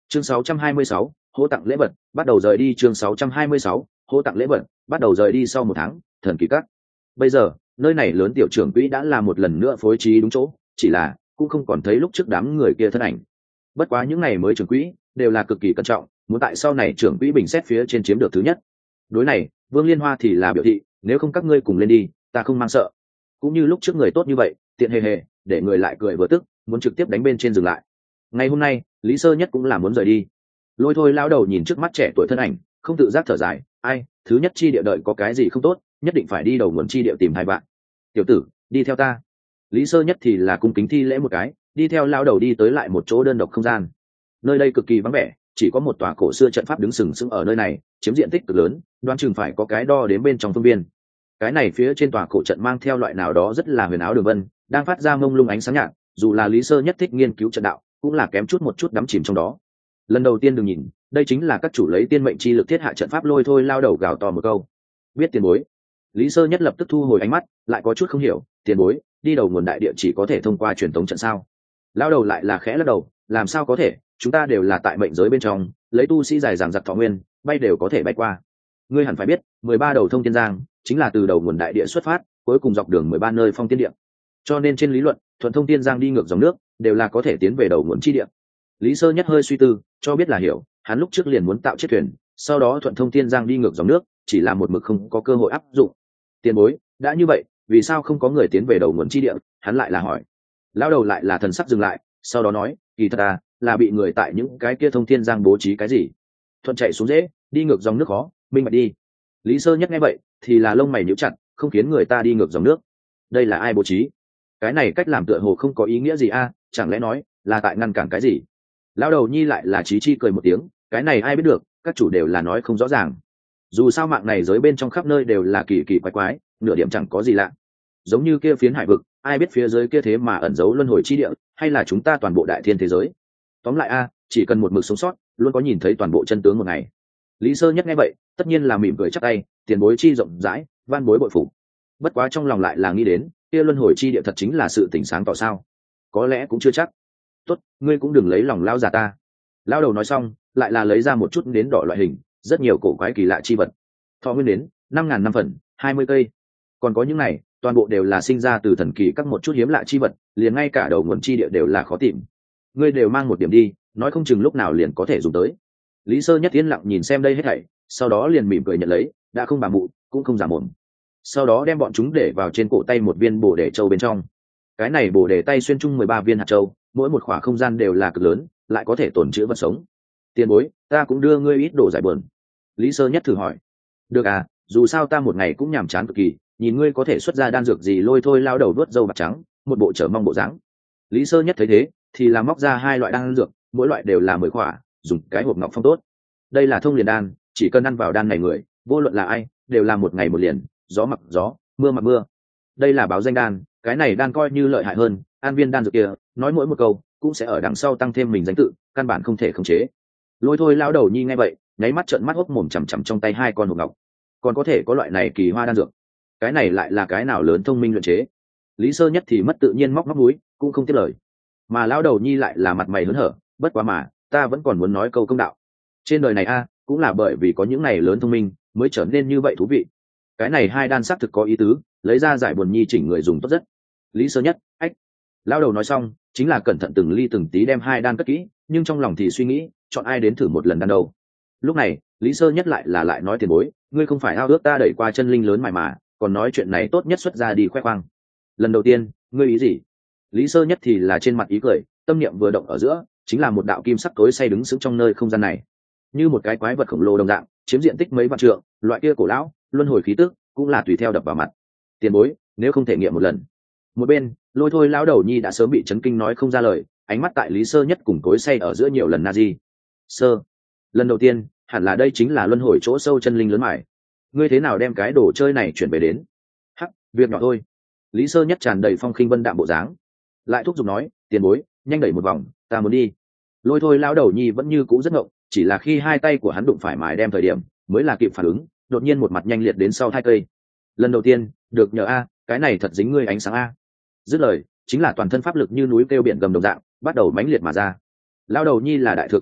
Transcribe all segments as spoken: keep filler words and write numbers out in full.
chương sáu trăm hai mươi sáu, hỗ tặng lễ vật bắt đầu rời đi. Chương sáu trăm hai mươi sáu, hỗ tặng lễ vật bắt đầu rời đi. Sau một tháng thần kỳ các, bây giờ nơi này lớn tiểu trưởng quỹ đã là một lần nữa phối trí đúng chỗ, chỉ là cũng không còn thấy lúc trước đám người kia thân ảnh. Bất quá những ngày mới trưởng quỹ đều là cực kỳ cẩn trọng, muốn tại sau này trưởng quỹ bình xét phía trên chiếm được thứ nhất. Đối này Vương Liên Hoa thì là biểu thị, nếu không các ngươi cùng lên đi, ta không mang sợ. Cũng như lúc trước người tốt như vậy, tiện hề hề để người lại cười vừa tức, muốn trực tiếp đánh bên trên dừng lại. Ngày hôm nay Lý Sơ Nhất cũng là muốn rời đi. Lôi thôi lao đầu nhìn trước mắt trẻ tuổi thân ảnh, không tự giác thở dài, ai, thứ nhất chi địa đợi có cái gì không tốt, nhất định phải đi đầu nguồn chi địa tìm hai bạn. Tiểu tử, đi theo ta. Lý Sơ Nhất thì là cung kính thi lễ một cái, đi theo lao đầu đi tới lại một chỗ đơn độc không gian. Nơi đây cực kỳ vắng vẻ, chỉ có một tòa cổ xưa trận pháp đứng sừng sững ở nơi này, chiếm diện tích cực lớn, đoán chừng phải có cái đo đến bên trong phương viên. Cái này phía trên tòa cổ trận mang theo loại nào đó rất là huyền áo đường vân, đang phát ra mông lung ánh sáng nhạt, dù là Lý Sơ Nhất thích nghiên cứu trận đạo, cũng là kém chút một chút đắm chìm trong đó. Lần đầu tiên đừng nhìn, đây chính là các chủ lấy tiên mệnh chi lực thiết hạ trận pháp. Lôi thôi lao đầu gào to một câu. Biết tiền bối. Lý Sơ Nhất lập tức thu hồi ánh mắt, lại có chút không hiểu, tiền bối, đi đầu nguồn đại địa chỉ có thể thông qua truyền tống trận sao? Lao đầu lại là khẽ lắc đầu, làm sao có thể, chúng ta đều là tại mệnh giới bên trong, lấy tu sĩ dài dằng dặc thọ nguyên, bay đều có thể bay qua. Ngươi hẳn phải biết, mười ba đầu thông thiên giang chính là từ đầu nguồn đại địa xuất phát, cuối cùng dọc đường mười ba nơi phong tiên địa. Cho nên trên lý luận, thuận thông thiên giang đi ngược dòng nước, đều là có thể tiến về đầu nguồn chi địa. Lý Sơ Nhất hơi suy tư, cho biết là hiểu, hắn lúc trước liền muốn tạo chiếc thuyền, sau đó thuận thông thiên giang đi ngược dòng nước, chỉ là một mực không có cơ hội áp dụng. Tiền bối, đã như vậy, vì sao không có người tiến về đầu nguồn chi địa? Hắn lại là hỏi. Lão đầu lại là thần sắc dừng lại, sau đó nói, kỳ thật à, là bị người tại những cái kia thông thiên giang bố trí cái gì? Thuận chạy xuống dễ, đi ngược dòng nước khó, minh bạch đi. Lý Sơ Nhất nghe vậy, thì là lông mày nhíu chặt, không khiến người ta đi ngược dòng nước. Đây là ai bố trí? Cái này cách làm tựa hồ không có ý nghĩa gì a, à, chẳng lẽ nói là tại ngăn cản cái gì? Lão đầu nhi lại là chí chi cười một tiếng, cái này ai biết được, các chủ đều là nói không rõ ràng. Dù sao mạng này giới bên trong khắp nơi đều là kỳ kỳ quái quái, nửa điểm chẳng có gì lạ. Giống như kia phiến hải vực, ai biết phía dưới kia thế mà ẩn giấu luân hồi chi địa, hay là chúng ta toàn bộ đại thiên thế giới. Tóm lại a, chỉ cần một mực sống sót, luôn có nhìn thấy toàn bộ chân tướng một ngày. Lý Sơ Nhất nghe vậy, tất nhiên là mỉm cười chắp tay, tiền bối chi rộng rãi, van bối bội phục. Bất quá trong lòng lại là nghĩ đến, kia luân hồi chi địa thật chính là sự tỉnh sáng tỏ sao? Có lẽ cũng chưa chắc. Tốt, ngươi cũng đừng lấy lòng lao già ta. Lao đầu nói xong, lại là lấy ra một chút nến đỏ loại hình, rất nhiều cổ quái kỳ lạ chi vật. Thọ nguyên nến, năm ngàn năm phần, hai mươi cây. Còn có những này, toàn bộ đều là sinh ra từ thần kỳ các một chút hiếm lạ chi vật, liền ngay cả đầu nguồn chi địa đều là khó tìm. Ngươi đều mang một điểm đi, nói không chừng lúc nào liền có thể dùng tới. Lý Sơ Nhất yên lặng nhìn xem đây hết thảy, sau đó liền mỉm cười nhận lấy, đã không bà mụ, cũng không giả mồm. Sau đó đem bọn chúng để vào trên cổ tay một viên bồ đề châu bên trong. Cái này bồ đề tay xuyên chung mười ba viên hạt châu, mỗi một khỏa không gian đều là cực lớn, lại có thể tồn trữ vật sống. Tiền bối, ta cũng đưa ngươi ít đồ giải buồn. Lý Sơ Nhất thử hỏi. Được à, dù sao ta một ngày cũng nhàm chán cực kỳ, nhìn ngươi có thể xuất ra đan dược gì. Lôi thôi lao đầu đuốt râu bạc trắng, một bộ chờ mong bộ dáng. Lý Sơ Nhất thấy thế, thì làm móc ra hai loại đan dược, mỗi loại đều là mười khỏa, dùng cái hộp ngọc phong tốt. Đây là thông liền đan, chỉ cần ăn vào đan này người, vô luận là ai, đều là một ngày một liền, gió mặc gió, mưa mặc mưa. Đây là báo danh đan, cái này đan coi như lợi hại hơn, an viên đan dược kia, nói mỗi một câu cũng sẽ ở đằng sau tăng thêm mình danh tự, căn bản không thể khống chế. Lôi thôi lão đầu nhi nghe vậy, nháy mắt trợn mắt hốc mồm chằm chằm trong tay hai con hộp ngọc. Còn có thể có loại này kỳ hoa đan dược, cái này lại là cái nào lớn thông minh luyện chế? Lý Sơ Nhất thì mất tự nhiên móc móc núi, cũng không tiếp lời. Mà lão đầu nhi lại là mặt mày hớn hở, bất quá mà, ta vẫn còn muốn nói câu công đạo. Trên đời này a, cũng là bởi vì có những này lớn thông minh, mới trở nên như vậy thú vị. Cái này hai đan sắc thực có ý tứ, lấy ra giải buồn nhi chỉnh người dùng tốt rất. Lý Sơ Nhất, ách. Lão đầu nói xong, chính là cẩn thận từng ly từng tí đem hai đan cất kỹ, nhưng trong lòng thì suy nghĩ, chọn ai đến thử một lần đan đâu. Lúc này, Lý Sơ Nhất lại là lại nói tiền bối, ngươi không phải ao ước ta đẩy qua chân linh lớn mài mà, còn nói chuyện này tốt nhất xuất ra đi khoe khoang. Lần đầu tiên, ngươi ý gì? Lý Sơ Nhất thì là trên mặt ý cười, tâm niệm vừa động ở giữa, chính là một đạo kim sắc tối say đứng sững trong nơi không gian này, như một cái quái vật khổng lồ đồng dạng, chiếm diện tích mấy vạn trượng, loại kia cổ lão, luân hồi khí tức, cũng là tùy theo đập vào mặt. Tiền bối, nếu không thể nghiệm một lần. Một bên, Lôi thôi lão đầu nhi đã sớm bị chấn kinh nói không ra lời, ánh mắt tại Lý Sơ Nhất cùng tối say ở giữa nhiều lần na di. Sơ, lần đầu tiên, hẳn là đây chính là luân hồi chỗ sâu chân linh lớn mải. Ngươi thế nào đem cái đồ chơi này chuyển về đến? Hắc, việc nhỏ thôi. Lý Sơ Nhất tràn đầy phong khinh vân đạm bộ dáng, lại thúc giục nói, tiền bối, nhanh đẩy một vòng, ta muốn đi. Lôi thôi lão đầu nhi vẫn như cũ rất ngộng, chỉ là khi hai tay của hắn đụng phải mài đem thời điểm, mới là kịp phản ứng, đột nhiên một mặt nhanh liệt đến sau hai cây. Lần đầu tiên, được nhờ a, cái này thật dính ngươi ánh sáng a. Dứt lời, chính là toàn thân pháp lực như núi kêu biển gầm đồng dạng, bắt đầu mãnh liệt mà ra. Lão đầu nhi là đại thừa kỳ,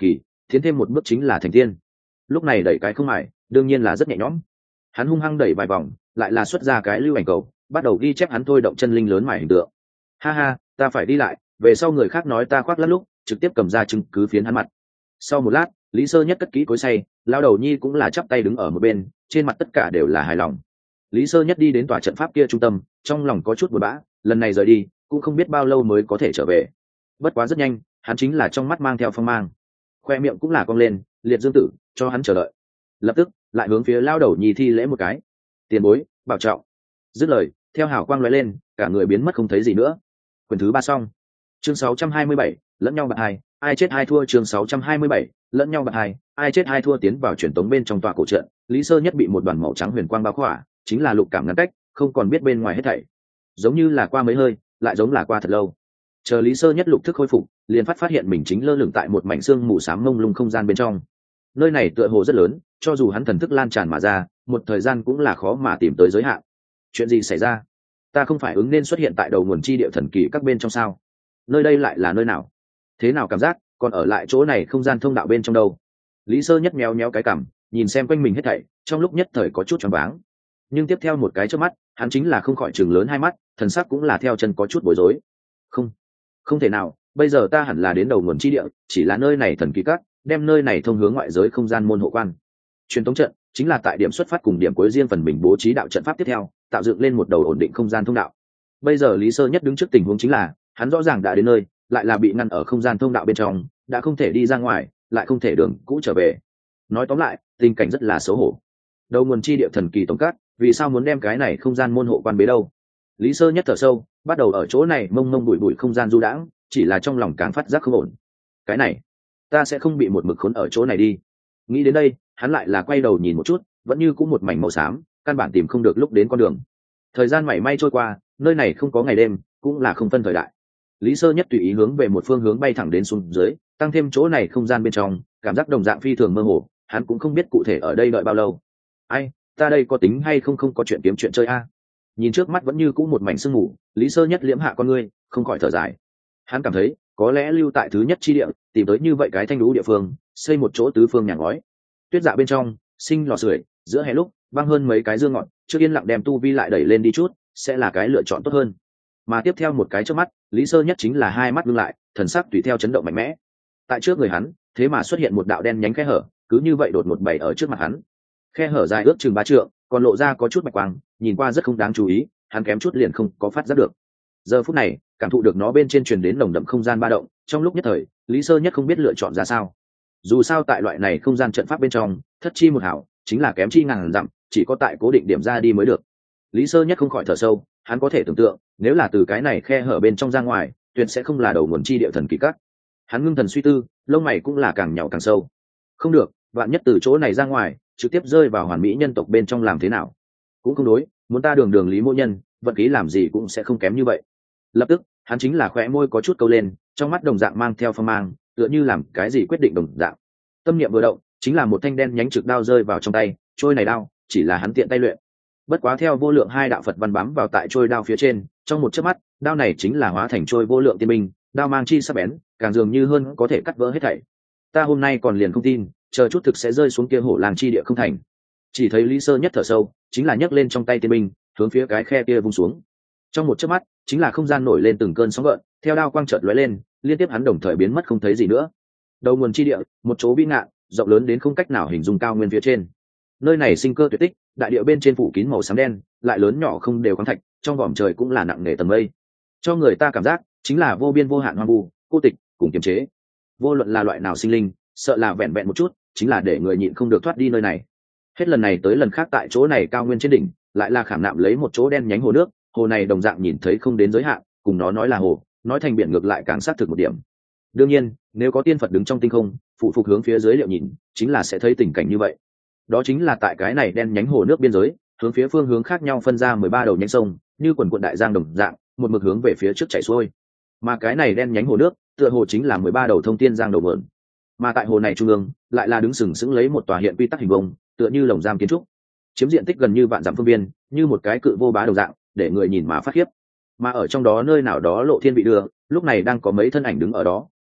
tiến thêm một bước chính là thành tiên. Lúc này đẩy cái không mải đương nhiên là rất nhẹ nhõm. Hắn hung hăng đẩy vài vòng, lại là xuất ra cái lưu ảnh cầu, bắt đầu ghi chép hắn thôi động chân linh lớn mải hình tượng. Ha ha, ta phải đi lại, về sau người khác nói ta khoác lác lúc trực tiếp cầm ra chứng cứ phiến hắn mặt. Sau một lát, Lý Sơ Nhất cất kỹ cối xay, lao đầu nhi cũng là chắp tay đứng ở một bên, trên mặt tất cả đều là hài lòng. Lý Sơ Nhất đi đến tòa trận pháp kia trung tâm, trong lòng có chút buồn bã, lần này rời đi cũng không biết bao lâu mới có thể trở về. Bất quá rất nhanh, hắn chính là trong mắt mang theo phong mang, khoe miệng cũng là cong lên, liệt dương tử cho hắn chờ đợi. Lập tức lại hướng phía lao đầu nhi thi lễ một cái. Tiền bối bảo trọng. Dứt lời, theo hào quang lóe lên, cả người biến mất không thấy gì nữa. Quyển thứ ba xong. Chương sáu trăm hai mươi bảy, lẫn nhau bạc hai, ai chết hai thua. Chương sáu trăm hai mươi bảy, lẫn nhau bạc hai, ai chết hai thua. Tiến vào truyền tống bên trong tòa cổ trận, Lý Sơ Nhất bị một đoàn màu trắng huyền quang bao khỏa, chính là lục cảm ngăn cách, không còn biết bên ngoài hết thảy. Giống như là qua mấy hơi, lại giống là qua thật lâu. Chờ Lý Sơ Nhất lục thức khôi phục, liền phát phát hiện mình chính lơ lửng tại một mảnh xương mù xám mông lung không gian bên trong. Nơi này tựa hồ rất lớn, cho dù hắn thần thức lan tràn mà ra, một thời gian cũng là khó mà tìm tới giới hạn. Chuyện gì xảy ra? Ta không phải ứng nên xuất hiện tại đầu nguồn chi địa thần kỳ các bên trong sao? Nơi đây lại là nơi nào? Thế nào cảm giác còn ở lại chỗ này không gian thông đạo bên trong đâu? Lý Sơ Nhất méo méo cái cằm, nhìn xem quanh mình hết thảy, trong lúc nhất thời có chút choáng váng. Nhưng tiếp theo một cái chớp mắt, hắn chính là không khỏi chừng lớn hai mắt, thần sắc cũng là theo chân có chút bối rối. Không, không thể nào, bây giờ ta hẳn là đến đầu nguồn chi địa, chỉ là nơi này thần kỳ các, đem nơi này thông hướng ngoại giới không gian môn hộ quan. Truyền tống trận chính là tại điểm xuất phát cùng điểm cuối riêng phần mình bố trí đạo trận pháp tiếp theo, tạo dựng lên một đầu ổn định không gian thông đạo. Bây giờ Lý Sơ Nhất đứng trước tình huống chính là, hắn rõ ràng đã đến nơi, lại là bị ngăn ở không gian thông đạo bên trong, đã không thể đi ra ngoài, lại không thể đường cũ trở về. Nói tóm lại, tình cảnh rất là xấu hổ. Đầu nguồn chi địa thần kỳ tổng cát, vì sao muốn đem cái này không gian môn hộ quan bế đâu? Lý Sơ Nhất thở sâu, bắt đầu ở chỗ này mông mông bụi bụi không gian du đãng, chỉ là trong lòng càng phát giác không ổn. Cái này, ta sẽ không bị một mực khốn ở chỗ này đi. Nghĩ đến đây, hắn lại là quay đầu nhìn một chút, vẫn như cũng một mảnh màu xám, căn bản tìm không được lúc đến con đường. Thời gian mảy may trôi qua, nơi này không có ngày đêm, cũng là không phân thời đại. Lý Sơ Nhất tùy ý hướng về một phương hướng bay thẳng đến xuống dưới, tăng thêm chỗ này không gian bên trong, cảm giác đồng dạng phi thường mơ hồ, hắn cũng không biết cụ thể ở đây đợi bao lâu. Ai, ta đây có tính hay không không có chuyện kiếm chuyện chơi a? Nhìn trước mắt vẫn như cũ một mảnh sương mù, Lý Sơ Nhất liễm hạ con ngươi, không khỏi thở dài. Hắn cảm thấy, có lẽ lưu tại thứ nhất chi địa, tìm tới như vậy cái thanh lũ địa phương, xây một chỗ tứ phương nhà ngói. Tuyết dạ bên trong, sinh lò sưởi, giữa hè lúc, băng hơn mấy cái dương ngọn, trước yên lặng đem tu vi lại đẩy lên đi chút, sẽ là cái lựa chọn tốt hơn. Mà tiếp theo một cái trước mắt, Lý Sơ Nhất chính là hai mắt ngưng lại, thần sắc tùy theo chấn động mạnh mẽ. Tại trước người hắn, thế mà xuất hiện một đạo đen nhánh khe hở, cứ như vậy đột ngột bày ở trước mặt hắn. Khe hở dài ước chừng ba trượng, còn lộ ra có chút bạch quang, nhìn qua rất không đáng chú ý, hắn kém chút liền không có phát giác được. Giờ phút này, cảm thụ được nó bên trên truyền đến nồng đậm không gian ba động, trong lúc nhất thời, Lý Sơ Nhất không biết lựa chọn ra sao. Dù sao tại loại này không gian trận pháp bên trong, thất chi một hảo, chính là kém chi ngàn dặm, chỉ có tại cố định điểm ra đi mới được. Lý Sơ Nhất không khỏi thở sâu, hắn có thể tưởng tượng, nếu là từ cái này khe hở bên trong ra ngoài, tuyệt sẽ không là đầu nguồn chi địa thần kỳ các. Hắn ngưng thần suy tư, lông mày cũng là càng nhàu càng sâu. Không được, vạn nhất từ chỗ này ra ngoài, trực tiếp rơi vào hoàn mỹ nhân tộc bên trong làm thế nào? Cũng không đối, muốn ta đường đường Lý Mộ Nhân, vận khí làm gì cũng sẽ không kém như vậy. Lập tức, hắn chính là khóe môi có chút câu lên, trong mắt đồng dạng mang theo phong mang, tựa như làm cái gì quyết định đồng dạng. Tâm niệm vừa động, chính là một thanh đen nhánh trực đao rơi vào trong tay, trôi này đao, chỉ là hắn tiện tay luyện. Bất quá theo vô lượng hai đạo Phật văn bám vào tại trôi đao phía trên, trong một chớp mắt, đao này chính là hóa thành trôi vô lượng tiên minh, đao mang chi sắc bén, càng dường như hơn có thể cắt vỡ hết thảy. Ta hôm nay còn liền không tin, chờ chút thực sẽ rơi xuống kia hổ làng chi địa không thành. Chỉ thấy Lý Sơ Nhất thở sâu, chính là nhấc lên trong tay tiên minh, hướng phía cái khe kia vung xuống. Trong một chớp mắt, chính là không gian nổi lên từng cơn sóng gợn, theo đao quang chợt lóe lên, liên tiếp hắn đồng thời biến mất không thấy gì nữa. Đầu nguồn chi địa, một chỗ vĩ ngạn, rộng lớn đến không cách nào hình dung cao nguyên phía trên. Nơi này sinh cơ tuyệt tích, đại địa bên trên phủ kín màu xám đen, lại lớn nhỏ không đều khoáng thạch, trong vòm trời cũng là nặng nề tầng mây. Cho người ta cảm giác chính là vô biên vô hạn hoang vu, cô tịch, cùng kiềm chế. Vô luận là loại nào sinh linh, sợ là vẹn vẹn một chút, chính là để người nhịn không được thoát đi nơi này. Hết lần này tới lần khác tại chỗ này cao nguyên trên đỉnh, lại là khảm nạm lấy một chỗ đen nhánh hồ nước, hồ này đồng dạng nhìn thấy không đến giới hạn, cùng nó nói là hồ, nói thành biển ngược lại càng xác thực một điểm. Đương nhiên, nếu có tiên Phật đứng trong tinh không, phụ phục hướng phía dưới liệu nhìn, chính là sẽ thấy tình cảnh như vậy. Đó chính là tại cái này đen nhánh hồ nước biên giới, hướng phía phương hướng khác nhau phân ra mười ba đầu nhánh sông, như quần quần đại giang đồng dạng, một mực hướng về phía trước chảy xuôi. Mà cái này đen nhánh hồ nước, tựa hồ chính là mười ba đầu thông tiên giang đầu mượn. Mà tại hồ này trung ương, lại là đứng sừng sững lấy một tòa hiện quy tắc hình vông, tựa như lồng giam kiến trúc, chiếm diện tích gần như vạn dặm phương viên, như một cái cự vô bá đồng dạng, để người nhìn mà phát khiếp. Mà ở trong đó nơi nào đó lộ thiên vị đưa, lúc này đang có mấy thân ảnh đứng ở đó,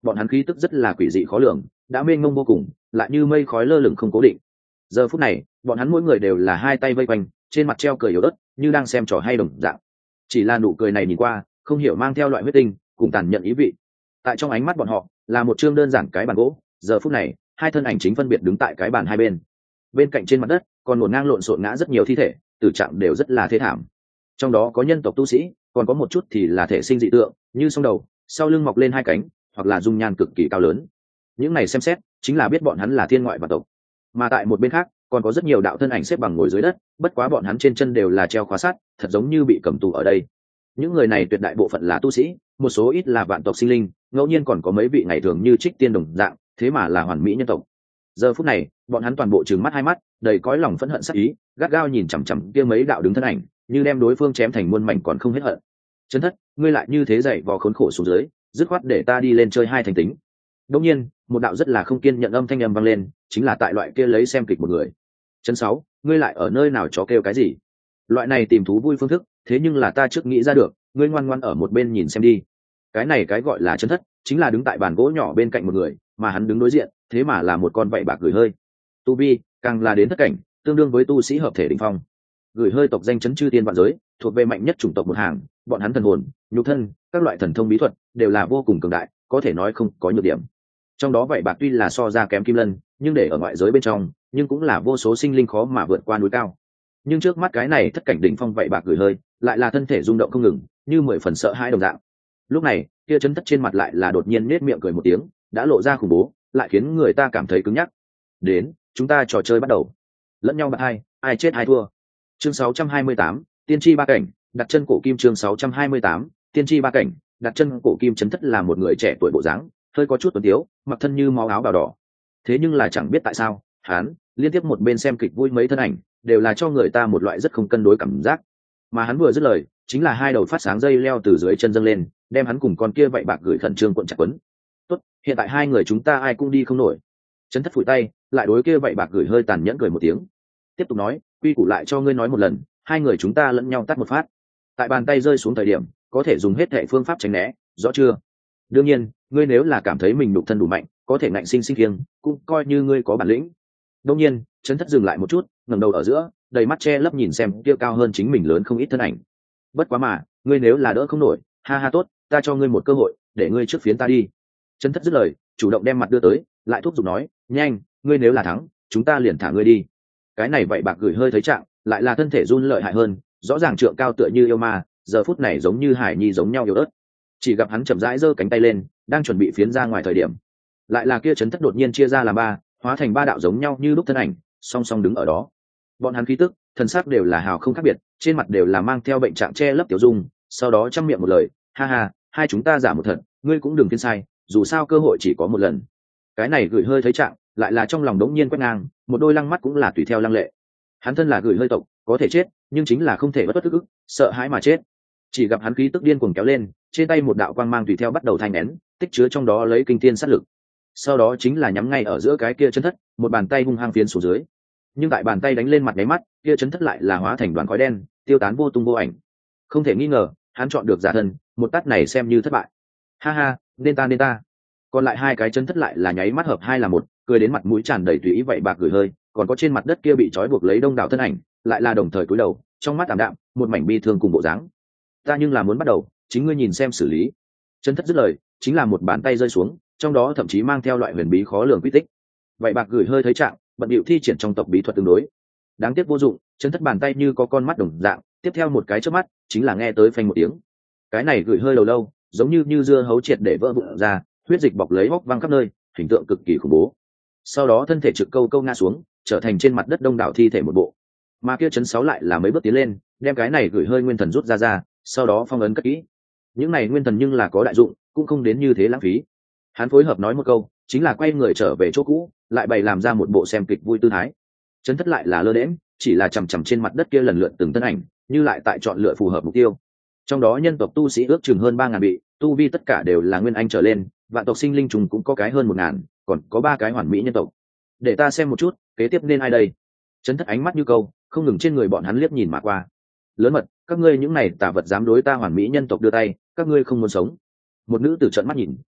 bọn hắn khí tức rất là quỷ dị khó lường, đã mênh mông vô cùng, lại như mây khói lơ lửng không cố định. Giờ phút này bọn hắn mỗi người đều là hai tay vây quanh, trên mặt treo cười yếu ớt, như đang xem trò hay đồng dạng. Chỉ là nụ cười này nhìn qua không hiểu mang theo loại huyết tinh cùng tàn nhẫn ý vị. Tại trong ánh mắt bọn họ là một chương đơn giản cái bàn gỗ, giờ phút này hai thân ảnh chính phân biệt đứng tại cái bàn hai bên. Bên cạnh trên mặt đất còn ngổn ngang lộn xộn ngã rất nhiều thi thể, tử trạng đều rất là thê thảm. Trong đó có nhân tộc tu sĩ, còn có một chút thì là thể sinh dị tượng, như song đầu, sau lưng mọc lên hai cánh, hoặc là dung nhan cực kỳ cao lớn. Những này xem xét chính là biết bọn hắn là thiên ngoại vạn tộc. Mà tại một bên khác còn có rất nhiều đạo thân ảnh xếp bằng ngồi dưới đất, bất quá bọn hắn trên chân đều là treo khóa sắt, thật giống như bị cầm tù ở đây. Những người này tuyệt đại bộ phận là tu sĩ, một số ít là vạn tộc sinh linh, ngẫu nhiên còn có mấy vị ngày thường như trích tiên đồng dạng, thế mà là hoàn mỹ nhân tộc. Giờ phút này bọn hắn toàn bộ trừng mắt hai mắt, đầy cõi lòng phẫn hận sát ý, gắt gao nhìn chằm chằm kia mấy đạo đứng thân ảnh, như đem đối phương chém thành muôn mảnh còn không hết hận. Chân thất, ngươi lại như thế dậy vò khốn khổ xuống dưới, dứt khoát để ta đi lên chơi hai thành tính. Đương nhiên một đạo rất là không kiên nhận âm thanh âm vang lên, chính là tại loại kia lấy xem kịch một người. Chân sáu, ngươi lại ở nơi nào chó kêu cái gì? Loại này tìm thú vui phương thức, thế nhưng là ta trước nghĩ ra được, ngươi ngoan ngoan ở một bên nhìn xem đi. Cái này cái gọi là chân thất, chính là đứng tại bàn gỗ nhỏ bên cạnh một người, mà hắn đứng đối diện, thế mà là một con vậy bạc gửi hơi. Tu vi càng là đến thất cảnh, tương đương với tu sĩ hợp thể đỉnh phong. Gửi hơi tộc danh chấn chư tiên vạn giới, thuộc về mạnh nhất chủng tộc một hàng, bọn hắn thần hồn, nhục thân, các loại thần thông bí thuật đều là vô cùng cường đại, có thể nói không có nhược điểm. Trong đó vậy bạc tuy là so ra kém kim lân, nhưng để ở ngoại giới bên trong, nhưng cũng là vô số sinh linh khó mà vượt qua núi cao. Nhưng trước mắt cái này thất cảnh đỉnh phong vậy bạc gửi hơi, lại là thân thể rung động không ngừng, như mười phần sợ hãi đồng dạng. Lúc này kia chấn thất trên mặt lại là đột nhiên nết miệng cười một tiếng, đã lộ ra khủng bố, lại khiến người ta cảm thấy cứng nhắc. Đến, chúng ta trò chơi bắt đầu. Lẫn nhau bạc hai, ai chết ai thua. Chương sáu trăm hai mươi tám, tiên tri ba cảnh, đặt chân cổ kim. Chương sáu trăm hai mươi tám, tiên tri ba cảnh, đặt chân cổ kim. Chấn thất là một người trẻ tuổi bộ dáng, hơi có chút tuấn tiếu, mặc thân như máu áo bào đỏ. Thế nhưng là chẳng biết tại sao, hắn liên tiếp một bên xem kịch vui mấy thân ảnh, đều là cho người ta một loại rất không cân đối cảm giác. Mà hắn vừa dứt lời, chính là hai đầu phát sáng dây leo từ dưới chân dâng lên, đem hắn cùng con kia vậy bạc gửi khẩn trương cuộn chặt quấn. Tốt, hiện tại hai người chúng ta ai cũng đi không nổi. Chấn thất phủi tay, lại đối kia vậy bạc gửi hơi tàn nhẫn cười một tiếng, tiếp tục nói, quy củ lại cho ngươi nói một lần, hai người chúng ta lẫn nhau tắt một phát. Tại bàn tay rơi xuống thời điểm, có thể dùng hết thệ phương pháp tránh né, rõ chưa? Đương nhiên, ngươi nếu là cảm thấy mình nhục thân đủ mạnh, có thể ngạnh sinh sinh kiêng, cũng coi như ngươi có bản lĩnh. Đương nhiên, Chấn thất dừng lại một chút, ngẩng đầu ở giữa, đầy mắt che lấp nhìn xem kia cao hơn chính mình lớn không ít thân ảnh. Bất quá mà, ngươi nếu là đỡ không nổi, ha ha tốt, ta cho ngươi một cơ hội, để ngươi trước phiến ta đi. Chấn thất dứt lời, chủ động đem mặt đưa tới, lại thúc giục nói, nhanh, ngươi nếu là thắng, chúng ta liền thả ngươi đi. Cái này vậy bạc gửi hơi thấy trạng, lại là thân thể run lợi hại hơn, rõ ràng trượng cao tựa như yêu ma, giờ phút này giống như hải nhi giống nhau yếu ớt. Chỉ gặp hắn chậm rãi giơ cánh tay lên, đang chuẩn bị phiến ra ngoài thời điểm, lại là kia chấn thất đột nhiên chia ra làm ba, hóa thành ba đạo giống nhau như lúc thân ảnh, song song đứng ở đó. Bọn hắn khí tức, thần sắc đều là hào không khác biệt, trên mặt đều là mang theo bệnh trạng che lấp tiểu dung, sau đó trăm miệng một lời, ha ha, hai chúng ta giả một thật, ngươi cũng đừng phiến sai, dù sao cơ hội chỉ có một lần. Cái này gửi hơi thấy trạng, lại là trong lòng đống nhiên quét ngang, một đôi lăng mắt cũng là tùy theo lăng lệ. Hắn thân là gửi hơi tộc, có thể chết, nhưng chính là không thể bất bất ức ức, sợ hãi mà chết. Chỉ gặp hắn khí tức điên cuồng kéo lên, trên tay một đạo quang mang tùy theo bắt đầu thanh nén, tích chứa trong đó lấy kinh thiên sát lực. Sau đó chính là nhắm ngay ở giữa cái kia chân thất, một bàn tay hung hăng phiến xuống dưới. Nhưng tại bàn tay đánh lên mặt nháy mắt, kia chân thất lại là hóa thành đoàn khói đen, tiêu tán vô tung vô ảnh. Không thể nghi ngờ, hắn chọn được giả thân, một tát này xem như thất bại. Ha ha, nên ta nên ta. Còn lại hai cái chân thất lại là nháy mắt hợp hai là một, cười đến mặt mũi tràn đầy tùy ý vậy bạc gửi hơi, còn có trên mặt đất kia bị trói buộc lấy đông đảo thân ảnh, lại là đồng thời cúi đầu, trong mắt ảm đạm, một mảnh bi thương cùng bộ dáng. Ta nhưng là muốn bắt đầu, chính ngươi nhìn xem xử lý. Chân thất dứt lời, chính là một bàn tay rơi xuống, trong đó thậm chí mang theo loại huyền bí khó lường quy tích. Vậy bạc gửi hơi thấy trạng, bận điệu thi triển trong tộc bí thuật tương đối. Đáng tiếc vô dụng, chân thất bàn tay như có con mắt đồng dạng, tiếp theo một cái chớp mắt, chính là nghe tới phanh một tiếng. Cái này gửi hơi lâu lâu, giống như như dưa hấu triệt để vỡ vụn ra, huyết dịch bọc lấy hốc văng khắp nơi, hình tượng cực kỳ khủng bố. Sau đó thân thể trực câu câu ngã xuống, trở thành trên mặt đất đông đảo thi thể một bộ. Mà kia chấn sáu lại là mấy bước tiến lên, đem cái này gửi hơi nguyên thần rút ra ra, sau đó phong ấn cất kỹ. Những này nguyên thần nhưng là có đại dụng, cũng không đến như thế lãng phí. Hắn phối hợp nói một câu, chính là quay người trở về chỗ cũ, lại bày làm ra một bộ xem kịch vui tư thái. Chấn thất lại là lơ đễnh, chỉ là chằm chằm trên mặt đất kia lần lượt từng thân ảnh, như lại tại chọn lựa phù hợp mục tiêu. Trong đó nhân tộc tu sĩ ước chừng hơn ba ngàn vị, tu vi tất cả đều là nguyên anh trở lên, vạn tộc sinh linh trùng cũng có cái hơn một ngàn, còn có ba cái hoàn mỹ nhân tộc. Để ta xem một chút, kế tiếp nên ai đây? Chấn thất ánh mắt như câu, không ngừng trên người bọn hắn liếc nhìn mà qua. Lớn mật, các ngươi những này tà vật dám đối ta hoàn mỹ nhân tộc đưa tay, các ngươi không muốn sống. Một nữ tử trợn mắt nhìn,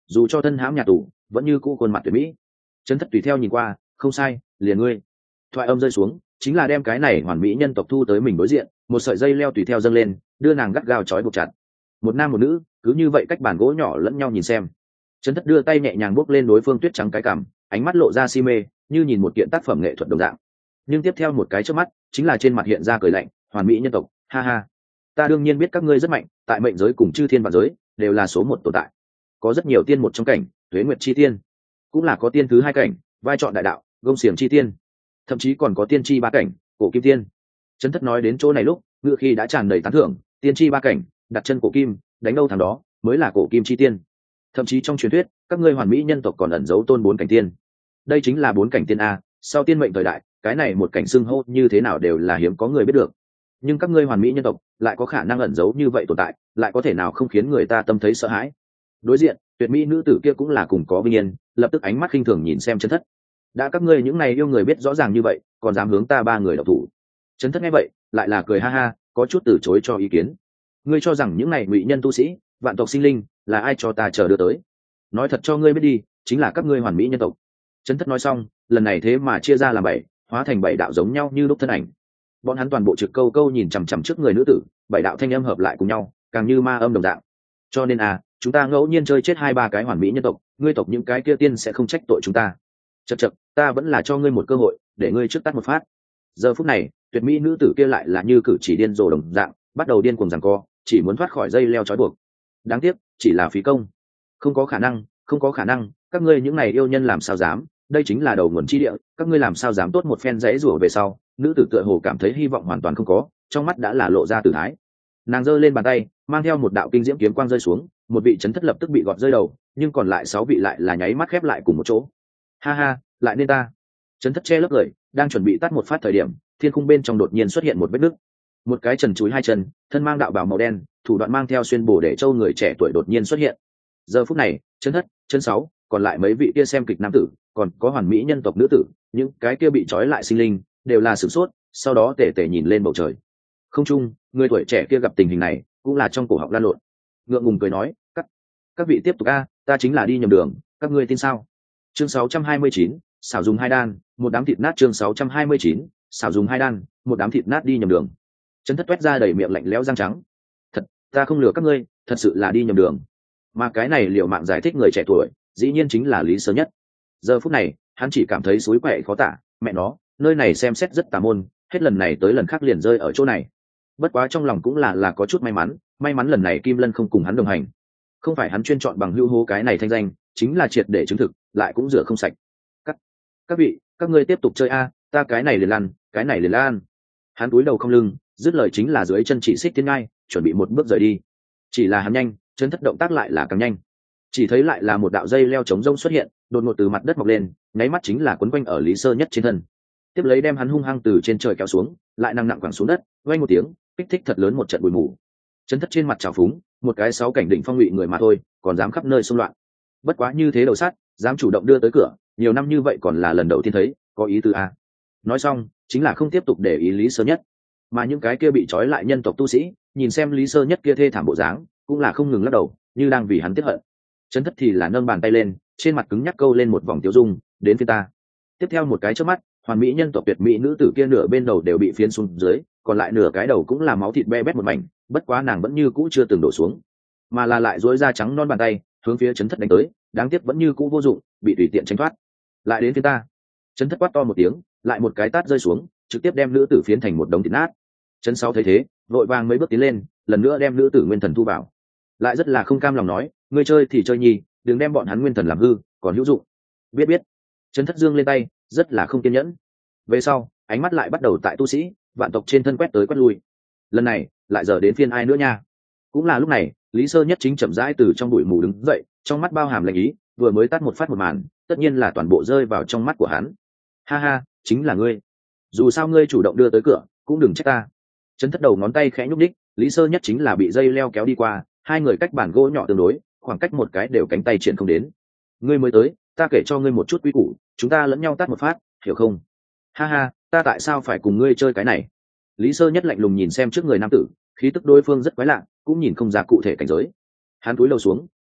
dù cho thân hãm nhà tù vẫn như cũ khuôn mặt tuyệt mỹ. Trấn Thất tùy theo nhìn qua, không sai, liền ngươi. Thoại âm rơi xuống, chính là đem cái này hoàn mỹ nhân tộc thu tới mình đối diện, một sợi dây leo tùy theo dâng lên, đưa nàng gắt gao trói buộc chặt. Một nam một nữ, cứ như vậy cách bàn gỗ nhỏ lẫn nhau nhìn xem. Trấn Thất đưa tay nhẹ nhàng bốc lên đối phương tuyết trắng cái cằm, ánh mắt lộ ra si mê, như nhìn một kiện tác phẩm nghệ thuật đồng dạng. Nhưng tiếp theo một cái chớp mắt, chính là trên mặt hiện ra cười lạnh, hoàn mỹ nhân tộc, ha ha. Ta đương nhiên biết các ngươi rất mạnh, tại mệnh giới cùng chư thiên vạn giới, đều là số một tồn tại. Có rất nhiều tiên một trong cảnh, Tuế Nguyệt chi tiên, cũng là có tiên thứ hai cảnh, vai trọn đại đạo, gông xiềng chi tiên, thậm chí còn có tiên chi ba cảnh, cổ kim tiên. Trấn Thất nói đến chỗ này lúc, ngựa khi đã tràn đầy tán thưởng, tiên chi ba cảnh, đặt chân cổ kim, đánh đâu thằng đó, mới là cổ kim chi tiên. Thậm chí trong truyền thuyết, các ngươi hoàn mỹ nhân tộc còn ẩn giấu tôn bốn cảnh tiên. Đây chính là bốn cảnh tiên a, sau tiên mệnh thời đại, cái này một cảnh xưng hô như thế nào đều là hiếm có người biết được. Nhưng các ngươi hoàn mỹ nhân tộc lại có khả năng ẩn giấu như vậy tồn tại, lại có thể nào không khiến người ta tâm thấy sợ hãi. Đối diện, tuyệt mỹ nữ tử kia cũng là cùng có vinh yên, lập tức ánh mắt khinh thường nhìn xem Trấn Thất. Đã các ngươi những này yêu người biết rõ ràng như vậy, còn dám hướng ta ba người độc thủ. Trấn Thất nghe vậy, lại là cười ha ha, có chút từ chối cho ý kiến. Ngươi cho rằng những này ngụy nhân tu sĩ, vạn tộc sinh linh, là ai cho ta chờ đưa tới? Nói thật cho ngươi biết đi, chính là các ngươi hoàn mỹ nhân tộc. Trấn Thất nói xong, lần này thế mà chia ra làm bảy, hóa thành bảy đạo giống nhau như lúc thân ảnh. Bọn hắn toàn bộ trực câu câu nhìn chằm chằm trước người nữ tử, bảy đạo thanh âm hợp lại cùng nhau, càng như ma âm đồng dạng. Cho nên à, chúng ta ngẫu nhiên chơi chết hai ba cái hoàn mỹ nhân tộc, ngươi tộc những cái kia tiên sẽ không trách tội chúng ta. Chậc chậc, ta vẫn là cho ngươi một cơ hội, để ngươi trước tắt một phát. Giờ phút này, tuyệt mỹ nữ tử kia lại là như cử chỉ điên rồ đồng dạng, bắt đầu điên cuồng giằng co, chỉ muốn thoát khỏi dây leo trói buộc. Đáng tiếc, chỉ là phí công. Không có khả năng, không có khả năng, các ngươi những này yêu nhân làm sao dám, đây chính là đầu nguồn chi địa, các ngươi làm sao dám tốt một phen rẽ rủa về sau. Nữ tử tựa hồ cảm thấy hy vọng hoàn toàn không có, trong mắt đã là lộ ra tử thái. Nàng giơ lên bàn tay, mang theo một đạo kinh diễm kiếm quang rơi xuống, một vị Trấn Thất lập tức bị gọt rơi đầu, nhưng còn lại sáu vị lại là nháy mắt khép lại cùng một chỗ. Ha ha, lại nên ta. Trấn Thất che lấp cười, đang chuẩn bị tắt một phát thời điểm, thiên khung bên trong đột nhiên xuất hiện một vết nứt. Một cái trần chúi hai chân, thân mang đạo bào màu đen, thủ đoạn mang theo xuyên bổ để châu người trẻ tuổi đột nhiên xuất hiện. Giờ phút này, Trấn Thất, Trấn Sáu, còn lại mấy vị kia xem kịch nam tử, còn có hoàn mỹ nhân tộc nữ tử, những cái kia bị trói lại sinh linh, đều là sửng sốt, sau đó tể tể nhìn lên bầu trời. Không trung, người tuổi trẻ kia gặp tình hình này, cũng là trong cổ họng lan lộn, ngượng ngùng cười nói, các các vị tiếp tục a, ta chính là đi nhầm đường, các ngươi tin sao? Chương sáu trăm hai mươi chín, xảo dùng hai đan, một đám thịt nát. Chương sáu trăm hai mươi chín, xảo dùng hai đan, một đám thịt nát đi nhầm đường. Trấn Thất toét ra đầy miệng lạnh lẽo răng trắng. Thật, ta không lừa các ngươi, thật sự là đi nhầm đường. Mà cái này liệu mạng giải thích người trẻ tuổi, dĩ nhiên chính là Lý Sơ Nhất. Giờ phút này, hắn chỉ cảm thấy suối quậy khó tả, mẹ nó, nơi này xem xét rất tà môn, hết lần này tới lần khác liền rơi ở chỗ này. Bất quá trong lòng cũng là là có chút may mắn, may mắn lần này Kim Lân không cùng hắn đồng hành. Không phải hắn chuyên chọn bằng hữu hố cái này thanh danh, chính là triệt để chứng thực, lại cũng rửa không sạch. Các các vị, các ngươi tiếp tục chơi a, ta cái này liền lăn, cái này liền lan. Hắn cúi đầu không lưng, dứt lời chính là dưới chân chỉ xích tiến ngay, chuẩn bị một bước rời đi. Chỉ là hắn nhanh, Trấn Thất động tác lại là càng nhanh. Chỉ thấy lại là một đạo dây leo chống rông xuất hiện, đột ngột từ mặt đất mọc lên, nháy mắt chính là quấn quanh ở Lý Sơ Nhất trên thân. Tiếp lấy đem hắn hung hăng từ trên trời kéo xuống, lại nặng nặng quẳng xuống đất, vang một tiếng, kích thích thật lớn một trận bụi mù. Trấn Thất trên mặt trào phúng, một cái sáu cảnh đỉnh phong ngụy người mà thôi, còn dám khắp nơi xung loạn. Bất quá như thế đầu sắt, dám chủ động đưa tới cửa, nhiều năm như vậy còn là lần đầu tiên thấy, có ý tứ a. Nói xong, chính là không tiếp tục để ý Lý Sơ Nhất, mà những cái kia bị trói lại nhân tộc tu sĩ, nhìn xem Lý Sơ Nhất kia thê thảm bộ dáng, cũng là không ngừng lắc đầu, như đang vì hắn tiếc hận. Trấn Thất thì là nâng bàn tay lên, trên mặt cứng nhắc câu lên một vòng tiêu dung, đến phía ta. Tiếp theo một cái chớp mắt, hoàn mỹ nhân tộc tuyệt mỹ nữ tử kia nửa bên đầu đều bị phiến xuống dưới, còn lại nửa cái đầu cũng là máu thịt be bét một mảnh, bất quá nàng vẫn như cũ chưa từng đổ xuống, mà là lại duỗi ra trắng non bàn tay, hướng phía Trấn Thất đánh tới, đáng tiếc vẫn như cũ vô dụng, bị tùy tiện tránh thoát. Lại đến phía ta. Trấn Thất quát to một tiếng, lại một cái tát rơi xuống, trực tiếp đem nữ tử phiến thành một đống thịt nát. Trấn Sáu thấy thế, vội vàng mấy bước tiến lên, lần nữa đem nữ tử nguyên thần thu vào. Lại rất là không cam lòng nói, ngươi chơi thì chơi nhi, đừng đem bọn hắn nguyên thần làm hư, còn hữu dụng. Biết biết. Trấn Thất dương lên tay, rất là không kiên nhẫn. Về sau, ánh mắt lại bắt đầu tại tu sĩ, vạn tộc trên thân quét tới quét lui. Lần này, lại giờ đến phiên ai nữa nha. Cũng là lúc này, Lý Sơ Nhất chính chậm rãi từ trong bụi mù đứng dậy, trong mắt bao hàm lạnh ý, vừa mới tắt một phát một màn, tất nhiên là toàn bộ rơi vào trong mắt của hắn. Ha ha, chính là ngươi. Dù sao ngươi chủ động đưa tới cửa, cũng đừng trách ta. Trấn Thất đầu ngón tay khẽ nhúc nhích, Lý Sơ Nhất chính là bị dây leo kéo đi qua, hai người cách bản gỗ nhỏ tương đối, khoảng cách một cái đều cánh tay triển không đến. Ngươi mới tới, ta kể cho ngươi một chút quy củ, chúng ta lẫn nhau tát một phát, hiểu không? Ha ha, ta tại sao phải cùng ngươi chơi cái này? Lý Sơ Nhất lạnh lùng nhìn xem trước người nam tử, khí tức đối phương rất quái lạ, cũng nhìn không ra cụ thể cảnh giới. Hắn cúi đầu xuống,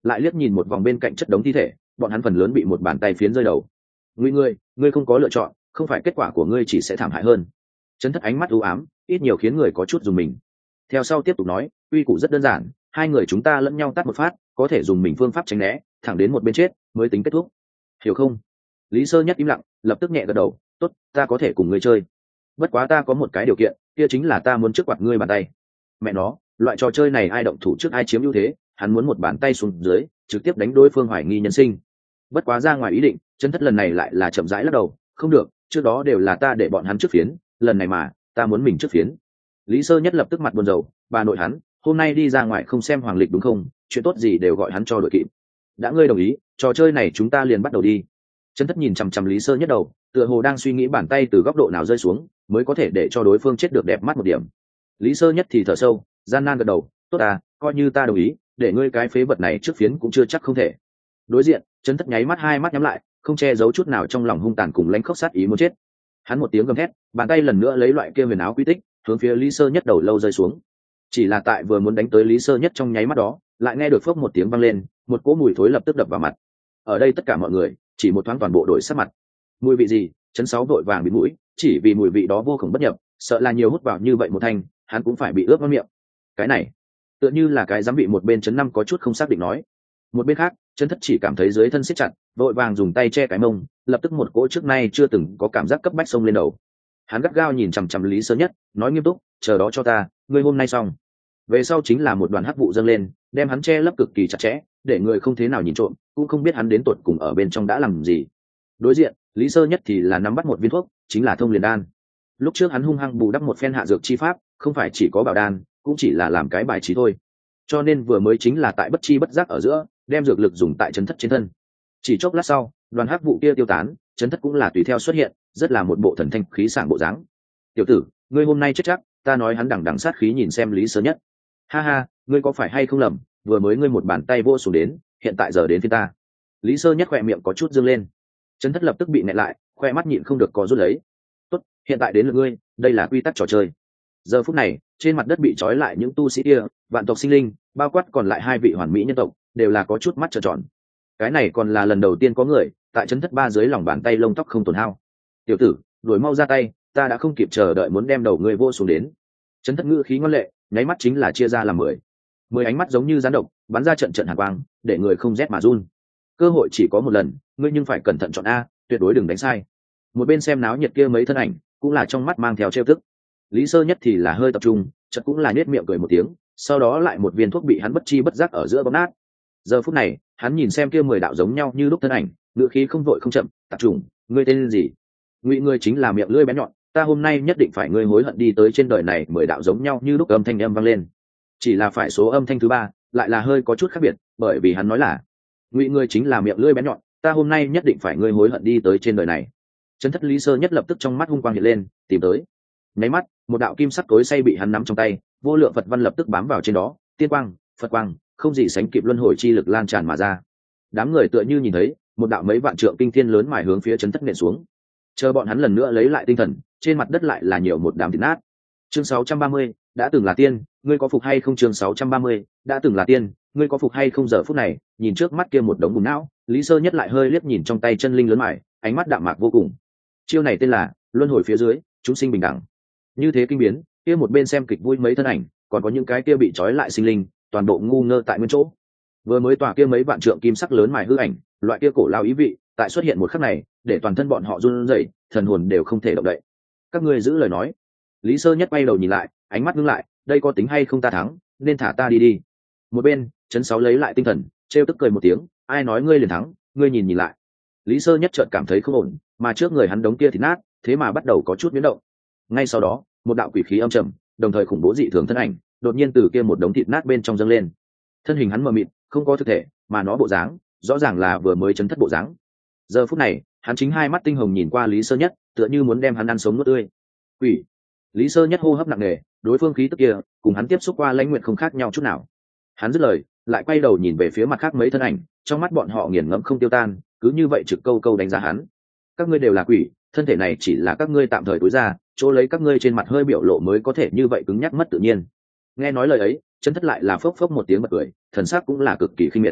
lại liếc nhìn một vòng bên cạnh chất đống thi thể, bọn hắn phần lớn bị một bàn tay phiến rơi đầu. Ngụy ngươi, ngươi không có lựa chọn, không phải kết quả của ngươi chỉ sẽ thảm hại hơn. Trấn Thất ánh mắt u ám, ít nhiều khiến người có chút dùng mình. Theo sau tiếp tục nói, uy củ rất đơn giản, hai người chúng ta lẫn nhau tát một phát, có thể dùng mình phương pháp tránh né, thẳng đến một bên chết mới tính kết thúc, hiểu không? Lý Sơ Nhất im lặng, lập tức nhẹ gật đầu, tốt, ta có thể cùng ngươi chơi. Bất quá ta có một cái điều kiện, kia chính là ta muốn trước quạt ngươi bàn tay. Mẹ nó, loại trò chơi này ai động thủ trước ai chiếm ưu thế, hắn muốn một bàn tay xuống dưới, trực tiếp đánh đối phương hoài nghi nhân sinh. Bất quá ra ngoài ý định, Trấn Thất lần này lại là chậm rãi lắc đầu, không được, trước đó đều là ta để bọn hắn trước phiến, lần này mà, ta muốn mình trước phiến. Lý Sơ Nhất lập tức mặt buồn rầu, bà nội hắn, hôm nay đi ra ngoài không xem hoàng lịch đúng không? Chuyện tốt gì đều gọi hắn cho đội kịp. Đã ngươi đồng ý, trò chơi này chúng ta liền bắt đầu đi. Trấn Thất nhìn chằm chằm Lý Sơ Nhất đầu, tựa hồ đang suy nghĩ bàn tay từ góc độ nào rơi xuống, mới có thể để cho đối phương chết được đẹp mắt một điểm. Lý Sơ Nhất thì thở sâu, gian nan gật đầu, tốt à, coi như ta đồng ý, để ngươi cái phế vật này trước phiến cũng chưa chắc không thể. Đối diện, Trấn Thất nháy mắt hai mắt nhắm lại, không che giấu chút nào trong lòng hung tàn cùng lãnh khốc sát ý muốn chết. Hắn một tiếng gầm thét, bàn tay lần nữa lấy loại kia huyền áo quy tích, hướng phía Lý Sơ Nhất đầu lâu rơi xuống. Chỉ là tại vừa muốn đánh tới Lý Sơ Nhất trong nháy mắt đó, lại nghe được phốc một tiếng vang lên, một cỗ mùi thối lập tức đập vào mặt. Ở đây tất cả mọi người, chỉ một thoáng toàn bộ đổi sắc mặt. Mùi vị gì? Trấn Sáu vội vàng bịt mũi, chỉ vì mùi vị đó vô cùng bất nhập, sợ là nhiều hút vào như vậy một thanh, hắn cũng phải bị ướt mất miệng. Cái này, tựa như là cái giám bị một bên Trấn Năm có chút không xác định nói. Một bên khác, Trấn Thất chỉ cảm thấy dưới thân siết chặt, vội vàng dùng tay che cái mông, lập tức một cỗ trước nay chưa từng có cảm giác cấp bách xông lên đầu. Hắn gắt gao nhìn chằm chằm Lý Sơ Nhất, nói nghiêm túc, chờ đó cho ta, ngươi hôm nay xong. Về sau chính là một đoàn hắc vụ dâng lên, đem hắn che lấp cực kỳ chặt chẽ, để người không thế nào nhìn trộm, cũng không biết hắn đến tột cùng ở bên trong đã làm gì. Đối diện, Lý Sơ Nhất thì là nắm bắt một viên thuốc, chính là thông liền đan. Lúc trước hắn hung hăng bù đắp một phen hạ dược chi pháp, không phải chỉ có bảo đan, cũng chỉ là làm cái bài trí thôi. Cho nên vừa mới chính là tại bất chi bất giác ở giữa, đem dược lực dùng tại Trấn Thất trên thân. Chỉ chốc lát sau, đoàn hắc vụ kia tiêu tán, Trấn Thất cũng là tùy theo xuất hiện, rất là một bộ thần thanh khí sảng bộ dáng. Tiểu tử, ngươi hôm nay chết chắc, ta nói hắn đằng đằng sát khí nhìn xem Lý Sơ Nhất. Ha ha, ngươi có phải hay không lầm, vừa mới ngươi một bàn tay vô xuống đến, hiện tại giờ đến phía ta. Lý Sơ Nhất khỏe miệng có chút dương lên. Trấn Thất lập tức bị nẹt lại, khoe mắt nhịn không được có rút lấy. Tốt, hiện tại đến lượt ngươi, đây là quy tắc trò chơi. Giờ phút này, trên mặt đất bị trói lại những tu sĩ kia, vạn tộc sinh linh, bao quát còn lại hai vị hoàn mỹ nhân tộc, đều là có chút mắt trợn tròn. Cái này còn là lần đầu tiên có người tại Trấn Thất ba dưới lòng bàn tay lông tóc không tổn hao. Tiểu tử, đuổi mau ra tay, ta đã không kịp chờ đợi muốn đem đầu ngươi vô xuống đến. Trấn Thất ngữ khí ngoan lệ, nháy mắt chính là chia ra làm mười. Mười ánh mắt giống như gián độc, bắn ra trận trận hàn quang, để người không rét mà run. Cơ hội chỉ có một lần, ngươi nhưng phải cẩn thận chọn a, tuyệt đối đừng đánh sai. Một bên xem náo nhiệt kia mấy thân ảnh, cũng là trong mắt mang theo trêu tức. Lý Sơ Nhất thì là hơi tập trung, chợt cũng là nhếch miệng cười một tiếng, sau đó lại một viên thuốc bị hắn bất chi bất giác ở giữa bóp nát. Giờ phút này, hắn nhìn xem kia mười đạo giống nhau như lúc thân ảnh, ngữ khí không vội không chậm, tập trung, ngươi tên gì? Ngụy ngươi chính là miệng lưỡi bén nhọn, ta hôm nay nhất định phải ngươi hối hận đi tới trên đời này. Mười đạo giống nhau như lúc âm thanh âm vang lên. Chỉ là phải số âm thanh thứ ba, lại là hơi có chút khác biệt, bởi vì hắn nói là Ngụy ngươi chính là miệng lưỡi bén nhọn, ta hôm nay nhất định phải ngươi hối hận đi tới trên đời này. Trấn Thất Lý Sơ Nhất lập tức trong mắt hung quang hiện lên, tìm tới. Nháy mắt, một đạo kim sắc tối say bị hắn nắm trong tay, vô lượng Phật văn lập tức bám vào trên đó, tiên quang, Phật quang, không gì sánh kịp luân hồi chi lực lan tràn mà ra. Đám người tựa như nhìn thấy một đạo mấy vạn trượng kinh thiên lớn mài hướng phía Trấn Thất nện xuống. Chờ bọn hắn lần nữa lấy lại tinh thần, trên mặt đất lại là nhiều một đám thịt nát. Chương sáu trăm ba mươi, đã từng là tiên, ngươi có phục hay không? Chương sáu trăm ba mươi, đã từng là tiên, ngươi có phục hay không? Giờ phút này, nhìn trước mắt kia một đống bùn não, Lý Sơ Nhất lại hơi liếc nhìn trong tay chân linh lớn mài, ánh mắt đạm mạc vô cùng. Chiêu này tên là luân hồi phía dưới, chúng sinh bình đẳng. Như thế kinh biến, kia một bên xem kịch vui mấy thân ảnh, còn có những cái kia bị trói lại sinh linh, toàn bộ ngu ngơ tại nguyên chỗ. Vừa mới tỏa kia mấy vạn trượng kim sắc lớn mài hư ảnh, loại kia cổ lao ý vị, tại xuất hiện một khắc này, để toàn thân bọn họ run rẩy, thần hồn đều không thể động đậy. Các ngươi giữ lời nói. Lý Sơ Nhất bay đầu nhìn lại, ánh mắt ngưng lại, đây có tính hay không ta thắng, nên thả ta đi đi. Một bên, Trấn Sáu lấy lại tinh thần, trêu tức cười một tiếng, ai nói ngươi liền thắng, ngươi nhìn nhìn lại. Lý Sơ Nhất chợt cảm thấy không ổn, mà trước người hắn đống kia thì nát, thế mà bắt đầu có chút biến động. Ngay sau đó, một đạo quỷ khí âm trầm, đồng thời khủng bố dị thường thân ảnh, đột nhiên từ kia một đống thịt nát bên trong dâng lên. Thân hình hắn mờ mịt, không có thực thể, mà nó bộ dáng, rõ ràng là vừa mới Trấn Thất bộ dáng. Giờ phút này, hắn chính hai mắt tinh hồng nhìn qua Lý Sơ Nhất, tựa như muốn đem hắn ăn sống nuốt tươi. Quỷ. Lý Sơ Nhất hô hấp nặng nề, đối phương khí tức kia, cùng hắn tiếp xúc qua lãnh nguyện không khác nhau chút nào. Hắn dứt lời, lại quay đầu nhìn về phía mặt khác mấy thân ảnh, trong mắt bọn họ nghiền ngẫm không tiêu tan, cứ như vậy trực câu câu đánh giá hắn. Các ngươi đều là quỷ, thân thể này chỉ là các ngươi tạm thời tối ra, chỗ lấy các ngươi trên mặt hơi biểu lộ mới có thể như vậy cứng nhắc mất tự nhiên. Nghe nói lời ấy, Trấn Thất lại là phốc phốc một tiếng bật cười, thần sắc cũng là cực kỳ khinh miệt.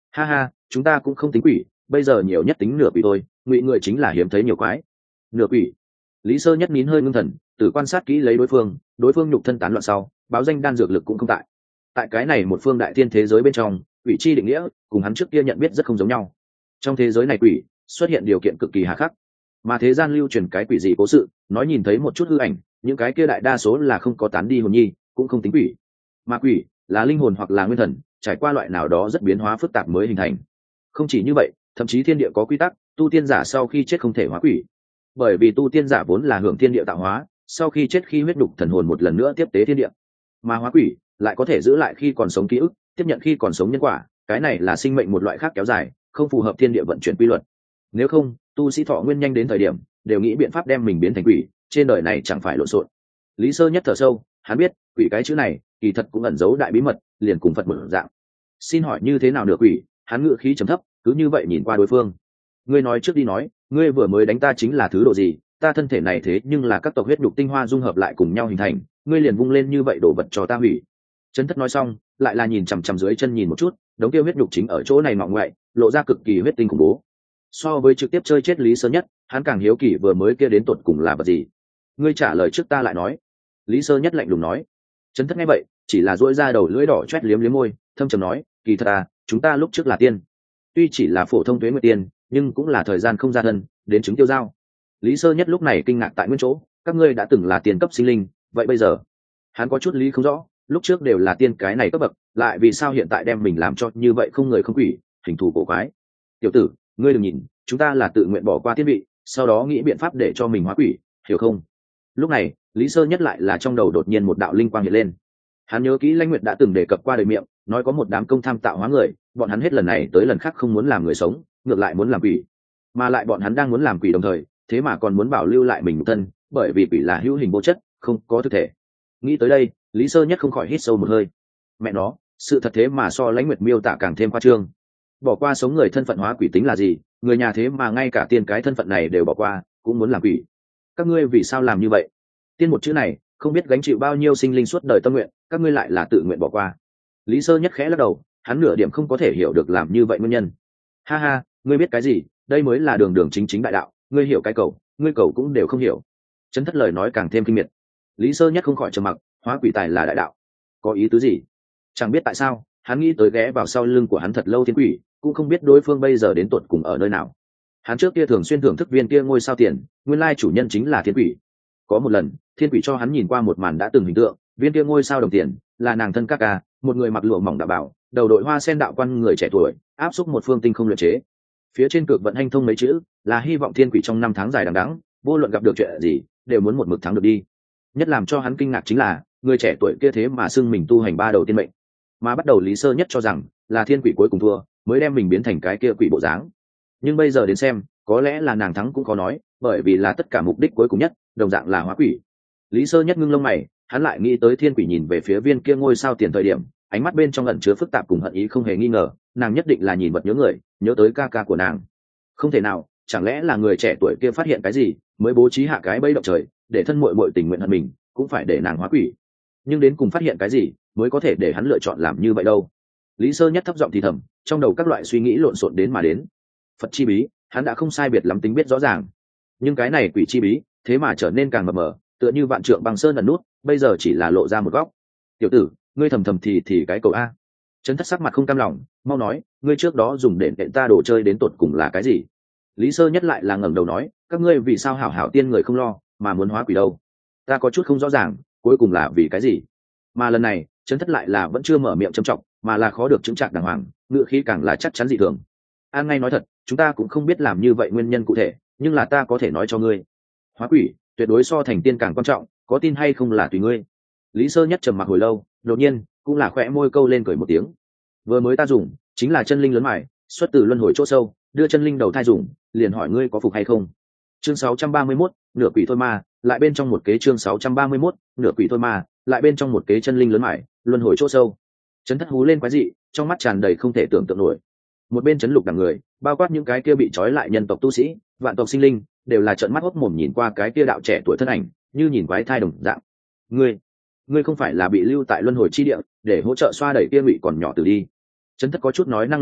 Ha ha, chúng ta cũng không tính quỷ, bây giờ nhiều nhất tính nửa quỷ thôi, ngụy người chính là hiếm thấy nhiều quái. Nửa quỷ. Lý Sơ Nhất nín hơi ngưng thần, từ quan sát kỹ lấy đối phương, đối phương nhục thân tán loạn sau, báo danh đan dược lực cũng không tại. Tại cái này một phương đại thiên thế giới bên trong, quỷ chi định nghĩa cùng hắn trước kia nhận biết rất không giống nhau. Trong thế giới này quỷ xuất hiện điều kiện cực kỳ hà khắc, mà thế gian lưu truyền cái quỷ gì cố sự, nói nhìn thấy một chút hư ảnh, những cái kia đại đa số là không có tán đi hồn nhi, cũng không tính quỷ. Mà quỷ là linh hồn hoặc là nguyên thần, trải qua loại nào đó rất biến hóa phức tạp mới hình thành. Không chỉ như vậy, thậm chí thiên địa có quy tắc, tu tiên giả sau khi chết không thể hóa quỷ, bởi vì tu tiên giả vốn là hưởng thiên địa tạo hóa, sau khi chết khi huyết đục thần hồn một lần nữa tiếp tế thiên địa, mà hóa quỷ lại có thể giữ lại khi còn sống ký ức, tiếp nhận khi còn sống nhân quả, cái này là sinh mệnh một loại khác kéo dài, không phù hợp thiên địa vận chuyển quy luật. Nếu không, tu sĩ thọ nguyên nhanh đến thời điểm đều nghĩ biện pháp đem mình biến thành quỷ, trên đời này chẳng phải lộn xộn. Lý Sơ Nhất thở sâu, hắn biết quỷ cái chữ này kỳ thật cũng ẩn giấu đại bí mật, liền cùng Phật một dạng. Xin hỏi như thế nào nửa quỷ? Hắn ngự khí trầm thấp, cứ như vậy nhìn qua đối phương. Ngươi nói trước đi nói, ngươi vừa mới đánh ta chính là thứ độ gì? Ta thân thể này thế nhưng là các tộc huyết nhục tinh hoa dung hợp lại cùng nhau hình thành, ngươi liền vung lên như vậy đổ vật cho ta hủy. Trấn Thất nói xong, lại là nhìn chằm chằm dưới chân nhìn một chút, đống tiêu huyết nhục chính ở chỗ này ngọ ngoại, lộ ra cực kỳ huyết tinh khủng bố. So với trực tiếp chơi chết Lý Sơ Nhất, hắn càng hiếu kỳ vừa mới kia đến tột cùng là vật gì. Ngươi trả lời trước ta lại nói. Lý Sơ Nhất lạnh lùng nói. Trấn Thất nghe vậy, chỉ là duỗi ra đầu lưỡi đỏ chét liếm liếm môi, thâm trầm nói, kỳ thật à, chúng ta lúc trước là tiên, tuy chỉ là phổ thông tuế nguyệt tiên, nhưng cũng là thời gian không ra thân, đến chứng tiêu giao. Lý Sơ Nhất lúc này kinh ngạc tại nguyên chỗ, các ngươi đã từng là tiên cấp sinh linh, vậy bây giờ? Hắn có chút lý không rõ, lúc trước đều là tiên cái này cấp bậc, lại vì sao hiện tại đem mình làm cho như vậy không người không quỷ, hình thù cổ quái. Tiểu tử, ngươi đừng nhìn, chúng ta là tự nguyện bỏ qua thiên vị, sau đó nghĩ biện pháp để cho mình hóa quỷ, hiểu không? Lúc này, Lý Sơ Nhất lại là trong đầu đột nhiên một đạo linh quang hiện lên. Hắn nhớ kỹ Lãnh Nguyệt đã từng đề cập qua đời miệng, nói có một đám công tham tạo hóa người, bọn hắn hết lần này tới lần khác không muốn làm người sống, ngược lại muốn làm quỷ, mà lại bọn hắn đang muốn làm quỷ đồng thời, thế mà còn muốn bảo lưu lại mình thân, bởi vì quỷ là hữu hình vô chất, không có thực thể. Nghĩ tới đây, Lý Sơ Nhất không khỏi hít sâu một hơi. Mẹ nó, sự thật thế mà so Lãnh Nguyệt miêu tả càng thêm khoa trương. Bỏ qua sống người thân phận hóa quỷ tính là gì, người nhà thế mà ngay cả tiên cái thân phận này đều bỏ qua, cũng muốn làm quỷ. Các ngươi vì sao làm như vậy? Tiên một chữ này, không biết gánh chịu bao nhiêu sinh linh suốt đời tâm nguyện, các ngươi lại là tự nguyện bỏ qua. Lý Sơ Nhất khẽ lắc đầu, hắn nửa điểm không có thể hiểu được làm như vậy nguyên nhân. Ha ha, ngươi biết cái gì, đây mới là đường đường chính chính đại đạo, ngươi hiểu cái cầu, ngươi cầu cũng đều không hiểu. Trấn Thất lời nói càng thêm kinh miệt. Lý Sơ Nhất không khỏi trầm mặc, hóa quỷ tài là đại đạo, có ý tứ gì? Chẳng biết tại sao, hắn nghĩ tới ghé vào sau lưng của hắn thật lâu thiên quỷ, cũng không biết đối phương bây giờ đến tột cùng ở nơi nào. Hắn trước kia thường xuyên thưởng thức viên kia ngôi sao tiền, nguyên lai chủ nhân chính là thiên quỷ. Có một lần, thiên quỷ cho hắn nhìn qua một màn đã từng hình tượng, viên kia ngôi sao đồng tiền là nàng thân các ca, một người mặc lụa mỏng đạo bảo, đầu đội hoa sen đạo quan người trẻ tuổi, áp xúc một phương tinh không luyện chế. Phía trên cực vận hành thông mấy chữ, là hy vọng thiên quỷ trong năm tháng dài đằng đẵng, vô luận gặp được chuyện gì, đều muốn một mực thắng được đi. Nhất làm cho hắn kinh ngạc chính là, người trẻ tuổi kia thế mà xưng mình tu hành ba đầu tiên mệnh, mà bắt đầu Lý Sơ Nhất cho rằng là thiên quỷ cuối cùng thua, mới đem mình biến thành cái kia quỷ bộ dáng. Nhưng bây giờ đến xem, có lẽ là nàng thắng cũng khó nói, bởi vì là tất cả mục đích cuối cùng nhất, đồng dạng là hóa quỷ. Lý Sơ Nhất ngưng lông mày, hắn lại nghĩ tới thiên quỷ nhìn về phía viên kia ngôi sao tiền thời điểm, ánh mắt bên trong ẩn chứa phức tạp cùng hận ý, không hề nghi ngờ, nàng nhất định là nhìn vật nhớ người, nhớ tới ca ca của nàng. Không thể nào, chẳng lẽ là người trẻ tuổi kia phát hiện cái gì, mới bố trí hạ cái bẫy động trời, để thân muội muội tình nguyện hận mình, cũng phải để nàng hóa quỷ. Nhưng đến cùng phát hiện cái gì, mới có thể để hắn lựa chọn làm như vậy đâu? Lý Sơ Nhất thấp giọng thì thầm, trong đầu các loại suy nghĩ lộn xộn đến mà đến. Phật chi bí, hắn đã không sai biệt lắm tính biết rõ ràng, nhưng cái này quỷ chi bí, thế mà trở nên càng mờ mờ, tựa như vạn trượng băng sơn ẩn nút, bây giờ chỉ là lộ ra một góc. Tiểu tử, ngươi thầm thầm thì thì cái cầu a. Trấn Thất sắc mặt không cam lòng, mau nói, ngươi trước đó dùng để nện ta đồ chơi đến tột cùng là cái gì? Lý Sơ Nhất lại là ngẩng đầu nói, các ngươi vì sao hảo hảo tiên người không lo, mà muốn hóa quỷ đâu? Ta có chút không rõ ràng, cuối cùng là vì cái gì? Mà lần này, Trấn Thất lại là vẫn chưa mở miệng trầm trọng, mà là khó được chứng trạng đàng hoàng, ngựa khí càng là chắc chắn dị thường. An ngay nói thật, chúng ta cũng không biết làm như vậy nguyên nhân cụ thể, nhưng là ta có thể nói cho ngươi, hóa quỷ tuyệt đối so thành tiên càng quan trọng, có tin hay không là tùy ngươi. Lý Sơ Nhất trầm mặc hồi lâu, đột nhiên cũng là khẽ môi câu lên cười một tiếng. Vừa mới ta dùng chính là chân linh lớn mài, xuất từ luân hồi chỗ sâu, đưa chân linh đầu thai dùng, liền hỏi ngươi có phục hay không. Chương sáu trăm ba mươi mốt, nửa quỷ thôi ma, lại bên trong một kế chương sáu trăm ba mươi mốt, nửa quỷ thôi ma, lại bên trong một kế chân linh lớn mài, luân hồi chỗ sâu. Trấn Thất hú lên quái dị, trong mắt tràn đầy không thể tưởng tượng nổi. Một bên chấn lục đằng người, bao quát những cái kia bị trói lại nhân tộc tu sĩ, vạn tộc sinh linh, đều là trợn mắt hốt mồm nhìn qua cái kia đạo trẻ tuổi thân ảnh, như nhìn quái thai đồng dạng. Ngươi, ngươi không phải là bị lưu tại luân hồi chi địa, để hỗ trợ xoa đẩy kia ngụy còn nhỏ từ đi? Trấn Thất có chút nói năng lộn xộn,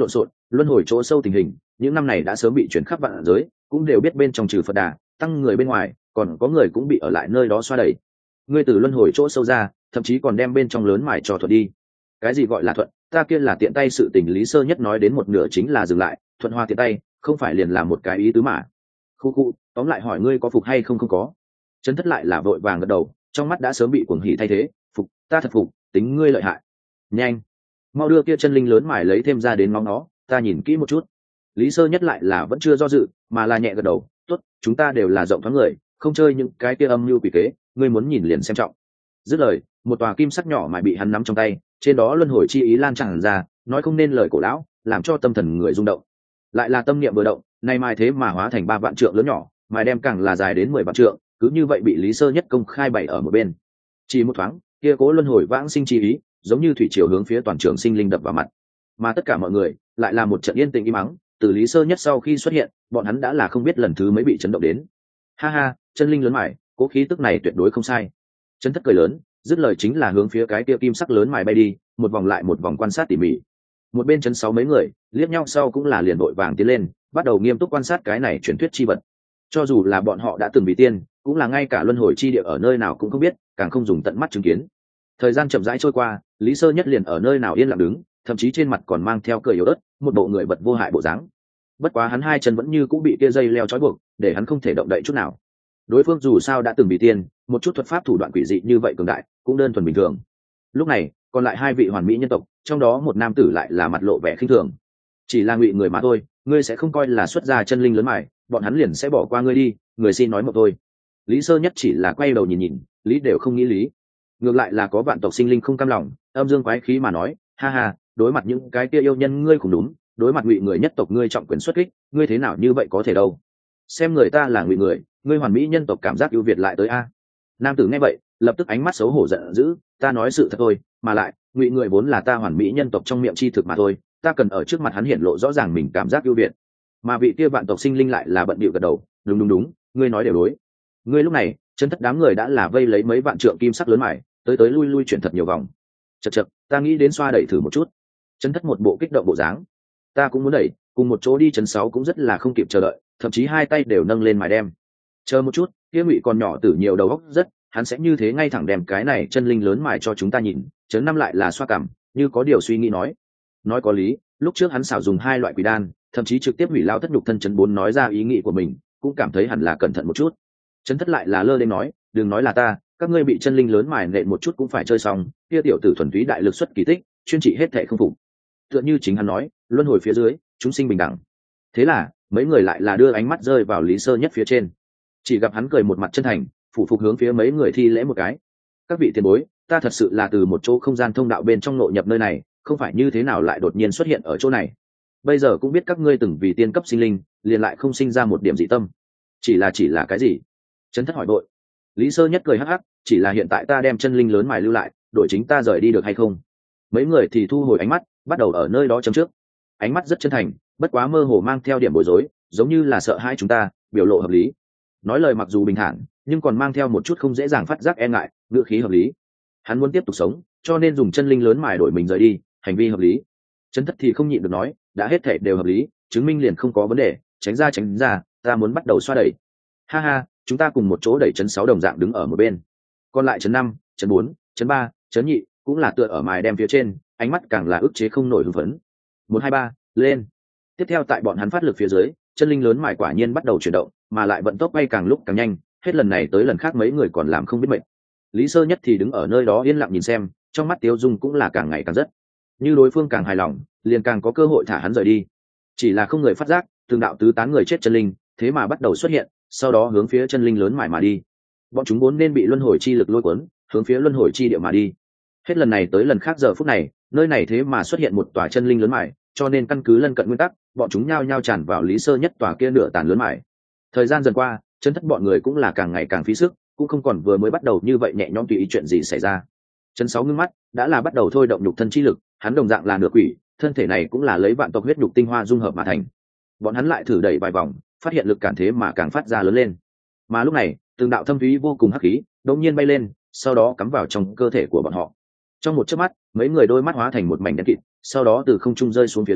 luân hồi chỗ sâu tình hình những năm này đã sớm bị chuyển khắp vạn giới, cũng đều biết bên trong trừ Phật Đà tăng người bên ngoài, còn có người cũng bị ở lại nơi đó xoa đẩy. Ngươi từ luân hồi chỗ sâu ra, thậm chí còn đem bên trong lớn mài cho thuận đi. Cái gì gọi là thuận? Ta kia là tiện tay sự tình. Lý Sơ Nhất nói đến một nửa chính là dừng lại. Thuận hoa tiện tay, không phải liền là một cái ý tứ mà. Khu khu, tóm lại hỏi ngươi có phục hay không? Không có. Trấn Thất lại là vội vàng gật đầu, trong mắt đã sớm bị cuồng hỉ thay thế. Phục, ta thật phục, tính ngươi lợi hại. Nhanh, mau đưa kia chân linh lớn mài lấy thêm ra đến ngóng nó, ta nhìn kỹ một chút. Lý Sơ Nhất lại là vẫn chưa do dự, mà là nhẹ gật đầu. Tốt, chúng ta đều là rộng thoáng người, không chơi những cái kia âm mưu quỷ kế, ngươi muốn nhìn liền xem trọng. Dứt lời, một tòa kim sắc nhỏ mài bị hắn nắm trong tay, trên đó luân hồi chi ý lan tràn ra, nói không nên lời cổ lão, làm cho tâm thần người rung động. Lại là tâm niệm vừa động, nay mài thế mà hóa thành ba vạn trượng lớn nhỏ, mài đem càng là dài đến mười vạn trượng, cứ như vậy bị Lý Sơ Nhất công khai bày ở một bên. Chỉ một thoáng, kia cố luân hồi vãng sinh chi ý, giống như thủy triều hướng phía toàn trường sinh linh đập vào mặt. Mà tất cả mọi người, lại là một trận yên tĩnh im mắng, từ Lý Sơ Nhất sau khi xuất hiện, bọn hắn đã là không biết lần thứ mấy bị chấn động đến. Ha ha, chân linh lớn mài, cố khí tức này tuyệt đối không sai. Trấn Thất cười lớn, dứt lời chính là hướng phía cái kia kim sắc lớn mài bay đi, một vòng lại một vòng quan sát tỉ mỉ. Một bên chấn sáu mấy người liếc nhau sau cũng là liền đội vàng tiến lên, bắt đầu nghiêm túc quan sát cái này truyền thuyết chi vật. Cho dù là bọn họ đã từng bị tiên, cũng là ngay cả luân hồi chi địa ở nơi nào cũng không biết, càng không dùng tận mắt chứng kiến. Thời gian chậm rãi trôi qua, Lý Sơ Nhất liền ở nơi nào yên lặng đứng, thậm chí trên mặt còn mang theo cười yếu ớt, một bộ người vật vô hại bộ dáng. Bất quá hắn hai chân vẫn như cũng bị kia dây leo trói buộc, để hắn không thể động đậy chút nào. Đối phương dù sao đã từng bị tiên, một chút thuật pháp thủ đoạn quỷ dị như vậy cường đại cũng đơn thuần bình thường. Lúc này còn lại hai vị hoàn mỹ nhân tộc, trong đó một nam tử lại là mặt lộ vẻ khinh thường. Chỉ là ngụy người mà thôi, ngươi sẽ không coi là xuất gia chân linh lớn mài, bọn hắn liền sẽ bỏ qua ngươi đi, người xin nói một thôi. Lý Sơ Nhất chỉ là quay đầu nhìn nhìn, lý đều không nghĩ lý. Ngược lại là có vạn tộc sinh linh không cam lòng, âm dương quái khí mà nói, ha ha, đối mặt những cái kia yêu nhân ngươi cũng đúng, đối mặt ngụy người nhất tộc ngươi trọng quyền xuất kích, ngươi thế nào như vậy có thể đâu? Xem người ta là ngụy người, ngươi hoàn mỹ nhân tộc cảm giác ưu việt lại tới a. Nam tử nghe vậy lập tức ánh mắt xấu hổ giận dữ, ta nói sự thật thôi, mà lại ngụy người vốn là ta hoàn mỹ nhân tộc trong miệng chi thực mà thôi, ta cần ở trước mặt hắn hiển lộ rõ ràng mình cảm giác ưu việt. Mà vị kia vạn tộc sinh linh lại là bận bịu gật đầu, đúng đúng đúng, ngươi nói đều đối. Ngươi lúc này chân thất đám người đã là vây lấy mấy vạn trượng kim sắc lớn mải, tới tới lui lui chuyển thật nhiều vòng. Chật chật, ta nghĩ đến xoa đẩy thử một chút. Chân thất một bộ kích động bộ dáng, ta cũng muốn đẩy, cùng một chỗ đi. Chấn sáu cũng rất là không kịp chờ đợi, thậm chí hai tay đều nâng lên mài đem. Chờ một chút, kia ngụy còn nhỏ tử nhiều đầu óc rất, hắn sẽ như thế ngay thẳng đem cái này chân linh lớn mài cho chúng ta nhìn. Chấn năm lại là xoa cằm, như có điều suy nghĩ nói, nói có lý, lúc trước hắn xảo dùng hai loại quỷ đan, thậm chí trực tiếp hủy lao thất nhục thân. Chấn bốn nói ra ý nghĩ của mình, cũng cảm thấy hẳn là cẩn thận một chút. Chấn thất lại là lơ lên nói, đừng nói là ta, các ngươi bị chân linh lớn mài nện một chút cũng phải chơi xong. Kia tiểu tử thuần túy đại lực xuất kỳ tích, chuyên trị hết thệ không phục. Tựa như chính hắn nói, luân hồi phía dưới chúng sinh bình đẳng. Thế là mấy người lại là đưa ánh mắt rơi vào Lý Sơ Nhất phía trên, chỉ gặp hắn cười một mặt chân thành, phủ phục hướng phía mấy người thi lễ một cái. Các vị tiền bối, ta thật sự là từ một chỗ không gian thông đạo bên trong nội nhập nơi này, không phải như thế nào lại đột nhiên xuất hiện ở chỗ này. Bây giờ cũng biết các ngươi từng vì tiên cấp sinh linh, liền lại không sinh ra một điểm dị tâm. Chỉ là chỉ là cái gì? Chấn thất hỏi đội. Lý Sơ Nhất cười hắc hắc, chỉ là hiện tại ta đem chân linh lớn mài lưu lại, đội chính ta rời đi được hay không? Mấy người thì thu hồi ánh mắt, bắt đầu ở nơi đó chấm trước. Ánh mắt rất chân thành, bất quá mơ hồ mang theo điểm bối rối, giống như là sợ hai chúng ta, biểu lộ hợp lý. Nói lời mặc dù bình thản, nhưng còn mang theo một chút không dễ dàng phát giác e ngại, ngữ khí hợp lý. Hắn muốn tiếp tục sống, cho nên dùng chân linh lớn mài đổi mình rời đi, hành vi hợp lý. Chấn thất thì không nhịn được nói, đã hết thể đều hợp lý, chứng minh liền không có vấn đề, tránh ra tránh ra, ta muốn bắt đầu xoa đẩy. Ha ha, chúng ta cùng một chỗ đẩy. Chấn sáu đồng dạng đứng ở một bên, còn lại chấn năm, chấn bốn, chấn ba, chấn nhị cũng là tựa ở mài đem phía trên, ánh mắt càng là ức chế không nổi hưng phấn. Một hai ba, lên. Tiếp theo tại bọn hắn phát lực phía dưới, chân linh lớn mài quả nhiên bắt đầu chuyển động, mà lại vận tốc bay càng lúc càng nhanh, hết lần này tới lần khác mấy người còn làm không biết mệt. Lý Sơ Nhất thì đứng ở nơi đó yên lặng nhìn xem, trong mắt Tiếu Dung cũng là càng ngày càng rất, như đối phương càng hài lòng, liền càng có cơ hội thả hắn rời đi. Chỉ là không người phát giác, từng đạo tứ tán người chết chân linh, thế mà bắt đầu xuất hiện, sau đó hướng phía chân linh lớn mài mà đi. Bọn chúng vốn nên bị luân hồi chi lực lôi cuốn, hướng phía luân hồi chi địa mà đi. Hết lần này tới lần khác giờ phút này, nơi này thế mà xuất hiện một tòa chân linh lớn mài, cho nên căn cứ lân cận nguyên tắc, bọn chúng nhao nhao tràn vào Lý Sơ Nhất tòa kia nửa tàn lớn mài. Thời gian dần qua, chân thất bọn người cũng là càng ngày càng phí sức, cũng không còn vừa mới bắt đầu như vậy nhẹ nhõm tùy ý chuyện gì xảy ra. Chân sáu ngưng mắt, đã là bắt đầu thôi động nhục thân chi lực, hắn đồng dạng là nửa quỷ, thân thể này cũng là lấy vạn tộc huyết nhục tinh hoa dung hợp mà thành. Bọn hắn lại thử đẩy vài vòng, phát hiện lực cản thế mà càng phát ra lớn lên. Mà lúc này, từng đạo thâm thúy vô cùng hắc khí đột nhiên bay lên, sau đó cắm vào trong cơ thể của bọn họ. Trong một chớp mắt, mấy người đôi mắt hóa thành một mảnh đen kịt, sau đó từ không trung rơi xuống phía dưới,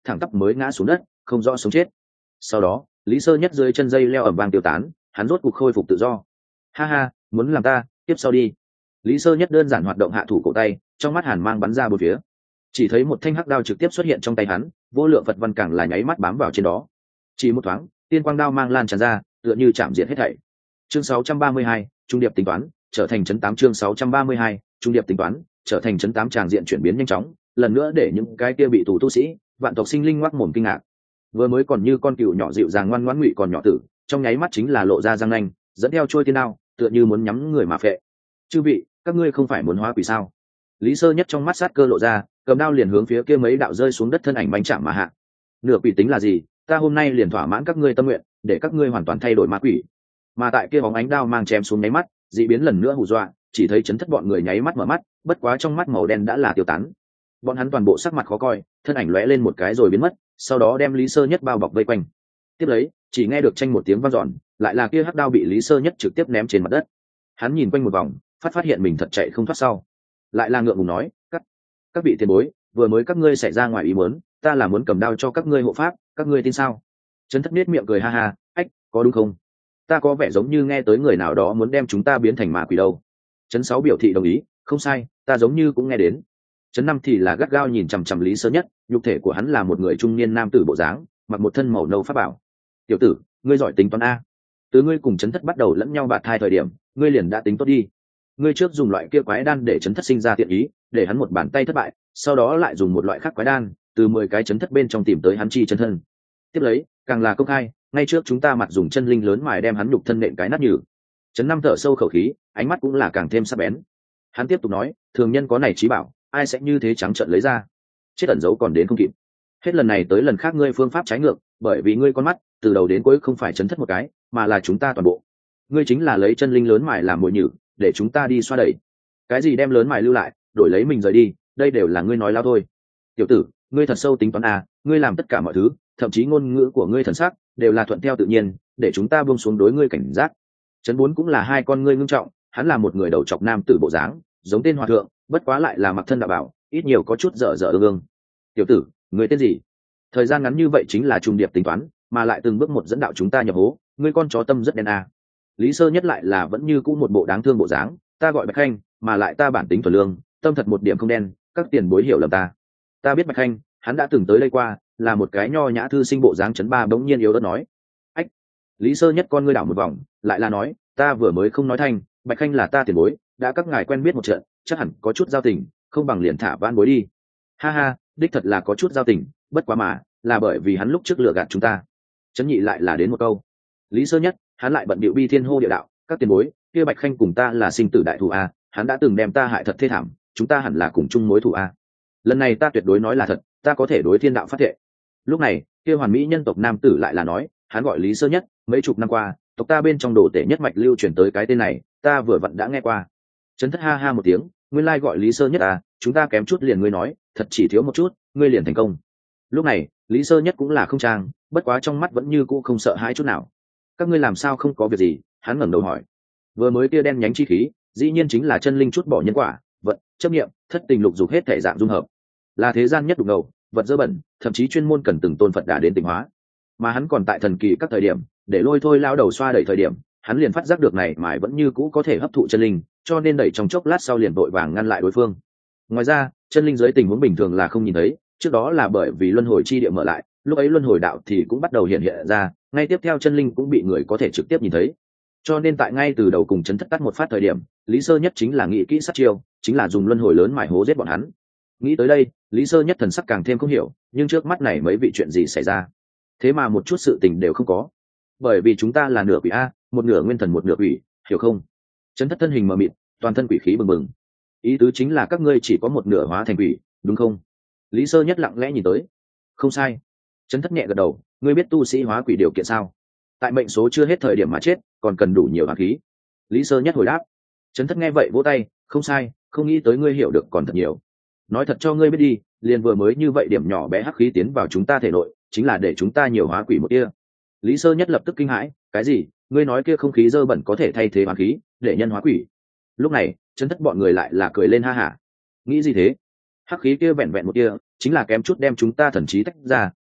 thẳng tắp mới ngã xuống đất không rõ sống chết. Sau đó Lý Sơ Nhất dưới chân dây leo ẩm vang tiêu tán, hắn rốt cuộc khôi phục tự do. Ha ha, muốn làm ta tiếp sau đi. Lý Sơ Nhất đơn giản hoạt động hạ thủ cổ tay, trong mắt hàn mang bắn ra bốn phía, chỉ thấy một thanh hắc đao trực tiếp xuất hiện trong tay hắn, vô lượng Phật văn càng là nháy mắt bám vào trên đó. Chỉ một thoáng, tiên quang đao mang lan tràn ra, tựa như chạm diệt hết thảy. Chương sáu trăm ba mươi hai, trung điệp tính toán, trở thành chấn tám. Chương sáu trăm ba mươi hai, trung điệp tính toán, trở thành chấn tám. Tràng diện chuyển biến nhanh chóng, lần nữa để những cái kia bị tù tu sĩ, vạn tộc sinh linh ngoác mồm kinh ngạc. Vừa mới còn như con cừu nhỏ dịu dàng ngoan ngoãn ngụy còn nhỏ tử, trong nháy mắt chính là lộ ra răng nanh, dẫn theo trôi tiên đao, tựa như muốn nhắm người mà phệ. Chư vị, các ngươi không phải muốn hóa quỷ sao? Lý Sơ Nhất trong mắt sát cơ lộ ra, cầm đao liền hướng phía kia mấy đạo rơi xuống đất thân ảnh bánh chạm mà hạ. Nửa quỷ tính là gì? Ta hôm nay liền thỏa mãn các ngươi tâm nguyện, để các ngươi hoàn toàn thay đổi ma quỷ. Mà tại kia bóng ánh đao mang chém xuống nháy mắt, dị biến lần nữa hù dọa, chỉ thấy chấn thất bọn người nháy mắt mở mắt, bất quá trong mắt màu đen đã là tiêu tán. Bọn hắn toàn bộ sắc mặt khó coi, thân ảnh lóe lên một cái rồi biến mất, sau đó đem Lý Sơ Nhất bao bọc vây quanh. Tiếp lấy, chỉ nghe được tranh một tiếng vang dọn, lại là kia hắc đao bị Lý Sơ Nhất trực tiếp ném trên mặt đất. Hắn nhìn quanh một vòng, phát phát hiện mình thật chạy không thoát sau, lại là ngượng ngùng nói, các các vị tiền bối, vừa mới các ngươi xảy ra ngoài ý muốn, ta là muốn cầm đao cho các ngươi hộ pháp, các ngươi tin sao? Trấn Thất nết miệng cười ha ha, ách, có đúng không? Ta có vẻ giống như nghe tới người nào đó muốn đem chúng ta biến thành ma quỷ đâu. Trấn Sáu biểu thị đồng ý, không sai, ta giống như cũng nghe đến. Trấn Năm thì là gắt gao nhìn chằm chằm Lý Sơ Nhất, nhục thể của hắn là một người trung niên nam tử bộ dáng, mặc một thân màu nâu pháp bảo. Tiểu tử, ngươi giỏi tính toán a. Từ ngươi cùng Trấn Thất bắt đầu lẫn nhau bạt thai thời điểm, ngươi liền đã tính tốt đi. Ngươi trước dùng loại kia quái đan để Trấn Thất sinh ra tiện ý, để hắn một bàn tay thất bại, sau đó lại dùng một loại khác quái đan, từ mười cái Trấn Thất bên trong tìm tới hắn chi chân thân. Tiếp lấy, càng là công khai, ngay trước chúng ta mặt dùng chân linh lớn mài đem hắn nhục thân nện cái nát nhừ. Trấn Năm thở sâu khẩu khí, ánh mắt cũng là càng thêm sắc bén. Hắn tiếp tục nói, thường nhân có này trí bảo, ai sẽ như thế trắng trợn lấy ra? Chết ẩn giấu còn đến không kịp. Hết lần này tới lần khác ngươi phương pháp trái ngược, bởi vì ngươi con mắt từ đầu đến cuối không phải Trấn Thất một cái, mà là chúng ta toàn bộ. Ngươi chính là lấy chân linh lớn mài làm mồi nhử, để chúng ta đi xoa đẩy. Cái gì đem lớn mài lưu lại, đổi lấy mình rời đi, đây đều là ngươi nói lao thôi. Tiểu tử, ngươi thật sâu tính toán à, ngươi làm tất cả mọi thứ, thậm chí ngôn ngữ của ngươi thần sắc đều là thuận theo tự nhiên, để chúng ta buông xuống đối ngươi cảnh giác. Trấn Bốn cũng là hai con ngươi ngưng trọng, hắn là một người đầu trọc nam tử bộ dáng, giống tên hòa thượng, bất quá lại là mặc thân đạo bảo, ít nhiều có chút dở dở ương ương. Tiểu tử, ngươi tên gì? Thời gian ngắn như vậy chính là trung điệp tính toán, mà lại từng bước một dẫn đạo chúng ta nhập hố, ngươi con chó tâm rất đen à. Lý Sơ Nhất lại là vẫn như cũ một bộ đáng thương bộ dáng, ta gọi Bạch Khanh, mà lại ta bản tính thuần lương, tâm thật một điểm không đen, các tiền bối hiểu lầm ta. Ta biết Bạch Khanh, hắn đã từng tới đây qua, là một cái nho nhã thư sinh bộ dáng. Chấn Ba bỗng nhiên yếu ớt nói. Ách. Lý Sơ Nhất con ngươi đảo một vòng, lại là nói, ta vừa mới không nói thành, Bạch Khanh là ta tiền bối, đã các ngài quen biết một trận, chắc hẳn có chút giao tình, không bằng liền thả van bối đi. Ha ha, đích thật là có chút giao tình, bất quá mà, là bởi vì hắn lúc trước lừa gạt chúng ta. Trấn Nhị lại là đến một câu. Lý Sơ Nhất, hắn lại bận bịu bi thiên hô địa đạo, các tiền bối, kia Bạch Khanh cùng ta là sinh tử đại thù a, hắn đã từng đem ta hại thật thê thảm, chúng ta hẳn là cùng chung mối thù a. Lần này ta tuyệt đối nói là thật, ta có thể đối thiên đạo phát thệ. Lúc này, kia hoàn mỹ nhân tộc nam tử lại là nói, hắn gọi Lý Sơ Nhất, mấy chục năm qua, tộc ta bên trong đồ tể nhất mạch lưu truyền tới cái tên này, ta vừa vặn đã nghe qua. Trấn Thất ha ha một tiếng, nguyên lai gọi Lý Sơ Nhất à, chúng ta kém chút liền ngươi nói, thật chỉ thiếu một chút, ngươi liền thành công. Lúc này, Lý Sơ Nhất cũng là không trang, bất quá trong mắt vẫn như cũ không sợ hãi chút nào. Các ngươi làm sao không có việc gì? Hắn ngẩng đầu hỏi. Vừa mới kia đen nhánh chi khí, dĩ nhiên chính là chân linh chút bỏ nhân quả, vận, chấp niệm, thất tình lục dục hết thể dạng dung hợp, là thế gian nhất đục ngầu, vật dơ bẩn, thậm chí chuyên môn cần từng tôn Phật đã đến tịnh hóa. Mà hắn còn tại thần kỳ các thời điểm, để lôi thôi lao đầu xoa đẩy thời điểm, hắn liền phát giác được này mà vẫn như cũ có thể hấp thụ chân linh, cho nên đẩy trong chốc lát sau liền vội vàng ngăn lại đối phương. Ngoài ra, chân linh dưới tình huống bình thường là không nhìn thấy, trước đó là bởi vì luân hồi chi địa mở lại, lúc ấy luân hồi đạo thì cũng bắt đầu hiện hiện ra, ngay tiếp theo chân linh cũng bị người có thể trực tiếp nhìn thấy. Cho nên tại ngay từ đầu cùng Trấn Thất tắt một phát thời điểm, Lý Sơ Nhất chính là nghĩ kỹ sát chiêu, chính là dùng luân hồi lớn mài hố giết bọn hắn. Nghĩ tới đây, Lý Sơ Nhất thần sắc càng thêm không hiểu, nhưng trước mắt này mấy vị chuyện gì xảy ra, thế mà một chút sự tình đều không có. Bởi vì chúng ta là nửa quỷ a, một nửa nguyên thần một nửa quỷ, hiểu không? Trấn Thất thân hình mờ mịt, toàn thân quỷ khí bừng bừng. Ý tứ chính là các ngươi chỉ có một nửa hóa thành quỷ, đúng không? Lý Sơ Nhất lặng lẽ nhìn tới. Không sai. Trấn Thất nhẹ gật đầu, ngươi biết tu sĩ hóa quỷ điều kiện sao? Tại mệnh số chưa hết thời điểm mà chết, còn cần đủ nhiều hóa khí. Lý Sơ Nhất hồi đáp. Trấn Thất nghe vậy vỗ tay, không sai, không nghĩ tới ngươi hiểu được còn thật nhiều. Nói thật cho ngươi biết đi, liền vừa mới như vậy điểm nhỏ bé hắc khí tiến vào chúng ta thể nội, chính là để chúng ta nhiều hóa quỷ một kia. Lý Sơ Nhất lập tức kinh hãi, cái gì? Ngươi nói kia không khí dơ bẩn có thể thay thế hóa khí, để nhân hóa quỷ? Lúc này, Trấn Thất bọn người lại là cười lên ha hả. Nghĩ gì thế? Hắc khí kia vẹn vẹn một kia, chính là kém chút đem chúng ta thần trí tách ra,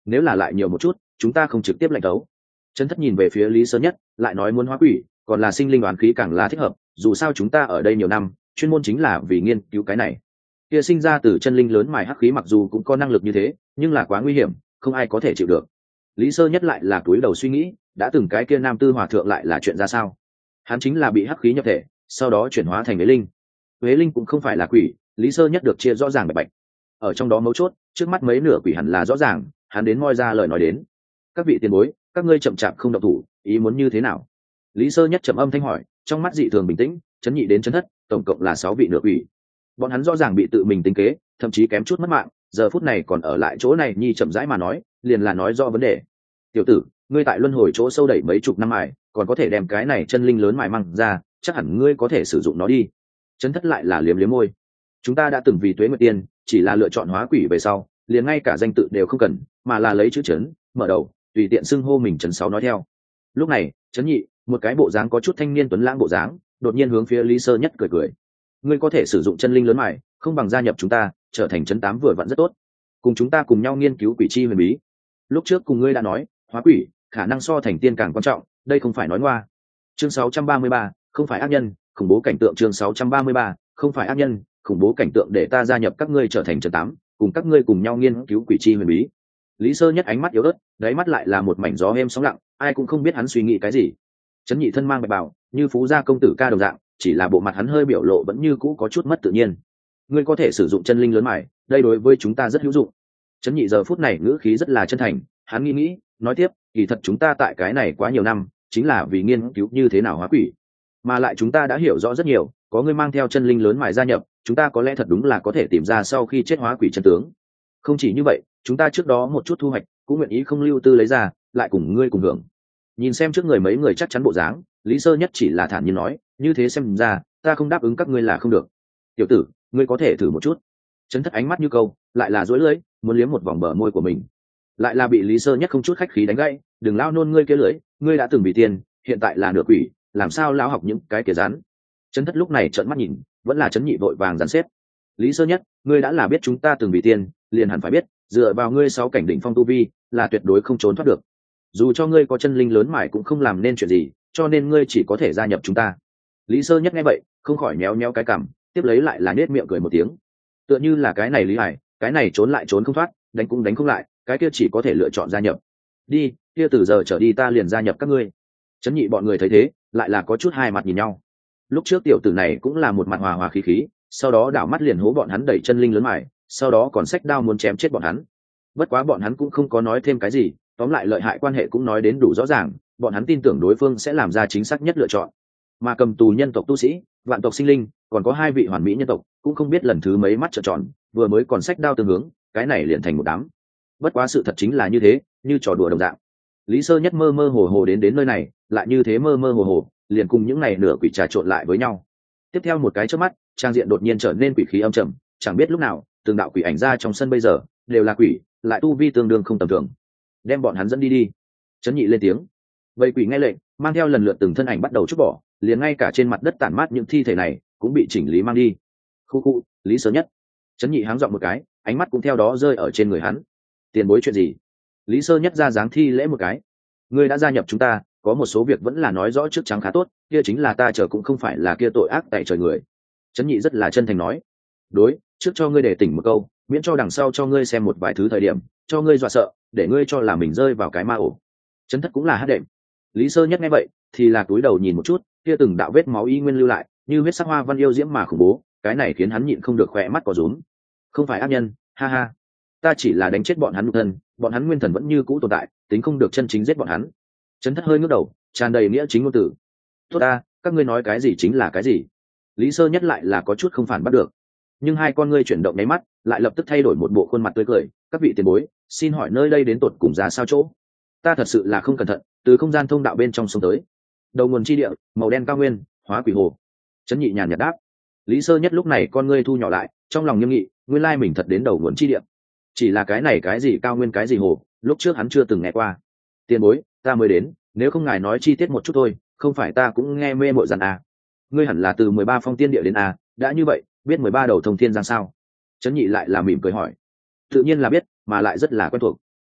nếu là lại nhiều một chút chúng ta không trực tiếp lệnh tấu. Trấn Thất nhìn về phía Lý Sơ Nhất, lại nói muốn hóa quỷ còn là sinh linh đoán khí càng là thích hợp, dù sao chúng ta ở đây nhiều năm chuyên môn chính là vì nghiên cứu cái này. Kia sinh ra từ chân linh lớn mài hắc khí mặc dù cũng có năng lực như thế, nhưng là quá nguy hiểm, không ai có thể chịu được. Lý Sơ Nhất lại là túi đầu suy nghĩ, đã từng cái kia nam tư hòa thượng lại là chuyện ra sao? Hắn chính là bị hắc khí nhập thể, sau đó chuyển hóa thành Huế Linh. Huế Linh cũng không phải là quỷ, Lý Sơ Nhất được chia rõ ràng bạch bạch. Ở trong đó mấu chốt, trước mắt mấy nửa quỷ hẳn là rõ ràng, hắn đến moi ra lời nói đến. Các vị tiền bối, các ngươi chậm chạp không động thủ, ý muốn như thế nào? Lý Sơ Nhất trầm âm thanh hỏi, trong mắt dị thường bình tĩnh, chấn nhị đến chấn thất, tổng cộng là sáu vị nửa quỷ. Bọn hắn rõ ràng bị tự mình tính kế, thậm chí kém chút mất mạng, giờ phút này còn ở lại chỗ này nhi chậm rãi mà nói, liền là nói rõ vấn đề. Tiểu tử, ngươi tại luân hồi chỗ sâu đẩy mấy chục năm mài, còn có thể đem cái này chân linh lớn mài măng ra, chắc hẳn ngươi có thể sử dụng nó đi. Chấn thất lại là liếm liếm môi. Chúng ta đã từng vì Tuế Nguyệt Tiên, chỉ là lựa chọn hóa quỷ về sau, liền ngay cả danh tự đều không cần, mà là lấy chữ Trấn, mở đầu, tùy tiện xưng hô mình Trấn Sáu nói theo. Lúc này, Trấn Nhị, một cái bộ dáng có chút thanh niên tuấn lãng bộ dáng, đột nhiên hướng phía Lý Sơ Nhất cười cười. Ngươi có thể sử dụng chân linh lớn mài, không bằng gia nhập chúng ta, trở thành Trấn Tám vừa vặn rất tốt. Cùng chúng ta cùng nhau nghiên cứu quỷ chi huyền bí. Lúc trước cùng ngươi đã nói, hóa quỷ, khả năng so thành tiên càng quan trọng, đây không phải nói ngoa. Chương sáu trăm ba mươi ba, không phải ác nhân, khủng bố cảnh tượng. Chương sáu trăm ba mươi ba, không phải ác nhân, khủng bố cảnh tượng để ta gia nhập các ngươi trở thành Trấn Tám, cùng các ngươi cùng nhau nghiên cứu quỷ chi huyền bí. Lý Sơ Nhất ánh mắt yếu ớt, đáy mắt lại là một mảnh gió êm sóng lặng, ai cũng không biết hắn suy nghĩ cái gì. Trấn Nhị thân mang bạch bào, như phú gia công tử ca đồng dạng, chỉ là bộ mặt hắn hơi biểu lộ vẫn như cũ có chút mất tự nhiên. Ngươi có thể sử dụng chân linh lớn mài, đây đối với chúng ta rất hữu dụng. Trấn Nhị giờ phút này ngữ khí rất là chân thành, hắn nghĩ nghĩ, nói tiếp, kỳ thật chúng ta tại cái này quá nhiều năm, chính là vì nghiên cứu như thế nào hóa quỷ, mà lại chúng ta đã hiểu rõ rất nhiều, có ngươi mang theo chân linh lớn mài gia nhập, chúng ta có lẽ thật đúng là có thể tìm ra sau khi chết hóa quỷ chân tướng. Không chỉ như vậy, chúng ta trước đó một chút thu hoạch cũng nguyện ý không lưu tư lấy ra, lại cùng ngươi cùng hưởng. Nhìn xem trước người mấy người chắc chắn bộ dáng, Lý Sơ Nhất chỉ là thản nhiên nói, như thế xem ra, ta không đáp ứng các ngươi là không được. Tiểu tử, ngươi có thể thử một chút. Trấn Thất ánh mắt như câu, lại là dối lưỡi, muốn liếm một vòng bờ môi của mình, lại là bị Lý Sơ Nhất không chút khách khí đánh gãy. Đừng lao nôn ngươi kia lưỡi, ngươi đã từng bị tiền, hiện tại là nửa quỷ, làm sao lao học những cái kia rắn. Trấn Thất lúc này trợn mắt nhìn, vẫn là Trấn Nhị vội vàng dàn xếp. Lý Sơ Nhất, ngươi đã là biết chúng ta từng bị tiền, liền hẳn phải biết, dựa vào ngươi sáu cảnh đỉnh phong tu vi, là tuyệt đối không trốn thoát được. Dù cho ngươi có chân linh lớn mài cũng không làm nên chuyện gì, cho nên ngươi chỉ có thể gia nhập chúng ta. Lý Sơ Nhất nghe vậy, không khỏi méo méo cái cằm, tiếp lấy lại là nết miệng cười một tiếng. Tựa như là cái này Lý Hải, cái này trốn lại trốn không thoát, đánh cũng đánh không lại, cái kia chỉ có thể lựa chọn gia nhập. Đi, kia từ giờ trở đi ta liền gia nhập các ngươi. Trấn Nhị bọn người thấy thế, lại là có chút hai mặt nhìn nhau. Lúc trước tiểu tử này cũng là một mặt hòa hòa khí khí, sau đó đảo mắt liền hố bọn hắn đẩy chân linh lớn mài, sau đó còn xách đao muốn chém chết bọn hắn. Bất quá bọn hắn cũng không có nói thêm cái gì, tóm lại lợi hại quan hệ cũng nói đến đủ rõ ràng, bọn hắn tin tưởng đối phương sẽ làm ra chính xác nhất lựa chọn. Mà cầm tù nhân tộc tu sĩ, vạn tộc sinh linh, còn có hai vị hoàn mỹ nhân tộc, cũng không biết lần thứ mấy mắt trợn tròn, vừa mới còn xách đao tương hướng, cái này liền thành một đám. Bất quá sự thật chính là như thế, như trò đùa đồng dạng. Lý Sơ Nhất mơ mơ hồ hồ đến đến nơi này, lại như thế mơ mơ hồ hồ, liền cùng những này nửa quỷ trà trộn lại với nhau. Tiếp theo một cái chớp mắt, trang diện đột nhiên trở nên quỷ khí âm trầm, chẳng biết lúc nào, từng đạo quỷ ảnh ra trong sân bây giờ, đều là quỷ, lại tu vi tương đương không tầm thường. Đem bọn hắn dẫn đi đi. Trấn Nhị lên tiếng. Vậy quỷ nghe lệnh, mang theo lần lượt từng thân ảnh bắt đầu trút bỏ, liền ngay cả trên mặt đất tản mát những thi thể này cũng bị chỉnh lý mang đi. Khu khu, Lý Sơ Nhất. Trấn Nhị háng giọng một cái, ánh mắt cũng theo đó rơi ở trên người hắn. Tiền bối chuyện gì? Lý Sơ Nhất ra dáng thi lễ một cái. Ngươi đã gia nhập chúng ta, có một số việc vẫn là nói rõ trước trắng khá tốt, kia chính là ta chờ cũng không phải là kia tội ác tại trời người. Trấn Nhị rất là chân thành nói. Đối, trước cho ngươi để tỉnh một câu, miễn cho đằng sau cho ngươi xem một vài thứ thời điểm, cho ngươi dọa sợ, để ngươi cho là mình rơi vào cái ma ổ. Trấn Thất cũng là hát đệm. Lý Sơ Nhất nghe vậy, thì là cúi đầu nhìn một chút, kia từng đạo vết máu y nguyên lưu lại, như huyết sắc hoa văn yêu diễm mà khủng bố, cái này khiến hắn nhịn không được khỏe mắt có rúm. Không phải ác nhân, ha ha. Ta chỉ là đánh chết bọn hắn nhục thân, bọn hắn nguyên thần vẫn như cũ tồn tại, tính không được chân chính giết bọn hắn. Trấn Thất hơi ngước đầu, tràn đầy nghĩa chính ngôn từ. Tốt ta, các ngươi nói cái gì chính là cái gì. Lý Sơ Nhất lại là có chút không phản bắt được, nhưng hai con ngươi chuyển động nháy mắt, lại lập tức thay đổi một bộ khuôn mặt tươi cười. Các vị tiền bối, xin hỏi nơi đây đến tột cùng ra sao chỗ? Ta thật sự là không cẩn thận, từ không gian thông đạo bên trong sông tới. Đầu nguồn chi địa, màu đen cao nguyên, hóa quỷ hồ. Trấn Nhị nhàn nhạt đáp. Lý Sơ Nhất lúc này con ngươi thu nhỏ lại, trong lòng nghiêm nghị, nguyên lai mình thật đến đầu nguồn chi địa. Chỉ là cái này cái gì cao nguyên cái gì hồ, lúc trước hắn chưa từng nghe qua. Tiền bối, ta mới đến, nếu không ngài nói chi tiết một chút thôi, không phải ta cũng nghe mê mội dặn à. Ngươi hẳn là từ mười ba phong tiên địa đến à, đã như vậy, biết mười ba đầu thông thiên giang sao? Trấn Nhị lại là mỉm cười hỏi. Tự nhiên là biết, mà lại rất là quen thuộc.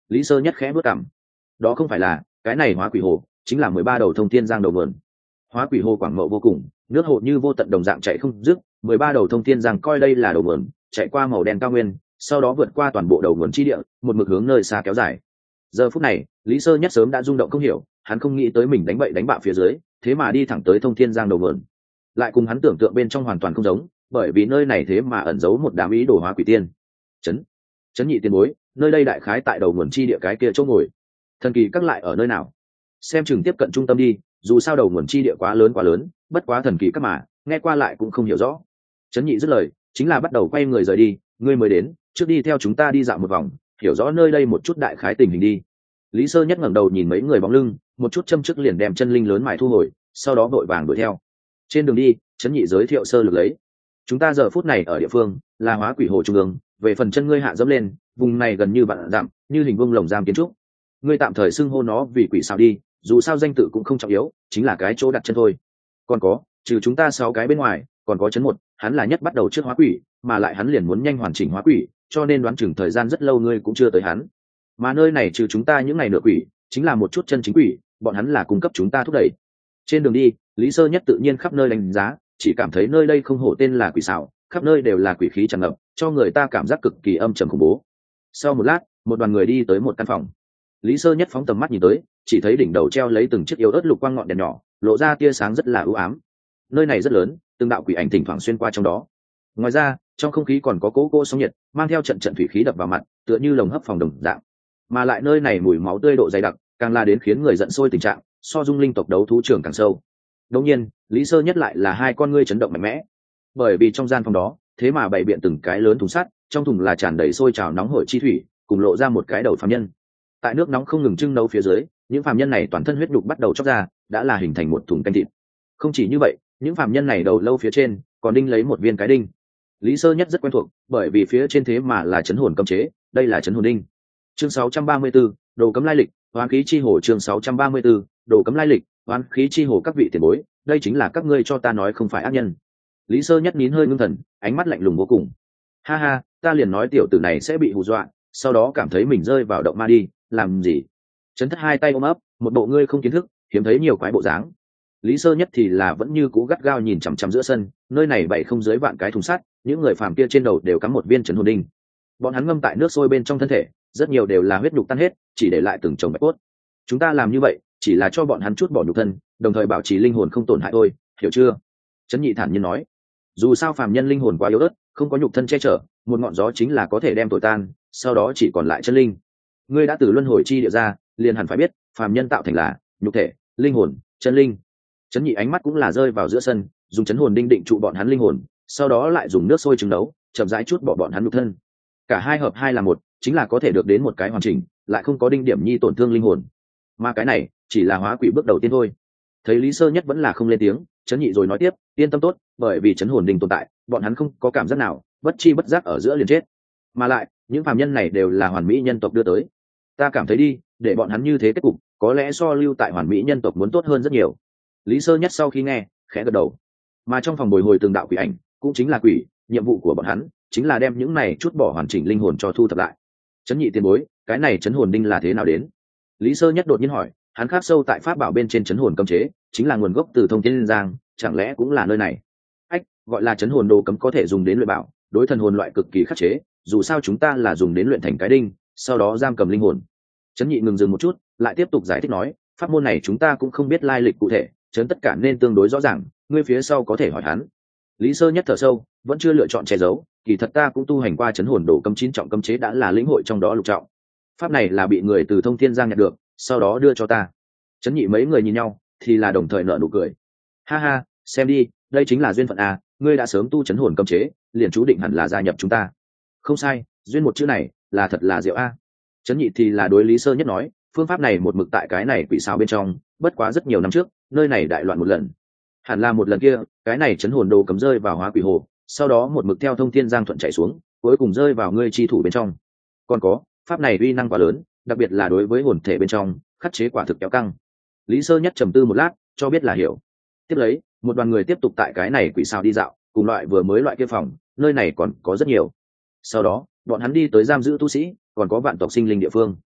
Lý Sơ Nhất khẽ bước cằm. Đó không phải là, cái này hóa quỷ hồ chính là mười ba đầu thông thiên giang đầu nguồn. Hóa quỷ hồ quảng mậu vô cùng, nước hồ như vô tận đồng dạng chạy không dứt, mười ba đầu thông thiên giang coi đây là đầu nguồn, chạy qua màu đen cao nguyên, sau đó vượt qua toàn bộ đầu nguồn chi địa, một mực hướng nơi xa kéo dài. Giờ phút này, Lý Sơ Nhất sớm đã rung động không hiểu, hắn không nghĩ tới mình đánh bậy đánh bạ phía dưới, thế mà đi thẳng tới thông thiên giang đầu nguồn. Lại cùng hắn tưởng tượng bên trong hoàn toàn không giống, bởi vì nơi này thế mà ẩn giấu một đám ý đồ hóa quỷ tiên. Chấn, chấn nhị tiên bối, nơi đây đại khái tại đầu nguồn chi địa cái kia chỗ ngồi. Thần kỳ các lại ở nơi nào? Xem chừng tiếp cận trung tâm đi, dù sao đầu nguồn chi địa quá lớn quá lớn, bất quá thần kỳ các mà, nghe qua lại cũng không hiểu rõ. Chấn nhị dứt lời, chính là bắt đầu quay người rời đi, ngươi mới đến, trước đi theo chúng ta đi dạo một vòng, hiểu rõ nơi đây một chút đại khái tình hình đi. Lý Sơ Nhất ngẩng đầu nhìn mấy người bóng lưng, một chút châm trước liền đem chân linh lớn mài thu hồi, sau đó vội vàng đuổi theo. Trên đường đi, Chấn nhị giới thiệu sơ lược lấy. Chúng ta giờ phút này ở địa phương là hóa quỷ hồ trung ương, về phần chân ngươi hạ dẫm lên, vùng này gần như vạn dặm, như hình vuông lồng giam kiến trúc. Ngươi tạm thời xưng hô nó vì quỷ sao đi, dù sao danh tự cũng không trọng yếu, chính là cái chỗ đặt chân thôi. Còn có, trừ chúng ta sáu cái bên ngoài, còn có Chấn một, hắn là nhất bắt đầu trước hóa quỷ, mà lại hắn liền muốn nhanh hoàn chỉnh hóa quỷ, cho nên đoán chừng thời gian rất lâu ngươi cũng chưa tới hắn. Mà nơi này trừ chúng ta những ngày nửa quỷ, chính là một chút chân chính quỷ, bọn hắn là cung cấp chúng ta thúc đẩy. Trên đường đi, Lý Sơ Nhất tự nhiên khắp nơi đánh giá, chỉ cảm thấy nơi đây không hổ tên là quỷ xảo, khắp nơi đều là quỷ khí tràn ngập, cho người ta cảm giác cực kỳ âm trầm khủng bố. Sau một lát, một đoàn người đi tới một căn phòng. Lý Sơ Nhất phóng tầm mắt nhìn tới, chỉ thấy đỉnh đầu treo lấy từng chiếc yếu ớt lục quang ngọn đèn nhỏ, lộ ra tia sáng rất là ưu ám. Nơi này rất lớn, từng đạo quỷ ảnh thỉnh thoảng xuyên qua trong đó. Ngoài ra, trong không khí còn có cỗ cỗ sóng nhiệt, mang theo trận trận thủy khí đập vào mặt, tựa như lồng hấp phòng đồng dạng. Mà lại nơi này mùi máu tươi độ dày đặc, càng là đến khiến người giận sôi tình trạng, so dung linh tộc đấu thú trưởng càng sâu. Đương nhiên, Lý Sơ Nhất lại là hai con ngươi chấn động mạnh mẽ, bởi vì trong gian phòng đó, thế mà bày biện từng cái lớn thùng sắt, trong thùng là tràn đầy sôi trào nóng hổi chi thủy, cùng lộ ra một cái đầu phàm nhân. Tại nước nóng không ngừng trưng nấu phía dưới, những phàm nhân này toàn thân huyết đục bắt đầu chóc ra, đã là hình thành một thùng canh thịt. Không chỉ như vậy, những phàm nhân này đầu lâu phía trên còn đinh lấy một viên cái đinh. Lý Sơ Nhất rất quen thuộc, bởi vì phía trên thế mà là chấn hồn cấm chế, đây là chấn hồn đinh. Chương sáu trăm ba mươi tư, đồ cấm lai lịch, oán khí chi hồ. Chương sáu trăm ba mươi tư, đồ cấm lai lịch, oán khí chi hồ. Các vị tiền bối, đây chính là các ngươi cho ta nói không phải ác nhân. Lý Sơ Nhất nín hơi ngưng thần, ánh mắt lạnh lùng vô cùng. Ha ha, ta liền nói tiểu tử này sẽ bị hù dọa, sau đó cảm thấy mình rơi vào động ma đi, làm gì? Chấn Thất hai tay ôm ấp, một bộ ngươi không kiến thức, hiếm thấy nhiều quái bộ dáng. Lý Sơ Nhất thì là vẫn như cũ gắt gao nhìn chằm chằm giữa sân, nơi này bảy không dưới vạn cái thùng sắt, những người phàm kia trên đầu đều cắm một viên chấn hồn đinh. Bọn hắn ngâm tại nước sôi bên trong thân thể, rất nhiều đều là huyết nhục tan hết, chỉ để lại từng chồng bạch cốt. Chúng ta làm như vậy, chỉ là cho bọn hắn chút bỏ nhục thân, đồng thời bảo trì linh hồn không tổn hại thôi, hiểu chưa? Chấn Nhị thản nhiên nói. Dù sao phàm nhân linh hồn quá yếu ớt, không có nhục thân che chở, một ngọn gió chính là có thể đem thổi tan, sau đó chỉ còn lại chân linh. Ngươi đã từ luân hồi chi địa ra, liền hẳn phải biết, phàm nhân tạo thành là nhục thể, linh hồn, chân linh. Chấn Nhị ánh mắt cũng là rơi vào giữa sân, dùng chấn hồn đinh định trụ bọn hắn linh hồn, sau đó lại dùng nước sôi trứng nấu, chậm rãi chút bỏ bọn hắn nhục thân. Cả hai hợp hai là một, chính là có thể được đến một cái hoàn chỉnh, lại không có đinh điểm nhi tổn thương linh hồn. Mà cái này chỉ là hóa quỷ bước đầu tiên thôi. Thấy Lý Sơ Nhất vẫn là không lên tiếng, Chấn Nhị rồi nói tiếp, yên tâm tốt, bởi vì chấn hồn đinh tồn tại, bọn hắn không có cảm giác nào, bất chi bất giác ở giữa liền chết. Mà lại, những phàm nhân này đều là hoàn mỹ nhân tộc đưa tới. Ta cảm thấy đi, để bọn hắn như thế kết cục, có lẽ so lưu tại hoàn mỹ nhân tộc muốn tốt hơn rất nhiều. Lý Sơ Nhất sau khi nghe, khẽ gật đầu. Mà trong phòng bồi hồi từng đạo quỷ ảnh, cũng chính là quỷ, nhiệm vụ của bọn hắn chính là đem những này chút bỏ hoàn chỉnh linh hồn cho thu thập lại. Chấn Nhị tiền bối, cái này chấn hồn đinh là thế nào đến? Lý Sơ Nhất đột nhiên hỏi, hắn khắc sâu tại pháp bảo bên trên chấn hồn cấm chế, chính là nguồn gốc từ thông thiên giang, chẳng lẽ cũng là nơi này? Ách, gọi là chấn hồn đồ cấm có thể dùng đến luyện bảo, đối thần hồn loại cực kỳ khắc chế, dù sao chúng ta là dùng đến luyện thành cái đinh, sau đó giam cầm linh hồn. Chấn Nhị ngừng dừng một chút, lại tiếp tục giải thích nói, pháp môn này chúng ta cũng không biết lai lịch cụ thể, chấn tất cả nên tương đối rõ ràng, ngươi phía sau có thể hỏi hắn. Lý Sơ Nhất thở sâu, vẫn chưa lựa chọn che giấu, kỳ thật ta cũng tu hành qua chấn hồn đồ cấm chín trọng cấm chế đã là lĩnh hội trong đó lục trọng. Pháp này là bị người từ thông thiên giang nhặt được, sau đó đưa cho ta. Chấn Nhị mấy người nhìn nhau, thì là đồng thời nở nụ cười. Ha ha, xem đi, đây chính là duyên phận à, ngươi đã sớm tu chấn hồn cấm chế, liền chú định hẳn là gia nhập chúng ta. Không sai, duyên một chữ này, là thật là diệu a. Chấn Nhị thì là đối Lý Sơ Nhất nói, phương pháp này một mực tại cái này quỷ sao bên trong, bất quá rất nhiều năm trước, nơi này đại loạn một lần. Hẳn là một lần kia, cái này chấn hồn đồ cấm rơi vào hóa quỷ hồ, sau đó một mực theo thông thiên giang thuận chạy xuống, cuối cùng rơi vào ngươi chi thủ bên trong. Còn có, pháp này uy năng quá lớn, đặc biệt là đối với hồn thể bên trong, khắc chế quả thực kéo căng. Lý Sơ Nhất trầm tư một lát, cho biết là hiểu. Tiếp lấy, một đoàn người tiếp tục tại cái này quỷ sao đi dạo, cùng loại vừa mới loại kia phòng, nơi này còn có rất nhiều. Sau đó, bọn hắn đi tới giam giữ tu sĩ, còn có vạn tộc sinh linh địa phương.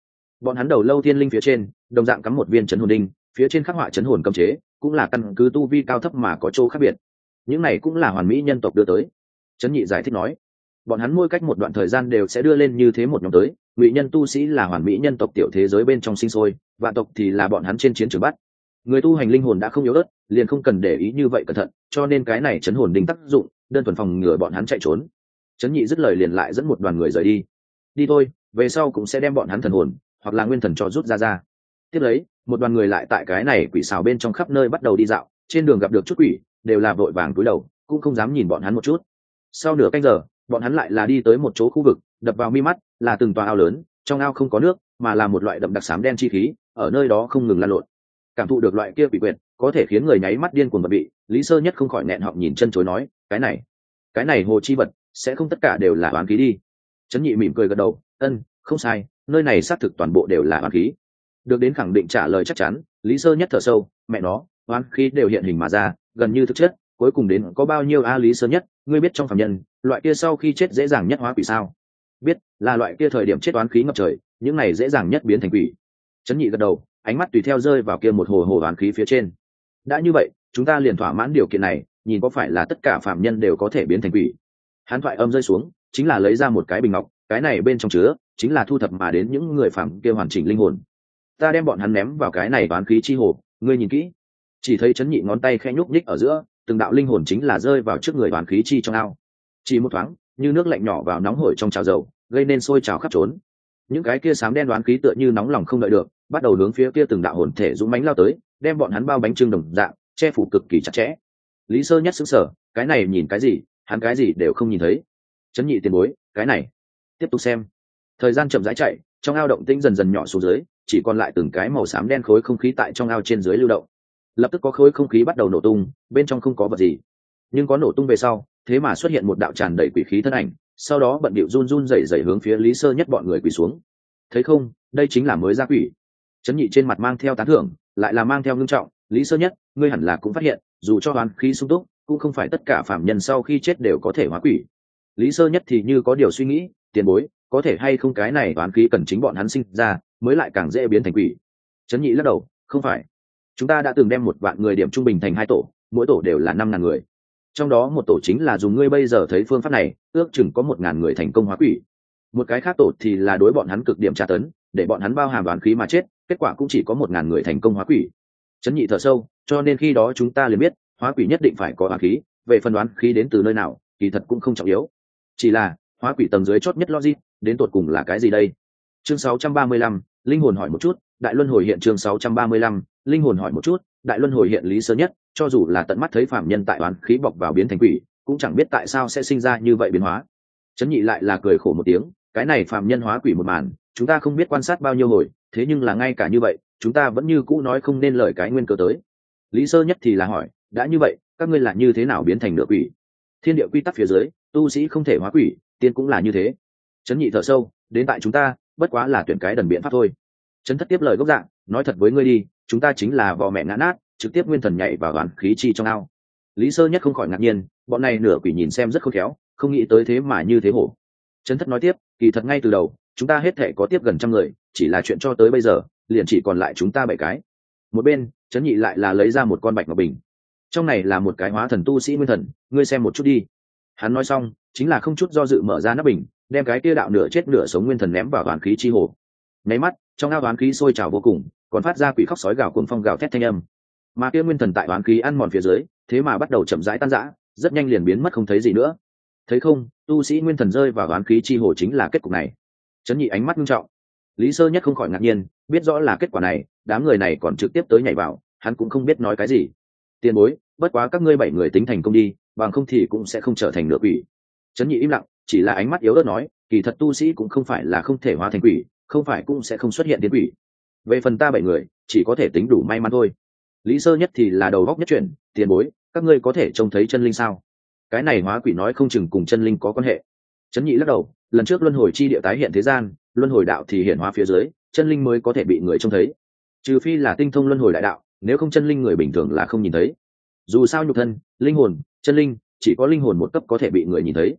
bọn hắn đầu lâu thiên linh phía trên đồng dạng cắm một viên chấn hồn đinh, phía trên khắc họa chấn hồn cấm chế, cũng là căn cứ tu vi cao thấp mà có chỗ khác biệt. Những này cũng là hoàn mỹ nhân tộc đưa tới. Trấn Nhị giải thích nói, bọn hắn mỗi cách một đoạn thời gian đều sẽ đưa lên như thế một nhóm tới. Ngụy nhân tu sĩ là hoàn mỹ nhân tộc tiểu thế giới bên trong sinh sôi, vạn tộc thì là bọn hắn trên chiến trường bắt. Người tu hành linh hồn đã không yếu ớt, liền không cần để ý như vậy cẩn thận, cho nên cái này chấn hồn đinh tác dụng đơn thuần phòng ngừa bọn hắn chạy trốn. Trấn Nhị dứt lời liền lại dẫn một đoàn người rời đi. Đi thôi, về sau cũng sẽ đem bọn hắn thần hồn hoặc là nguyên thần cho rút ra ra. Tiếp lấy, một đoàn người lại tại cái này quỷ xào bên trong khắp nơi bắt đầu đi dạo, trên đường gặp được chút quỷ đều là vội vàng cúi đầu, cũng không dám nhìn bọn hắn một chút. Sau nửa canh giờ, bọn hắn lại là đi tới một chỗ khu vực, đập vào mi mắt là từng tòa ao lớn, trong ao không có nước, mà là một loại đậm đặc xám đen chi khí, ở nơi đó không ngừng lan lộn. Cảm thụ được loại kia quỷ quyệt, có thể khiến người nháy mắt điên cuồng vật bị, Lý Sơ Nhất không khỏi nghẹn họng nhìn chân chối nói, cái này, cái này hồ chi vật, sẽ không tất cả đều là oán khí đi. Trấn Nhị mỉm cười gật đầu, ân, không sai, nơi này xác thực toàn bộ đều là oán khí. Được đến khẳng định trả lời chắc chắn, Lý Sơ Nhất thở sâu, mẹ nó, oán khí đều hiện hình mà ra, gần như thực chất, cuối cùng đến có bao nhiêu a Lý Sơ Nhất, ngươi biết trong phàm nhân, loại kia sau khi chết dễ dàng nhất hóa quỷ sao? Biết, là loại kia thời điểm chết oán khí ngập trời, những này dễ dàng nhất biến thành quỷ. Trấn Nhị gật đầu, ánh mắt tùy theo rơi vào kia một hồ hồ oán khí phía trên. Đã như vậy, chúng ta liền thỏa mãn điều kiện này, nhìn có phải là tất cả phàm nhân đều có thể biến thành quỷ. Hắn thoại âm rơi xuống, chính là lấy ra một cái bình ngọc, cái này bên trong chứa chính là thu thập mà đến những người phàm kia hoàn chỉnh linh hồn. Ta đem bọn hắn ném vào cái này oán khí chi hồ, ngươi nhìn kỹ. Chỉ thấy Trấn Nhị ngón tay khẽ nhúc nhích ở giữa, từng đạo linh hồn chính là rơi vào trước người oán khí chi trong ao. Chỉ một thoáng, như nước lạnh nhỏ vào nóng hổi trong chảo dầu, gây nên sôi trào khắp trốn. Những cái kia xám đen oán khí tựa như nóng lòng không đợi được, bắt đầu hướng phía kia từng đạo hồn thể dũng mãnh lao tới, đem bọn hắn bao bánh trưng đồng dạng, che phủ cực kỳ chặt chẽ. Lý Sơ Nhất sững sờ, cái này nhìn cái gì, hắn cái gì đều không nhìn thấy. Trấn Nhị tiền bối, cái này, tiếp tục xem. Thời gian chậm rãi chạy, trong ao động tĩnh dần dần nhỏ xuống dưới, chỉ còn lại từng cái màu xám đen khối không khí tại trong ao trên dưới lưu động. Lập tức có khối không khí bắt đầu nổ tung, bên trong không có vật gì, nhưng có nổ tung về sau, thế mà xuất hiện một đạo tràn đầy quỷ khí thân ảnh, sau đó bận bịu run run rẩy rẩy hướng phía Lý Sơ Nhất bọn người quỳ xuống. Thấy không, đây chính là mới ra quỷ. Trấn Nhị trên mặt mang theo tán thưởng, lại là mang theo ngưng trọng, Lý Sơ Nhất, ngươi hẳn là cũng phát hiện, dù cho oán khí sung túc, cũng không phải tất cả phạm nhân sau khi chết đều có thể hóa quỷ. Lý Sơ Nhất thì như có điều suy nghĩ, tiền bối, có thể hay không cái này oán khí cần chính bọn hắn sinh ra, mới lại càng dễ biến thành quỷ. Trấn Nhị lắc đầu, không phải. Chúng ta đã từng đem một vạn người điểm trung bình thành hai tổ, mỗi tổ đều là năm ngàn người. Trong đó một tổ chính là dùng ngươi bây giờ thấy phương pháp này, ước chừng có một ngàn người thành công hóa quỷ. Một cái khác tổ thì là đối bọn hắn cực điểm tra tấn, để bọn hắn bao hàm oán khí mà chết, kết quả cũng chỉ có một ngàn người thành công hóa quỷ. Trấn Nhị thở sâu, cho nên khi đó chúng ta liền biết, hóa quỷ nhất định phải có oán khí, về phần oán khí đến từ nơi nào, kỳ thật cũng không trọng yếu. Chỉ là, hóa quỷ tầng dưới chót nhất logic, đến tột cùng là cái gì đây? Chương sáu trăm ba mươi lăm, linh hồn hỏi một chút, đại luân hồi hiện chương sáu trăm ba mươi lăm, linh hồn hỏi một chút, đại luân hồi hiện Lý Sơ Nhất, cho dù là tận mắt thấy phạm nhân tại oán khí bọc vào biến thành quỷ, cũng chẳng biết tại sao sẽ sinh ra như vậy biến hóa. Trấn Nhị lại là cười khổ một tiếng, cái này phạm nhân hóa quỷ một màn, chúng ta không biết quan sát bao nhiêu hồi, thế nhưng là ngay cả như vậy, chúng ta vẫn như cũ nói không nên lời cái nguyên cớ tới. Lý Sơ Nhất thì là hỏi, đã như vậy, các ngươi là như thế nào biến thành nửa quỷ? Thiên địa quy tắc phía dưới, tu sĩ không thể hóa quỷ, tiên cũng là như thế. Trấn Nhị thở sâu, đến tại chúng ta, bất quá là tuyển cái đần biện pháp thôi. Trấn Thất tiếp lời gốc dạng, nói thật với ngươi đi, chúng ta chính là vò mẹ ngã nát, trực tiếp nguyên thần nhảy vào oán khí chi trong ao. Lý Sơ Nhất không khỏi ngạc nhiên, bọn này nửa quỷ nhìn xem rất khôn khéo, không nghĩ tới thế mà như thế hổ. Trấn Thất nói tiếp, kỳ thật ngay từ đầu, chúng ta hết thể có tiếp gần trăm người, chỉ là chuyện cho tới bây giờ, liền chỉ còn lại chúng ta bảy cái. Một bên, Trấn Nhị lại là lấy ra một con bạch ngọc bình. Trong này là một cái hóa thần tu sĩ nguyên thần, ngươi xem một chút đi. Hắn nói xong, chính là không chút do dự mở ra nắp bình, đem cái kia đạo nửa chết nửa sống nguyên thần ném vào oán khí chi hồ. Nháy mắt, trong ao oán khí sôi trào vô cùng, còn phát ra quỷ khóc sói gào cuồng phong gào thét thanh âm. Mà kia nguyên thần tại oán khí ăn mòn phía dưới, thế mà bắt đầu chậm rãi tan rã, rất nhanh liền biến mất không thấy gì nữa. Thấy không, tu sĩ nguyên thần rơi vào oán khí chi hồ chính là kết cục này. Trấn Nhị ánh mắt nghiêm trọng. Lý Sơ Nhất không khỏi ngạc nhiên, biết rõ là kết quả này, đám người này còn trực tiếp tới nhảy vào, hắn cũng không biết nói cái gì. Tiền bối, bất quá các ngươi bảy người tính thành công đi, bằng không thì cũng sẽ không trở thành nửa quỷ. Trấn Nhị im lặng, chỉ là ánh mắt yếu ớt nói, kỳ thật tu sĩ cũng không phải là không thể hóa thành quỷ, không phải cũng sẽ không xuất hiện tiến quỷ. Về phần ta bảy người, chỉ có thể tính đủ may mắn thôi. Lý Sơ Nhất thì là đầu góc nhất chuyển, tiền bối, các ngươi có thể trông thấy chân linh sao? Cái này hóa quỷ nói không chừng cùng chân linh có quan hệ. Trấn Nhị lắc đầu, lần trước luân hồi chi địa tái hiện thế gian, luân hồi đạo thì hiện hóa phía dưới, chân linh mới có thể bị người trông thấy. Trừ phi là tinh thông luân hồi đại đạo, nếu không chân linh người bình thường là không nhìn thấy. Dù sao nhục thân, linh hồn, chân linh, chỉ có linh hồn một cấp có thể bị người nhìn thấy.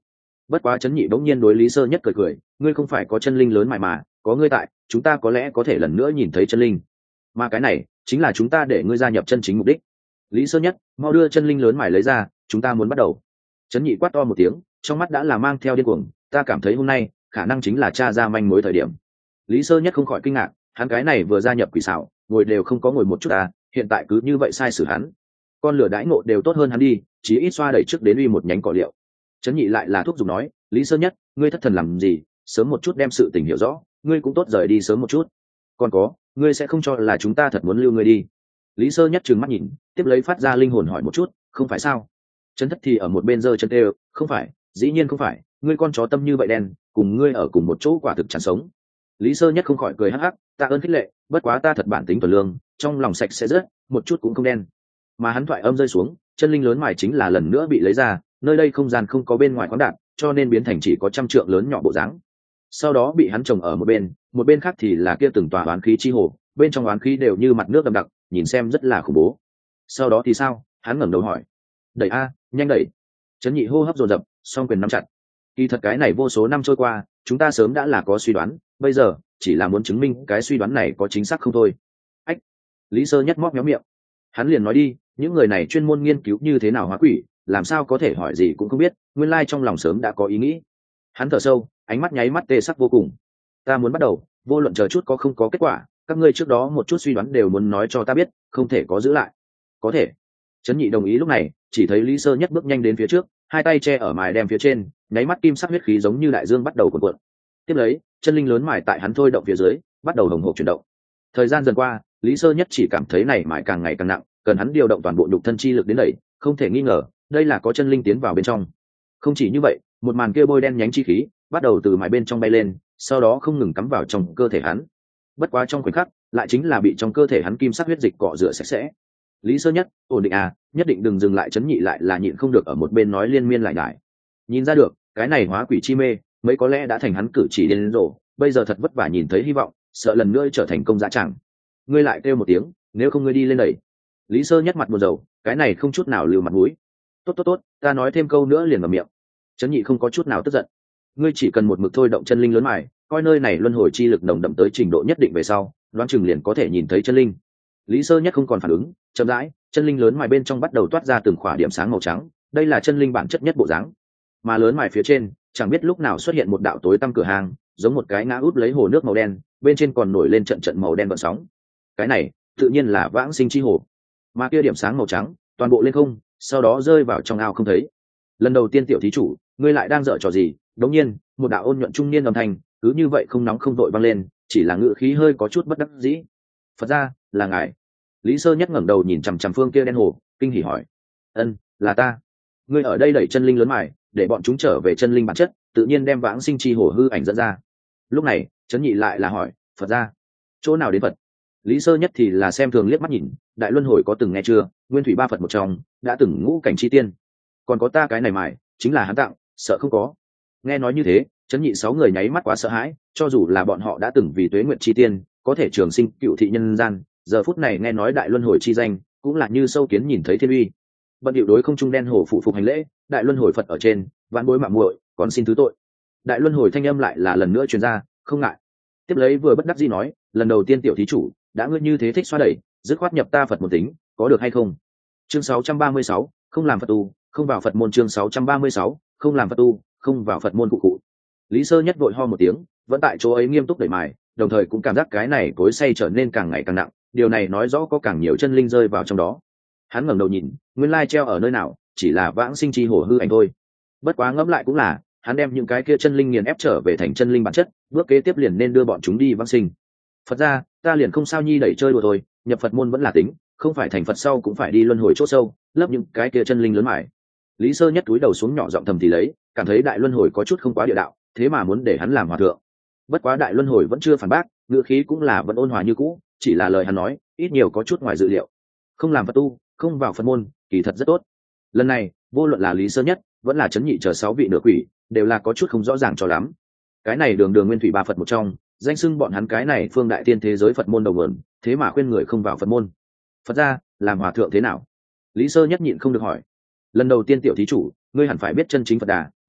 Bất quá Trấn Nhị bỗng nhiên đối Lý Sơ Nhất cười cười, ngươi không phải có chân linh lớn mài mà, có ngươi tại, chúng ta có lẽ có thể lần nữa nhìn thấy chân linh. Mà cái này chính là chúng ta để ngươi gia nhập chân chính mục đích. Lý Sơ Nhất, mau đưa chân linh lớn mài lấy ra, chúng ta muốn bắt đầu. Trấn Nhị quát to một tiếng, trong mắt đã là mang theo điên cuồng, ta cảm thấy hôm nay khả năng chính là tra ra manh mối thời điểm. Lý Sơ Nhất không khỏi kinh ngạc, hắn cái này vừa gia nhập quỷ xảo, ngồi đều không có ngồi một chút à, hiện tại cứ như vậy sai xử hắn. Con lửa đãi ngộ đều tốt hơn hắn đi, chí ít xoa đẩy trước đến uy một nhánh cỏ liệu. Trấn Nhị lại là thuốc dùng nói, Lý Sơ Nhất, ngươi thất thần làm gì, sớm một chút đem sự tình hiểu rõ, ngươi cũng tốt rời đi sớm một chút. Còn có, ngươi sẽ không cho là chúng ta thật muốn lưu ngươi đi. Lý Sơ Nhất trừng mắt nhìn, tiếp lấy phát ra linh hồn hỏi một chút, không phải sao? Trấn Thất thì ở một bên giơ chân tê, không phải, dĩ nhiên không phải, ngươi con chó tâm như vậy đen, cùng ngươi ở cùng một chỗ quả thực chẳng sống. Lý Sơ Nhất không khỏi cười hắc hắc, tạ ơn khích lệ, bất quá ta thật bản tính thuần lương, trong lòng sạch sẽ rất, một chút cũng không đen. Mà hắn thoại âm rơi xuống, chân linh lớn mài chính là lần nữa bị lấy ra, nơi đây không gian không có bên ngoài khoáng đạt, cho nên biến thành chỉ có trăm trượng lớn nhỏ bộ dáng. Sau đó bị hắn trồng ở một bên, một bên khác thì là kia từng tòa oán khí chi hồ, bên trong oán khí đều như mặt nước đậm đặc, nhìn xem rất là khủng bố. Sau đó thì sao? Hắn ngẩng đầu hỏi. Đẩy a, nhanh đẩy. Trấn Nhị hô hấp dồn dập, song quyền nắm chặt. Kỳ thật cái này vô số năm trôi qua, chúng ta sớm đã là có suy đoán, bây giờ chỉ là muốn chứng minh cái suy đoán này có chính xác không thôi. Ách. Lý Sơ Nhất móc méo miệng. Hắn liền nói đi, những người này chuyên môn nghiên cứu như thế nào hóa quỷ, làm sao có thể hỏi gì cũng không biết, nguyên lai trong lòng sớm đã có ý nghĩ. Hắn thở sâu, ánh mắt nháy mắt tê sắc vô cùng. Ta muốn bắt đầu, vô luận chờ chút có không có kết quả, các ngươi trước đó một chút suy đoán đều muốn nói cho ta biết, không thể có giữ lại. Có thể. Trấn Nhị đồng ý. Lúc này chỉ thấy Lý Sơ Nhất bước nhanh đến phía trước, hai tay che ở mài đem phía trên, nháy mắt kim sắc huyết khí giống như đại dương bắt đầu cuộn cuộn. Tiếp lấy, chân linh lớn mài tại hắn thôi động phía dưới, bắt đầu hồng hộc chuyển động. Thời gian dần qua, Lý Sơ Nhất chỉ cảm thấy này mài càng ngày càng nặng, cần hắn điều động toàn bộ nhục thân chi lực đến đẩy, không thể nghi ngờ, đây là có chân linh tiến vào bên trong. Không chỉ như vậy, một màn kia bôi đen nhánh chi khí bắt đầu từ mài bên trong bay lên, sau đó không ngừng cắm vào trong cơ thể hắn. Bất quá trong khoảnh khắc, lại chính là bị trong cơ thể hắn kim sắc huyết dịch cọ rửa sạch sẽ. Lý Sơ Nhất, ổn định à, nhất định đừng dừng lại. Trấn Nhị lại là nhịn không được ở một bên nói liên miên lại nhải. Nhìn ra được, cái này hóa quỷ chi mê, mấy có lẽ đã thành hắn cử chỉ đến rổ, bây giờ thật vất vả nhìn thấy hy vọng, sợ lần nữa trở thành công dã tràng. Ngươi lại kêu một tiếng, nếu không ngươi đi lên đẩy. Lý Sơ Nhất mặt buồn rầu, cái này không chút nào lưu mặt mũi. Tốt tốt tốt, ta nói thêm câu nữa liền vào miệng. Trấn Nhị không có chút nào tức giận. Ngươi chỉ cần một mực thôi động chân linh lớn mài, coi nơi này luân hồi chi lực nồng đậm tới trình độ nhất định về sau, đoán chừng liền có thể nhìn thấy chân linh. Lý Sơ Nhất không còn phản ứng, chậm rãi, chân linh lớn mài bên trong bắt đầu toát ra từng khỏa điểm sáng màu trắng, đây là chân linh bản chất nhất bộ dáng. Mà lớn mài phía trên, chẳng biết lúc nào xuất hiện một đạo tối tăm cửa hàng, giống một cái ngã út lấy hồ nước màu đen, bên trên còn nổi lên trận trận màu đen gợn sóng. Cái này, tự nhiên là vãng sinh chi hồ. Mà kia điểm sáng màu trắng, toàn bộ lên không, sau đó rơi vào trong ao không thấy. Lần đầu tiên tiểu thí chủ, ngươi lại đang dở trò gì? Đống nhiên, một đạo ôn nhuận trung niên âm thanh, cứ như vậy không nóng không vội vang lên, chỉ là ngữ khí hơi có chút bất đắc dĩ. Phật ra, là ngài. Lý Sơ Nhất ngẩng đầu nhìn chằm chằm phương kia đen hồ, kinh hỉ hỏi. Ân, là ta. Ngươi ở đây đẩy chân linh lớn mài, để bọn chúng trở về chân linh bản chất, tự nhiên đem vãng sinh chi hồ hư ảnh dẫn ra. Lúc này, Trấn Nhị lại là hỏi, Phật ra, chỗ nào đến Phật? Lý Sơ Nhất thì là xem thường liếc mắt nhìn, đại luân hồi có từng nghe chưa, nguyên thủy ba Phật một trong, đã từng ngũ cảnh chi tiên. Còn có ta cái này mài, chính là hắn tặng, sợ không có. Nghe nói như thế, Trấn Nhị sáu người nháy mắt quá sợ hãi, cho dù là bọn họ đã từng vì tuế nguyện chi tiên, có thể trường sinh cựu thị nhân gian, giờ phút này nghe nói đại luân hồi chi danh, cũng là như sâu kiến nhìn thấy thiên uy. Bận điệu đối không trung đen hồ phụ phục hành lễ, đại luân hồi Phật ở trên, vạn bối mạng muội, còn xin thứ tội. Đại luân hồi thanh âm lại là lần nữa truyền ra, không ngại. Tiếp lấy vừa bất đắc dĩ nói, lần đầu tiên tiểu thí chủ, đã ngươi như thế thích xoa đẩy, dứt khoát nhập ta Phật một tính, có được hay không? Chương sáu trăm ba mươi sáu, không làm Phật tu, không vào Phật môn. Chương sáu trăm ba mươi sáu, không làm Phật tu, không vào Phật môn cụ cụ. Lý Sơ Nhất vội ho một tiếng, vẫn tại chỗ ấy nghiêm túc đẩy mài, đồng thời cũng cảm giác cái này cối xay trở nên càng ngày càng nặng, điều này nói rõ có càng nhiều chân linh rơi vào trong đó. Hắn ngẩng đầu nhìn, nguyên lai treo ở nơi nào, chỉ là vãng sinh chi hồ hư ảnh thôi. Bất quá ngẫm lại cũng là, hắn đem những cái kia chân linh nghiền ép trở về thành chân linh bản chất, bước kế tiếp liền nên đưa bọn chúng đi vãng sinh. Phật ra, ta liền không sao nhi đẩy chơi đùa thôi, nhập Phật môn vẫn là tính, không phải thành Phật sau cũng phải đi luân hồi chỗ sâu, lấp những cái kia chân linh lớn mải. Lý Sơ Nhất túi đầu xuống nhỏ giọng thầm thì lấy, cảm thấy đại luân hồi có chút không quá địa đạo, thế mà muốn để hắn làm hòa thượng. Bất quá đại luân hồi vẫn chưa phản bác, ngữ khí cũng là vẫn ôn hòa như cũ, chỉ là lời hắn nói ít nhiều có chút ngoài dự liệu. Không làm Phật tu, không vào Phật môn, kỳ thật rất tốt. Lần này, vô luận là Lý Sơ Nhất, vẫn là Trấn Nhị chờ sáu vị nửa quỷ, đều là có chút không rõ ràng cho lắm. Cái này đường đường nguyên thủy ba Phật một trong, danh xưng bọn hắn cái này phương đại tiên thế giới Phật môn đầu nguồn, thế mà khuyên người không vào Phật môn. Phật ra, làm hòa thượng thế nào? Lý Sơ Nhất nhịn không được hỏi. Lần đầu tiên tiểu thí chủ, ngươi hẳn phải biết chân chính Phật Đà,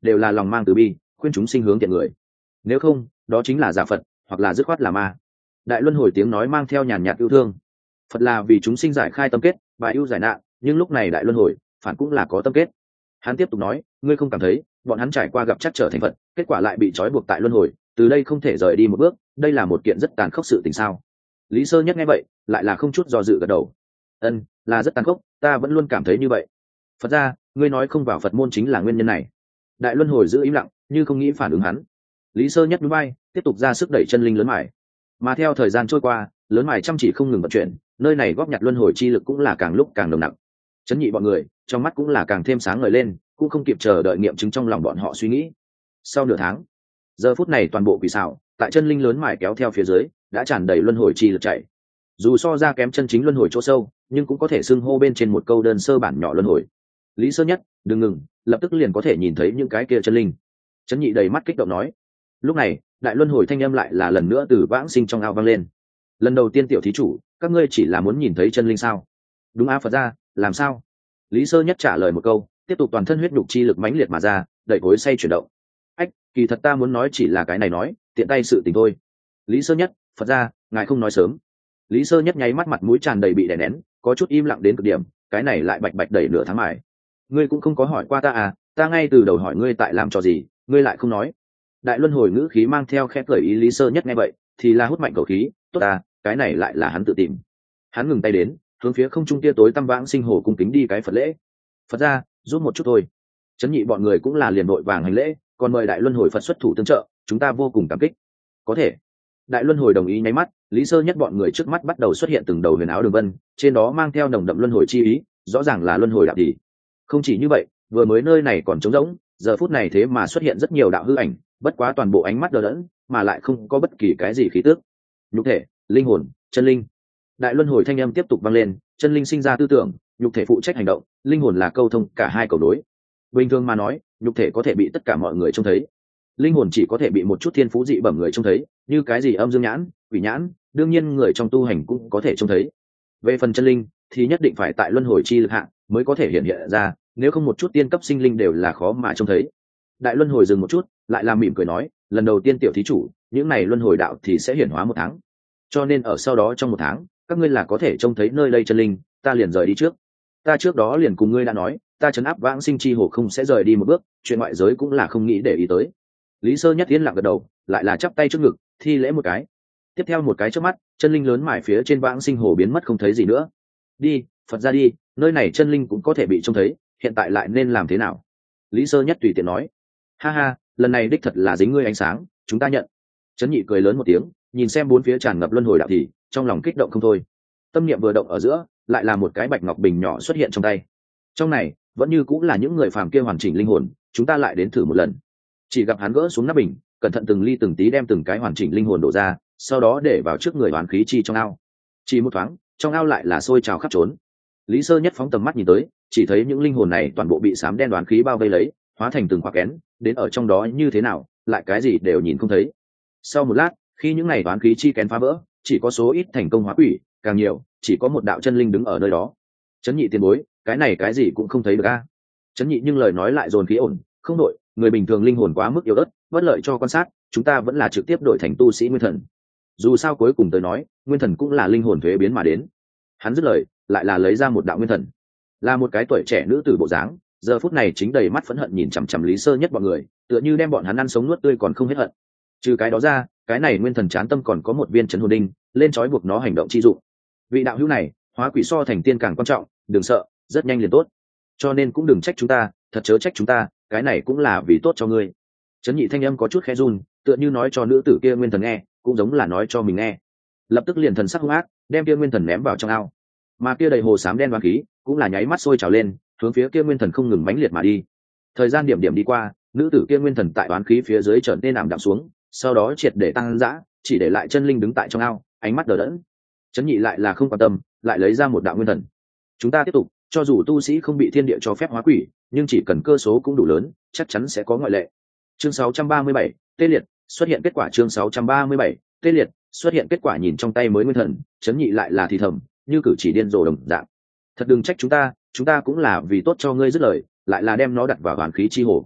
đều là lòng mang từ bi, khuyên chúng sinh hướng thiện người. Nếu không, đó chính là giả Phật, hoặc là dứt khoát là ma. Đại luân hồi tiếng nói mang theo nhàn nhạt yêu thương. Phật là vì chúng sinh giải khai tâm kết và ưu giải nạn, nhưng lúc này đại luân hồi phản cũng là có tâm kết. Hắn tiếp tục nói, ngươi không cảm thấy bọn hắn trải qua gặp chắc trở thành Phật, kết quả lại bị trói buộc tại luân hồi, từ đây không thể rời đi một bước, đây là một kiện rất tàn khốc sự tình sao? Lý Sơ Nhất nghe vậy lại là không chút do dự gật đầu. Ân, là rất tàn khốc, ta vẫn luôn cảm thấy như vậy. Phật ra, ngươi nói không vào Phật môn chính là nguyên nhân này. Đại luân hồi giữ im lặng, như không nghĩ phản ứng hắn. Lý Sơ Nhất núi bay, tiếp tục ra sức đẩy chân linh lớn mải. Mà theo thời gian trôi qua, lớn mải chăm chỉ không ngừng vận chuyển, nơi này góp nhặt luân hồi chi lực cũng là càng lúc càng nồng nặng. Chấn nhị bọn người, trong mắt cũng là càng thêm sáng ngời lên, cũng không kịp chờ đợi nghiệm chứng trong lòng bọn họ suy nghĩ. Sau nửa tháng, giờ phút này toàn bộ quỷ xảo tại chân linh lớn mải kéo theo phía dưới đã tràn đầy luân hồi chi lực chảy. Dù so ra kém chân chính luân hồi chỗ sâu, nhưng cũng có thể xưng hô bên trên một câu đơn sơ bản nhỏ luân hồi. Lý Sơ Nhất, đừng ngừng, lập tức liền có thể nhìn thấy những cái kia chân linh. Chấn nhị đầy mắt kích động nói. Lúc này, đại luân hồi thanh âm lại là lần nữa từ vãng sinh trong ao vang lên. Lần đầu tiên tiểu thí chủ, các ngươi chỉ là muốn nhìn thấy chân linh sao? Đúng á Phật ra, làm sao? Lý Sơ Nhất trả lời một câu, tiếp tục toàn thân huyết nhục chi lực mãnh liệt mà ra, đẩy cối say chuyển động. Ách, kỳ thật ta muốn nói chỉ là cái này nói, tiện tay sự tình thôi. Lý Sơ Nhất, Phật ra, ngài không nói sớm. Lý Sơ Nhất nháy mắt mặt mũi tràn đầy bị đè nén, có chút im lặng đến cực điểm, cái này lại bạch bạch đẩy nửa tháng mải. Ngươi cũng không có hỏi qua ta à, ta ngay từ đầu hỏi ngươi tại làm trò gì, ngươi lại không nói. Đại luân hồi ngữ khí mang theo khép lời ý. Lý Sơ Nhất nghe vậy thì là hút mạnh khẩu khí, tốt ta, cái này lại là hắn tự tìm. Hắn ngừng tay đến, hướng phía không trung kia tối tăm vãng sinh hồ cung kính đi cái Phật lễ. Phật ra, giúp một chút thôi. Chấn nhị bọn người cũng là liền đội vàng hành lễ, còn mời đại luân hồi Phật xuất thủ tương trợ, chúng ta vô cùng cảm kích. Có thể. Đại luân hồi đồng ý nháy mắt, Lý Sơ Nhất bọn người trước mắt bắt đầu xuất hiện từng đầu huyền áo đường vân, trên đó mang theo nồng đậm luân hồi chi ý, rõ ràng là luân hồi đạo thì. Không chỉ như vậy, vừa mới nơi này còn trống rỗng, giờ phút này thế mà xuất hiện rất nhiều đạo hư ảnh, bất quá toàn bộ ánh mắt đờ đẫn, mà lại không có bất kỳ cái gì khí tức. Nhục thể, linh hồn, chân linh. Đại luân hồi thanh âm tiếp tục vang lên, chân linh sinh ra tư tưởng, nhục thể phụ trách hành động, linh hồn là câu thông cả hai cầu đối. Bình thường mà nói, nhục thể có thể bị tất cả mọi người trông thấy, linh hồn chỉ có thể bị một chút thiên phú dị bẩm người trông thấy, như cái gì âm dương nhãn, quỷ nhãn, đương nhiên người trong tu hành cũng có thể trông thấy. Về phần chân linh thì nhất định phải tại luân hồi chi lực hạng mới có thể hiện hiện ra, nếu không một chút tiên cấp sinh linh đều là khó mà trông thấy. Đại luân hồi dừng một chút, lại làm mỉm cười nói, lần đầu tiên tiểu thí chủ, những này luân hồi đạo thì sẽ hiển hóa một tháng, cho nên ở sau đó trong một tháng, các ngươi là có thể trông thấy nơi đây chân linh, ta liền rời đi trước. Ta trước đó liền cùng ngươi đã nói, ta trấn áp vãng sinh chi hồ không sẽ rời đi một bước, chuyện ngoại giới cũng là không nghĩ để ý tới. Lý Sơ Nhất tiến lặng gật đầu, lại là chắp tay trước ngực, thi lễ một cái. Tiếp theo một cái trước mắt, chân linh lớn mải phía trên vãng sinh hồ biến mất không thấy gì nữa. Đi, Phật ra đi, nơi này chân linh cũng có thể bị trông thấy, hiện tại lại nên làm thế nào? Lý Sơ Nhất tùy tiện nói. Ha ha, lần này đích thật là dính ngươi ánh sáng, chúng ta nhận. Chấn nhị cười lớn một tiếng, nhìn xem bốn phía tràn ngập luân hồi đạo thì trong lòng kích động không thôi. Tâm niệm vừa động ở giữa, lại là một cái bạch ngọc bình nhỏ xuất hiện trong tay. Trong này vẫn như cũng là những người phàm kia hoàn chỉnh linh hồn, chúng ta lại đến thử một lần. Chỉ gặp hắn gỡ xuống nắp bình, cẩn thận từng ly từng tí đem từng cái hoàn chỉnh linh hồn đổ ra, sau đó để vào trước người oán khí chi trong ao. Chỉ một thoáng, trong ao lại là sôi trào khắp trốn. Lý Sơ Nhất phóng tầm mắt nhìn tới, chỉ thấy những linh hồn này toàn bộ bị xám đen oán khí bao vây lấy, hóa thành từng khóa kén, đến ở trong đó như thế nào, lại cái gì đều nhìn không thấy. Sau một lát, khi những này oán khí chi kén phá vỡ, chỉ có số ít thành công hóa quỷ, càng nhiều chỉ có một đạo chân linh đứng ở nơi đó. Chấn nhị tiền bối, cái này cái gì cũng không thấy được a. Chấn nhị nhưng lời nói lại dồn khí ổn, không đội, người bình thường linh hồn quá mức yếu ớt, bất lợi cho quan sát, chúng ta vẫn là trực tiếp đổi thành tu sĩ nguyên thần. Dù sao cuối cùng tới nói, nguyên thần cũng là linh hồn thuế biến mà đến. Hắn dứt lời, lại là lấy ra một đạo nguyên thần, là một cái tuổi trẻ nữ tử bộ dáng, giờ phút này chính đầy mắt phẫn hận nhìn chằm chằm Lý Sơ Nhất bọn người, tựa như đem bọn hắn ăn sống nuốt tươi còn không hết hận. Trừ cái đó ra, cái này nguyên thần chán tâm còn có một viên chấn hồn đinh, lên trói buộc nó hành động chi dụng. Vị đạo hữu này, hóa quỷ so thành tiên càng quan trọng, đừng sợ, rất nhanh liền tốt. Cho nên cũng đừng trách chúng ta, thật chớ trách chúng ta, cái này cũng là vì tốt cho ngươi. Chấn nhị thanh âm có chút khẽ run, tựa như nói cho nữ tử kia nguyên thần nghe, cũng giống là nói cho mình nghe. Lập tức liền thần sắc hung ác, đem kia nguyên thần ném vào trong ao. Mà kia đầy hồ xám đen đoán khí, cũng là nháy mắt sôi trào lên, hướng phía kia nguyên thần không ngừng mãnh liệt mà đi. Thời gian điểm điểm đi qua, nữ tử kia nguyên thần tại đoán khí phía dưới trở nên ảm đạm xuống, sau đó triệt để tăng dã, chỉ để lại chân linh đứng tại trong ao, ánh mắt đờ đẫn. Chấn nhị lại là không quan tâm, lại lấy ra một đạo nguyên thần. Chúng ta tiếp tục, cho dù tu sĩ không bị thiên địa cho phép hóa quỷ, nhưng chỉ cần cơ số cũng đủ lớn, chắc chắn sẽ có ngoại lệ. Chương sáu trăm ba mươi bảy, tê liệt, xuất hiện kết quả. Chương sáu trăm ba mươi bảy, tê liệt, xuất hiện kết quả. Nhìn trong tay mới nguyên thần, chấn nhị lại là thì thầm, như cử chỉ điên rồ đồng dạng. Thật đừng trách chúng ta, chúng ta cũng là vì tốt cho ngươi dứt lời, lại là đem nó đặt vào hoàn khí chi hồ.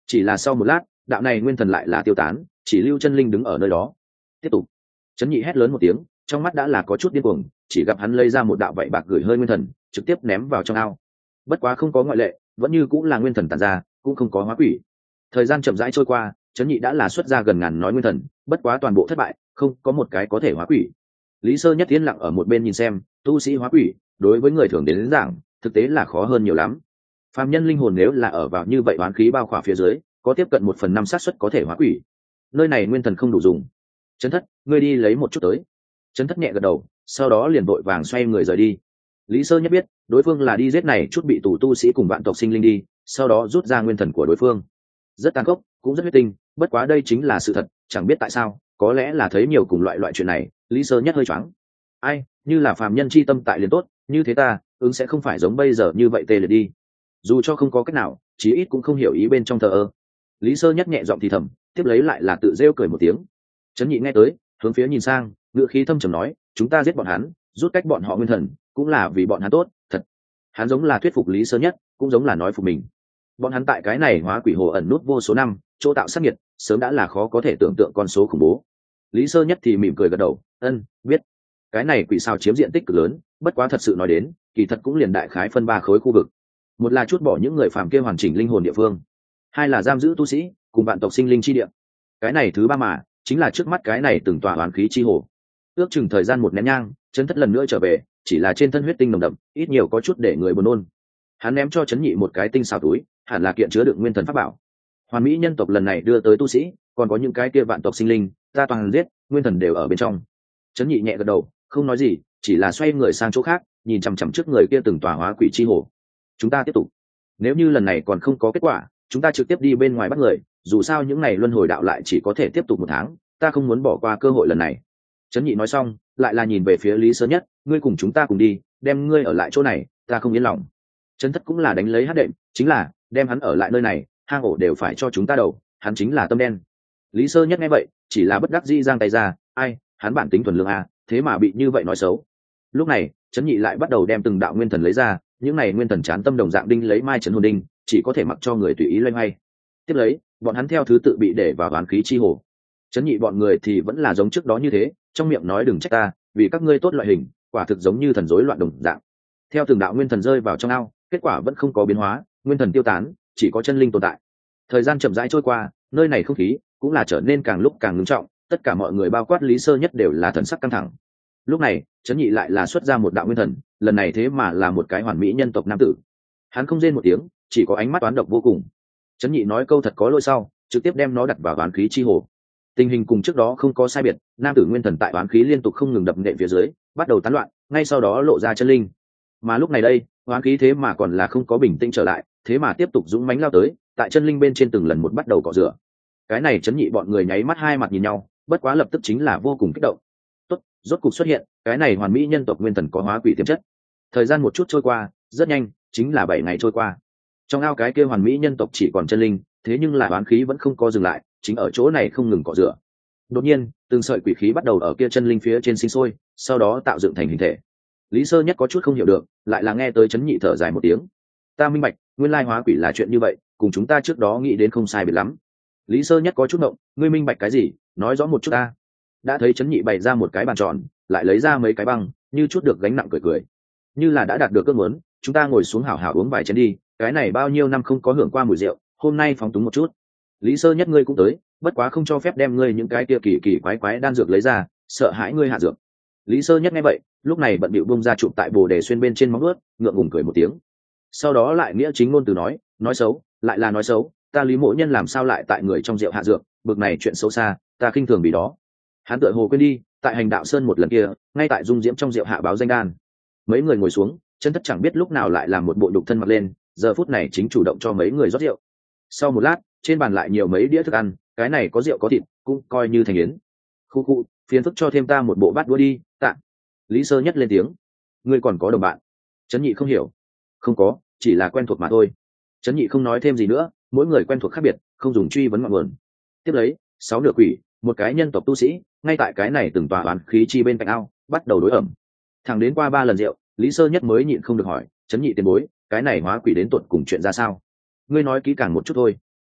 chỉ là sau một lát đạo này nguyên thần lại là tiêu tán, chỉ lưu chân linh đứng ở nơi đó. Tiếp tục. Trấn Nhị hét lớn một tiếng, trong mắt đã là có chút điên cuồng, chỉ gặp hắn lấy ra một đạo vậy bạc gửi hơi nguyên thần, trực tiếp ném vào trong ao. Bất quá không có ngoại lệ, vẫn như cũng là nguyên thần tản ra, cũng không có hóa quỷ. Thời gian chậm rãi trôi qua, Trấn Nhị đã là xuất ra gần ngàn nói nguyên thần, bất quá toàn bộ thất bại, không có một cái có thể hóa quỷ. Lý Sơ Nhất tiến lặng ở một bên nhìn xem, tu sĩ hóa quỷ, đối với người thường đến, đến giảng, thực tế là khó hơn nhiều lắm. Phàm nhân linh hồn nếu là ở vào như vậy oán khí bao khỏa phía dưới, có tiếp cận một phần năm xác suất có thể hóa quỷ. Nơi này nguyên thần không đủ dùng. Trấn Thất, ngươi đi lấy một chút tới. Trấn Thất nhẹ gật đầu, sau đó liền vội vàng xoay người rời đi. Lý Sơ Nhất biết, đối phương là đi giết này chút bị tù tu sĩ cùng vạn tộc sinh linh đi, sau đó rút ra nguyên thần của đối phương. Rất tàn khốc, cũng rất huyết tinh, bất quá đây chính là sự thật, chẳng biết tại sao, có lẽ là thấy nhiều cùng loại loại chuyện này, Lý Sơ Nhất hơi choáng. Ai, như là phàm nhân chi tâm tại liền tốt, như thế ta, ứng sẽ không phải giống bây giờ như vậy tê liệt đi. Dù cho không có cách nào, chí ít cũng không hiểu ý bên trong thờ ơ. Lý Sơ Nhất nhẹ giọng thì thầm, tiếp lấy lại là tự rêu cười một tiếng. Trấn Nhị nghe tới, hướng phía nhìn sang, ngữ khí thâm trầm nói, chúng ta giết bọn hắn, rút cách bọn họ nguyên thần, cũng là vì bọn hắn tốt, thật. Hắn giống là thuyết phục Lý Sơ Nhất, cũng giống là nói phục mình. Bọn hắn tại cái này hóa quỷ hồ ẩn nút vô số năm, chỗ tạo sát nghiệt, sớm đã là khó có thể tưởng tượng con số khủng bố. Lý Sơ Nhất thì mỉm cười gật đầu, ân, biết. Cái này quỷ sao chiếm diện tích cực lớn, bất quá thật sự nói đến, kỳ thật cũng liền đại khái phân ba khối khu vực. Một là chút bỏ những người phàm kia hoàn chỉnh linh hồn địa phương, hai là giam giữ tu sĩ cùng vạn tộc sinh linh chi địa. Cái này thứ ba mà chính là trước mắt cái này từng tòa oán khí chi hồ. Ước chừng thời gian một nén nhang, Trấn Thất lần nữa trở về, chỉ là trên thân huyết tinh nồng đậm, ít nhiều có chút để người buồn nôn. Hắn ném cho Trấn Nhị một cái tinh xào túi, hẳn là kiện chứa đựng nguyên thần pháp bảo. Hoàn mỹ nhân tộc lần này đưa tới tu sĩ, còn có những cái kia vạn tộc sinh linh, ta toàn giết, nguyên thần đều ở bên trong. Trấn Nhị nhẹ gật đầu, không nói gì, chỉ là xoay người sang chỗ khác, nhìn chằm chằm trước người kia từng tòa hóa quỷ chi hồ. Chúng ta tiếp tục. Nếu như lần này còn không có kết quả, chúng ta trực tiếp đi bên ngoài bắt người, dù sao những ngày luân hồi đạo lại chỉ có thể tiếp tục một tháng, ta không muốn bỏ qua cơ hội lần này. Trấn Nhị nói xong, lại là nhìn về phía Lý Sơ Nhất, ngươi cùng chúng ta cùng đi, đem ngươi ở lại chỗ này, ta không yên lòng. Trấn Thất cũng là đánh lấy hát đệm, chính là đem hắn ở lại nơi này, hang ổ đều phải cho chúng ta đầu, hắn chính là tâm đen. Lý Sơ Nhất nghe vậy, chỉ là bất đắc dĩ giang tay ra, ai, hắn bản tính thuần lương à, thế mà bị như vậy nói xấu. Lúc này, Trấn Nhị lại bắt đầu đem từng đạo nguyên thần lấy ra, những này nguyên thần chán tâm đồng dạng đinh lấy mai trấn hồn đinh, chỉ có thể mặc cho người tùy ý loay hoay. Tiếp lấy, bọn hắn theo thứ tự bị để vào oán khí chi hồ. Trấn Nhị bọn người thì vẫn là giống trước đó như thế, trong miệng nói đừng trách ta, vì các ngươi tốt loại hình, quả thực giống như thần rối loạn đồng dạng. Theo từng đạo nguyên thần rơi vào trong ao, kết quả vẫn không có biến hóa, nguyên thần tiêu tán, chỉ có chân linh tồn tại. Thời gian chậm rãi trôi qua, nơi này không khí cũng là trở nên càng lúc càng ngưng trọng, tất cả mọi người bao quát Lý Sơ Nhất đều là thần sắc căng thẳng. Lúc này, Trấn Nhị lại là xuất ra một đạo nguyên thần, lần này thế mà là một cái hoàn mỹ nhân tộc nam tử. Hắn không rên một tiếng, chỉ có ánh mắt toán độc vô cùng. Trấn Nhị nói câu thật có lỗi sau, trực tiếp đem nó đặt vào oán khí chi hồ. Tình hình cùng trước đó không có sai biệt, nam tử nguyên thần tại oán khí liên tục không ngừng đập nện phía dưới, bắt đầu tán loạn, ngay sau đó lộ ra chân linh. Mà lúc này đây, oán khí thế mà còn là không có bình tĩnh trở lại, thế mà tiếp tục dũng mãnh lao tới, tại chân linh bên trên từng lần một bắt đầu cọ rửa. Cái này Trấn Nhị bọn người nháy mắt hai mặt nhìn nhau, bất quá lập tức chính là vô cùng kích động. Tốt, rốt cục xuất hiện, cái này hoàn mỹ nhân tộc nguyên thần có hóa quỷ tiềm chất. Thời gian một chút trôi qua, rất nhanh, chính là bảy ngày trôi qua. Trong ao cái kia hoàn mỹ nhân tộc chỉ còn chân linh, thế nhưng là oán khí vẫn không có dừng lại, chính ở chỗ này không ngừng cọ rửa. Đột nhiên, từng sợi quỷ khí bắt đầu ở kia chân linh phía trên sinh sôi, sau đó tạo dựng thành hình thể. Lý Sơ Nhất có chút không hiểu được, lại là nghe tới Trấn Nhị thở dài một tiếng. Ta minh bạch, nguyên lai hóa quỷ là chuyện như vậy, cùng chúng ta trước đó nghĩ đến không sai biệt lắm. Lý Sơ Nhất có chút ngộng, ngươi minh bạch cái gì, nói rõ một chút ta. Đã thấy Trấn Nhị bày ra một cái bàn tròn, lại lấy ra mấy cái băng, như chút được gánh nặng cười cười. Như là đã đạt được ước muốn, chúng ta ngồi xuống hảo hảo uống vài chén đi, cái này bao nhiêu năm không có hưởng qua mùi rượu, hôm nay phóng túng một chút. Lý Sơ Nhất ngươi cũng tới, bất quá không cho phép đem ngươi những cái kia kỳ kỳ quái quái đan dược lấy ra, sợ hãi ngươi hạ dược. Lý Sơ Nhất nghe vậy, lúc này bận bịu bung ra chụp tại bồ đề xuyên bên trên móng ướt, ngượng ngùng cười một tiếng. Sau đó lại nghĩa chính ngôn từ nói, nói xấu, lại là nói xấu, ta Lý Mỗ Nhân làm sao lại tại người trong rượu hạ dược, bực này chuyện xấu xa, ta khinh thường vì đó. Hắn tựa hồ quên đi, tại hành đạo sơn một lần kia, ngay tại dung diễm trong rượu hạ báo danh đan. Mấy người ngồi xuống, Chân Thất chẳng biết lúc nào lại làm một bộ nhục thân mặc lên, giờ phút này chính chủ động cho mấy người rót rượu. Sau một lát, trên bàn lại nhiều mấy đĩa thức ăn, cái này có rượu có thịt, cũng coi như thành yến. Khu khu, phiền phức cho thêm ta một bộ bát đũa đi, tạ. Lý Sơ Nhất lên tiếng. Ngươi còn có đồng bạn? Trấn Nhị không hiểu. Không có, chỉ là quen thuộc mà thôi. Trấn Nhị không nói thêm gì nữa, mỗi người quen thuộc khác biệt, không dùng truy vấn ngọn nguồn. Tiếp lấy, sáu nửa quỷ, một cái nhân tộc tu sĩ, ngay tại cái này từng tòa oán khí chi bên cạnh ao, bắt đầu đối ẩm. Thẳng đến qua ba lần rượu, Lý Sơ Nhất mới nhịn không được hỏi, Trấn Nhị tiền bối, cái này hóa quỷ đến tột cùng chuyện ra sao? Ngươi nói kỹ càng một chút thôi.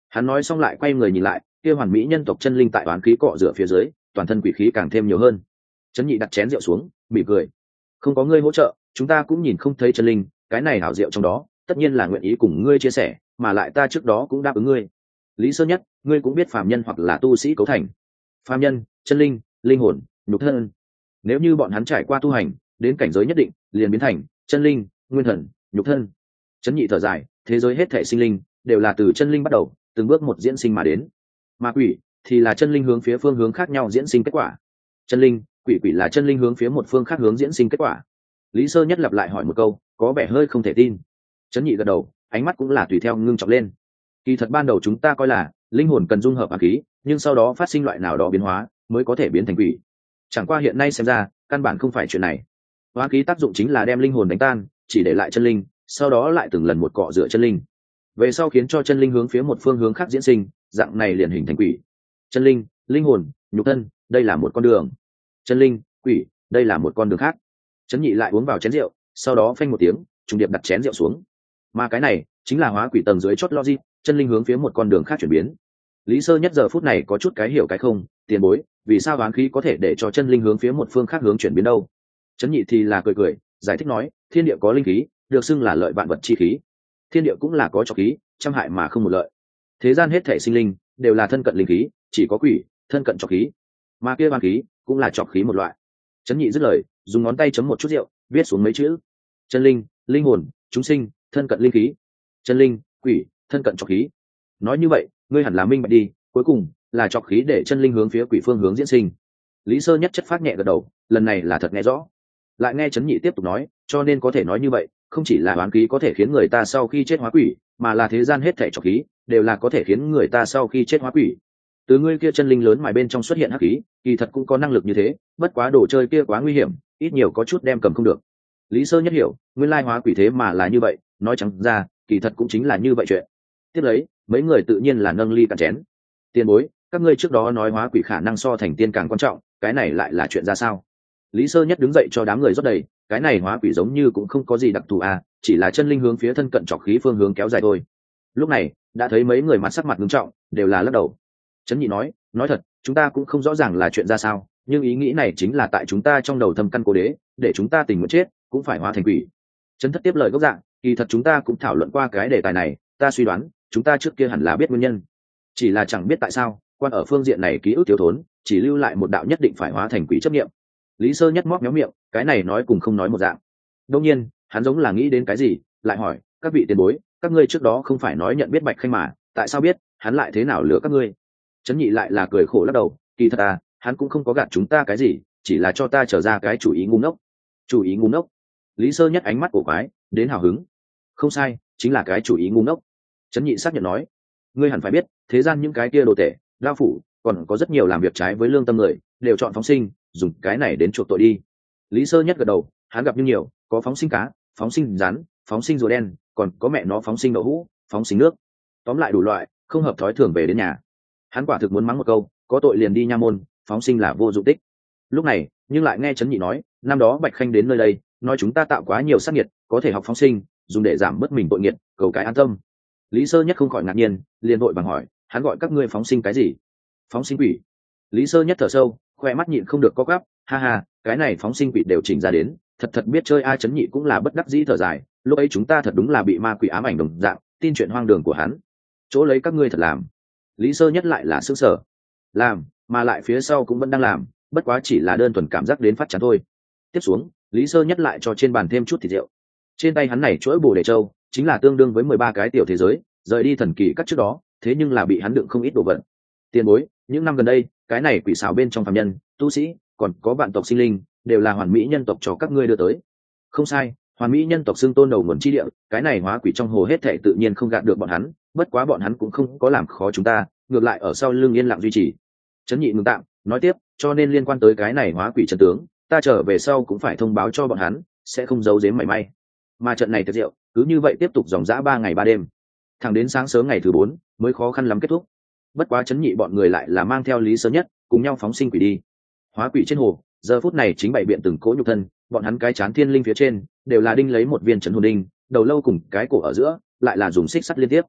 Hắn nói xong lại quay người nhìn lại, kia hoàn mỹ nhân tộc chân linh tại oán khí cọ rửa phía dưới, toàn thân quỷ khí càng thêm nhiều hơn. Trấn Nhị đặt chén rượu xuống, mỉm cười. Không có ngươi hỗ trợ, chúng ta cũng nhìn không thấy chân linh, cái này hảo diệu trong đó, tất nhiên là nguyện ý cùng ngươi chia sẻ, mà lại ta trước đó cũng đáp ứng ngươi. Lý Sơ Nhất, ngươi cũng biết phàm nhân hoặc là tu sĩ cấu thành. Phàm nhân, chân linh, linh hồn, nhục thân. Nếu như bọn hắn trải qua tu hành, đến cảnh giới nhất định, liền biến thành chân linh, nguyên thần, nhục thân. Trấn Nhị thở dài, thế giới hết thảy sinh linh đều là từ chân linh bắt đầu, từng bước một diễn sinh mà đến. Ma quỷ thì là chân linh hướng phía phương hướng khác nhau diễn sinh kết quả. Chân linh, quỷ quỷ là chân linh hướng phía một phương khác hướng diễn sinh kết quả. Lý Sơ Nhất lặp lại hỏi một câu, có vẻ hơi không thể tin. Trấn Nhị gật đầu, ánh mắt cũng là tùy theo ngưng trọng lên. Kỳ thật ban đầu chúng ta coi là linh hồn cần dung hợp ám khí, nhưng sau đó phát sinh loại nào đó biến hóa mới có thể biến thành quỷ. Chẳng qua hiện nay xem ra, căn bản không phải chuyện này. Hóa khí tác dụng chính là đem linh hồn đánh tan, chỉ để lại chân linh, sau đó lại từng lần một cọ rửa chân linh. Về sau khiến cho chân linh hướng phía một phương hướng khác diễn sinh, dạng này liền hình thành quỷ. Chân linh, linh hồn, nhục thân, đây là một con đường. Chân linh, quỷ, đây là một con đường khác. Trấn Nhị lại uống vào chén rượu, sau đó phanh một tiếng, trùng điệp đặt chén rượu xuống. Mà cái này chính là hóa quỷ tầng dưới chót logic, chân linh hướng phía một con đường khác chuyển biến. Lý Sơ Nhất giờ phút này có chút cái hiểu cái không, tiền bối, vì sao oán khí có thể để cho chân linh hướng phía một phương khác hướng chuyển biến đâu? Trấn Nhị thì là cười cười, giải thích nói, thiên địa có linh khí, được xưng là lợi vạn vật chi khí. Thiên địa cũng là có trọc khí, trăm hại mà không một lợi. Thế gian hết thể sinh linh đều là thân cận linh khí, chỉ có quỷ thân cận trọc khí, mà kia oán khí cũng là trọc khí một loại. Trấn Nhị dứt lời, dùng ngón tay chấm một chút rượu, viết xuống mấy chữ: chân linh, linh hồn, chúng sinh, thân cận linh khí. Chân linh, quỷ, thân cận trọc khí. Nói như vậy, ngươi hẳn là minh bạch đi, cuối cùng là trọc khí để chân linh hướng phía quỷ phương hướng diễn sinh. Lý Sơ Nhất chất phát nhẹ gật đầu, lần này là thật nghe rõ. Lại nghe Trấn Nhị tiếp tục nói, cho nên có thể nói như vậy, không chỉ là oán khí có thể khiến người ta sau khi chết hóa quỷ, mà là thế gian hết thảy trọc khí đều là có thể khiến người ta sau khi chết hóa quỷ. Từ ngươi kia chân linh lớn mài bên trong xuất hiện hắc khí, kỳ thật cũng có năng lực như thế, bất quá đồ chơi kia quá nguy hiểm, ít nhiều có chút đem cầm không được. Lý Sơ Nhất hiểu, nguyên lai hóa quỷ thế mà là như vậy, nói trắng ra, kỳ thật cũng chính là như vậy chuyện. Tiếp lấy, mấy người tự nhiên là nâng ly cạn chén. Tiền bối, các ngươi trước đó nói hóa quỷ khả năng so thành tiên càng quan trọng, cái này lại là chuyện ra sao? Lý Sơ Nhất đứng dậy cho đám người rót đầy, cái này hóa quỷ giống như cũng không có gì đặc thù à, chỉ là chân linh hướng phía thân cận trọc khí phương hướng kéo dài thôi. Lúc này, đã thấy mấy người mặt sắc mặt nghiêm trọng, đều là lắc đầu. Trấn Nhị nói, nói thật, chúng ta cũng không rõ ràng là chuyện ra sao, nhưng ý nghĩ này chính là tại chúng ta trong đầu thâm căn cố đế, để chúng ta tình nguyện chết cũng phải hóa thành quỷ. Trấn Thất tiếp lời gốc dạng, kỳ thật chúng ta cũng thảo luận qua cái đề tài này, ta suy đoán, chúng ta trước kia hẳn là biết nguyên nhân, chỉ là chẳng biết tại sao, quan ở phương diện này ký ức thiếu thốn, chỉ lưu lại một đạo nhất định phải hóa thành quỷ chấp niệm. Lý Sơ Nhất móc méo miệng, cái này nói cùng không nói một dạng. Đương nhiên, hắn giống là nghĩ đến cái gì, lại hỏi, các vị tiền bối, các ngươi trước đó không phải nói nhận biết Bạch Khanh mà, tại sao biết, hắn lại thế nào lừa các ngươi? Trấn Nhị lại là cười khổ lắc đầu, kỳ thật à, hắn cũng không có gạt chúng ta cái gì, chỉ là cho ta trở ra cái chủ ý ngu ngốc. Chủ ý ngu ngốc? Lý Sơ Nhất ánh mắt cổ quái, đến hào hứng. Không sai, chính là cái chủ ý ngu ngốc. Trấn Nhị xác nhận nói, ngươi hẳn phải biết, thế gian những cái kia đồ tể, lao phủ, còn có rất nhiều làm việc trái với lương tâm người, đều chọn phóng sinh, dùng cái này đến chuộc tội đi. Lý Sơ Nhất gật đầu, hắn gặp như nhiều, có phóng sinh cá, phóng sinh rắn, phóng sinh rùa đen, còn có mẹ nó phóng sinh đậu hũ, phóng sinh nước, tóm lại đủ loại, không hợp thói thường về đến nhà. Hắn quả thực muốn mắng một câu, có tội liền đi nha môn, phóng sinh là vô dụng tích. Lúc này, nhưng lại nghe Trấn Nhị nói, năm đó Bạch Khanh đến nơi đây, nói chúng ta tạo quá nhiều sát nghiệt, có thể học phóng sinh, dùng để giảm bớt mình tội nghiệt, cầu cái an tâm. Lý Sơ Nhất không khỏi ngạc nhiên, liền vội vàng hỏi, hắn gọi các ngươi phóng sinh cái gì? Phóng sinh quỷ. Lý Sơ Nhất thở sâu, khoe mắt nhịn không được co quắp, ha ha, cái này phóng sinh quỷ đều chỉnh ra đến, thật thật biết chơi. Ai Trấn Nhị cũng là bất đắc dĩ thở dài, lúc ấy chúng ta thật đúng là bị ma quỷ ám ảnh đồng dạng, tin chuyện hoang đường của hắn, chỗ lấy các ngươi thật làm. Lý Sơ Nhất lại là sững sờ, làm, mà lại phía sau cũng vẫn đang làm, bất quá chỉ là đơn thuần cảm giác đến phát chán thôi. Tiếp xuống, Lý Sơ Nhất lại cho trên bàn thêm chút thịt rượu. Trên tay hắn này chuỗi bồ đề châu, chính là tương đương với mười ba cái tiểu thế giới, rời đi thần kỳ cắt trước đó, thế nhưng là bị hắn đựng không ít đồ vật. Tiền bối, những năm gần đây, cái này quỷ xào bên trong phàm nhân, tu sĩ, còn có vạn tộc sinh linh, đều là hoàn mỹ nhân tộc cho các ngươi đưa tới. Không sai, hoàn mỹ nhân tộc xưng tôn đầu nguồn chi địa, cái này hóa quỷ trong hồ hết thảy tự nhiên không gạt được bọn hắn, bất quá bọn hắn cũng không có làm khó chúng ta, ngược lại ở sau lưng yên lặng duy trì. Trấn Nhị ngừng tạm, nói tiếp, cho nên liên quan tới cái này hóa quỷ chân tướng, ta trở về sau cũng phải thông báo cho bọn hắn, sẽ không giấu giếm mảy may. Mà trận này tiệc rượu, cứ như vậy tiếp tục dòng dã ba ngày ba đêm, thẳng đến sáng sớm ngày thứ bốn mới khó khăn lắm kết thúc. Bất quá Trấn Nhị bọn người lại là mang theo Lý Sơ Nhất cùng nhau phóng sinh quỷ đi. Hóa quỷ trên hồ, giờ phút này chính bày biện từng cỗ nhục thân, bọn hắn cái chán thiên linh phía trên đều là đinh lấy một viên trấn hồn đinh, đầu lâu cùng cái cổ ở giữa lại là dùng xích sắt liên tiếp.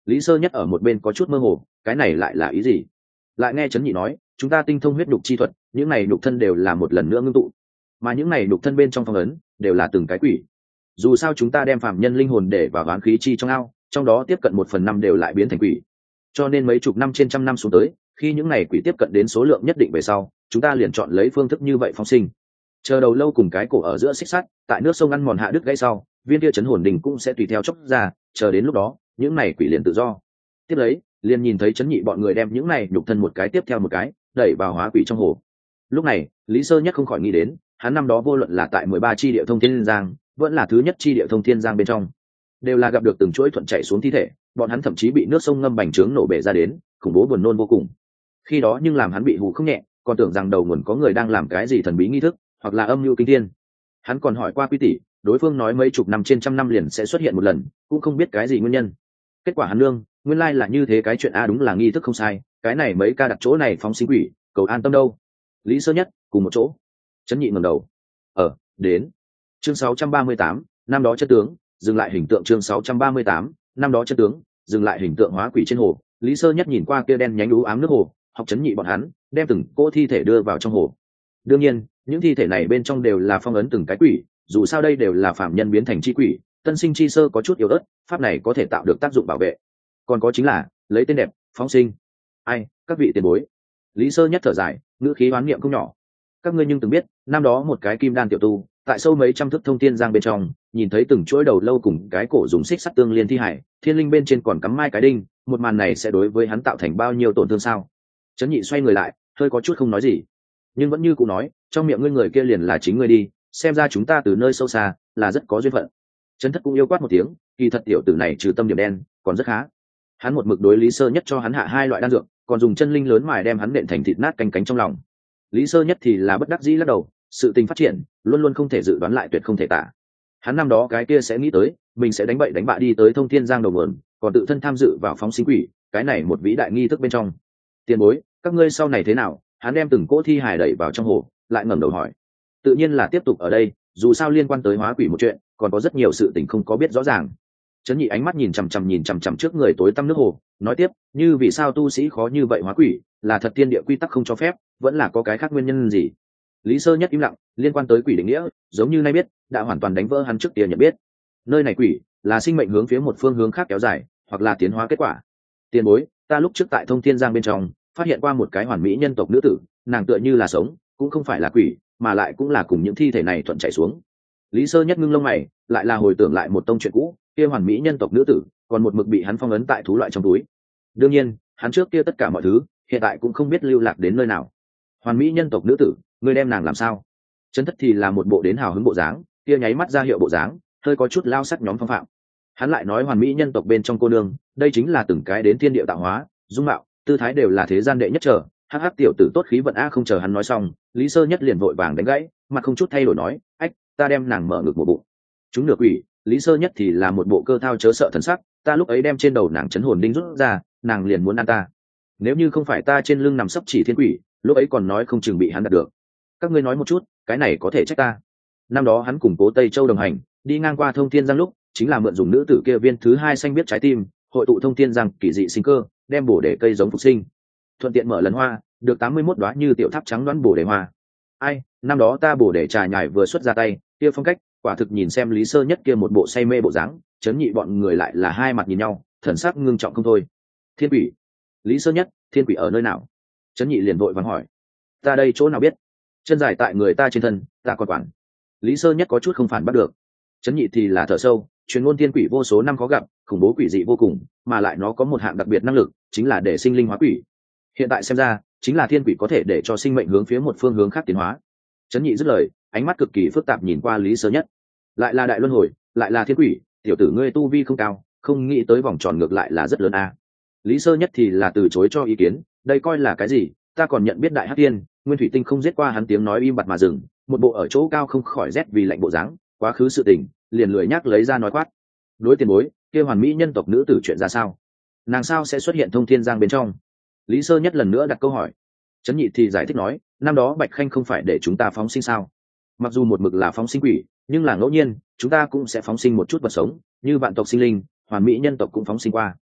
Lý Sơ Nhất ở một bên có chút mơ hồ, cái này lại là ý gì? Lại nghe Trấn Nhị nói, chúng ta tinh thông huyết đục chi thuật, những này đục thân đều là một lần nữa ngưng tụ, mà những này đục thân bên trong phong ấn đều là từng cái quỷ. Dù sao chúng ta đem phàm nhân linh hồn để vào oán khí chi trong ao, trong đó tiếp cận một phần năm đều lại biến thành quỷ. Cho nên mấy chục năm trên trăm năm xuống tới, khi những này quỷ tiếp cận đến số lượng nhất định về sau, chúng ta liền chọn lấy phương thức như vậy phóng sinh. Chờ đầu lâu cùng cái cổ ở giữa xích sắt, tại nước sông ăn mòn hạ đứt gãy sau, viên kia chấn hồn đình cũng sẽ tùy theo chốc ra, chờ đến lúc đó, những này quỷ liền tự do. Tiếp lấy, liền nhìn thấy Trấn Nhị bọn người đem những này nhục thân một cái tiếp theo một cái, đẩy vào hóa quỷ trong hồ. Lúc này, Lý Sơ Nhất không khỏi nghĩ đến, hắn năm đó vô luận là tại mười ba chi địa thông thiên giang, vẫn là thứ nhất chi địa thông thiên giang bên trong, đều là gặp được từng chuỗi thuận chạy xuống thi thể, bọn hắn thậm chí bị nước sông ngâm bành trướng nổ bể ra đến, khủng bố buồn nôn vô cùng. Khi đó nhưng làm hắn bị hù không nhẹ, còn tưởng rằng đầu nguồn có người đang làm cái gì thần bí nghi thức, hoặc là âm mưu kinh thiên. Hắn còn hỏi qua Quy tỷ, đối phương nói mấy chục năm trên trăm năm liền sẽ xuất hiện một lần, cũng không biết cái gì nguyên nhân. Kết quả hắn nương, nguyên lai là như thế, cái chuyện a đúng là nghi thức không sai, cái này mấy ca đặt chỗ này phóng sinh quỷ, cầu an tâm đâu. Lý Sơ Nhất cùng một chỗ. Trấn Nhị ngẩng đầu. Ở, đến. Chương sáu trăm ba mươi tám, năm đó chân tướng, dừng lại hình tượng. Chương sáu trăm ba mươi tám, năm đó chân tướng, dừng lại hình tượng hóa quỷ trên hồ. Lý Sơ Nhất nhìn qua kia đen nhánh u ám nước hồ, học Trấn Nhị bọn hắn, đem từng cỗ thi thể đưa vào trong hồ. Đương nhiên, những thi thể này bên trong đều là phong ấn từng cái quỷ, dù sao đây đều là phạm nhân biến thành chi quỷ, tân sinh chi sơ có chút yếu ớt, pháp này có thể tạo được tác dụng bảo vệ. Còn có chính là lấy tên đẹp, phóng sinh. Ai, các vị tiền bối. Lý Sơ Nhất thở dài, ngữ khí oán niệm không nhỏ. Các ngươi nhưng từng biết, năm đó một cái kim đan tiểu tu, tại sâu mấy trăm thước thông thiên giang bên trong, nhìn thấy từng chuỗi đầu lâu cùng cái cổ dùng xích sắt tương liên thi hải, thiên linh bên trên còn cắm mai cái đinh, một màn này sẽ đối với hắn tạo thành bao nhiêu tổn thương sao? Trấn Nhị xoay người lại, hơi có chút không nói gì, nhưng vẫn như cũ nói, trong miệng ngươi người kia liền là chính ngươi đi, xem ra chúng ta từ nơi sâu xa là rất có duyên phận. Trấn Thất cũng yêu quát một tiếng, kỳ thật tiểu tử này trừ tâm điểm đen, còn rất khá. Hắn một mực đối Lý Sơ Nhất cho hắn hạ hai loại đan dược, còn dùng chân linh lớn mài đem hắn nện thành thịt nát canh cánh trong lòng. Lý Sơ Nhất thì là bất đắc dĩ lắc đầu, sự tình phát triển luôn luôn không thể dự đoán lại, tuyệt không thể tả. Hắn năm đó cái kia sẽ nghĩ tới mình sẽ đánh bậy đánh bạ đi tới thông thiên giang đầu nguồn, còn tự thân tham dự vào phóng sinh quỷ, cái này một vĩ đại nghi thức bên trong. Tiền bối, các ngươi sau này thế nào? Hắn đem từng cỗ thi hài đẩy vào trong hồ, lại ngẩng đầu hỏi. Tự nhiên là tiếp tục ở đây, dù sao liên quan tới hóa quỷ một chuyện, còn có rất nhiều sự tình không có biết rõ ràng. Trấn Nhị ánh mắt nhìn chằm chằm nhìn chằm chằm trước người tối tăm nước hồ, nói tiếp, như vì sao tu sĩ khó như vậy hóa quỷ, là thật thiên địa quy tắc không cho phép, vẫn là có cái khác nguyên nhân gì? Lý Sơ Nhất im lặng, liên quan tới quỷ định nghĩa, giống như nay biết, đã hoàn toàn đánh vỡ hắn trước kia nhận biết. Nơi này quỷ là sinh mệnh hướng phía một phương hướng khác kéo dài, hoặc là tiến hóa kết quả. Tiền bối, ta lúc trước tại Thông Thiên Giang bên trong, phát hiện qua một cái hoàn mỹ nhân tộc nữ tử, nàng tựa như là sống, cũng không phải là quỷ, mà lại cũng là cùng những thi thể này thuận chảy xuống. Lý Sơ Nhất ngưng lông mày, lại là hồi tưởng lại một tông chuyện cũ, kia hoàn mỹ nhân tộc nữ tử, còn một mực bị hắn phong ấn tại thú loại trong túi. Đương nhiên, hắn trước kia tất cả mọi thứ, hiện tại cũng không biết lưu lạc đến nơi nào. Hoàn mỹ nhân tộc nữ tử, ngươi đem nàng làm sao? Trấn Thất thì là một bộ đến hào hứng bộ dáng, kia nháy mắt ra hiệu bộ dáng, hơi có chút lao sắc nhóm phong phạm. Hắn lại nói hoàn mỹ nhân tộc bên trong cô nương, đây chính là từng cái đến thiên địa tạo hóa, dung mạo, tư thái đều là thế gian đệ nhất trở. Hắc hắc tiểu tử tốt khí vận a. Không chờ hắn nói xong, Lý Sơ Nhất liền vội vàng đánh gãy, mặt không chút thay đổi nói, ách, ta đem nàng mở ngực một bụng. Chúng nửa quỷ, Lý Sơ Nhất thì là một bộ cơ thao chớ sợ thần sắc, ta lúc ấy đem trên đầu nàng chấn hồn đinh rút ra, nàng liền muốn ăn ta. Nếu như không phải ta trên lưng nằm sấp chỉ thiên quỷ, lúc ấy còn nói không chừng bị hắn đạt được. Các ngươi nói một chút, cái này có thể trách ta? Năm đó hắn cùng Cố Tây Châu đồng hành, đi ngang qua Thông Thiên Giang lúc, chính là mượn dùng nữ tử kia viên thứ hai xanh biết trái tim, hội tụ Thông Thiên Giang kỳ dị sinh cơ, đem bổ để cây giống phục sinh. Thuận tiện mở lần hoa, được tám mươi mốt đóa như tiểu tháp trắng đoán bổ để hoa. Ai, năm đó ta bổ để trà nhài vừa xuất ra tay, kia phong cách, quả thực nhìn xem Lý Sơ Nhất kia một bộ say mê bộ dáng, Trấn Nhị bọn người lại là hai mặt nhìn nhau, thần sắc ngưng trọng không thôi. Thiên quỷ? Lý Sơ Nhất, thiên quỷ ở nơi nào? Trấn Nhị liền vội vàng hỏi. Ta đây chỗ nào biết? Chân dài tại người ta trên thân, ta còn quản. Lý Sơ Nhất có chút không phản bắt được. Trấn Nhị thì là thở sâu, truyền ngôn thiên quỷ vô số năm khó gặp, khủng bố quỷ dị vô cùng, mà lại nó có một hạng đặc biệt năng lực, chính là để sinh linh hóa quỷ. Hiện tại xem ra, chính là thiên quỷ có thể để cho sinh mệnh hướng phía một phương hướng khác tiến hóa. Trấn Nhị dứt lời, ánh mắt cực kỳ phức tạp nhìn qua Lý Sơ Nhất. Lại là đại luân hồi, lại là thiên quỷ, tiểu tử ngươi tu vi không cao, không nghĩ tới vòng tròn ngược lại là rất lớn a. Lý Sơ Nhất thì là từ chối cho ý kiến, đây coi là cái gì, ta còn nhận biết đại hắc tiên, nguyên thủy tinh không giết qua hắn. Tiếng nói im bặt mà dừng, một bộ ở chỗ cao không khỏi rét vì lạnh bộ dáng, quá khứ sự tình, liền lười nhắc lấy ra nói quát. Đối tiền bối, kia hoàn mỹ nhân tộc nữ tử chuyện ra sao? Nàng sao sẽ xuất hiện Thông Thiên Giang bên trong? Lý Sơ Nhất lần nữa đặt câu hỏi. Trấn Nhị thì giải thích nói, năm đó Bạch Khanh không phải để chúng ta phóng sinh sao? Mặc dù một mực là phóng sinh quỷ, nhưng là ngẫu nhiên, chúng ta cũng sẽ phóng sinh một chút vật sống, như vạn tộc sinh linh, hoàn mỹ nhân tộc cũng phóng sinh qua.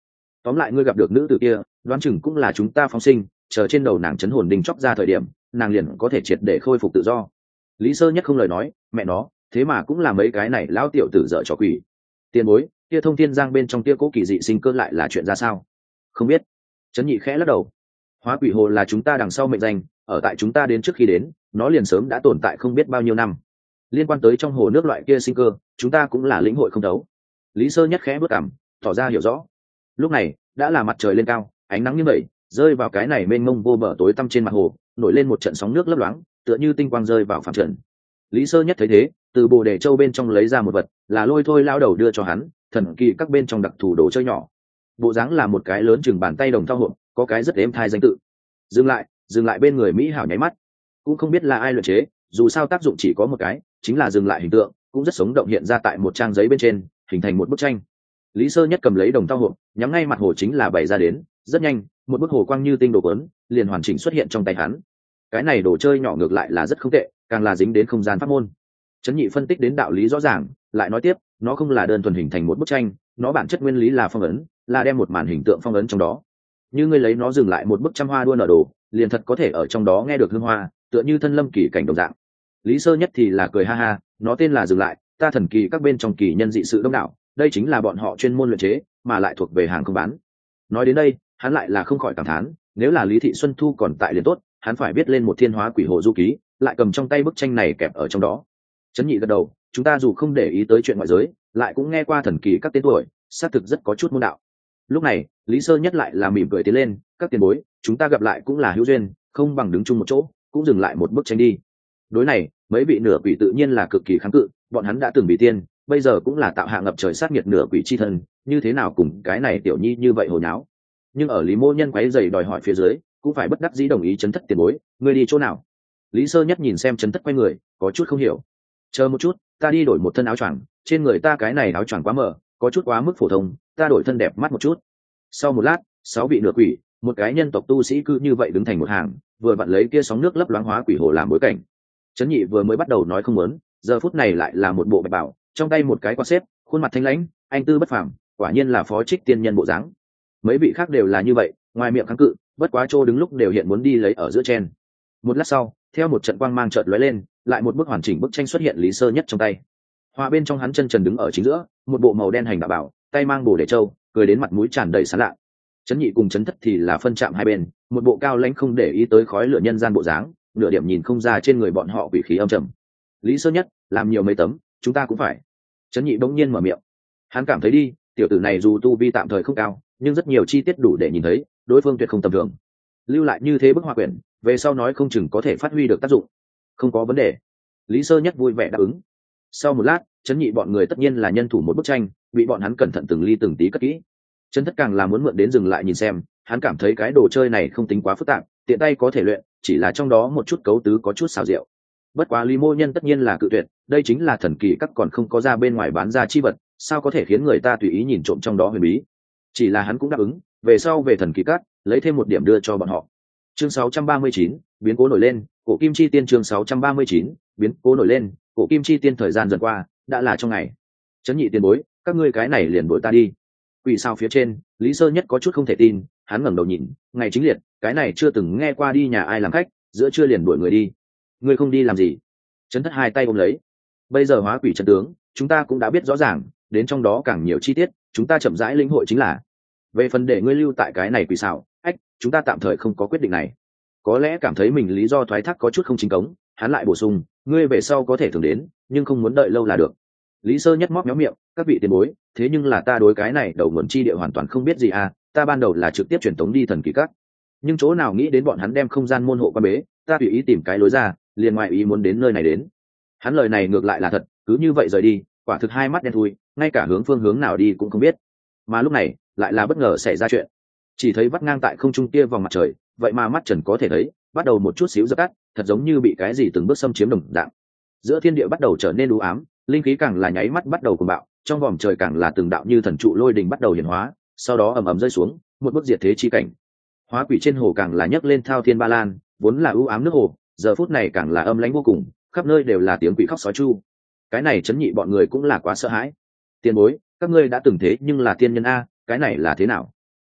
tóm lại ngươi gặp được nữ tử kia đoán chừng cũng là chúng ta phóng sinh, chờ trên đầu nàng chấn hồn đinh chóc ra thời điểm nàng liền có thể triệt để khôi phục tự do. Lý Sơ Nhất không lời nói, mẹ nó thế mà cũng là mấy cái này lão tiểu tử dở trò quỷ. Tiền bối, kia thông thiên giang bên trong kia cố kỳ dị sinh cơ lại là chuyện ra sao? Không biết. Trấn Nhị khẽ lắc đầu. Hóa quỷ hồ là chúng ta đằng sau mệnh danh, ở tại chúng ta đến trước khi đến nó liền sớm đã tồn tại không biết bao nhiêu năm. Liên quan tới trong hồ nước loại kia sinh cơ chúng ta cũng là lĩnh hội không đấu. Lý Sơ Nhất khẽ bước cảm tỏ ra hiểu rõ. Lúc này đã là mặt trời lên cao, ánh nắng như vậy rơi vào cái này mênh mông vô bờ tối tăm trên mặt hồ, nổi lên một trận sóng nước lấp loáng, tựa như tinh quang rơi vào phàm trần. Lý Sơ Nhất thấy thế, từ bồ đề châu bên trong lấy ra một vật, là lôi thôi lao đầu đưa cho hắn, thần kỳ các bên trong đặc thù đồ chơi nhỏ. Bộ dáng là một cái lớn chừng bàn tay đồng thau hộp, có cái rất êm thai danh tự. Dừng lại, dừng lại bên người Mỹ Hảo nháy mắt, cũng không biết là ai luyện chế, dù sao tác dụng chỉ có một cái, chính là dừng lại hình tượng, cũng rất sống động hiện ra tại một trang giấy bên trên, hình thành một bức tranh. Lý Sơ Nhất cầm lấy đồng thau hộp, nhắm ngay mặt hồ chính là bày ra đến, rất nhanh, một bức hồ quang như tinh đồ cuốn, liền hoàn chỉnh xuất hiện trong tay hắn. Cái này đồ chơi nhỏ ngược lại là rất không tệ, càng là dính đến không gian pháp môn. Trấn Nhị phân tích đến đạo lý rõ ràng, lại nói tiếp, nó không là đơn thuần hình thành một bức tranh, nó bản chất nguyên lý là phong ấn, là đem một màn hình tượng phong ấn trong đó. Như ngươi lấy nó dừng lại một bức trăm hoa đua nở đồ, liền thật có thể ở trong đó nghe được hương hoa, tựa như thân lâm kỳ cảnh đồng dạng. Lý Sơ Nhất thì là cười ha ha, nó tên là dừng lại, ta thần kỳ các bên trong kỳ nhân dị sự đông đảo, đây chính là bọn họ chuyên môn luyện chế, mà lại thuộc về hàng không bán. Nói đến đây, hắn lại là không khỏi cảm thán, nếu là Lý Thị Xuân Thu còn tại liền tốt, hắn phải biết lên một thiên hóa quỷ hồ du ký, lại cầm trong tay bức tranh này kẹp ở trong đó. Trấn Nhị gật đầu, chúng ta dù không để ý tới chuyện ngoại giới, lại cũng nghe qua thần kỳ các tên tuổi, xác thực rất có chút môn đạo. Lúc này, Lý Sơ Nhất lại là mỉm cười tiến lên, các tiền bối, chúng ta gặp lại cũng là hữu duyên, không bằng đứng chung một chỗ, cũng dừng lại một bức tranh đi. Đối này, mấy vị nửa quỷ tự nhiên là cực kỳ kháng cự, bọn hắn đã từng bị tiên, bây giờ cũng là tạo hạ ngập trời sát nghiệt nửa quỷ chi thân, như thế nào cùng cái này tiểu nhi như vậy hồ nháo. Nhưng ở Lý Mô Nhân quấy rầy đòi hỏi phía dưới, cũng phải bất đắc dĩ đồng ý. Chấn Thất tiền bối, ngươi đi chỗ nào? Lý Sơ Nhất nhìn xem Chấn Thất quay người, có chút không hiểu. Chờ một chút, ta đi đổi một thân áo choàng, trên người ta cái này áo choàng quá mở, có chút quá mức phổ thông, ta đổi thân đẹp mắt một chút. Sau một lát, sáu vị nửa quỷ, một cái nhân tộc tu sĩ cứ như vậy đứng thành một hàng, vừa vặn lấy kia sóng nước lấp loáng hóa quỷ hồ làm bối cảnh. Trấn Nhị vừa mới bắt đầu nói không muốn, giờ phút này lại là một bộ bạch bảo, trong tay một cái quạt xếp, khuôn mặt thanh lãnh, anh tư bất phàm, quả nhiên là phó trích tiên nhân bộ dáng. Mấy vị khác đều là như vậy, ngoài miệng kháng cự, bất quá Trô đứng lúc đều hiện muốn đi lấy ở giữa chen. Một lát sau, theo một trận quang mang chợt lóe lên, lại một bức hoàn chỉnh bức tranh xuất hiện Lý Sơ Nhất trong tay. Hoa bên trong hắn chân trần đứng ở chính giữa, một bộ màu đen hành đạo bảo, tay mang bồ đề châu, cười đến mặt mũi tràn đầy sán lạ. Trấn Nhị cùng Trấn Thất thì là phân chạm hai bên, một bộ cao lãnh không để ý tới khói lửa nhân gian bộ dáng, nửa điểm nhìn không ra trên người bọn họ quỷ khí âm trầm. Lý Sơ Nhất, làm nhiều mấy tấm, chúng ta cũng phải. Trấn Nhị bỗng nhiên mở miệng. Hắn cảm thấy đi, tiểu tử này dù tu vi tạm thời không cao, nhưng rất nhiều chi tiết đủ để nhìn thấy, đối phương tuyệt không tầm thường. Lưu lại như thế bức họa quyển, về sau nói không chừng có thể phát huy được tác dụng. Không có vấn đề. Lý Sơ Nhất vui vẻ đáp ứng. Sau một lát, Trấn Nhị bọn người tất nhiên là nhân thủ một bức tranh, bị bọn hắn cẩn thận từng ly từng tí cất kỹ. Trấn Thất càng là muốn mượn đến dừng lại nhìn xem, hắn cảm thấy cái đồ chơi này không tính quá phức tạp, tiện tay có thể luyện, chỉ là trong đó một chút cấu tứ có chút xào rượu. Bất quá Lý Mô Nhân tất nhiên là cự tuyệt, đây chính là thần kỳ các còn không có ra bên ngoài bán ra chi vật, sao có thể khiến người ta tùy ý nhìn trộm trong đó huyền bí. Chỉ là hắn cũng đáp ứng, về sau về thần kỳ các, lấy thêm một điểm đưa cho bọn họ. Chương sáu trăm ba mươi chín, biến cố nổi lên, cổ kim chi tiên. Chương sáu trăm ba mươi chín, biến cố nổi lên, cổ kim chi tiên. Thời gian dần qua, đã là trong ngày. Trấn Nhị tiền bối, các ngươi cái này liền đuổi ta đi. Quỷ sao phía trên, Lý Sơ Nhất có chút không thể tin, hắn ngẩng đầu nhìn, ngày chính liệt, cái này chưa từng nghe qua đi nhà ai làm khách, giữa trưa liền đuổi người đi. Ngươi không đi làm gì? Trấn Thất hai tay ôm lấy. Bây giờ hóa quỷ chân tướng, chúng ta cũng đã biết rõ ràng, đến trong đó càng nhiều chi tiết, chúng ta chậm rãi lĩnh hội chính là. Về phần để ngươi lưu tại cái này quỷ xảo, ách, chúng ta tạm thời không có quyết định này. Có lẽ cảm thấy mình lý do thoái thác có chút không chính cống, hắn lại bổ sung, ngươi về sau có thể thường đến, nhưng không muốn đợi lâu là được. Lý Sơ Nhất móc méo miệng, các vị tiền bối, thế nhưng là ta đối cái này đầu nguồn chi địa hoàn toàn không biết gì à, ta ban đầu là trực tiếp truyền tống đi thần kỳ các, nhưng chỗ nào nghĩ đến bọn hắn đem không gian môn hộ quan bế, ta tùy ý tìm cái lối ra, liền ngoại ý muốn đến nơi này đến. Hắn lời này ngược lại là thật, cứ như vậy rời đi, quả thực hai mắt đen thui, ngay cả hướng phương hướng nào đi cũng không biết. Mà lúc này, lại là bất ngờ xảy ra chuyện. Chỉ thấy vắt ngang tại không trung kia vòng mặt trời, vậy mà mắt trần có thể thấy, bắt đầu một chút xíu dập tắt, thật giống như bị cái gì từng bước xâm chiếm đồng dạng. Giữa thiên địa bắt đầu trở nên u ám, linh khí càng là nháy mắt bắt đầu cuồng bạo, trong vòm trời càng là từng đạo như thần trụ lôi đình bắt đầu hiển hóa, sau đó ầm ầm rơi xuống, một bức diệt thế chi cảnh. Hóa quỷ trên hồ càng là nhấc lên thao thiên ba lan, vốn là u ám nước hồ, giờ phút này càng là âm lãnh vô cùng, khắp nơi đều là tiếng quỷ khóc sói chu. Cái này Trấn Nhị bọn người cũng là quá sợ hãi. Tiền bối, các ngươi đã từng thế nhưng là tiên nhân a, cái này là thế nào?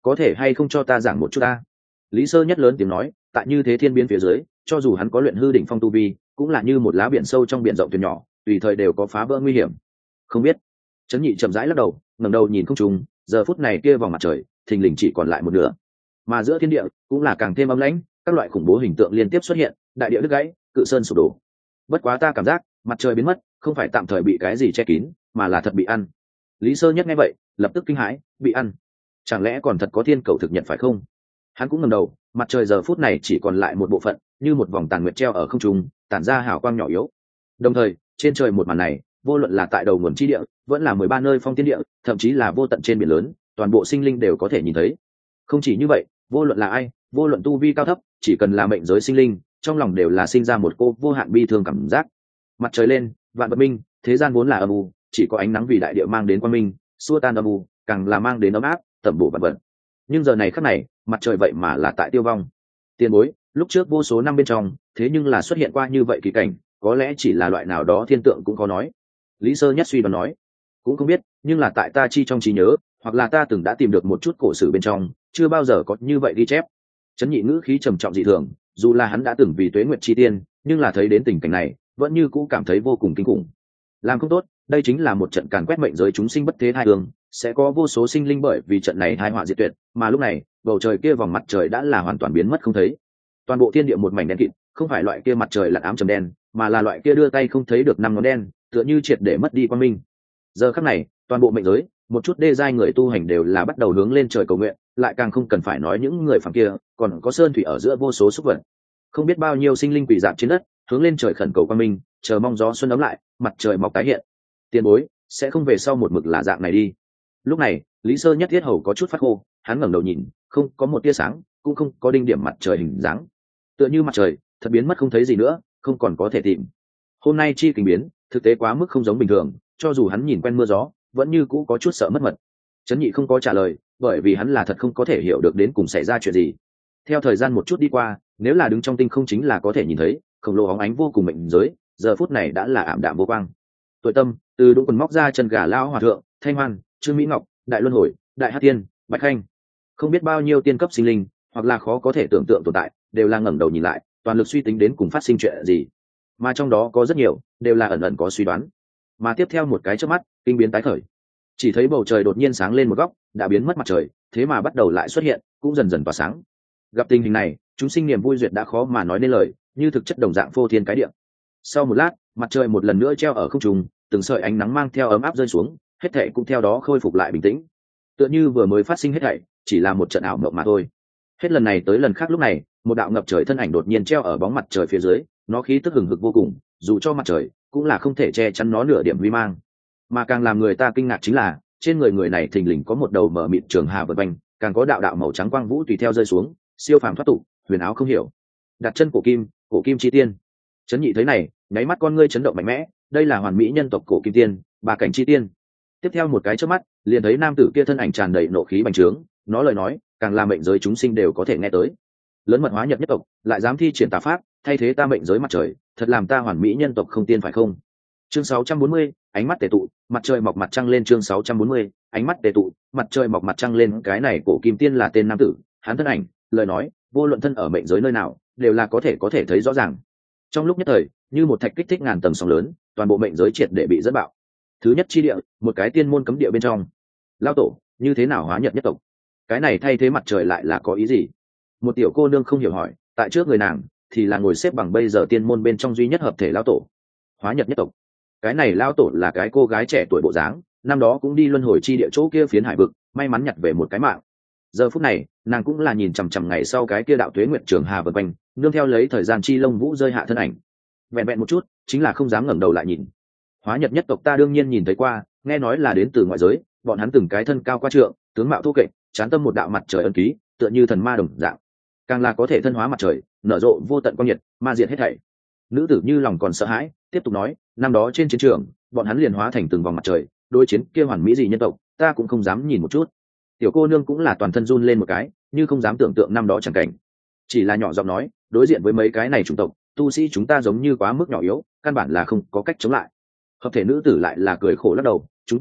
có thể hay không cho ta giảng một chút ta? Lý Sơ Nhất lớn tiếng nói, tại như thế thiên biến phía dưới, cho dù hắn có luyện hư đỉnh phong tu vi, cũng là như một lá biển sâu trong biển rộng thuyền nhỏ, tùy thời đều có phá vỡ nguy hiểm. Không biết. Trấn Nhị chậm rãi lắc đầu, ngẩng đầu nhìn không trung, giờ phút này kia vòng mặt trời, thình lình chỉ còn lại một nửa. Mà giữa thiên địa cũng là càng thêm âm lãnh, các loại khủng bố hình tượng liên tiếp xuất hiện, đại địa đứt gãy, cự sơn sụp đổ. Bất quá ta cảm giác, mặt trời biến mất, không phải tạm thời bị cái gì che kín, mà là thật bị ăn. Lý Sơ Nhất nghe vậy, lập tức kinh hãi, bị ăn? Chẳng lẽ còn thật có thiên cầu thực nhận phải không? Hắn cũng ngẩng đầu, mặt trời giờ phút này chỉ còn lại một bộ phận, như một vòng tàn nguyệt treo ở không trung, tản ra hào quang nhỏ yếu. Đồng thời, trên trời một màn này, vô luận là tại đầu nguồn chi địa, vẫn là mười ba nơi phong tiên địa, thậm chí là vô tận trên biển lớn, toàn bộ sinh linh đều có thể nhìn thấy. Không chỉ như vậy, vô luận là ai, vô luận tu vi cao thấp, chỉ cần là mệnh giới sinh linh, trong lòng đều là sinh ra một cô vô hạn bi thương cảm giác. Mặt trời lên, vạn vật minh, thế gian vốn là âm u, chỉ có ánh nắng vì đại địa mang đến quang minh, xua tan âm u, càng là mang đến ấm áp, tẩm bổ vạn vật. Nhưng giờ này khắc này, mặt trời vậy mà là tại tiêu vong. Tiền bối, lúc trước vô số năm bên trong, thế nhưng là xuất hiện qua như vậy kỳ cảnh, có lẽ chỉ là loại nào đó thiên tượng cũng có nói. Lý Sơ Nhất suy đoán nói, cũng không biết, nhưng là tại ta chi trong trí nhớ, hoặc là ta từng đã tìm được một chút cổ sử bên trong, chưa bao giờ có như vậy ghi chép. Trấn Nhị ngữ khí trầm trọng dị thường, dù là hắn đã từng vì tuế nguyệt chi tiên, nhưng là thấy đến tình cảnh này, vẫn như cũ cảm thấy vô cùng kinh khủng. Làm không tốt, đây chính là một trận càn quét mệnh giới chúng sinh bất thế hai hương, sẽ có vô số sinh linh bởi vì trận này tai họa diệt tuyệt, mà lúc này, bầu trời kia vòng mặt trời đã là hoàn toàn biến mất không thấy. Toàn bộ thiên địa một mảnh đen kịt, không phải loại kia mặt trời lặn ám trầm đen, mà là loại kia đưa tay không thấy được năm ngón đen, tựa như triệt để mất đi quang minh. Giờ khắc này, toàn bộ mệnh giới, một chút đê giai người tu hành đều là bắt đầu hướng lên trời cầu nguyện, lại càng không cần phải nói những người phàm kia, còn có sơn thủy ở giữa vô số xúc vật. Không biết bao nhiêu sinh linh quỳ dạp trên đất, hướng lên trời khẩn cầu quang minh, chờ mong gió xuân ấm lại, mặt trời mọc tái hiện. Tiền bối, sẽ không về sau một mực là dạng này đi. Lúc này, Lý Sơ Nhất thiết hầu có chút phát khô, hắn ngẩng đầu nhìn, không có một tia sáng, cũng không có đinh điểm mặt trời hình dáng. Tựa như mặt trời thật biến mất không thấy gì nữa, không còn có thể tìm. Hôm nay chi kinh biến, thực tế quá mức không giống bình thường, cho dù hắn nhìn quen mưa gió, vẫn như cũ có chút sợ mất mật. Trấn Nhị không có trả lời, bởi vì hắn là thật không có thể hiểu được đến cùng xảy ra chuyện gì. Theo thời gian một chút đi qua, nếu là đứng trong tinh không chính là có thể nhìn thấy, khổng lồ óng ánh vô cùng mệnh giới, giờ phút này đã là ảm đạm vô quang. Tội Tâm từ đũng quần móc ra chân gà lao hòa thượng, Thanh Hoan, Trương Mỹ Ngọc, Đại Luân Hồi, Đại Hắc Tiên, Bạch Khanh, không biết bao nhiêu tiên cấp sinh linh, hoặc là khó có thể tưởng tượng tồn tại, đều là ngẩng đầu nhìn lại, toàn lực suy tính đến cùng phát sinh chuyện gì. Mà trong đó có rất nhiều, đều là ẩn ẩn có suy đoán. Mà tiếp theo một cái chớp mắt, kinh biến tái khởi. Chỉ thấy bầu trời đột nhiên sáng lên một góc, đã biến mất mặt trời, thế mà bắt đầu lại xuất hiện, cũng dần dần tỏa sáng. Gặp tình hình này, chúng sinh niềm vui duyệt đã khó mà nói nên lời, như thực chất đồng dạng phô thiên cái địa. Sau một lát, mặt trời một lần nữa treo ở không trung, từng sợi ánh nắng mang theo ấm áp rơi xuống, hết thảy cũng theo đó khôi phục lại bình tĩnh. Tựa như vừa mới phát sinh hết thảy, chỉ là một trận ảo mộng mà thôi. Hết lần này tới lần khác lúc này, một đạo ngập trời thân ảnh đột nhiên treo ở bóng mặt trời phía dưới, nó khí tức hừng hực vô cùng, dù cho mặt trời cũng là không thể che chắn nó nửa điểm huy mang. Mà càng làm người ta kinh ngạc chính là, trên người người này thình lình có một đầu mở mịt trường hà vần quanh, càng có đạo đạo màu trắng quang vũ tùy theo rơi xuống, siêu phàm thoát tục, huyền áo không hiểu. Đặt chân cổ kim, cổ kim chi tiên. Trấn Nhị thấy này, nháy mắt con ngươi chấn động mạnh mẽ, đây là hoàn mỹ nhân tộc cổ kim tiên, ba cảnh chi tiên. Tiếp theo một cái chớp mắt, liền thấy nam tử kia thân ảnh tràn đầy nộ khí bành trướng, nó lời nói, càng làm mệnh giới chúng sinh đều có thể nghe tới. Lớn mật hóa nhật nhất tộc, lại dám thi triển tà pháp, thay thế ta mệnh giới mặt trời, thật làm ta hoàn mỹ nhân tộc không tiên phải không? Chương sáu trăm bốn mươi, ánh mắt tề tụ, mặt trời mọc mặt trăng lên. Chương sáu trăm bốn mươi, ánh mắt tề tụ, mặt trời mọc mặt trăng lên. Cái này cổ kim tiên là tên nam tử, hắn thân ảnh, lời nói, vô luận thân ở mệnh giới nơi nào, đều là có thể có thể thấy rõ ràng. Trong lúc nhất thời, như một thạch kích thích ngàn tầng sóng lớn, toàn bộ mệnh giới triệt để bị dẫn bạo. Thứ nhất chi địa, một cái tiên môn cấm địa bên trong. Lao tổ, như thế nào hóa nhật nhất tộc? Cái này thay thế mặt trời lại là có ý gì? Một tiểu cô nương không hiểu hỏi, tại trước người nàng thì là ngồi xếp bằng bây giờ tiên môn bên trong duy nhất hợp thể lão tổ. Hóa nhật nhất tộc. Cái này lão tổ là cái cô gái trẻ tuổi bộ dáng, năm đó cũng đi luân hồi chi địa chỗ kia phiến hải vực, may mắn nhặt về một cái mạng. Giờ phút này, nàng cũng là nhìn chằm chằm ngày sau cái kia đạo tuế nguyệt trường hà vần quanh, nương theo lấy thời gian chi lông vũ rơi hạ thân ảnh. Vẹn vẹn một chút, chính là không dám ngẩng đầu lại nhìn. Hóa nhật nhất tộc ta đương nhiên nhìn thấy qua, nghe nói là đến từ ngoại giới, bọn hắn từng cái thân cao qua trượng, tướng mạo thô kệch, chán tâm một đạo mặt trời ân ký, tựa như thần ma đồng dạng. Càng là có thể thân hóa mặt trời, nở rộ vô tận quang nhiệt, ma diệt hết thảy. Nữ tử như lòng còn sợ hãi, tiếp tục nói, năm đó trên chiến trường, bọn hắn liền hóa thành từng vòng mặt trời, đối chiến kia hoàn mỹ gì nhân tộc, ta cũng không dám nhìn một chút. Tiểu cô nương cũng là toàn thân run lên một cái, như không dám tưởng tượng năm đó chẳng cảnh. Chỉ là nhỏ giọng nói, đối diện với mấy cái này chủng tộc, tu sĩ chúng ta giống như quá mức nhỏ yếu, căn bản là không có cách chống lại. Hợp thể nữ tử lại là cười khổ lắc đầu, chúng ta yếu,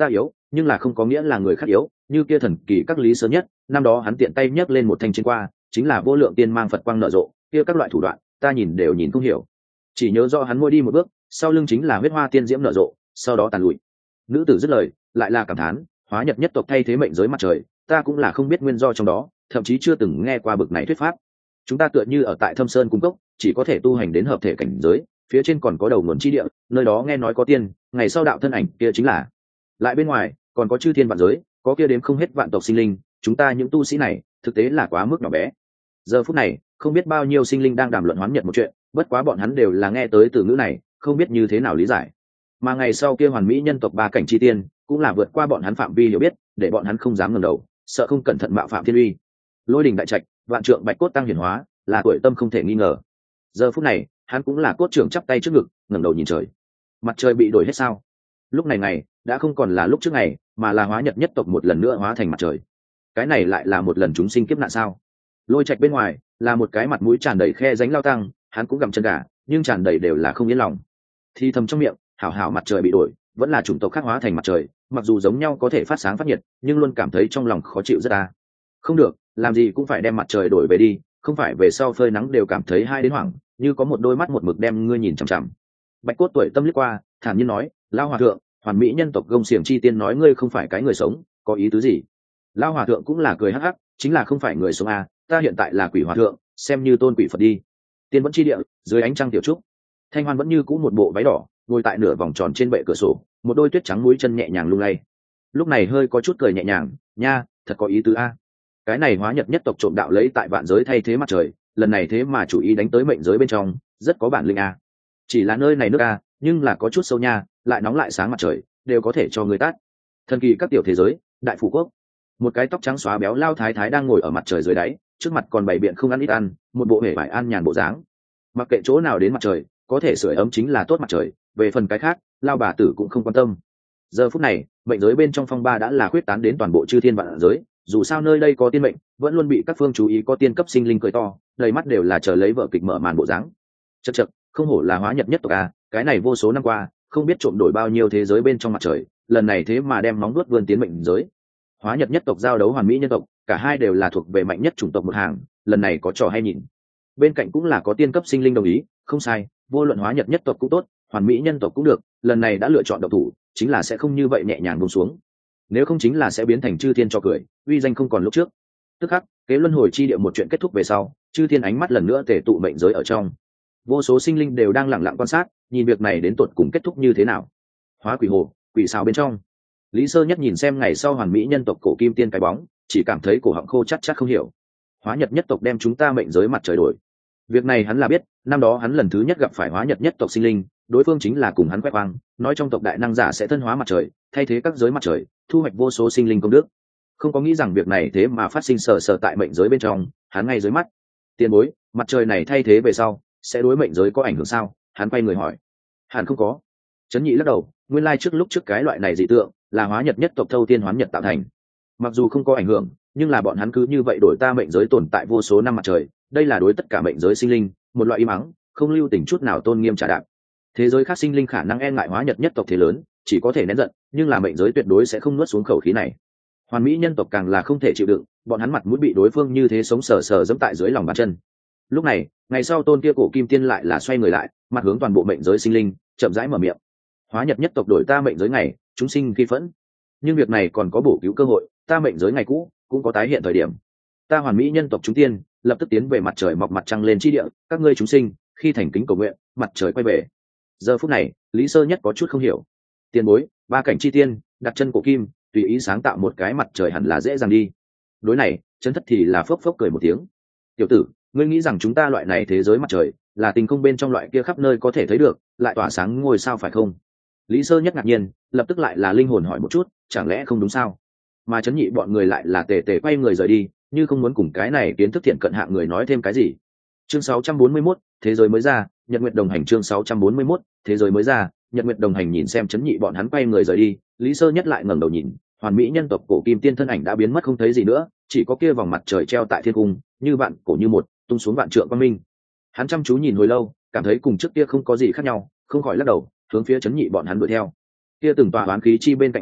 nhưng là không có nghĩa là người khác yếu, như kia thần kỳ các Lý Sơ Nhất, năm đó hắn tiện tay nhấc lên một thanh chiến qua, chính là vô lượng tiên mang Phật quang nở rộ, kia các loại thủ đoạn, ta nhìn đều nhìn không hiểu. Chỉ nhớ rõ hắn môi đi một bước, sau lưng chính là huyết hoa tiên diễm nở rộ, sau đó tàn lụi. Nữ tử dứt lời, lại là cảm thán, hóa nhật nhất tộc thay thế mệnh giới mặt trời, ta cũng là không biết nguyên do trong đó, thậm chí chưa từng nghe qua bực này thuyết pháp. Chúng ta tựa như ở tại Thâm Sơn cung cốc, chỉ có thể tu hành đến hợp thể cảnh giới, phía trên còn có đầu nguồn chi địa, nơi đó nghe nói có tiên, ngày sau đạo thân ảnh kia chính là. Lại bên ngoài, còn có chư thiên vạn giới, có kia đến không hết vạn tộc sinh linh, chúng ta những tu sĩ này, thực tế là quá mức nhỏ bé. Giờ phút này, không biết bao nhiêu sinh linh đang đàm luận hoán nhật một chuyện, bất quá bọn hắn đều là nghe tới từ ngữ này, không biết như thế nào lý giải. Mà ngày sau kia hoàn mỹ nhân tộc ba cảnh chi tiên, cũng là vượt qua bọn hắn phạm vi hiểu biết, để bọn hắn không dám ngẩng đầu, sợ không cẩn thận mạo phạm thiên uy. Lôi đình đại trạch, vạn trượng bạch cốt tăng hiển hóa, là tuổi tâm không thể nghi ngờ. Giờ phút này, hắn cũng là cốt trưởng chắp tay trước ngực, ngẩng đầu nhìn trời. Mặt trời bị đổi hết sao? Lúc này ngày đã không còn là lúc trước ngày, mà là hóa nhật nhất tộc một lần nữa hóa thành mặt trời. Cái này lại là một lần chúng sinh kiếp nạn sao? Lôi trạch bên ngoài là một cái mặt mũi tràn đầy khe ránh lao tăng, hắn cũng gặm chân gà, nhưng tràn đầy đều là không yên lòng. Thì thầm trong miệng, hảo hảo mặt trời bị đổi, vẫn là chủng tộc khác hóa thành mặt trời, mặc dù giống nhau có thể phát sáng phát nhiệt, nhưng luôn cảm thấy trong lòng khó chịu rất a. Không được, làm gì cũng phải đem mặt trời đổi về đi, không phải về sau phơi nắng đều cảm thấy hai đến hoảng, như có một đôi mắt một mực đem ngươi nhìn chằm chằm. Bạch cốt tuổi tâm liếc qua, thản nhiên nói, lao hòa thượng, hoàn mỹ nhân tộc gông xiềng chi tiên nói ngươi không phải cái người sống, có ý tứ gì? Lao hòa thượng cũng là cười hắc hắc, chính là không phải người sống à, ta hiện tại là quỷ hòa thượng, xem như tôn quỷ Phật đi. Tiên vẫn chi địa, dưới ánh trăng tiểu trúc, Thanh Hoan vẫn như cũ một bộ váy đỏ, ngồi tại nửa vòng tròn trên bệ cửa sổ, một đôi tuyết trắng mũi chân nhẹ nhàng lung lay. Lúc này hơi có chút cười nhẹ nhàng, nha, thật có ý tứ a. Cái này hóa nhật nhất tộc trộm đạo lấy tại vạn giới thay thế mặt trời, lần này thế mà chủ ý đánh tới mệnh giới bên trong, rất có bản lĩnh a. Chỉ là nơi này nước a, nhưng là có chút sâu nha, lại nóng lại sáng mặt trời, đều có thể cho người tát. Thần kỳ các tiểu thế giới, đại phủ quốc. Một cái tóc trắng xóa béo lao thái thái đang ngồi ở mặt trời dưới đáy, trước mặt còn bày biện không ăn ít ăn, một bộ hề vải an nhàn bộ dáng. Mặc kệ chỗ nào đến mặt trời, có thể sưởi ấm chính là tốt mặt trời, về phần cái khác, lao bà tử cũng không quan tâm. Giờ phút này, mệnh giới bên trong phong ba đã là khuyết tán đến toàn bộ chư thiên vạn giới, dù sao nơi đây có tiên mệnh, vẫn luôn bị các phương chú ý có tiên cấp sinh linh cười to, đầy mắt đều là chờ lấy vợ kịch mở màn bộ dáng. Chậc chậc, không hổ là hóa nhật nhất tộc a, cái này vô số năm qua, không biết trộm đổi bao nhiêu thế giới bên trong mặt trời, lần này thế mà đem móng vuốt vươn tiến mệnh giới. Hóa nhật nhất tộc giao đấu hoàn mỹ nhân tộc, cả hai đều là thuộc về mạnh nhất chủng tộc một hàng, lần này có trò hay nhìn. Bên cạnh cũng là có tiên cấp sinh linh đồng ý, không sai, vô luận hóa nhật nhất tộc cũng tốt, hoàn mỹ nhân tộc cũng được, lần này đã lựa chọn độc thủ, chính là sẽ không như vậy nhẹ nhàng buông xuống. Nếu không chính là sẽ biến thành chư thiên cho cười, uy danh không còn lúc trước. Tức khắc, kế luân hồi chi địa một chuyện kết thúc về sau, chư thiên ánh mắt lần nữa tề tụ mệnh giới ở trong. Vô số sinh linh đều đang lặng lặng quan sát, nhìn việc này đến tột cùng kết thúc như thế nào. Hóa quỷ hồ, quỷ sao bên trong. Lý Sơ Nhất nhìn xem ngày sau hoàn mỹ nhân tộc cổ kim tiên cái bóng, chỉ cảm thấy cổ họng khô chắc chắc không hiểu. Hóa nhật nhất tộc đem chúng ta mệnh giới mặt trời đổi. Việc này hắn là biết, năm đó hắn lần thứ nhất gặp phải hóa nhật nhất tộc sinh linh, đối phương chính là cùng hắn quét quang, nói trong tộc đại năng giả sẽ thân hóa mặt trời, thay thế các giới mặt trời, thu hoạch vô số sinh linh công đức. Không có nghĩ rằng việc này thế mà phát sinh sờ sờ tại mệnh giới bên trong, hắn ngay dưới mắt. Tiền bối, mặt trời này thay thế về sau, sẽ đối mệnh giới có ảnh hưởng sao? Hắn quay người hỏi. Hẳn không có. Trấn Nhị lắc đầu, nguyên lai trước lúc trước cái loại này dị tượng, là hóa nhật nhất tộc thâu tiên hoán nhật tạo thành. Mặc dù không có ảnh hưởng, nhưng là bọn hắn cứ như vậy đổi ta mệnh giới tồn tại vô số năm mặt trời, đây là đối tất cả mệnh giới sinh linh một loại im ắng, không lưu tình chút nào tôn nghiêm trả đạp. Thế giới khác sinh linh khả năng e ngại hóa nhật nhất tộc thế lớn, chỉ có thể nén giận, nhưng là mệnh giới tuyệt đối sẽ không nuốt xuống khẩu khí này. Hoàn mỹ nhân tộc càng là không thể chịu đựng, bọn hắn mặt mũi bị đối phương như thế sống sờ sờ dẫm tại dưới lòng bàn chân. Lúc này, ngày sau tôn kia cổ kim tiên lại là xoay người lại, mặt hướng toàn bộ mệnh giới sinh linh, chậm rãi mở miệng. Hóa nhật nhất tộc đổi ta mệnh giới ngày, chúng sinh khi phẫn. Nhưng việc này còn có bổ cứu cơ hội, ta mệnh giới ngày cũ cũng có tái hiện thời điểm. Ta hoàn mỹ nhân tộc chúng tiên, lập tức tiến về mặt trời mọc mặt trăng lên chi địa, các ngươi chúng sinh, khi thành kính cầu nguyện, mặt trời quay về. Giờ phút này, Lý Sơ Nhất có chút không hiểu. Tiền bối, ba cảnh chi tiên, đặt chân cổ kim, tùy ý sáng tạo một cái mặt trời hẳn là dễ dàng đi. Đối này, Trấn Thất thì là phốc phốc cười một tiếng. Tiểu tử, ngươi nghĩ rằng chúng ta loại này thế giới mặt trời, là tình không bên trong loại kia khắp nơi có thể thấy được, lại tỏa sáng ngôi sao phải không? Lý Sơ Nhất ngạc nhiên, lập tức lại là linh hồn hỏi một chút, chẳng lẽ không đúng sao? Mà Trấn Nhị bọn người lại là tề tề quay người rời đi, như không muốn cùng cái này kiến thức thiện cận hạng người nói thêm cái gì. Chương sáu trăm bốn mươi mốt, thế giới mới ra, Nhật Nguyệt đồng hành chương sáu trăm bốn mươi mốt, thế giới mới ra, Nhật Nguyệt đồng hành nhìn xem Trấn Nhị bọn hắn quay người rời đi, Lý Sơ Nhất lại ngẩng đầu nhìn, hoàn mỹ nhân tộc cổ kim tiên thân ảnh đã biến mất không thấy gì nữa, chỉ có kia vòng mặt trời treo tại thiên cung, như vạn cổ như một, tung xuống vạn trượng quang minh. Hắn chăm chú nhìn hồi lâu, cảm thấy cùng trước kia không có gì khác nhau, không khỏi lắc đầu, hướng phía Trấn Nhị bọn hắn đuổi theo. Kia từng tòa oán khí chi bên cạnh ao,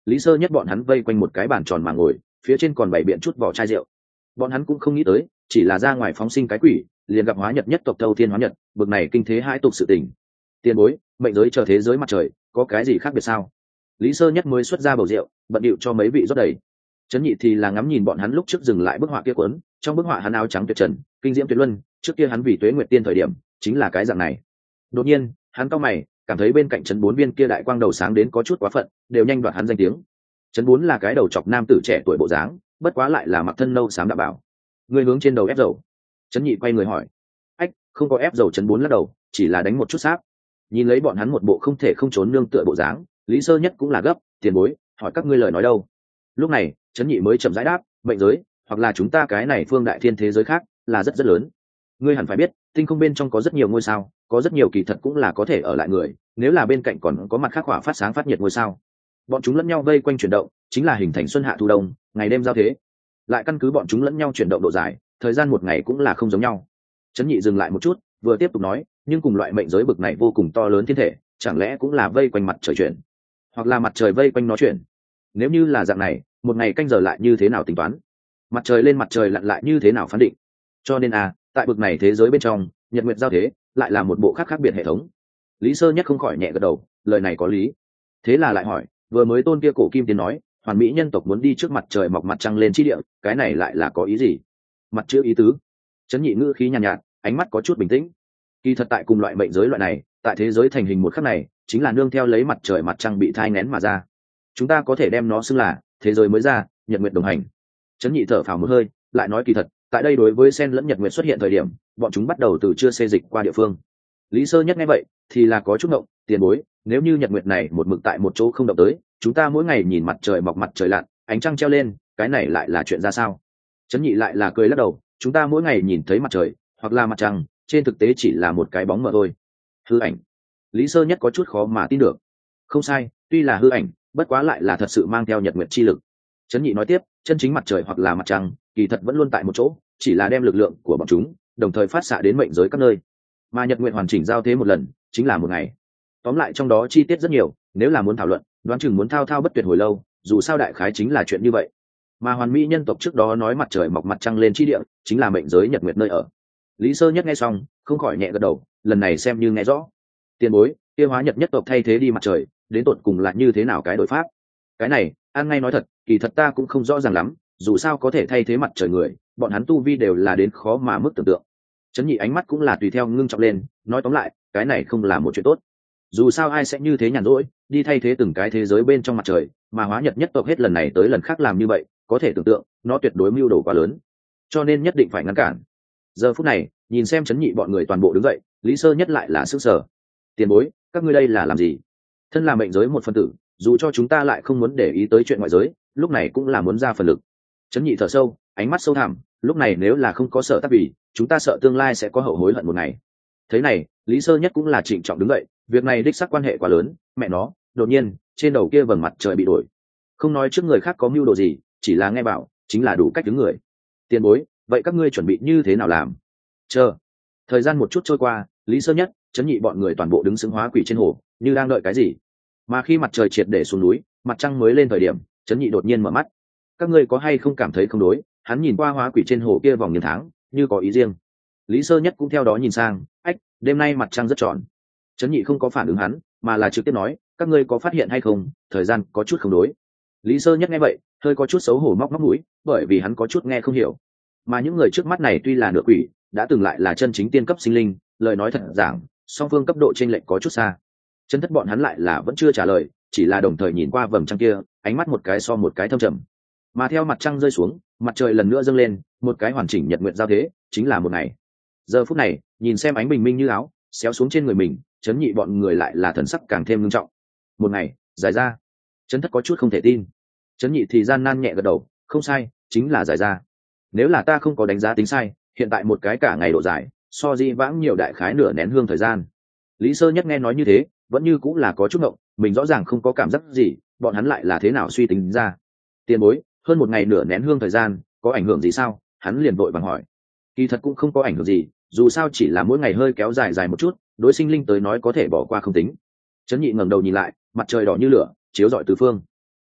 lý sơ nhất bọn hắn vây quanh một cái bàn tròn mà ngồi, phía trên còn bày biện chút vỏ chai rượu. Bọn hắn cũng không nghĩ tới, chỉ là ra ngoài phóng sinh cái quỷ, liền gặp hóa nhật nhất tộc thâu thiên hóa nhật, bực này kinh thế hai tục sự tình. Tiền bối, mệnh giới chờ thế giới mặt trời, có cái gì khác biệt sao? Lý sơ nhất mới xuất ra bầu rượu, bận điệu cho mấy vị rót đầy. Trấn Nhị thì là ngắm nhìn bọn hắn lúc trước dừng lại bức họa kia cuốn, trong bức họa hắn áo trắng tuyệt trần, kinh diễm tuyệt luân, trước kia hắn vì Tuế Nguyệt Tiên thời điểm, chính là cái dạng này. Đột nhiên, hắn cau mày, cảm thấy bên cạnh trấn bốn viên kia đại quang đầu sáng đến có chút quá phận, đều nhanh đoạt hắn danh tiếng. Trấn bốn là cái đầu chọc nam tử trẻ tuổi bộ dáng, bất quá lại là mặc thân nâu xám đạm bảo. Người hướng trên đầu ép dầu. Trấn Nhị quay người hỏi. Ách, không có ép dầu. Trấn bốn lắc đầu, chỉ là đánh một chút sáp. Nhìn lấy bọn hắn một bộ không thể không trốn nương tựa bộ dáng, Lý sơ nhất cũng là gấp, tiền bối, hỏi các ngươi lời nói đâu. Lúc này, Trấn Nhị mới chậm rãi đáp, mệnh giới, hoặc là chúng ta cái này phương đại thiên thế giới khác, là rất rất lớn. Ngươi hẳn phải biết, tinh không bên trong có rất nhiều ngôi sao, có rất nhiều kỳ thật cũng là có thể ở lại người, nếu là bên cạnh còn có mặt khác hỏa phát sáng phát nhiệt ngôi sao, bọn chúng lẫn nhau vây quanh chuyển động, chính là hình thành xuân hạ thu đông, ngày đêm giao thế. Lại căn cứ bọn chúng lẫn nhau chuyển động độ dài, thời gian một ngày cũng là không giống nhau. Trấn Nhị dừng lại một chút, vừa tiếp tục nói, nhưng cùng loại mệnh giới bực này vô cùng to lớn thiên thể, chẳng lẽ cũng là vây quanh mặt trời chuyển, hoặc là mặt trời vây quanh nó chuyển? Nếu như là dạng này, một ngày canh giờ lại như thế nào tính toán? Mặt trời lên mặt trời lặn lại như thế nào phán định? Cho nên à, tại bực này thế giới bên trong, nhật nguyệt giao thế lại là một bộ khác khác biệt hệ thống. Lý sơ nhất không khỏi nhẹ gật đầu, lời này có lý. Thế là lại hỏi, vừa mới tôn kia cổ kim tiến nói, hoàn mỹ nhân tộc muốn đi trước mặt trời mọc mặt trăng lên chi địa, cái này lại là có ý gì? Mặt chữ ý tứ. Trấn Nhị ngữ khí nhàn nhạt, nhạt, ánh mắt có chút bình tĩnh. Kỳ thật tại cùng loại mệnh giới loại này, tại thế giới thành hình một khắc này, chính là nương theo lấy mặt trời mặt trăng bị thai nén mà ra. Chúng ta có thể đem nó xưng là thế giới mới ra, nhật nguyệt đồng hành. Trấn Nhị thở phào một hơi, lại nói kỳ thật, tại đây đối với sen lẫn nhật nguyệt xuất hiện thời điểm, bọn chúng bắt đầu từ chưa xê dịch qua địa phương. Lý sơ nhất nghe vậy thì là có chút ngộng, tiền bối, nếu như nhật nguyệt này một mực tại một chỗ không động tới, chúng ta mỗi ngày nhìn mặt trời mọc mặt trời lặn, ánh trăng treo lên, cái này lại là chuyện ra sao? Trấn Nhị lại là cười lắc đầu, chúng ta mỗi ngày nhìn thấy mặt trời hoặc là mặt trăng, trên thực tế chỉ là một cái bóng mờ thôi. Hư ảnh. Lý sơ nhất có chút khó mà tin được. Không sai, tuy là hư ảnh, bất quá lại là thật sự mang theo nhật nguyệt chi lực. Trấn Nhị nói tiếp, chân chính mặt trời hoặc là mặt trăng, kỳ thật vẫn luôn tại một chỗ, chỉ là đem lực lượng của bọn chúng đồng thời phát xạ đến mệnh giới các nơi, mà nhật nguyệt hoàn chỉnh giao thế một lần chính là một ngày. Tóm lại trong đó chi tiết rất nhiều, nếu là muốn thảo luận, đoán chừng muốn thao thao bất tuyệt hồi lâu, dù sao đại khái chính là chuyện như vậy. Mà hoàn mỹ nhân tộc trước đó nói mặt trời mọc mặt trăng lên chi địa, chính là mệnh giới nhật nguyệt nơi ở. Lý sơ nhất nghe xong không khỏi nhẹ gật đầu, lần này xem như nghe rõ. Tiền bối, kia hóa nhật nhất tộc thay thế đi mặt trời, đến tột cùng là như thế nào cái đối pháp? Cái này an ngay nói thật, kỳ thật ta cũng không rõ ràng lắm, dù sao có thể thay thế mặt trời người, bọn hắn tu vi đều là đến khó mà mức tưởng tượng. Trấn Nhị ánh mắt cũng là tùy theo ngưng trọng lên, nói tóm lại, cái này không là một chuyện tốt. Dù sao ai sẽ như thế nhàn rỗi đi thay thế từng cái thế giới bên trong mặt trời, mà hóa nhật nhất tộc hết lần này tới lần khác làm như vậy, có thể tưởng tượng nó tuyệt đối mưu đồ quá lớn, cho nên nhất định phải ngăn cản. Giờ phút này nhìn xem Trấn Nhị bọn người toàn bộ đứng dậy, Lý sơ nhất lại là sức sở. Tiền bối, các ngươi đây là làm gì? Thân là mệnh giới một phân tử, dù cho chúng ta lại không muốn để ý tới chuyện ngoại giới, lúc này cũng là muốn ra phần lực. Trấn Nhị thở sâu, ánh mắt sâu thẳm, lúc này nếu là không có sợ tác vì, chúng ta sợ tương lai sẽ có hậu hối hận một ngày. Thế này, Lý sơ nhất cũng là trịnh trọng đứng dậy, việc này đích xác quan hệ quá lớn, mẹ nó, đột nhiên trên đầu kia vầng mặt trời bị đổi. Không nói trước người khác có mưu đồ gì, chỉ là nghe bảo chính là đủ cách đứng người. Tiền bối, vậy các ngươi chuẩn bị như thế nào làm? Chờ. Thời gian một chút trôi qua, Lý sơ nhất, Trấn Nhị bọn người toàn bộ đứng xứng hóa quỷ trên hồ, như đang đợi cái gì. Mà khi mặt trời triệt để xuống núi, mặt trăng mới lên thời điểm, Trấn Nhị đột nhiên mở mắt. Các ngươi có hay không cảm thấy không đối? Hắn nhìn qua hóa quỷ trên hồ kia vòng những tháng, như có ý riêng. Lý sơ nhất cũng theo đó nhìn sang, ách, đêm nay mặt trăng rất tròn. Trấn Nhị không có phản ứng hắn, mà là trực tiếp nói, các ngươi có phát hiện hay không, thời gian có chút không đối. Lý sơ nhất nghe vậy, hơi có chút xấu hổ móc móc mũi, bởi vì hắn có chút nghe không hiểu. Mà những người trước mắt này tuy là nửa quỷ, đã từng lại là chân chính tiên cấp sinh linh, lời nói thật giảng, song phương cấp độ chênh lệch có chút xa. Chân thất bọn hắn lại là vẫn chưa trả lời, chỉ là đồng thời nhìn qua vầng trăng kia, ánh mắt một cái so một cái thâm trầm. Mà theo mặt trăng rơi xuống, mặt trời lần nữa dâng lên, một cái hoàn chỉnh nhật nguyệt giao thế, chính là một ngày. Giờ phút này, nhìn xem ánh bình minh như áo xéo xuống trên người mình, Trấn Nhị bọn người lại là thần sắc càng thêm nghiêm trọng. Một ngày dài ra. Trấn thất có chút không thể tin. Trấn Nhị thì gian nan nhẹ gật đầu, không sai, chính là dài ra. Nếu là ta không có đánh giá tính sai, hiện tại một cái cả ngày độ dài, so di vãng nhiều đại khái nửa nén hương thời gian. Lý sơ nhất nghe nói như thế, vẫn như cũng là có chút ngộng, mình rõ ràng không có cảm giác gì, bọn hắn lại là thế nào suy tính ra? Tiền bối, hơn một ngày nửa nén hương thời gian, có ảnh hưởng gì sao? Hắn liền vội vàng hỏi. Kỳ thật cũng không có ảnh hưởng gì, dù sao chỉ là mỗi ngày hơi kéo dài dài một chút, đối sinh linh tới nói có thể bỏ qua không tính. Trấn Nhị ngẩng đầu nhìn lại, mặt trời đỏ như lửa, chiếu rọi tứ phương.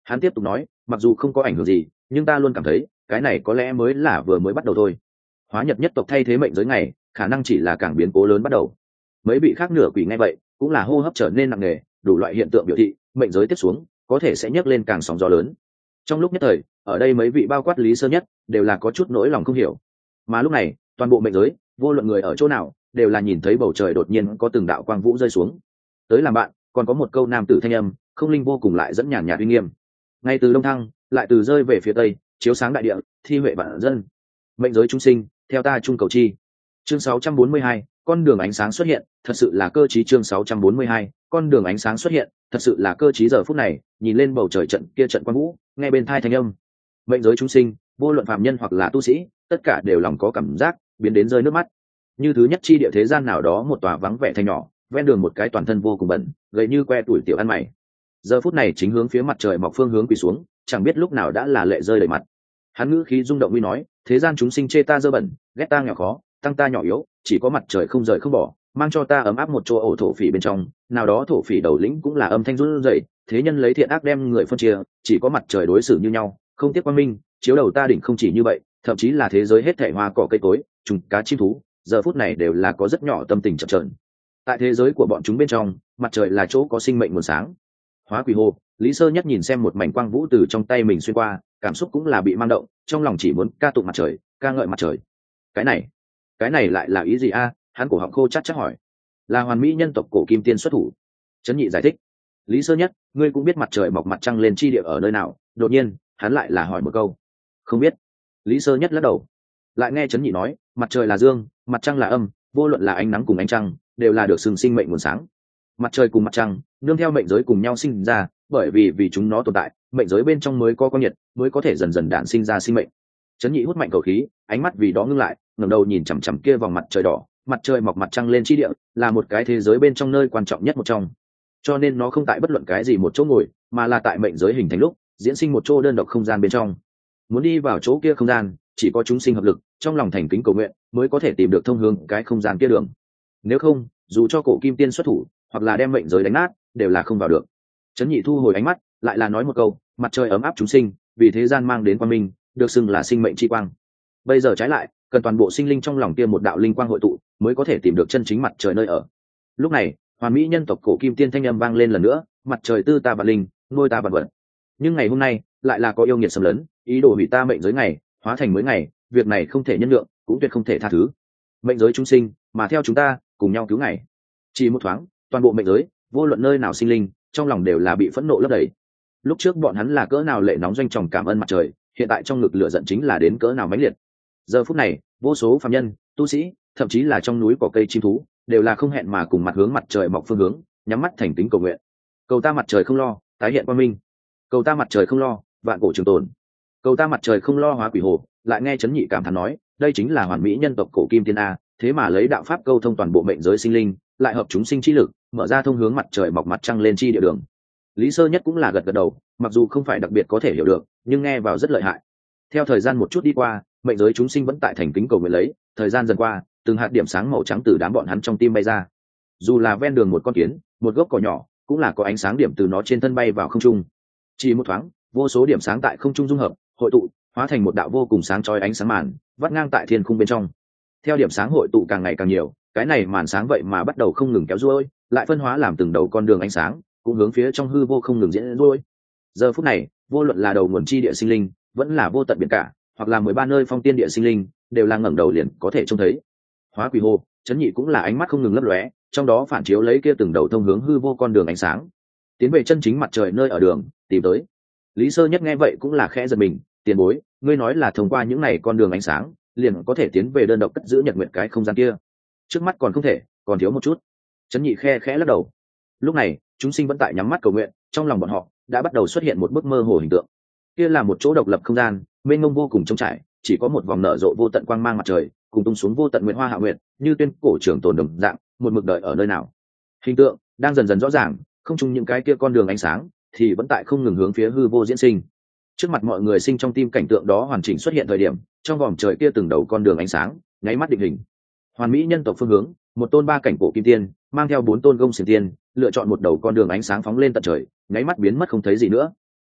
Hắn tiếp tục nói, mặc dù không có ảnh hưởng gì, nhưng ta luôn cảm thấy cái này có lẽ mới là vừa mới bắt đầu thôi. Hóa Nhật nhất tộc thay thế mệnh giới ngày, khả năng chỉ là càng biến cố lớn bắt đầu. Mấy vị khác nửa quỷ nghe vậy cũng là hô hấp trở nên nặng nề, đủ loại hiện tượng biểu thị mệnh giới tiếp xuống có thể sẽ nhấc lên càng sóng gió lớn. Trong lúc nhất thời, ở đây mấy vị bao quát Lý Sơ Nhất đều là có chút nỗi lòng không hiểu. Mà lúc này toàn bộ mệnh giới, vô luận người ở chỗ nào, đều là nhìn thấy bầu trời đột nhiên có từng đạo quang vũ rơi xuống. Tới làm bạn còn có một câu nam tử thanh âm không linh vô cùng lại dẫn nhàn nhạt uy nghiêm, ngay từ đông thăng lại từ rơi về phía tây, chiếu sáng đại địa, thi huệ vạn dân. Mệnh giới chúng sinh, theo ta chung cầu chi. Chương sáu trăm bốn mươi hai, con đường ánh sáng xuất hiện, thật sự là cơ trí. Chương sáu trăm bốn mươi hai, con đường ánh sáng xuất hiện, thật sự là cơ trí. Giờ phút này, nhìn lên bầu trời trận kia trận quang vũ, nghe bên thai thanh âm. Mệnh giới chúng sinh, vô luận phàm nhân hoặc là tu sĩ, tất cả đều lòng có cảm giác biến đến rơi nước mắt. Như thứ nhất chi địa thế gian nào đó, một tòa vắng vẻ thành nhỏ, ven đường một cái toàn thân vô cùng bẩn, gầy như que tuổi tiểu ăn mày. Giờ phút này chính hướng phía mặt trời mọc phương hướng quỳ xuống, chẳng biết lúc nào đã là lệ rơi đầy mặt. Hắn ngữ khí rung động uy nói, thế gian chúng sinh chê ta dơ bẩn, ghét ta nghèo khó, tăng ta nhỏ yếu, chỉ có mặt trời không rời không bỏ, mang cho ta ấm áp một chỗ ổ thổ phỉ bên trong. Nào đó thổ phỉ đầu lĩnh cũng là âm thanh run rẩy, thế nhân lấy thiện ác đem người phân chia, chỉ có mặt trời đối xử như nhau, không tiếc quang minh, chiếu đầu ta đỉnh. Không chỉ như vậy, thậm chí là thế giới hết thảy hoa cỏ cây cối, trùng cá chim thú, giờ phút này đều là có rất nhỏ tâm tình chập chờn. Tại thế giới của bọn chúng bên trong, mặt trời là chỗ có sinh mệnh nguồn sáng. Hóa quỷ hồ, Lý Sơ Nhất nhìn xem một mảnh quang vũ từ trong tay mình xuyên qua, cảm xúc cũng là bị mang động, trong lòng chỉ muốn ca tụng mặt trời, ca ngợi mặt trời. Cái này, cái này lại là ý gì a? Hắn cổ họng khô chắc chắc hỏi. Là hoàn mỹ nhân tộc cổ kim tiên xuất thủ. Trấn Nhị giải thích. Lý Sơ Nhất, ngươi cũng biết mặt trời mọc mặt trăng lên chi địa ở nơi nào? Đột nhiên, hắn lại là hỏi một câu. Không biết. Lý Sơ Nhất lắc đầu. Lại nghe Trấn Nhị nói, mặt trời là dương, mặt trăng là âm, vô luận là ánh nắng cùng ánh trăng, đều là được xưng sinh mệnh nguồn sáng. Mặt trời cùng mặt trăng nương theo mệnh giới cùng nhau sinh ra, bởi vì vì chúng nó tồn tại, mệnh giới bên trong mới có quang nhiệt, mới có thể dần dần đản sinh ra sinh mệnh. Trấn Nhị hút mạnh khẩu khí, ánh mắt vì đó ngưng lại, ngẩng đầu nhìn chằm chằm kia vòng mặt trời đỏ. Mặt trời mọc mặt trăng lên chi địa là một cái thế giới bên trong nơi quan trọng nhất một trong, cho nên nó không tại bất luận cái gì một chỗ ngồi, mà là tại mệnh giới hình thành lúc diễn sinh một chỗ đơn độc không gian bên trong. Muốn đi vào chỗ kia không gian, chỉ có chúng sinh hợp lực, trong lòng thành kính cầu nguyện, mới có thể tìm được thông hướng cái không gian kia đường. Nếu không, dù cho cổ kim tiên xuất thủ, hoặc là đem mệnh giới đánh nát, đều là không vào được. Trấn Nhị thu hồi ánh mắt, lại là nói một câu, mặt trời ấm áp chúng sinh, vì thế gian mang đến quang minh, được xưng là sinh mệnh chi quang. Bây giờ trái lại, cần toàn bộ sinh linh trong lòng kia một đạo linh quang hội tụ, mới có thể tìm được chân chính mặt trời nơi ở. Lúc này, hoàn mỹ nhân tộc cổ kim tiên thanh âm vang lên lần nữa, mặt trời tư ta vạn linh, nuôi ta vạn vật. Nhưng ngày hôm nay, lại là có yêu nghiệt xâm lấn, ý đồ hủy ta mệnh giới ngày, hóa thành mới ngày, việc này không thể nhân lượng, cũng tuyệt không thể tha thứ. Mệnh giới chúng sinh, mà theo chúng ta, cùng nhau cứu ngày. Chỉ một thoáng, toàn bộ mệnh giới, vô luận nơi nào sinh linh, trong lòng đều là bị phẫn nộ lấp đầy. Lúc trước bọn hắn là cỡ nào lệ nóng doanh tròng cảm ơn mặt trời, hiện tại trong ngực lửa giận chính là đến cỡ nào mãnh liệt. Giờ phút này, vô số phàm nhân, tu sĩ, thậm chí là trong núi cỏ cây chim thú, đều là không hẹn mà cùng mặt hướng mặt trời mọc phương hướng, nhắm mắt thành kính cầu nguyện. Cầu ta mặt trời không lo, tái hiện quang minh. Cầu ta mặt trời không lo, vạn cổ trường tồn. Cầu ta mặt trời không lo hóa quỷ hồ. Lại nghe Trấn Nhị cảm thán nói, đây chính là hoàn mỹ nhân tộc cổ kim tiên a, thế mà lấy đạo pháp câu thông toàn bộ mệnh giới sinh linh, lại hợp chúng sinh chi lực, mở ra thông hướng mặt trời mọc mặt trăng lên chi địa đường. Lý Sơ Nhất cũng là gật gật đầu, mặc dù không phải đặc biệt có thể hiểu được, nhưng nghe vào rất lợi hại. Theo thời gian một chút đi qua, mệnh giới chúng sinh vẫn tại thành kính cầu nguyện lấy, thời gian dần qua, từng hạt điểm sáng màu trắng từ đám bọn hắn trong tim bay ra. Dù là ven đường một con kiến, một gốc cỏ nhỏ, cũng là có ánh sáng điểm từ nó trên thân bay vào không trung. Chỉ một thoáng, vô số điểm sáng tại không trung dung hợp, hội tụ, hóa thành một đạo vô cùng sáng chói ánh sáng màn, vắt ngang tại thiên khung bên trong. Theo điểm sáng hội tụ càng ngày càng nhiều, cái này màn sáng vậy mà bắt đầu không ngừng kéo ruôi, lại phân hóa làm từng đầu con đường ánh sáng, cũng hướng phía trong hư vô không ngừng diễn ruôi. Giờ phút này, vô luận là đầu nguồn chi địa sinh linh, vẫn là vô tận biển cả, hoặc là mười ba nơi phong tiên địa sinh linh, đều là ngẩng đầu liền có thể trông thấy. Hóa quỷ hồ, Trấn Nhị cũng là ánh mắt không ngừng lấp lóe, trong đó phản chiếu lấy kia từng đầu thông hướng hư vô con đường ánh sáng, tiến về chân chính mặt trời nơi ở đường, tìm tới. Lý Sơ Nhất nghe vậy cũng là khẽ giật mình, tiền bối, ngươi nói là thông qua những này con đường ánh sáng, liền có thể tiến về đơn độc cất giữ nhật nguyện cái không gian kia. Trước mắt còn không thể, còn thiếu một chút. Trấn Nhị khe khẽ lắc đầu. Lúc này, chúng sinh vẫn tại nhắm mắt cầu nguyện, trong lòng bọn họ đã bắt đầu xuất hiện một bức mơ hồ hình tượng. Kia là một chỗ độc lập không gian, mênh mông vô cùng trống trải, chỉ có một vòng nở rộ vô tận quang mang mặt trời, cùng tung xuống vô tận nguyện hoa hạ nguyện, như tuyên cổ trường tồn đồng dạng, một mực đợi ở nơi nào. Hình tượng đang dần dần rõ ràng, không chung những cái kia con đường ánh sáng, thì vẫn tại không ngừng hướng phía hư vô diễn sinh. Trước mặt mọi người sinh trong tim cảnh tượng đó hoàn chỉnh xuất hiện thời điểm, trong vòng trời kia từng đầu con đường ánh sáng, nháy mắt định hình. Hoàn mỹ nhân tộc phương hướng, một tôn ba cảnh cổ kim tiên, mang theo bốn tôn gông xiềng tiên, lựa chọn một đầu con đường ánh sáng phóng lên tận trời, nháy mắt biến mất không thấy gì nữa.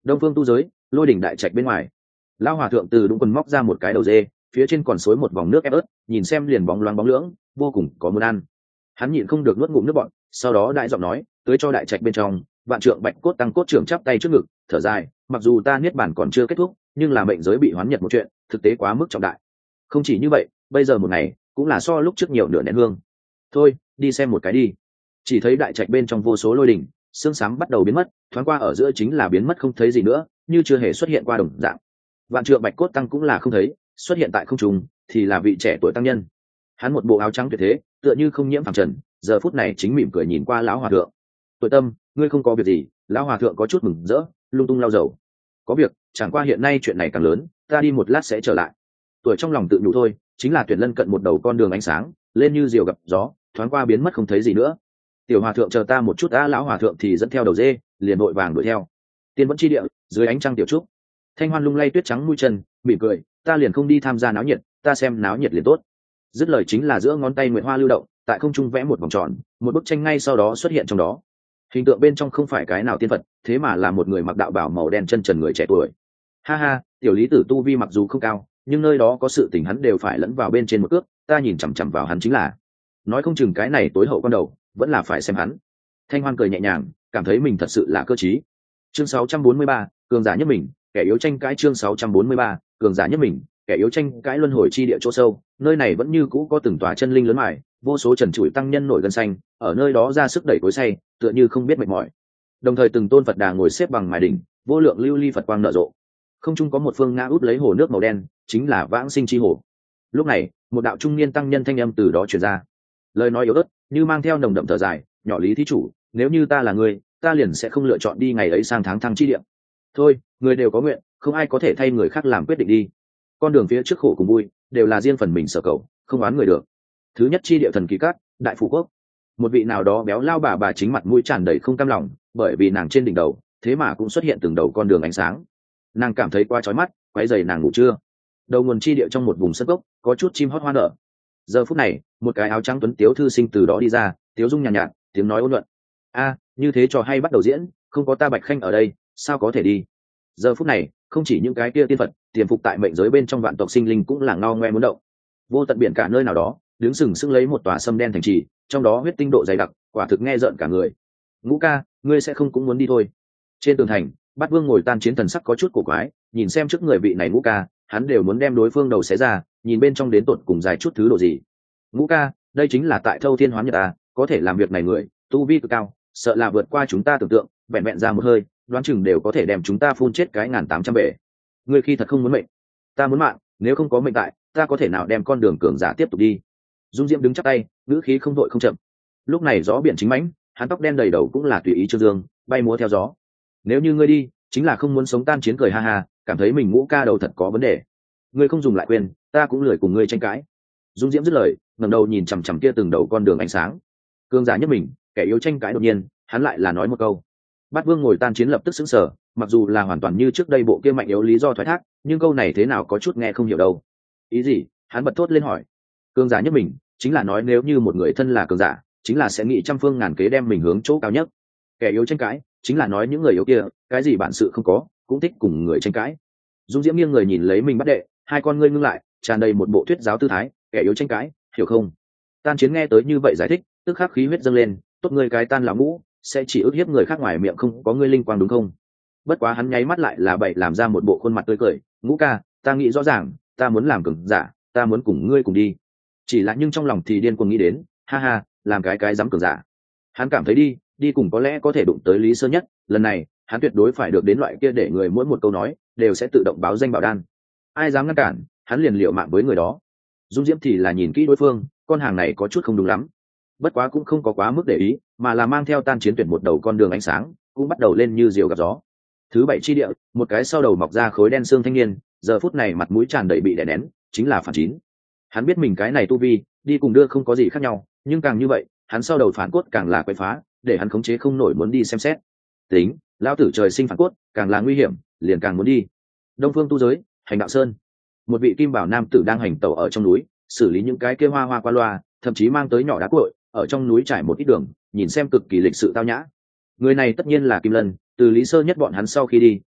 Đông phương tu giới, lôi đỉnh đại trạch bên ngoài, lão hòa thượng từ đúng quần móc ra một cái đầu dê, phía trên còn xối một vòng nước ép ớt, nhìn xem liền bóng loáng bóng lưỡng, vô cùng có muốn ăn. Hắn nhịn không được nuốt ngụm nước bọt, sau đó đại giọng nói, tưới cho đại trạch bên trong. Vạn trượng bạch cốt tăng cốt trưởng chắp tay trước ngực, thở dài, mặc dù ta niết bản còn chưa kết thúc, nhưng là mệnh giới bị hoán nhật một chuyện, thực tế quá mức trọng đại. Không chỉ như vậy, bây giờ một ngày cũng là so lúc trước nhiều nửa nén hương. Thôi, đi xem một cái đi. Chỉ thấy đại trạch bên trong vô số lôi đỉnh, xương xám bắt đầu biến mất, thoáng qua ở giữa chính là biến mất không thấy gì nữa, như chưa hề xuất hiện qua đồng dạng. Vạn trượng bạch cốt tăng cũng là không thấy, xuất hiện tại không trung thì là vị trẻ tuổi tăng nhân. Hắn một bộ áo trắng tuyệt thế, tựa như không nhiễm phàm trần, giờ phút này chính mỉm cười nhìn qua lão hòa thượng. Tuổi Tâm, ngươi không có việc gì? Lão hòa thượng có chút mừng rỡ, lung tung lau dầu. Có việc, chẳng qua hiện nay chuyện này càng lớn, ta đi một lát sẽ trở lại. Tuổi trong lòng tự nhủ thôi, chính là tuyệt lân cận một đầu con đường ánh sáng, lên như diều gặp gió, thoáng qua biến mất không thấy gì nữa. Tiểu hòa thượng chờ ta một chút đã. Lão hòa thượng thì dẫn theo đầu dê, liền vội vàng đuổi theo. Tiên vẫn chi địa, dưới ánh trăng tiểu trúc, Thanh Hoan lung lay tuyết trắng mũi chân, mỉm cười, ta liền không đi tham gia náo nhiệt, ta xem náo nhiệt liền tốt. Dứt lời chính là giữa ngón tay nguyệt hoa lưu động, tại không trung vẽ một vòng tròn, một bức tranh ngay sau đó xuất hiện trong đó. Hình tượng bên trong không phải cái nào tiên phật, thế mà là một người mặc đạo bào màu đen chân trần người trẻ tuổi. Ha ha, tiểu lý tử tu vi mặc dù không cao, nhưng nơi đó có sự tình hắn đều phải lẫn vào bên trên một cước, ta nhìn chằm chằm vào hắn chính là. Nói không chừng cái này tối hậu con đầu, vẫn là phải xem hắn. Thanh Hoan cười nhẹ nhàng, cảm thấy mình thật sự là cơ trí. Chương sáu trăm bốn mươi ba, cường giả nhất mình, kẻ yếu tranh cãi. Chương sáu trăm bốn mươi ba, cường giả nhất mình, kẻ yếu tranh cãi. Luân hồi chi địa chỗ sâu, nơi này vẫn như cũ có từng tòa chân linh lớn mài, vô số trần trụi tăng nhân nổi gân xanh, ở nơi đó ra sức đẩy cối say, tựa như không biết mệt mỏi. Đồng thời từng tôn Phật đà ngồi xếp bằng mài đỉnh, vô lượng lưu ly Phật quang nở rộ. Không trung có một phương ngã út lấy hồ nước màu đen, chính là vãng sinh chi hồ. Lúc này, một đạo trung niên tăng nhân thanh âm từ đó truyền ra, lời nói yếu ớt, như mang theo nồng đậm thở dài, nhỏ lý thí chủ, nếu như ta là người, ta liền sẽ không lựa chọn đi ngày ấy sang tháng thăng chi địa. Thôi, người đều có nguyện, không ai có thể thay người khác làm quyết định đi. Con đường phía trước khổ cùng vui, đều là riêng phần mình sở cầu, không oán người được. Thứ nhất chi địa thần kỳ cát, đại phủ quốc. Một vị nào đó béo lao bà bà chính mặt mũi tràn đầy không cam lòng, bởi vì nàng trên đỉnh đầu, thế mà cũng xuất hiện từng đầu con đường ánh sáng. Nàng cảm thấy quá chói mắt, quấy rầy nàng ngủ trưa. Đầu nguồn chi địa trong một vùng sân gốc, có chút chim hót hoa nở. Giờ phút này, một cái áo trắng tuấn tiếu thư sinh từ đó đi ra, tiếu dung nhàn nhạt, nhạt, tiếng nói ôn nhuận. A, như thế trò hay bắt đầu diễn, không có ta Bạch Khanh ở đây, sao có thể đi? Giờ phút này, không chỉ những cái kia tiên phật, tiềm phục tại mệnh giới bên trong vạn tộc sinh linh cũng là ngao ngoe muốn động. Vô tận biển cả nơi nào đó, đứng sừng sững lấy một tòa sâm đen thành trì, trong đó huyết tinh độ dày đặc, quả thực nghe rợn cả người. Ngũ ca, ngươi sẽ không cũng muốn đi thôi? Trên tường thành, Bát Vương ngồi tan chiến thần sắc có chút cổ quái, nhìn xem trước người vị này Ngũ ca, hắn đều muốn đem đối phương đầu xé ra, nhìn bên trong đến tột cùng dài chút thứ độ gì. Ngũ ca, đây chính là tại Thâu Thiên Hoán Nhật ta, có thể làm việc này người, tu vi cực cao, sợ là vượt qua chúng ta tưởng tượng, vẹn vẹn ra một hơi, đoán chừng đều có thể đem chúng ta phun chết cái ngàn tám trăm bể. Ngươi khi thật không muốn mệnh, ta muốn mạng, nếu không có mệnh tại, ta có thể nào đem con đường cường giả tiếp tục đi? Dung Diễm đứng chắp tay, ngữ khí không đội không chậm. Lúc này gió biển chính mãnh, hắn tóc đen đầy đầu cũng là tùy ý trương dương, bay múa theo gió. Nếu như ngươi đi, chính là không muốn sống tan chiến, cười ha ha, cảm thấy mình Ngũ ca đầu thật có vấn đề. Ngươi không dùng lại quyền, ta cũng lười cùng ngươi tranh cãi. Dung Diễm dứt lời, ngẩng đầu nhìn chằm chằm kia từng đầu con đường ánh sáng. Cường giả nhất mình, kẻ yếu tranh cãi. Đột nhiên, hắn lại là nói một câu. Bát Vương ngồi tan chiến lập tức sững sờ, mặc dù là hoàn toàn như trước đây bộ kia mạnh yếu lý do thoái thác, nhưng câu này thế nào có chút nghe không hiểu đâu. Ý gì? Hắn bật thốt lên hỏi. Cường giả nhất mình, chính là nói nếu như một người thân là cường giả, chính là sẽ nghĩ trăm phương ngàn kế đem mình hướng chỗ cao nhất. Kẻ yếu tranh cãi, chính là nói những người yếu kia, cái gì bản sự không có, cũng thích cùng người tranh cãi. Dung Diễm nghiêng người nhìn lấy mình bắt đệ, hai con ngươi ngưng lại, tràn đầy một bộ thuyết giáo tư thái, kẻ yếu tranh cãi, hiểu không? Tan chiến nghe tới như vậy giải thích, tức khắc khí huyết dâng lên, tốt người cái tan lão ngũ, sẽ chỉ ức hiếp người khác ngoài miệng không có ngươi linh quang đúng không? Bất quá hắn nháy mắt lại là bậy làm ra một bộ khuôn mặt tươi cười, Ngũ ca, ta nghĩ rõ ràng, ta muốn làm cường giả, ta muốn cùng ngươi cùng đi. Chỉ là nhưng trong lòng thì điên cuồng nghĩ đến, ha ha, làm cái cái dám cường giả. Hắn cảm thấy đi, đi cùng có lẽ có thể đụng tới Lý Sơn Nhất, lần này, hắn tuyệt đối phải được đến loại kia để người mỗi một câu nói đều sẽ tự động báo danh bảo đan. Ai dám ngăn cản, hắn liền liều mạng với người đó. Dung Diễm thì là nhìn kỹ đối phương, con hàng này có chút không đúng lắm. Bất quá cũng không có quá mức để ý, mà là mang theo tan chiến tuyển một đầu con đường ánh sáng, cũng bắt đầu lên như diều gặp gió. Thứ bảy chi địa, một cái sau đầu mọc ra khối đen xương thanh niên, giờ phút này mặt mũi tràn đầy bị đè nén, chính là Phản Chín. Hắn biết mình cái này tu vi, đi cùng đưa không có gì khác nhau, nhưng càng như vậy, hắn sau đầu phản cốt càng là quậy phá, để hắn khống chế không nổi muốn đi xem xét. Tính, lão tử trời sinh phản cốt, càng là nguy hiểm, liền càng muốn đi. Đông Phương tu giới, Hành Đạo Sơn. Một vị kim bảo nam tử đang hành tẩu ở trong núi, xử lý những cái kia hoa hoa qua loa, thậm chí mang tới nhỏ đá cuội, ở trong núi trải một ít đường, nhìn xem cực kỳ lịch sự tao nhã. Người này tất nhiên là Kim Lân, từ Lý Sơ Nhất bọn hắn sau khi đi,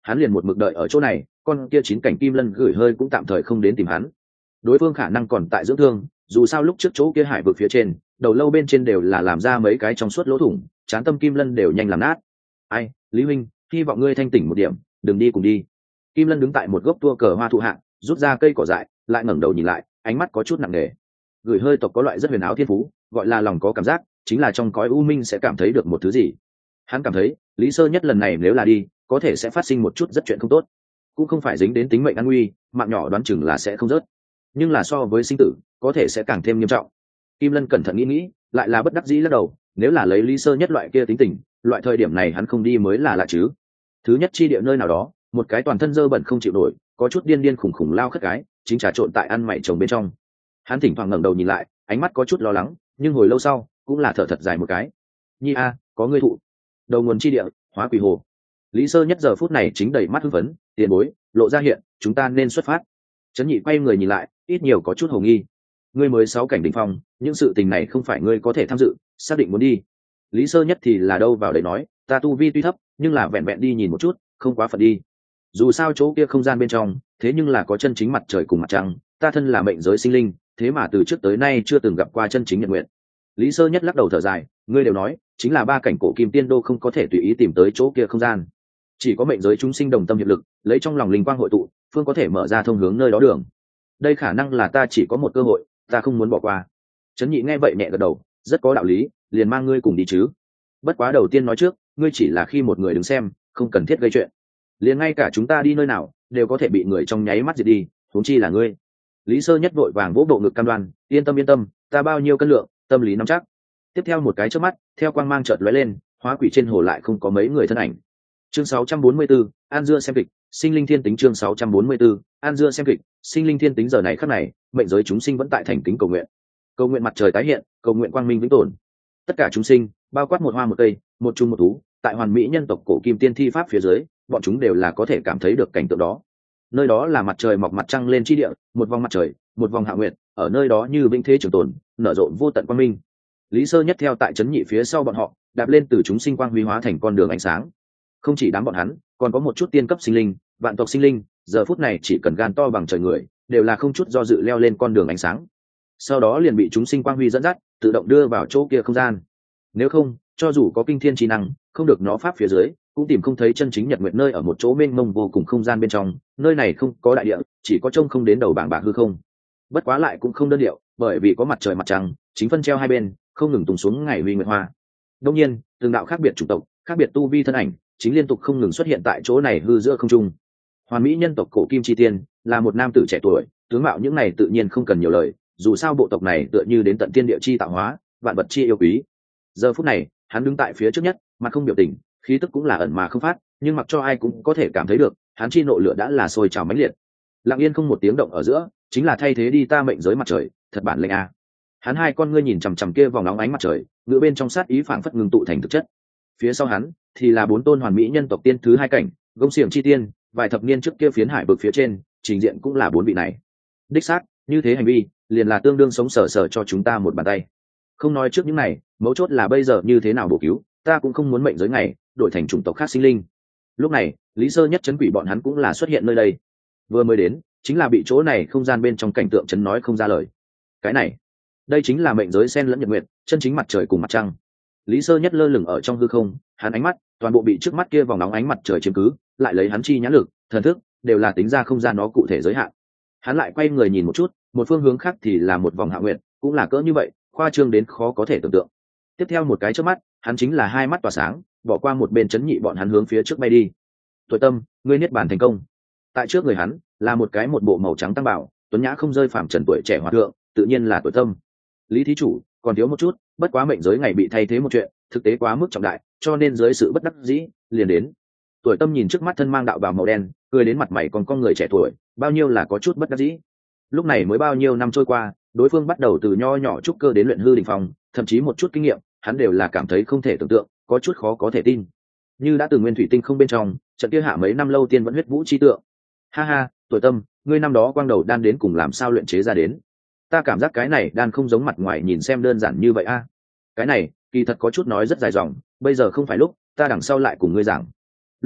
hắn liền một mực đợi ở chỗ này, con kia chín cảnh kim lân gửi hơi cũng tạm thời không đến tìm hắn. Đối phương khả năng còn tại dưỡng thương, dù sao lúc trước chỗ kia hải vực phía trên, đầu lâu bên trên đều là làm ra mấy cái trong suốt lỗ thủng, chán tâm kim lân đều nhanh làm nát. Ai, Lý huynh, hy vọng ngươi thanh tỉnh một điểm, đừng đi cùng đi. Kim lân đứng tại một gốc tua cờ hoa thụ hạ, rút ra cây cỏ dại, lại ngẩng đầu nhìn lại, ánh mắt có chút nặng nề. Gửi hơi tộc có loại rất huyền áo thiên phú, gọi là lòng có cảm giác, chính là trong cõi u minh sẽ cảm thấy được một thứ gì. Hắn cảm thấy Lý Sơ Nhất lần này nếu là đi, có thể sẽ phát sinh một chút rất chuyện không tốt, cũng không phải dính đến tính mệnh an nguy, mạng nhỏ đoán chừng là sẽ không rớt, nhưng là so với sinh tử có thể sẽ càng thêm nghiêm trọng. Kim Lân cẩn thận nghĩ nghĩ, lại là bất đắc dĩ lắc đầu, nếu là lấy Lý Sơ Nhất loại kia tính tình, loại thời điểm này hắn không đi mới là lạ chứ. Thứ nhất chi địa nơi nào đó, một cái toàn thân dơ bẩn không chịu nổi, có chút điên điên khủng khủng lao khất cái chính trà trộn tại ăn mày chồng bên trong. Hắn thỉnh thoảng ngẩng đầu nhìn lại, ánh mắt có chút lo lắng, nhưng hồi lâu sau cũng là thở thật dài một cái. Nhi a, có ngươi thụ. Đầu nguồn chi địa, Hóa Quỷ Hồ. Lý Sơ Nhất giờ phút này chính đầy mắt hưng phấn, tiền bối, lộ ra hiện, chúng ta nên xuất phát. Trấn Nhị quay người nhìn lại, ít nhiều có chút hồ nghi. Ngươi mới sáu cảnh đỉnh phong, những sự tình này không phải ngươi có thể tham dự, xác định muốn đi. Lý Sơ Nhất thì là đâu vào đấy nói, ta tu vi tuy thấp, nhưng là vẹn vẹn đi nhìn một chút, không quá phận đi. Dù sao chỗ kia không gian bên trong, thế nhưng là có chân chính mặt trời cùng mặt trăng, ta thân là mệnh giới sinh linh, thế mà từ trước tới nay chưa từng gặp qua chân chính nhật nguyện. Lý Sơ Nhất lắc đầu thở dài, ngươi đều nói, chính là ba cảnh cổ kim tiên đô không có thể tùy ý tìm tới chỗ kia không gian. Chỉ có mệnh giới chúng sinh đồng tâm hiệp lực, lấy trong lòng linh quang hội tụ, phương có thể mở ra thông hướng nơi đó đường. Đây khả năng là ta chỉ có một cơ hội, ta không muốn bỏ qua. Trấn Nhị nghe vậy nhẹ gật đầu, rất có đạo lý, liền mang ngươi cùng đi chứ. Bất quá đầu tiên nói trước, ngươi chỉ là khi một người đứng xem, không cần thiết gây chuyện. Liền ngay cả chúng ta đi nơi nào, đều có thể bị người trong nháy mắt diệt đi, huống chi là ngươi. Lý Sơ Nhất vội vàng vỗ bộ ngực cam đoan, yên tâm yên tâm, ta bao nhiêu cân lượng, tâm lý nắm chắc. Tiếp theo một cái chớp mắt, theo quang mang chợt lóe lên, hóa quỷ trên hồ lại không có mấy người thân ảnh. Chương sáu trăm bốn mươi 44, An Dưa xem kịch, sinh linh thiên tính chương sáu trăm bốn mươi 44, An Dưa xem kịch, sinh linh thiên tính giờ này khắc này, mệnh giới chúng sinh vẫn tại thành kính cầu nguyện. Cầu nguyện mặt trời tái hiện, cầu nguyện quang minh vĩnh tồn. Tất cả chúng sinh, bao quát một hoa một cây, một chung một thú, tại hoàn mỹ nhân tộc cổ kim tiên thi pháp phía dưới, bọn chúng đều là có thể cảm thấy được cảnh tượng đó. Nơi đó là mặt trời mọc mặt trăng lên chi địa, một vòng mặt trời, một vòng hạ nguyệt, ở nơi đó như vĩnh thế trường tồn, nở rộ vô tận quang minh. Lý Sơ Nhất theo tại Trấn Nhị phía sau bọn họ, đạp lên từ chúng sinh quang huy hóa thành con đường ánh sáng. Không chỉ đám bọn hắn, còn có một chút tiên cấp sinh linh, vạn tộc sinh linh, giờ phút này chỉ cần gan to bằng trời người, đều là không chút do dự leo lên con đường ánh sáng. Sau đó liền bị chúng sinh quang huy dẫn dắt, tự động đưa vào chỗ kia không gian. Nếu không, cho dù có kinh thiên trí năng, không được nó pháp phía dưới, cũng tìm không thấy chân chính nhật nguyệt nơi ở một chỗ mênh mông vô cùng không gian bên trong, nơi này không có đại địa, chỉ có trông không đến đầu bảng bạc hư không. Bất quá lại cũng không đơn điệu, bởi vì có mặt trời mặt trăng, chính phân treo hai bên, không ngừng tung xuống ngày huy nguyệt hoa. Đương nhiên, từng đạo khác biệt chủng tộc, khác biệt tu vi thân ảnh, chính liên tục không ngừng xuất hiện tại chỗ này hư giữa không trung. Hoàn mỹ nhân tộc cổ kim chi tiên, là một nam tử trẻ tuổi, tướng mạo những này tự nhiên không cần nhiều lời, dù sao bộ tộc này tựa như đến tận tiên địa chi tạo hóa, vạn vật chi yêu quý. Giờ phút này, hắn đứng tại phía trước nhất, mặt không biểu tình, khí tức cũng là ẩn mà không phát, nhưng mặc cho ai cũng có thể cảm thấy được, hắn chi nộ lửa đã là sôi trào mãnh liệt. Lặng yên không một tiếng động ở giữa, chính là thay thế đi ta mệnh giới mặt trời, thật bản lĩnh a. Hắn hai con ngươi nhìn chằm chằm kia vòng nóng ánh mặt trời, ngựa bên trong sát ý phảng phất ngừng tụ thành thực chất. Phía sau hắn thì là bốn tôn hoàn mỹ nhân tộc tiên thứ hai cảnh, gông xiềng chi tiên, vài thập niên trước kia phiến hải vực phía trên, trình diện cũng là bốn vị này. Đích xác, như thế hành vi, liền là tương đương sống sờ sờ cho chúng ta một bàn tay. Không nói trước những này, mấu chốt là bây giờ như thế nào bổ cứu, ta cũng không muốn mệnh giới này đổi thành chủng tộc khác sinh linh. Lúc này, Lý Sơ Nhất chấn quỷ bọn hắn cũng là xuất hiện nơi đây. Vừa mới đến, chính là bị chỗ này không gian bên trong cảnh tượng chấn nói không ra lời. Cái này, đây chính là mệnh giới sen lẫn nhật nguyệt, chân chính mặt trời cùng mặt trăng. Lý Sơ Nhất lơ lửng ở trong hư không, hắn ánh mắt toàn bộ bị trước mắt kia vòng nóng ánh mặt trời chiếm cứ, lại lấy hắn chi nhãn lực, thần thức đều là tính ra không gian nó cụ thể giới hạn. Hắn lại quay người nhìn một chút, một phương hướng khác thì là một vòng hạ nguyệt, cũng là cỡ như vậy, khoa trương đến khó có thể tưởng tượng. Tiếp theo một cái chớp mắt, hắn chính là hai mắt tỏa sáng, bỏ qua một bên chấn nhị bọn hắn hướng phía trước bay đi. Tuổi Tâm, ngươi niết bàn thành công. Tại trước người hắn là một cái một bộ màu trắng tăng bảo, tuấn nhã không rơi phàm trần tuổi trẻ hòa thượng, tự nhiên là Tuổi Tâm. Lý thí chủ, còn thiếu một chút, bất quá mệnh giới ngày bị thay thế một chuyện, thực tế quá mức trọng đại, cho nên dưới sự bất đắc dĩ, liền đến. Tuổi Tâm nhìn trước mắt thân mang đạo bào màu đen, cười đến mặt mày còn con người trẻ tuổi, bao nhiêu là có chút bất đắc dĩ. Lúc này mới bao nhiêu năm trôi qua, đối phương bắt đầu từ nho nhỏ trúc cơ đến luyện hư đỉnh phong, thậm chí một chút kinh nghiệm, hắn đều là cảm thấy không thể tưởng tượng, có chút khó có thể tin. Như đã từng nguyên thủy tinh không bên trong, trận kia hạ mấy năm lâu tiên vẫn huyết vũ chi tượng. Ha ha, Tuổi Tâm, ngươi năm đó quang đầu đan đến cùng làm sao luyện chế ra đến? Ta cảm giác cái này đan không giống mặt ngoài nhìn xem đơn giản như vậy a. Cái này, kỳ thật có chút nói rất dài dòng, bây giờ không phải lúc, ta đằng sau lại cùng ngươi giảng. Lúc này,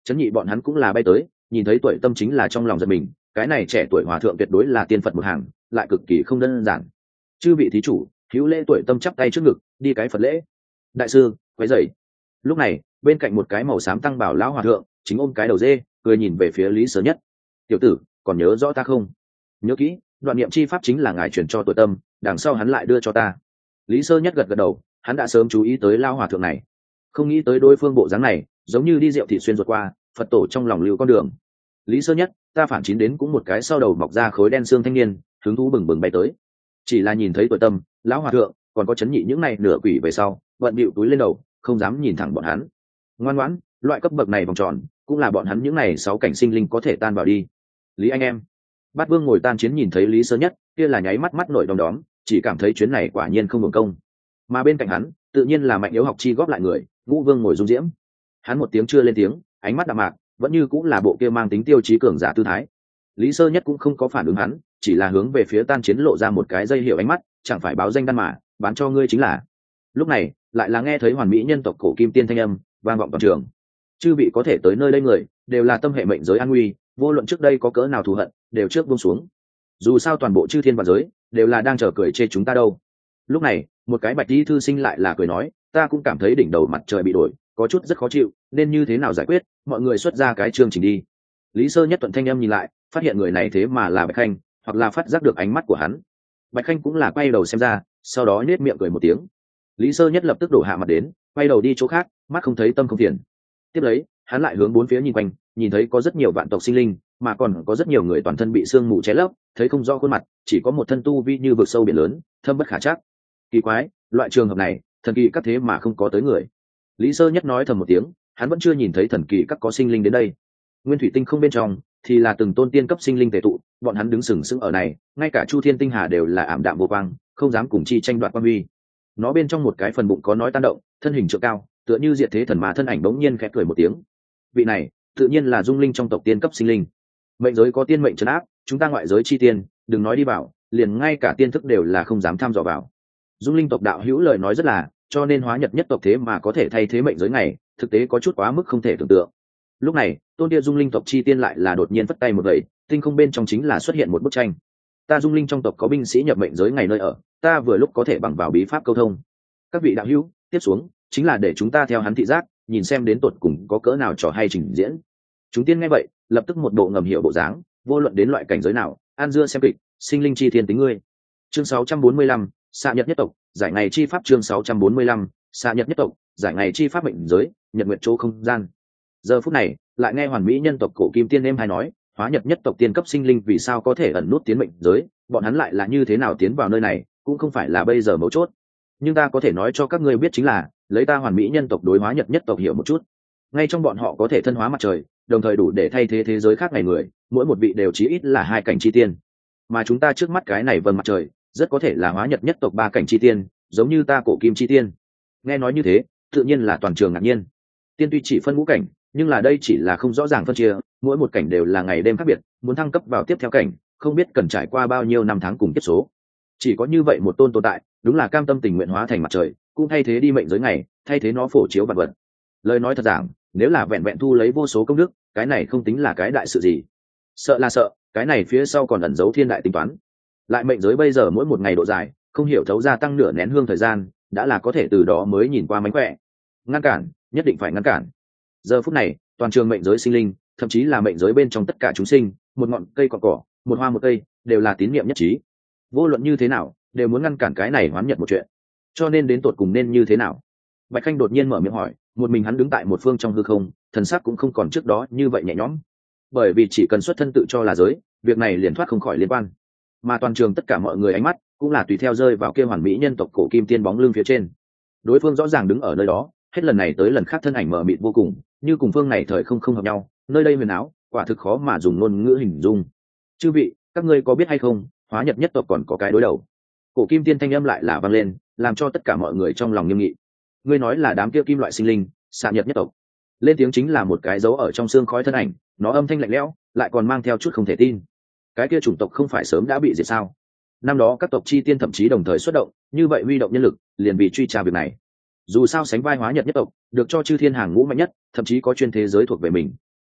Chấn nhị bọn hắn cũng là bay tới, nhìn thấy tuổi tâm chính là trong lòng giật mình, cái này trẻ tuổi hòa thượng tuyệt đối là tiên phật một hàng, lại cực kỳ không đơn giản. Chư vị thí chủ, hữu lễ tuổi tâm chắp tay trước ngực, đi cái Phật lễ. Đại sư, quấy rầy. Lúc này, bên cạnh một cái màu xám tăng bảo lão hòa thượng, chính ôm cái đầu dê, cười nhìn về phía Lý Sơ Nhất. Tiểu tử, còn nhớ rõ ta không? Nhớ kỹ, đoạn niệm chi pháp chính là ngài truyền cho tuổi tâm, đằng sau hắn lại đưa cho ta. Lý Sơ Nhất gật gật đầu, hắn đã sớm chú ý tới lão hòa thượng này, không nghĩ tới đối phương bộ dáng này, giống như đi rượu thị xuyên ruột qua, Phật tổ trong lòng lưu con đường. Lý Sơ Nhất, ta phản chín đến cũng một cái sau đầu mọc ra khối đen xương thanh niên, hứng thú bừng bừng bay tới. Chỉ là nhìn thấy tuổi tâm, lão hòa thượng, còn có chấn nhị những này nửa quỷ về sau, bận bịu túi lên đầu, không dám nhìn thẳng bọn hắn. Ngoan ngoãn, loại cấp bậc này vòng tròn, cũng là bọn hắn những này sáu cảnh sinh linh có thể tan vào đi. Lý anh em. Bát Vương ngồi tan chiến nhìn thấy Lý Sơ Nhất, kia là nháy mắt mắt nổi đom đóm, chỉ cảm thấy chuyến này quả nhiên không hưởng công. Mà bên cạnh hắn, tự nhiên là Mạnh Yếu học chi góp lại người, Ngũ Vương ngồi dung diễm. Hắn một tiếng chưa lên tiếng, ánh mắt đạm mạc, vẫn như cũng là bộ kia mang tính tiêu chí cường giả tư thái. Lý Sơ Nhất cũng không có phản ứng hắn, chỉ là hướng về phía tan chiến lộ ra một cái dây hiệu ánh mắt, chẳng phải báo danh đan mà, bán cho ngươi chính là. Lúc này, lại là nghe thấy hoàn mỹ nhân tộc cổ kim tiên thanh âm vang vọng toàn trường. Chư vị có thể tới nơi đây người, đều là tâm hệ mệnh giới an nguy, vô luận trước đây có cỡ nào thù hận, đều trước buông xuống. Dù sao toàn bộ chư thiên và giới đều là đang chờ cười chê chúng ta đâu. Lúc này, một cái bạch y thư sinh lại là cười nói, ta cũng cảm thấy đỉnh đầu mặt trời bị đổi, có chút rất khó chịu, nên như thế nào giải quyết, mọi người xuất ra cái chương trình đi. Lý Sơ Nhất thuận thanh âm nhìn lại, phát hiện người này thế mà là Bạch Khanh, hoặc là phát giác được ánh mắt của hắn. Bạch Khanh cũng là quay đầu xem ra, sau đó nhếch miệng cười một tiếng. Lý Sơ Nhất lập tức đổ hạ mặt đến, quay đầu đi chỗ khác, mắt không thấy tâm không phiền. Tiếp lấy, hắn lại hướng bốn phía nhìn quanh, nhìn thấy có rất nhiều vạn tộc sinh linh, mà còn có rất nhiều người toàn thân bị sương mù che lấp, thấy không rõ khuôn mặt, chỉ có một thân tu vi như vực sâu biển lớn, thâm bất khả trắc. Kỳ quái, loại trường hợp này, thần kỳ các thế mà không có tới người. Lý Sơ Nhất nói thầm một tiếng, hắn vẫn chưa nhìn thấy thần kỳ các có sinh linh đến đây. Nguyên thủy tinh không bên trong thì là từng tôn tiên cấp sinh linh tề tụ, bọn hắn đứng sừng sững ở này, ngay cả Chu Thiên tinh hà đều là ảm đạm vô quang, không dám cùng chi tranh đoạt quan uy. Nó bên trong một cái phần bụng có nói tan động, thân hình trượng cao, tựa như diệt thế thần mà thân ảnh bỗng nhiên khẽ cười một tiếng. Vị này, tự nhiên là dung linh trong tộc tiên cấp sinh linh. Mệnh giới có tiên mệnh trấn áp, chúng ta ngoại giới chi tiên, đừng nói đi vào, liền ngay cả tiên thức đều là không dám tham dò vào. Dung linh tộc đạo hữu lời nói rất là, cho nên hóa nhật nhất tộc thế mà có thể thay thế mệnh giới này, thực tế có chút quá mức không thể tưởng tượng. Lúc này, tôn địa dung linh tộc chi tiên lại là đột nhiên vất tay một gậy, tinh không bên trong chính là xuất hiện một bức tranh. Ta dung linh trong tộc có binh sĩ nhập mệnh giới ngày nơi ở, ta vừa lúc có thể bằng vào bí pháp câu thông. Các vị đạo hữu, tiếp xuống chính là để chúng ta theo hắn thị giác, nhìn xem đến tột cùng có cỡ nào trò hay trình diễn. Chúng tiên nghe vậy, lập tức một bộ ngầm hiểu bộ dáng, vô luận đến loại cảnh giới nào, an dưa xem kịch, sinh linh chi thiên tính ngươi. Chương sáu trăm bốn mươi lăm, xạ nhật nhất tộc, giải ngày chi pháp. Chương sáu trăm bốn mươi lăm, xạ nhật nhất tộc, giải ngày chi pháp mệnh giới, nhật nguyệt chỗ không gian. Giờ phút này, lại nghe hoàn mỹ nhân tộc cổ kim tiên em hay nói, hóa nhật nhất tộc tiên cấp sinh linh vì sao có thể ẩn nút tiến mệnh giới, bọn hắn lại là như thế nào tiến vào nơi này, cũng không phải là bây giờ mấu chốt. Nhưng ta có thể nói cho các ngươi biết chính là, lấy ta hoàn mỹ nhân tộc đối hóa nhật nhất tộc hiểu một chút. Ngay trong bọn họ có thể thân hóa mặt trời, đồng thời đủ để thay thế thế giới khác ngày người, mỗi một vị đều chí ít là hai cảnh chi tiên. Mà chúng ta trước mắt cái này vầng mặt trời, rất có thể là hóa nhật nhất tộc ba cảnh chi tiên, giống như ta cổ kim chi tiên. Nghe nói như thế, tự nhiên là toàn trường ngạc nhiên. Tiên tuy chỉ phân ngũ cảnh, nhưng là đây chỉ là không rõ ràng phân chia, mỗi một cảnh đều là ngày đêm khác biệt, muốn thăng cấp vào tiếp theo cảnh, không biết cần trải qua bao nhiêu năm tháng cùng kiếp số. Chỉ có như vậy một tôn tồn tại, đúng là cam tâm tình nguyện hóa thành mặt trời, cũng thay thế đi mệnh giới ngày, thay thế nó phổ chiếu vật vật. Lời nói thật giảng, nếu là vẹn vẹn thu lấy vô số công đức, cái này không tính là cái đại sự gì. Sợ là sợ, cái này phía sau còn ẩn giấu thiên đại tính toán. Lại mệnh giới bây giờ mỗi một ngày độ dài, không hiểu thấu gia tăng nửa nén hương thời gian, đã là có thể từ đó mới nhìn qua mánh khỏe. Ngăn cản, nhất định phải ngăn cản. Giờ phút này, toàn trường mệnh giới sinh linh, thậm chí là mệnh giới bên trong tất cả chúng sinh, một ngọn cây cọn cỏ, một hoa một cây, đều là tín niệm nhất trí. Vô luận như thế nào, đều muốn ngăn cản cái này hoán nhật một chuyện. Cho nên đến tột cùng nên như thế nào? Bạch Khanh đột nhiên mở miệng hỏi, một mình hắn đứng tại một phương trong hư không, thần sắc cũng không còn trước đó như vậy nhẹ nhõm. Bởi vì chỉ cần xuất thân tự cho là giới, việc này liền thoát không khỏi liên quan. Mà toàn trường tất cả mọi người ánh mắt cũng là tùy theo rơi vào kia hoàn mỹ nhân tộc cổ kim tiên bóng lưng phía trên. Đối phương rõ ràng đứng ở nơi đó, hết lần này tới lần khác thân ảnh mờ mịt vô cùng, như cùng phương này thời không không hợp nhau, nơi đây huyền áo, quả thực khó mà dùng ngôn ngữ hình dung. Chư vị, các ngươi có biết hay không, hóa nhật nhất tộc còn có cái đối đầu. Cổ kim tiên thanh âm lại là vang lên, làm cho tất cả mọi người trong lòng nghiêm nghị. Ngươi nói là đám kia kim loại sinh linh, xạ nhật nhất tộc. Lên tiếng chính là một cái dấu ở trong xương khói thân ảnh, nó âm thanh lạnh lẽo, lại còn mang theo chút không thể tin. Cái kia chủng tộc không phải sớm đã bị diệt sao? Năm đó các tộc chi tiên thậm chí đồng thời xuất động, như vậy huy động nhân lực, liền vì truy tra việc này. Dù sao sánh vai hóa nhật nhất tộc, được cho chư thiên hàng ngũ mạnh nhất, thậm chí có chuyên thế giới thuộc về mình,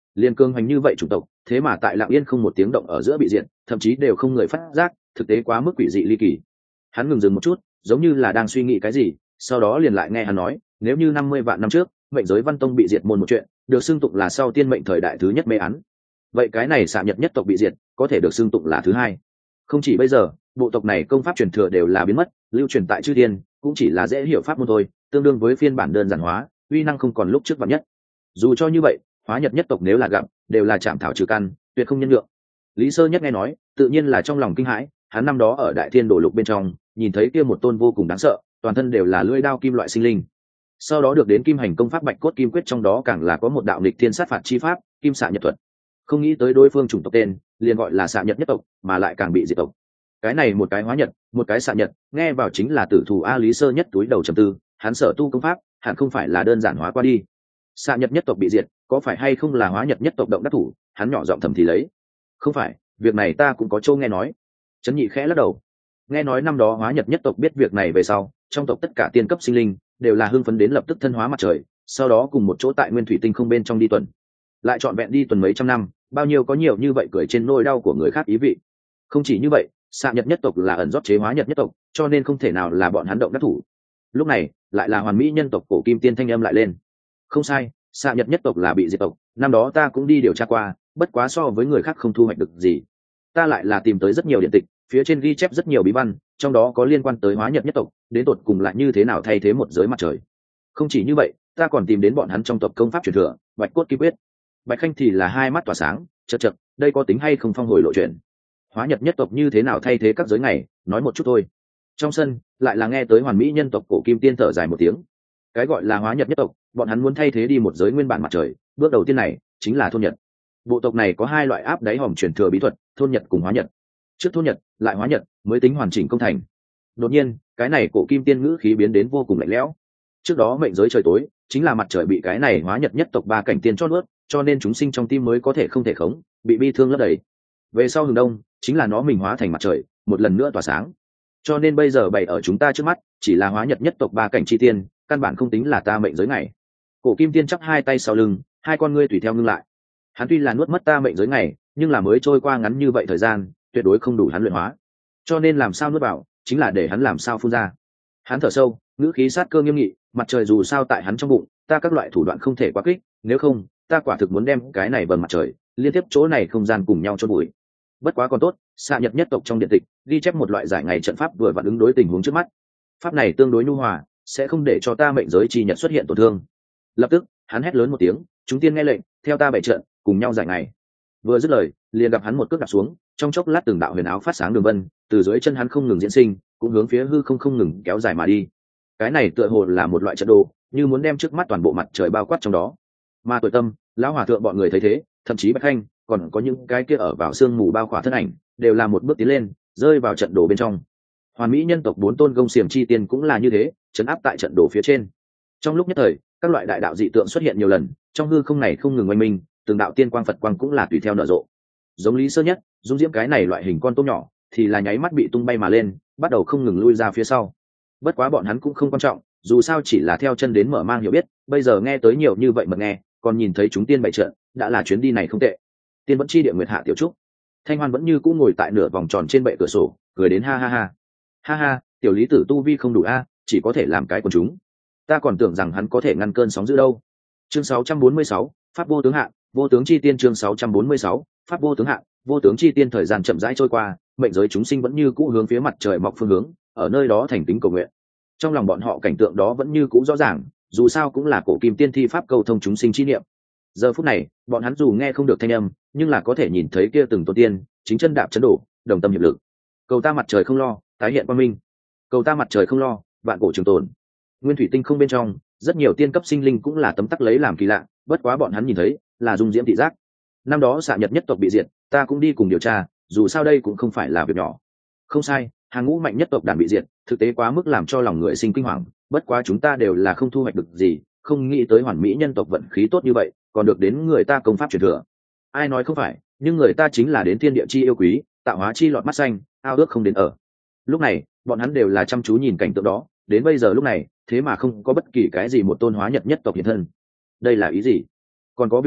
Liên cương hành như vậy chủng tộc, thế mà tại lặng yên không một tiếng động ở giữa bị diệt, thậm chí đều không người phát giác, thực tế quá mức quỷ dị ly kỳ. Hắn ngừng dừng một chút, giống như là đang suy nghĩ cái gì, sau đó liền lại nghe hắn nói, nếu như năm mươi vạn năm trước, mệnh giới Văn Tông bị diệt môn một chuyện, được xưng tụng là sau tiên mệnh thời đại thứ nhất mê án. Vậy cái này Xạ Nhật nhất tộc bị diệt, có thể được xưng tụng là thứ hai. Không chỉ bây giờ, bộ tộc này công pháp truyền thừa đều là biến mất, lưu truyền tại chư thiên, cũng chỉ là dễ hiểu pháp môn thôi, tương đương với phiên bản đơn giản hóa, uy năng không còn lúc trước vạn nhất. Dù cho như vậy, Hóa Nhật nhất tộc nếu là gặp, đều là chạm thảo trừ căn, tuyệt không nhân lượng. Lý Sơ Nhất nghe nói, tự nhiên là trong lòng kinh hãi, hắn năm đó ở Đại Thiên Đồ Lục bên trong, nhìn thấy kia một tôn vô cùng đáng sợ, toàn thân đều là lưỡi đao kim loại sinh linh. Sau đó được đến Kim Hành công pháp Bạch Cốt Kim Quyết, trong đó càng là có một đạo nghịch thiên sát phạt chi pháp, Kim Xạ Nhật thuật. Không nghĩ tới đối phương chủng tộc tên, liền gọi là Xạ Nhật nhất tộc, mà lại càng bị diệt tộc. Cái này một cái Hóa Nhật, một cái Xạ Nhật, nghe vào chính là tử thủ a. Lý Sơ Nhất túi đầu trầm tư, hắn sở tu công pháp, hẳn không phải là đơn giản hóa qua đi. Xạ Nhật nhất tộc bị diệt, có phải hay không là Hóa Nhật nhất tộc động đắc thủ? Hắn nhỏ giọng thầm thì lấy. Không phải, việc này ta cũng có châu nghe nói. Trấn Nhị khẽ lắc đầu. Nghe nói năm đó Hóa Nhật nhất tộc biết việc này về sau, trong tộc tất cả tiên cấp sinh linh đều là hưng phấn đến lập tức thân hóa mặt trời, sau đó cùng một chỗ tại Nguyên Thủy Tinh không bên trong đi tuần. Lại trọn vẹn đi tuần mấy trăm năm, bao nhiêu có nhiều như vậy cười trên nỗi đau của người khác ý vị. Không chỉ như vậy, Xạ Nhật nhất tộc là ẩn rót chế Hóa Nhật nhất tộc, cho nên không thể nào là bọn hắn động đắc thủ. Lúc này, lại là Hoàn Mỹ nhân tộc Cổ Kim Tiên thanh âm lại lên. Không sai, Xạ Nhật nhất tộc là bị diệt tộc, năm đó ta cũng đi điều tra qua, bất quá so với người khác không thu hoạch được gì. Ta lại là tìm tới rất nhiều điện tịch, phía trên ghi chép rất nhiều bí văn, trong đó có liên quan tới Hóa Nhật nhất tộc, đến tột cùng lại như thế nào thay thế một giới mặt trời. Không chỉ như vậy, ta còn tìm đến bọn hắn trong tộc công pháp truyền thừa, Bạch Cốt Kim Quyết. Bạch Khanh thì là hai mắt tỏa sáng, chậc chậc, đây có tính hay không phong hồi lộ chuyện. Hóa Nhật nhất tộc như thế nào thay thế các giới này, nói một chút thôi. Trong sân, lại là nghe tới Hoàn Mỹ nhân tộc Cổ Kim Tiên thở dài một tiếng. Cái gọi là Hóa Nhật nhất tộc, bọn hắn muốn thay thế đi một giới nguyên bản mặt trời, bước đầu tiên này chính là thôn Nhật. Bộ tộc này có hai loại áp đáy hòm truyền thừa bí thuật, thôn Nhật cùng Hóa Nhật. Trước thôn Nhật, lại Hóa Nhật, mới tính hoàn chỉnh công thành. Đột nhiên, cái này Cổ Kim Tiên ngữ khí biến đến vô cùng lạnh lẽo. Trước đó mệnh giới trời tối, chính là mặt trời bị cái này Hóa Nhật nhất tộc ba cảnh tiên chót nuốt, cho nên chúng sinh trong tim mới có thể không thể khống, bị bi thương lấp đầy. Về sau hừng đông, chính là nó mình hóa thành mặt trời, một lần nữa tỏa sáng. Cho nên bây giờ bày ở chúng ta trước mắt, chỉ là Hóa Nhật nhất tộc ba cảnh chi tiên, căn bản không tính là ta mệnh giới ngày. Cổ Kim Tiên chắp hai tay sau lưng, hai con ngươi tùy theo ngưng lại. Hắn tuy là nuốt mất ta mệnh giới ngày, nhưng là mới trôi qua ngắn như vậy thời gian, tuyệt đối không đủ hắn luyện hóa. Cho nên làm sao nuốt vào, chính là để hắn làm sao phun ra. Hắn thở sâu, ngữ khí sát cơ nghiêm nghị, mặt trời dù sao tại hắn trong bụng, ta các loại thủ đoạn không thể quá kích, nếu không, ta quả thực muốn đem cái này vầng mặt trời liên tiếp chỗ này không gian cùng nhau chôn bụi. Bất quá còn tốt, Xạ Nhật nhất tộc trong điện tịch ghi chép một loại giải ngày trận pháp vừa vặn ứng đối tình huống trước mắt. Pháp này tương đối nhu hòa, sẽ không để cho ta mệnh giới chi nhật xuất hiện tổn thương. Lập tức, hắn hét lớn một tiếng, chúng tiên nghe lệnh, theo ta bảy trận, cùng nhau giải ngày. Vừa dứt lời, liền gặp hắn một cước đạp xuống, trong chốc lát từng đạo huyền áo phát sáng đường vân, từ dưới chân hắn không ngừng diễn sinh, cũng hướng phía hư không không ngừng kéo dài mà đi. Cái này tựa hồ là một loại trận đồ, như muốn đem trước mắt toàn bộ mặt trời bao quát trong đó. Mà Tuổi Tâm, lão hòa thượng bọn người thấy thế, thậm chí Bạch Khanh, còn có những cái kia ở vào sương mù bao khỏa thân ảnh, đều là một bước tiến lên, rơi vào trận đồ bên trong. Hoàn Mỹ nhân tộc bốn tôn gông xiềng chi tiên cũng là như thế, chấn áp tại trận đồ phía trên. Trong lúc nhất thời, các loại đại đạo dị tượng xuất hiện nhiều lần, trong hư không này không ngừng oanh minh, từng đạo tiên quang Phật quang cũng là tùy theo nở rộ. Giống Lý Sơ Nhất, dung diễm cái này loại hình con tôm nhỏ, thì là nháy mắt bị tung bay mà lên, bắt đầu không ngừng lui ra phía sau. Bất quá bọn hắn cũng không quan trọng, dù sao chỉ là theo chân đến mở mang hiểu biết, bây giờ nghe tới nhiều như vậy mà nghe, còn nhìn thấy chúng tiên bảy trận, đã là chuyến đi này không tệ. Tiên vẫn chi địa nguyệt hạ tiểu trúc, Thanh Hoan vẫn như cũ ngồi tại nửa vòng tròn trên bệ cửa sổ, cười đến ha ha ha. Ha ha, tiểu Lý tử tu vi không đủ a, chỉ có thể làm cái quần chúng. Ta còn tưởng rằng hắn có thể ngăn cơn sóng dữ đâu. Chương sáu trăm bốn mươi sáu, pháp vô tướng hạ, vô tướng chi tiên. Chương sáu trăm bốn mươi sáu, pháp vô tướng hạ, vô tướng chi tiên. Thời gian chậm rãi trôi qua, mệnh giới chúng sinh vẫn như cũ hướng phía mặt trời mọc phương hướng, ở nơi đó thành kính cầu nguyện. Trong lòng bọn họ cảnh tượng đó vẫn như cũ rõ ràng, dù sao cũng là Cổ Kim Tiên thi pháp cầu thông chúng sinh chi niệm. Giờ phút này, bọn hắn dù nghe không được thanh âm, nhưng là có thể nhìn thấy kia từng tôn tiên chính chân đạp chấn đổ, đồng tâm hiệp lực. Cầu ta mặt trời không lo, tái hiện quang minh. Cầu ta mặt trời không lo, vạn cổ trường tồn. Nguyên Thủy Tinh không bên trong, rất nhiều tiên cấp sinh linh cũng là tấm tắc lấy làm kỳ lạ, bất quá bọn hắn nhìn thấy là dung diễm thị giác. Năm đó Xạ Nhật nhất tộc bị diệt, ta cũng đi cùng điều tra, dù sao đây cũng không phải là việc nhỏ. Không sai, hàng ngũ mạnh nhất tộc đàn bị diệt, thực tế quá mức làm cho lòng người sinh kinh hoàng, bất quá chúng ta đều là không thu hoạch được gì, không nghĩ tới Hoàn Mỹ nhân tộc vận khí tốt như vậy, còn được đến người ta công pháp truyền thừa. Ai nói không phải, nhưng người ta chính là đến thiên địa chi yêu quý, tạo hóa chi lọt mắt xanh, ao ước không đến ở. Lúc này, bọn hắn đều là chăm chú nhìn cảnh tượng đó, đến bây giờ lúc này, thế mà không có bất kỳ cái gì một tôn Hóa Nhật nhất tộc hiện thân. Đây là ý gì? Còn có Việt Thái,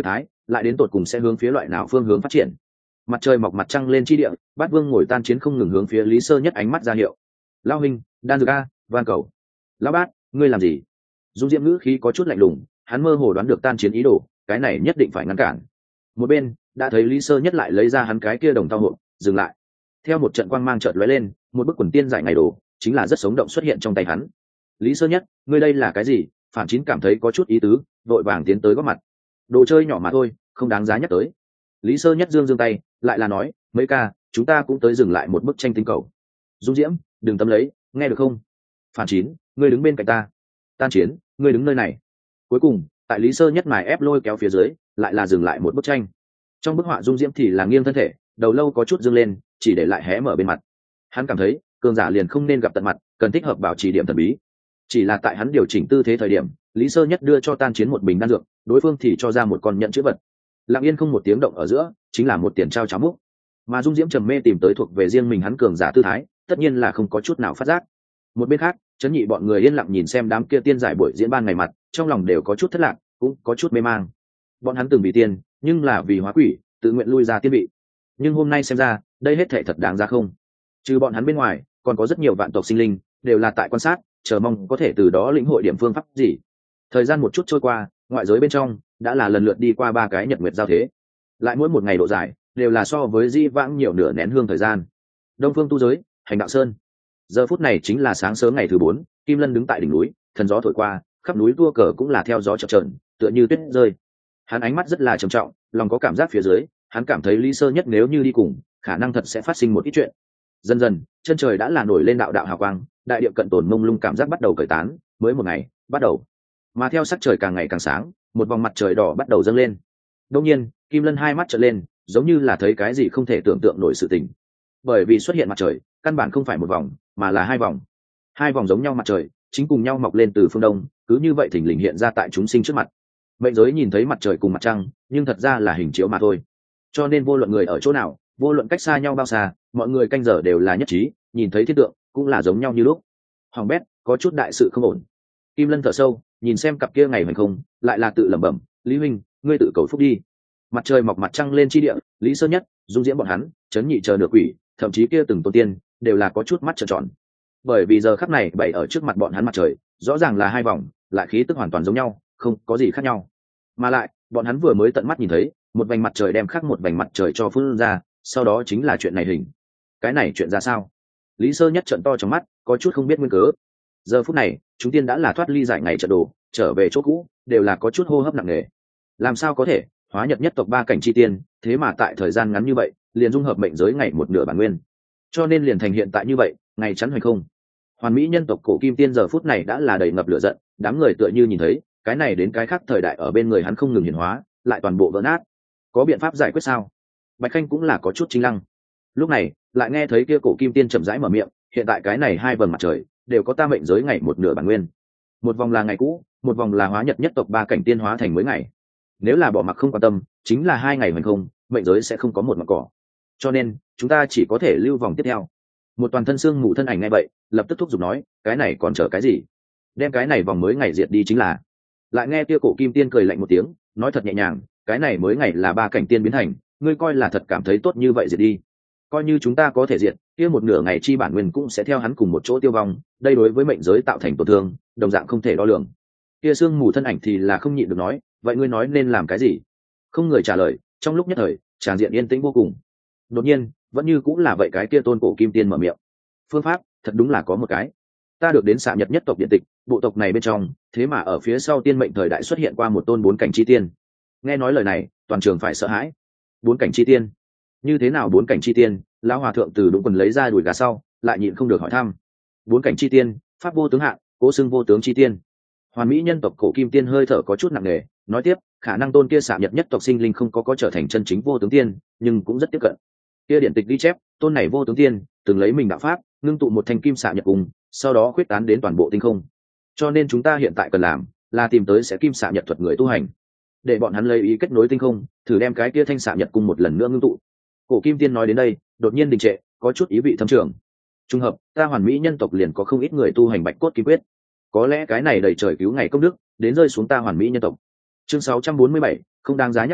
lại đến tột cùng sẽ hướng phía loại nào phương hướng phát triển. Mặt trời mọc mặt trăng lên chi địa, Bát Vương ngồi tan chiến không ngừng hướng phía Lý Sơ Nhất ánh mắt ra hiệu. Lão huynh, đan dược a, van cầu. Lão bát, ngươi làm gì? Dung Diễm ngữ khí có chút lạnh lùng, hắn mơ hồ đoán được tan chiến ý đồ, cái này nhất định phải ngăn cản. Một bên đã thấy Lý Sơ Nhất lại lấy ra hắn cái kia đồng thau hộp, dừng lại. Theo một trận quang mang chợt lóe lên, một bức quần tiên giải ngày đồ chính là rất sống động xuất hiện trong tay hắn. Lý Sơ Nhất, ngươi đây là cái gì? Phạm Chín cảm thấy có chút ý tứ, vội vàng tiến tới góp mặt. Đồ chơi nhỏ mà thôi, không đáng giá nhắc tới. Lý Sơ Nhất dương dương tay, lại là nói, mấy ca, chúng ta cũng tới dừng lại một bức tranh tinh cầu. Dung Diễm, đừng tấm lấy, nghe được không? Phạm Chín, ngươi đứng bên cạnh ta. Tan chiến, ngươi đứng nơi này. Cuối cùng, tại Lý Sơ Nhất mài ép lôi kéo phía dưới, lại là dừng lại một bức tranh. Trong bức họa Dung Diễm thì là nghiêng thân thể, đầu lâu có chút dương lên, chỉ để lại hé mở bên mặt. Hắn cảm thấy, cường giả liền không nên gặp tận mặt, cần thích hợp bảo trì điểm thần bí. Chỉ là tại hắn điều chỉnh tư thế thời điểm, Lý Sơ Nhất đưa cho tan chiến một bình đan dược, đối phương thì cho ra một con nhận chữ vật. Lặng yên không một tiếng động ở giữa, chính là một tiền trao cháo múc. Mà Dung Diễm trầm mê tìm tới thuộc về riêng mình hắn cường giả tư thái, tất nhiên là không có chút nào phát giác. Một bên khác, chấn nhị bọn người yên lặng nhìn xem đám kia tiên giải buổi diễn ban ngày mặt, trong lòng đều có chút thất lạc, cũng có chút mê mang. Bọn hắn từng bị tiên, nhưng là vì hóa quỷ, tự nguyện lui ra tiên vị. Nhưng hôm nay xem ra, đây hết thảy thật đáng ra không? Trừ bọn hắn bên ngoài, còn có rất nhiều vạn tộc sinh linh, đều là tại quan sát, chờ mong có thể từ đó lĩnh hội điểm phương pháp gì. Thời gian một chút trôi qua, ngoại giới bên trong đã là lần lượt đi qua ba cái nhật nguyệt giao thế, lại mỗi một ngày độ dài đều là so với di vãng nhiều nửa nén hương thời gian. Đông phương tu giới, hành đạo sơn. Giờ phút này chính là sáng sớm ngày thứ bốn, Kim Lân đứng tại đỉnh núi, thần gió thổi qua, khắp núi tua cờ cũng là theo gió chập chờn, tựa như tuyết rơi. Hắn ánh mắt rất là trầm trọng, lòng có cảm giác phía dưới, hắn cảm thấy Lý Sơ Nhất nếu như đi cùng, khả năng thật sẽ phát sinh một ít chuyện. Dần dần, chân trời đã là nổi lên đạo đạo hào quang, đại địa cận tồn mông lung cảm giác bắt đầu cởi tán, mới một ngày, bắt đầu. Mà theo sắc trời càng ngày càng sáng, một vòng mặt trời đỏ bắt đầu dâng lên. Đột nhiên, Kim Lân hai mắt trợn lên, giống như là thấy cái gì không thể tưởng tượng nổi sự tình. Bởi vì xuất hiện mặt trời, căn bản không phải một vòng, mà là hai vòng. Hai vòng giống nhau mặt trời, chính cùng nhau mọc lên từ phương đông, cứ như vậy thình lình hiện ra tại chúng sinh trước mặt. Mệnh giới nhìn thấy mặt trời cùng mặt trăng, nhưng thật ra là hình chiếu mà thôi. Cho nên vô luận người ở chỗ nào, vô luận cách xa nhau bao xa, mọi người canh giờ đều là nhất trí, nhìn thấy thiên tượng cũng là giống nhau như lúc. Hoàng bét, có chút đại sự không ổn. Kim Lân thở sâu, nhìn xem cặp kia ngày hoành không, lại là tự lẩm bẩm, Lý huynh, ngươi tự cầu phúc đi. Mặt trời mọc mặt trăng lên chi địa, Lý Sơ Nhất, Dung Diễm bọn hắn, chấn nhị chờ nửa quỷ, thậm chí kia từng tôn tiên, đều là có chút mắt trợn tròn. Bởi vì giờ khắc này bày ở trước mặt bọn hắn mặt trời, rõ ràng là hai vòng, lại khí tức hoàn toàn giống nhau, không có gì khác nhau. Mà lại, bọn hắn vừa mới tận mắt nhìn thấy, một vành mặt trời đem khác một vành mặt trời cho phun ra, sau đó chính là chuyện này hình. Cái này chuyện ra sao? Lý Sơ Nhất trợn to trong mắt, có chút không biết nguyên cớ. Giờ phút này, chúng tiên đã là thoát ly giải ngày trận đồ, trở về chỗ cũ, đều là có chút hô hấp nặng nề. Làm sao có thể, hóa nhật nhất tộc ba cảnh chi tiên, thế mà tại thời gian ngắn như vậy, liền dung hợp mệnh giới ngày một nửa bản nguyên. Cho nên liền thành hiện tại như vậy, ngày chắn hay không. Hoàn Mỹ nhân tộc cổ kim tiên giờ phút này đã là đầy ngập lửa giận, đám người tựa như nhìn thấy, cái này đến cái khác thời đại ở bên người hắn không ngừng hiển hóa, lại toàn bộ vỡ nát. Có biện pháp giải quyết sao? Bạch Khanh cũng là có chút chính lăng. Lúc này, lại nghe thấy kia cổ kim tiên chậm rãi mở miệng, hiện tại cái này hai vầng mặt trời đều có ta mệnh giới ngày một nửa bản nguyên. Một vòng là ngày cũ, một vòng là hóa nhật nhất tộc ba cảnh tiên hóa thành mới ngày. Nếu là bỏ mặc không quan tâm, chính là hai ngày hoành không, mệnh giới sẽ không có một mặt cỏ. Cho nên, chúng ta chỉ có thể lưu vòng tiếp theo. Một toàn thân xương mù thân ảnh ngay vậy, lập tức thúc giục nói, cái này còn chờ cái gì? Đem cái này vòng mới ngày diệt đi chính là. Lại nghe kia cổ kim tiên cười lạnh một tiếng, nói thật nhẹ nhàng, cái này mới ngày là ba cảnh tiên biến thành, ngươi coi là thật cảm thấy tốt như vậy diệt đi. Coi như chúng ta có thể diệt, kia một nửa ngày chi bản nguyên cũng sẽ theo hắn cùng một chỗ tiêu vong, đây đối với mệnh giới tạo thành tổn thương, đồng dạng không thể đo lường. Kia xương mù thân ảnh thì là không nhịn được nói, vậy ngươi nói nên làm cái gì? Không người trả lời, trong lúc nhất thời, tràng diện yên tĩnh vô cùng. Đột nhiên, vẫn như cũng là vậy cái kia tôn cổ kim tiên mở miệng. Phương pháp, thật đúng là có một cái. Ta được đến xạ nhật nhất tộc điện tịch, bộ tộc này bên trong, thế mà ở phía sau tiên mệnh thời đại xuất hiện qua một tôn bốn cảnh chi tiên. Nghe nói lời này, toàn trường phải sợ hãi. Bốn cảnh chi tiên? Như thế nào bốn cảnh chi tiên? Lão hòa thượng từ đúng quần lấy ra đùi gà sau, lại nhịn không được hỏi thăm. Bốn cảnh chi tiên, pháp vô tướng hạng, cố xưng vô tướng chi tiên. Hoàn Mỹ nhân tộc cổ kim tiên hơi thở có chút nặng nề, nói tiếp, khả năng tôn kia xạ nhật nhất tộc sinh linh không có có trở thành chân chính vô tướng tiên, nhưng cũng rất tiếp cận. Kia điện tịch ghi chép, tôn này vô tướng tiên từng lấy mình đạo pháp, ngưng tụ một thanh kim xạ nhật cùng, sau đó khuyết tán đến toàn bộ tinh không. Cho nên chúng ta hiện tại cần làm là tìm tới sẽ kim xạ nhật thuật người tu hành, để bọn hắn lấy ý kết nối tinh không, thử đem cái kia thanh xạ nhật cùng một lần nữa ngưng tụ. Cổ kim tiên nói đến đây, đột nhiên đình trệ, có chút ý vị thâm trường. Trùng hợp, ta Hoàn Mỹ nhân tộc liền có không ít người tu hành bạch cốt kim quyết, có lẽ cái này đầy trời cứu ngày công đức đến rơi xuống ta Hoàn Mỹ nhân tộc. Chương sáu trăm bốn mươi bảy, không đáng giá nhắc tới,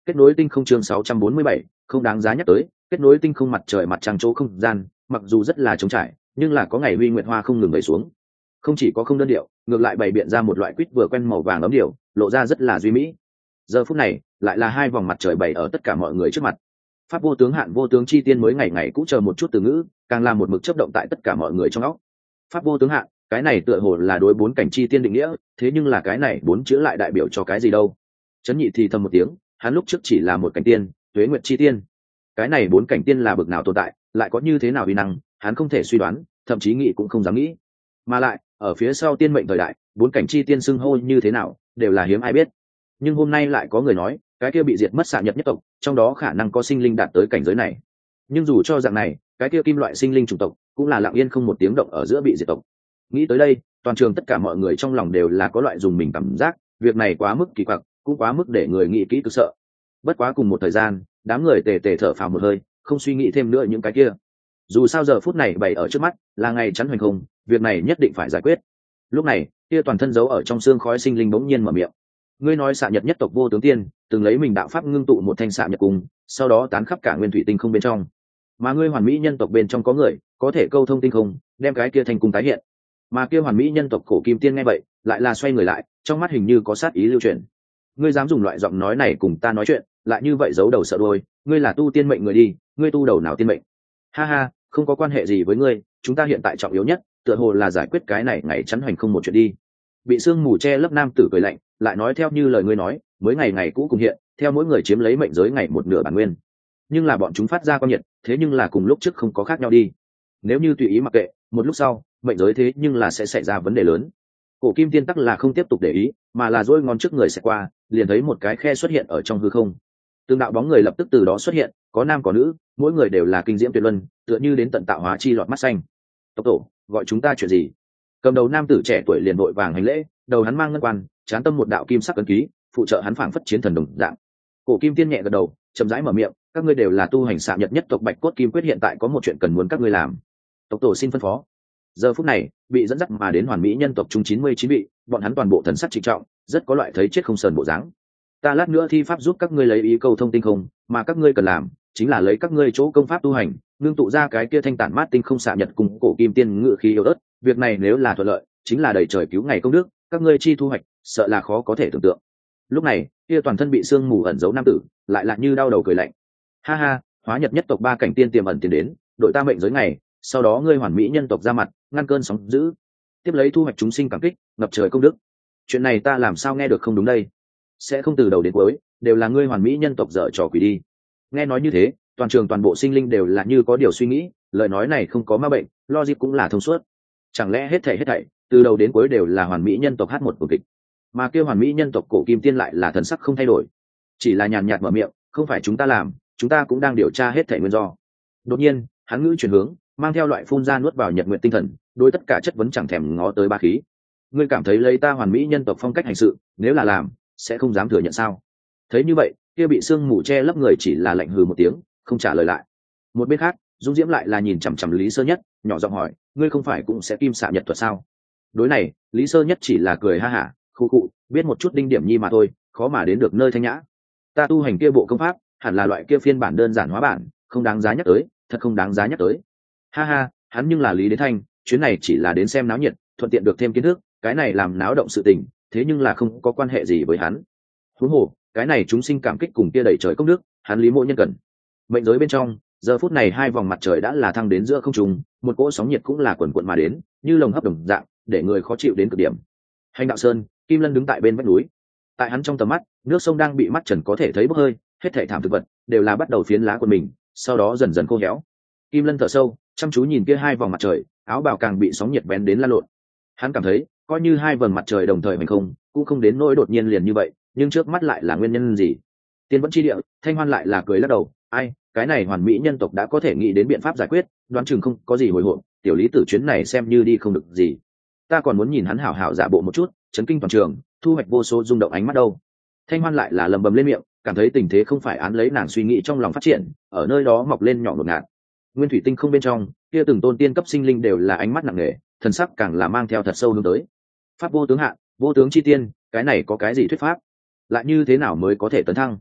Kết nối tinh không chương sáu trăm bốn mươi bảy, không đáng giá nhắc tới, kết nối tinh không mặt trời mặt trăng chỗ không gian, mặc dù rất là trống trải, nhưng là có ngày huy nguyệt hoa không ngừng vẩy xuống. Không chỉ có không đơn điệu, ngược lại bày biện ra một loại quýt vừa quen màu vàng ấm điệu, lộ ra rất là duy mỹ. Giờ phút này, lại là hai vòng mặt trời bày ở tất cả mọi người trước mặt. Pháp vô tướng hạn vô tướng chi tiên mới ngày ngày cũng chờ một chút từ ngữ, càng làm một mực chớp động tại tất cả mọi người trong óc. Pháp vô tướng hạn, cái này tựa hồ là đối bốn cảnh chi tiên định nghĩa, thế nhưng là cái này bốn chữ lại đại biểu cho cái gì đâu? Chấn Nhị thì thầm một tiếng, hắn lúc trước chỉ là một cảnh tiên, tuế nguyệt chi tiên. Cái này bốn cảnh tiên là bực nào tồn tại, lại có như thế nào uy năng, hắn không thể suy đoán, thậm chí nghĩ cũng không dám nghĩ. Mà lại, ở phía sau tiên mệnh thời đại, bốn cảnh chi tiên xưng hô như thế nào, đều là hiếm ai biết. Nhưng hôm nay lại có người nói, cái kia bị diệt mất xạ nhật nhất tộc, trong đó khả năng có sinh linh đạt tới cảnh giới này. Nhưng dù cho dạng này, cái kia kim loại sinh linh chủng tộc, cũng là lặng yên không một tiếng động ở giữa bị diệt tộc. Nghĩ tới đây, toàn trường tất cả mọi người trong lòng đều là có loại dùng mình cảm giác, việc này quá mức kỳ quặc, cũng quá mức để người nghĩ kỹ cực sợ. Bất quá cùng một thời gian, đám người tề tề thở phào một hơi, không suy nghĩ thêm nữa những cái kia. Dù sao giờ phút này bày ở trước mắt, là ngày chắn hoành không, việc này nhất định phải giải quyết. Lúc này, kia toàn thân giấu ở trong xương khói sinh linh bỗng nhiên mở miệng. Ngươi nói xạ nhật nhất tộc vô tướng tiên, từng lấy mình đạo pháp ngưng tụ một thanh xạ nhật cung, sau đó tán khắp cả nguyên thủy tinh không bên trong. Mà ngươi hoàn mỹ nhân tộc bên trong có người, có thể câu thông tinh không, đem cái kia thành cung tái hiện. Mà kia hoàn mỹ nhân tộc cổ kim tiên nghe vậy, lại là xoay người lại, trong mắt hình như có sát ý lưu truyền. Ngươi dám dùng loại giọng nói này cùng ta nói chuyện, lại như vậy giấu đầu sợ đuôi, ngươi là tu tiên mệnh người đi, ngươi tu đầu nào tiên mệnh? Ha ha, không có quan hệ gì với ngươi, chúng ta hiện tại trọng yếu nhất, tựa hồ là giải quyết cái này ngày chắn hoành không một chuyện đi. Bị sương mù che lấp nam tử cười lạnh, lại nói theo như lời ngươi nói, mới ngày ngày cũ cùng hiện, theo mỗi người chiếm lấy mệnh giới ngày một nửa bản nguyên. Nhưng là bọn chúng phát ra quang nhiệt, thế nhưng là cùng lúc trước không có khác nhau đi. Nếu như tùy ý mặc kệ, một lúc sau, mệnh giới thế nhưng là sẽ xảy ra vấn đề lớn. Cổ kim tiên tắc là không tiếp tục để ý, mà là duỗi ngón trước người sẽ qua, liền thấy một cái khe xuất hiện ở trong hư không. Từng đạo bóng người lập tức từ đó xuất hiện, có nam có nữ, mỗi người đều là kinh diễm tuyệt luân, tựa như đến tận tạo hóa chi lọt mắt xanh. Tộc tổ, gọi chúng ta chuyện gì? Cầm đầu nam tử trẻ tuổi liền vội vàng hành lễ, đầu hắn mang ngân quan, chán tâm một đạo kim sắc ấn ký, phụ trợ hắn phảng phất chiến thần đồng dạng. Cổ kim tiên nhẹ gật đầu, chậm rãi mở miệng, các ngươi đều là tu hành xạ nhật nhất tộc bạch cốt kim quyết, hiện tại có một chuyện cần muốn các ngươi làm. Tộc tổ xin phân phó. Giờ phút này, bị dẫn dắt mà đến hoàn mỹ nhân tộc trung chín mươi chín vị, bọn hắn toàn bộ thần sắc trịnh trọng, rất có loại thấy chết không sờn bộ dáng. Ta lát nữa thi pháp giúp các ngươi lấy ý câu thông tinh không, mà các ngươi cần làm chính là lấy các ngươi chỗ công pháp tu hành, ngưng tụ ra cái kia thanh tản mát tinh không xạ nhật cùng cổ kim tiên ngự khí yếu ớt. Việc này nếu là thuận lợi, chính là đầy trời cứu ngày công đức, các ngươi chi thu hoạch, sợ là khó có thể tưởng tượng. Lúc này, kia toàn thân bị sương mù ẩn giấu nam tử, lại là như đau đầu cười lạnh. Ha ha, hóa nhật nhất tộc ba cảnh tiên tiềm ẩn tiến đến, đội ta mệnh giới ngày, sau đó ngươi hoàn mỹ nhân tộc ra mặt, ngăn cơn sóng dữ, tiếp lấy thu hoạch chúng sinh cảm kích, ngập trời công đức. Chuyện này ta làm sao nghe được không đúng đây? Sẽ không từ đầu đến cuối đều là ngươi hoàn mỹ nhân tộc dở trò quỷ đi. Nghe nói như thế, toàn trường toàn bộ sinh linh đều là như có điều suy nghĩ, lời nói này không có ma bệnh, logic cũng là thông suốt. Chẳng lẽ hết thảy hết thảy từ đầu đến cuối đều là hoàn mỹ nhân tộc hát một vở kịch, mà kêu hoàn mỹ nhân tộc cổ kim tiên lại là thần sắc không thay đổi, chỉ là nhàn nhạt mở miệng, không phải chúng ta làm, chúng ta cũng đang điều tra hết thảy nguyên do. Đột nhiên, hắn ngữ chuyển hướng, mang theo loại phun ra nuốt vào nhật nguyện tinh thần, đối tất cả chất vấn chẳng thèm ngó tới ba khí. Ngươi cảm thấy lấy ta hoàn mỹ nhân tộc phong cách hành sự, nếu là làm, sẽ không dám thừa nhận sao? Thấy như vậy, kia bị sương mù che lấp người chỉ là lạnh hừ một tiếng, không trả lời lại. Một bên khác, Dung Diễm lại là nhìn chằm chằm Lý Sơ Nhất, nhỏ giọng hỏi, ngươi không phải cũng sẽ kim xạ nhật thuật sao? Đối này, Lý Sơ Nhất chỉ là cười ha hả, khu cụ, biết một chút đinh điểm nhi mà thôi, khó mà đến được nơi thanh nhã. Ta tu hành kia bộ công pháp, hẳn là loại kia phiên bản đơn giản hóa bản, không đáng giá nhắc tới, thật không đáng giá nhắc tới. Ha ha, hắn nhưng là Lý Đến Thanh, chuyến này chỉ là đến xem náo nhiệt, thuận tiện được thêm kiến thức, cái này làm náo động sự tình, thế nhưng là không có quan hệ gì với hắn. Huống hồ, cái này chúng sinh cảm kích cùng kia đầy trời công đức, hắn Lý Mộ Nhân cần. Mệnh giới bên trong, giờ phút này hai vòng mặt trời đã là thăng đến giữa không trung, một cỗ sóng nhiệt cũng là quần quần mà đến, như lồng hấp đồng dạng, để người khó chịu đến cực điểm. Hành Đạo Sơn, Kim Lân đứng tại bên vách núi. Tại hắn trong tầm mắt, nước sông đang bị mắt trần có thể thấy bốc hơi, hết thảy thảm thực vật đều là bắt đầu phiến lá của mình, sau đó dần dần khô héo. Kim Lân thở sâu, chăm chú nhìn kia hai vòng mặt trời, áo bào càng bị sóng nhiệt vén đến lan lộn. Hắn cảm thấy, coi như hai vầng mặt trời đồng thời hành không, cũng không đến nỗi đột nhiên liền như vậy, nhưng trước mắt lại là nguyên nhân gì? Tiên vẫn chi địa, Thanh Hoan lại là cười lắc đầu, ai, cái này hoàn mỹ nhân tộc đã có thể nghĩ đến biện pháp giải quyết, đoán chừng không có gì hồi hộp, tiểu Lý Tử chuyến này xem như đi không được gì. Ta còn muốn nhìn hắn hảo hảo giả bộ một chút, chấn kinh toàn trường, thu hoạch vô số rung động ánh mắt đâu. Thanh Hoan lại là lầm bầm lên miệng, cảm thấy tình thế không phải án lấy nàng suy nghĩ trong lòng phát triển, ở nơi đó mọc lên nhỏ ngột ngạt. Nguyên thủy tinh không bên trong, kia từng tôn tiên cấp sinh linh đều là ánh mắt nặng nề, thần sắc càng là mang theo thật sâu hướng tới. Pháp vô tướng hạ, vô tướng chi tiên, cái này có cái gì thuyết pháp? Lại như thế nào mới có thể tấn thăng?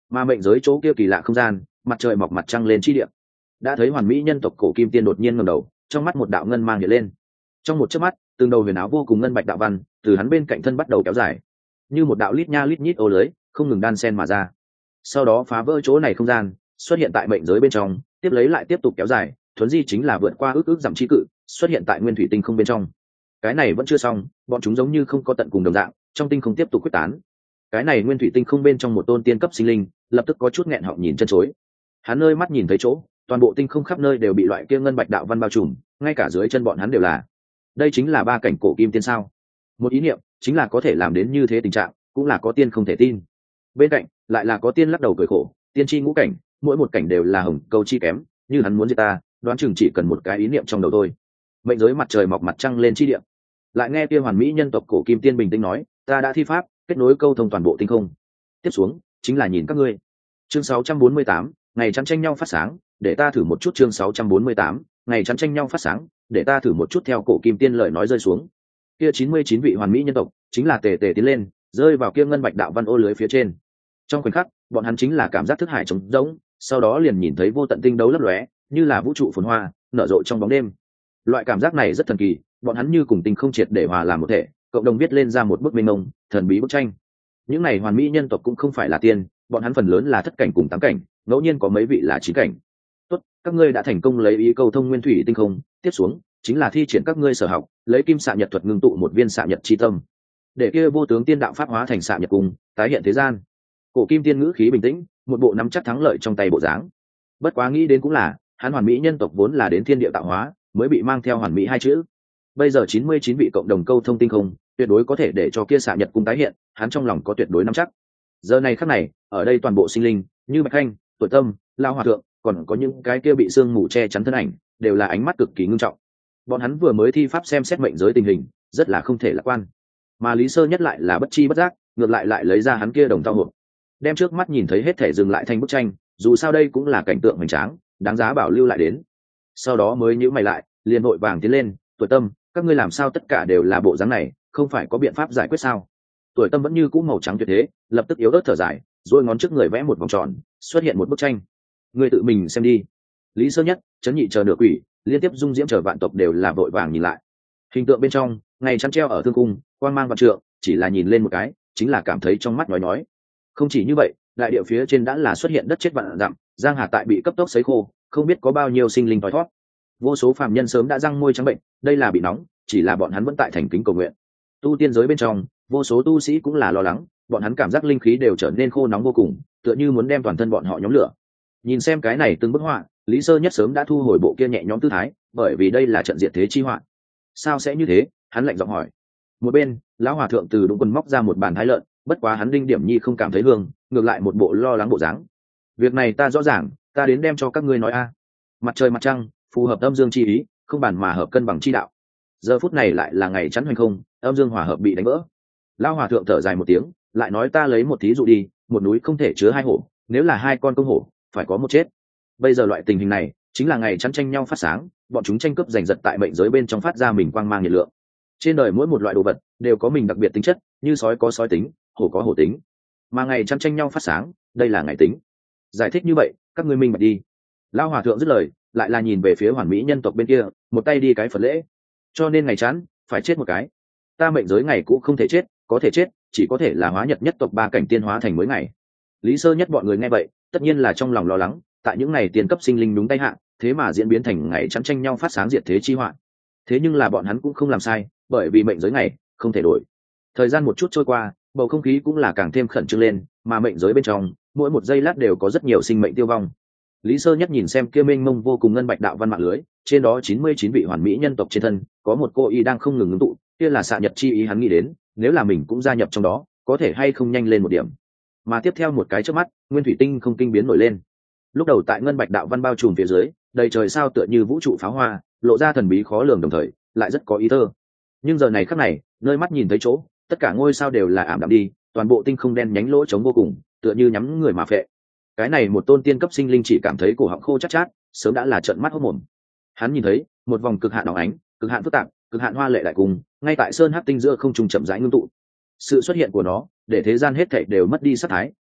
mà mệnh giới chỗ kia kỳ lạ không gian, mặt trời mọc mặt trăng lên chi địa. Đã thấy hoàn mỹ nhân tộc cổ kim tiên đột nhiên ngẩng đầu, trong mắt một đạo ngân mang hiện lên. Trong một chớp mắt, từng đầu huyền áo vô cùng ngân bạch đạo văn từ hắn bên cạnh thân bắt đầu kéo dài, như một đạo lít nha lít nhít ô lưới không ngừng đan sen mà ra. Sau đó phá vỡ chỗ này không gian, xuất hiện tại mệnh giới bên trong, tiếp lấy lại tiếp tục kéo dài, thuấn di chính là vượt qua ước ước dặm chi cự, xuất hiện tại nguyên thủy tinh không bên trong. Cái này vẫn chưa xong, bọn chúng giống như không có tận cùng đồng dạng, trong tinh không tiếp tục quyết tán. Cái này nguyên thủy tinh không bên trong một tôn tiên cấp sinh linh, lập tức có chút nghẹn họng nhìn chân chối. Hắn nơi mắt nhìn thấy chỗ, toàn bộ tinh không khắp nơi đều bị loại kia ngân bạch đạo văn bao trùm, ngay cả dưới chân bọn hắn đều là. Đây chính là ba cảnh cổ kim tiên sao? Một ý niệm, chính là có thể làm đến như thế tình trạng, cũng là có tiên không thể tin. Bên cạnh, lại là có tiên lắc đầu cười khổ, tiên tri ngũ cảnh, mỗi một cảnh đều là hồng câu chi kém, như hắn muốn giết ta, đoán chừng chỉ cần một cái ý niệm trong đầu thôi. Mệnh giới mặt trời mọc mặt trăng lên chi địa. Lại nghe kia hoàn mỹ nhân tộc cổ kim tiên bình tĩnh nói, ta đã thi pháp, kết nối câu thông toàn bộ tinh không. Tiếp xuống, chính là nhìn các ngươi. Chương sáu trăm bốn mươi tám, ngày chắn tranh nhau phát sáng, để ta thử một chút. Chương sáu trăm bốn mươi tám, ngày chắn tranh nhau phát sáng, để ta thử một chút. Theo cổ kim tiên lời nói rơi xuống, kia chín mươi chín vị hoàn mỹ nhân tộc chính là tề tề tiến lên, rơi vào kia ngân bạch đạo văn ô lưới phía trên. Trong khoảnh khắc, bọn hắn chính là cảm giác thức hải trống rỗng, sau đó liền nhìn thấy vô tận tinh đấu lấp lóe, như là vũ trụ phồn hoa nở rộ trong bóng đêm. Loại cảm giác này rất thần kỳ, bọn hắn như cùng tinh không triệt để hòa làm một thể, cộng đồng viết lên ra một bức mênh mông thần bí bức tranh. Những này hoàn mỹ nhân tộc cũng không phải là tiên, bọn hắn phần lớn là thất cảnh cùng tám cảnh, ngẫu nhiên có mấy vị là chín cảnh. Tốt, các ngươi đã thành công lấy ý câu thông nguyên thủy tinh không, tiếp xuống chính là thi triển các ngươi sở học, lấy kim xạ nhật thuật ngưng tụ một viên xạ nhật chi tâm, để kia vô tướng tiên đạo pháp hóa thành xạ nhật cung, tái hiện thế gian. Cổ kim tiên ngữ khí bình tĩnh, một bộ nắm chắc thắng lợi trong tay bộ dáng. Bất quá nghĩ đến cũng là, hắn hoàn mỹ nhân tộc vốn là đến thiên địa tạo hóa, mới bị mang theo hoàn mỹ hai chữ. Bây giờ chín mươi chín vị cộng đồng câu thông tinh không, tuyệt đối có thể để cho kia xạ nhật cung tái hiện, hắn trong lòng có tuyệt đối nắm chắc. Giờ này khắc này, ở đây toàn bộ sinh linh, như Bạch Khanh, Tuổi Tâm, Lao Hòa Thượng, còn có những cái kia bị sương mù che chắn thân ảnh, đều là ánh mắt cực kỳ ngưng trọng. Bọn hắn vừa mới thi pháp xem xét mệnh giới tình hình, rất là không thể lạc quan. Mà Lý Sơ Nhất lại là bất chi bất giác, ngược lại lại lấy ra hắn kia đồng thau hộp, đem trước mắt nhìn thấy hết thể dừng lại thành bức tranh, dù sao đây cũng là cảnh tượng hoành tráng, đáng giá bảo lưu lại đến. Sau đó mới nhíu mày lại, liền vội vàng tiến lên, Tuổi Tâm, các ngươi làm sao tất cả đều là bộ dáng này, không phải có biện pháp giải quyết sao? Tuổi Tâm vẫn như cũ màu trắng tuyệt thế, lập tức yếu ớt thở dài, rồi ngón trước người vẽ một vòng tròn, xuất hiện một bức tranh. Ngươi tự mình xem đi. Lý Sơ Nhất, Chấn Nhị chờ nửa quỷ, liên tiếp dung diễm chờ vạn tộc đều là vội vàng nhìn lại. Hình tượng bên trong, ngày chắn treo ở thương cung, quang mang vạn trượng, chỉ là nhìn lên một cái, chính là cảm thấy trong mắt nhói nhói. Không chỉ như vậy, đại địa phía trên đã là xuất hiện đất chết vạn dặm, giang hà tại bị cấp tốc sấy khô, không biết có bao nhiêu sinh linh thoi thoát. Vô số phàm nhân sớm đã răng môi trắng bệnh, đây là bị nóng, chỉ là bọn hắn vẫn tại thành kính cầu nguyện. Tu tiên giới bên trong, vô số tu sĩ cũng là lo lắng, bọn hắn cảm giác linh khí đều trở nên khô nóng vô cùng, tựa như muốn đem toàn thân bọn họ nhóm lửa. Nhìn xem cái này từng bức họa, Lý Sơ Nhất sớm đã thu hồi bộ kia nhẹ nhõm tư thái, bởi vì đây là trận diệt thế chi họa. Sao sẽ như thế? Hắn lạnh giọng hỏi. Một bên, lão hòa thượng từ đúng quần móc ra một bàn thái lợn, bất quá hắn đinh điểm nhi không cảm thấy hương, ngược lại một bộ lo lắng bộ dáng. Việc này ta rõ ràng, ta đến đem cho các ngươi nói a. Mặt trời mặt trăng, phù hợp âm dương chi ý, không bàn mà hợp cân bằng chi đạo. Giờ phút này lại là ngày chắn hoành không, âm dương hòa hợp bị đánh vỡ. Lão hòa thượng thở dài một tiếng, lại nói ta lấy một thí dụ đi, một núi không thể chứa hai hổ, nếu là hai con công hổ, phải có một chết. Bây giờ loại tình hình này, chính là ngày chắn tranh nhau phát sáng, bọn chúng tranh cướp giành giật tại mệnh giới bên trong phát ra mình quang mang nhiệt lượng. Trên đời mỗi một loại đồ vật đều có mình đặc biệt tính chất, như sói có sói tính, hổ có hổ tính, mà ngày chắn tranh nhau phát sáng, đây là ngày tính. Giải thích như vậy, các ngươi minh bạch đi. Lão hòa thượng dứt lời, lại là nhìn về phía hoàn mỹ nhân tộc bên kia, một tay đi cái Phật lễ. Cho nên ngày chắn phải chết một cái. Ta mệnh giới ngày cũng không thể chết, có thể chết, chỉ có thể là hóa nhật nhất tộc ba cảnh tiên hóa thành mới ngày. Lý Sơ Nhất bọn người nghe vậy, tất nhiên là trong lòng lo lắng, tại những ngày tiền cấp sinh linh đúng tay hạ, thế mà diễn biến thành ngày chắn tranh nhau phát sáng diệt thế chi họa. Thế nhưng là bọn hắn cũng không làm sai, bởi vì mệnh giới ngày không thể đổi. Thời gian một chút trôi qua, bầu không khí cũng là càng thêm khẩn trương lên, mà mệnh giới bên trong, mỗi một giây lát đều có rất nhiều sinh mệnh tiêu vong. Lý Sơ Nhất nhìn xem kia mênh mông vô cùng ngân bạch đạo văn mạng lưới, trên đó chín mươi chín vị hoàn mỹ nhân tộc trên thân, có một cô y đang không ngừng ngưng tụ, kia là xạ nhật chi ý, hắn nghĩ đến, nếu là mình cũng gia nhập trong đó, có thể hay không nhanh lên một điểm. Mà tiếp theo một cái chớp mắt, nguyên thủy tinh không kinh biến nổi lên. Lúc đầu tại ngân bạch đạo văn bao trùm phía dưới, đầy trời sao tựa như vũ trụ pháo hoa, lộ ra thần bí khó lường, đồng thời lại rất có ý thơ. Nhưng giờ này khắc này, nơi mắt nhìn thấy chỗ, tất cả ngôi sao đều là ảm đạm đi, toàn bộ tinh không đen nhánh lỗ trống vô cùng, tựa như nhắm người mà phệ. Cái này một tôn tiên cấp sinh linh chỉ cảm thấy cổ họng khô chát chát, sớm đã là trợn mắt hốt mồm. Hắn nhìn thấy một vòng cực hạn óng ánh, cực hạn phức tạp, cực hạn hoa lệ đại cung, ngay tại sơn hắc tinh giữa không trung chậm rãi ngưng tụ. Sự xuất hiện của nó, để thế gian hết thảy đều mất đi sát thái,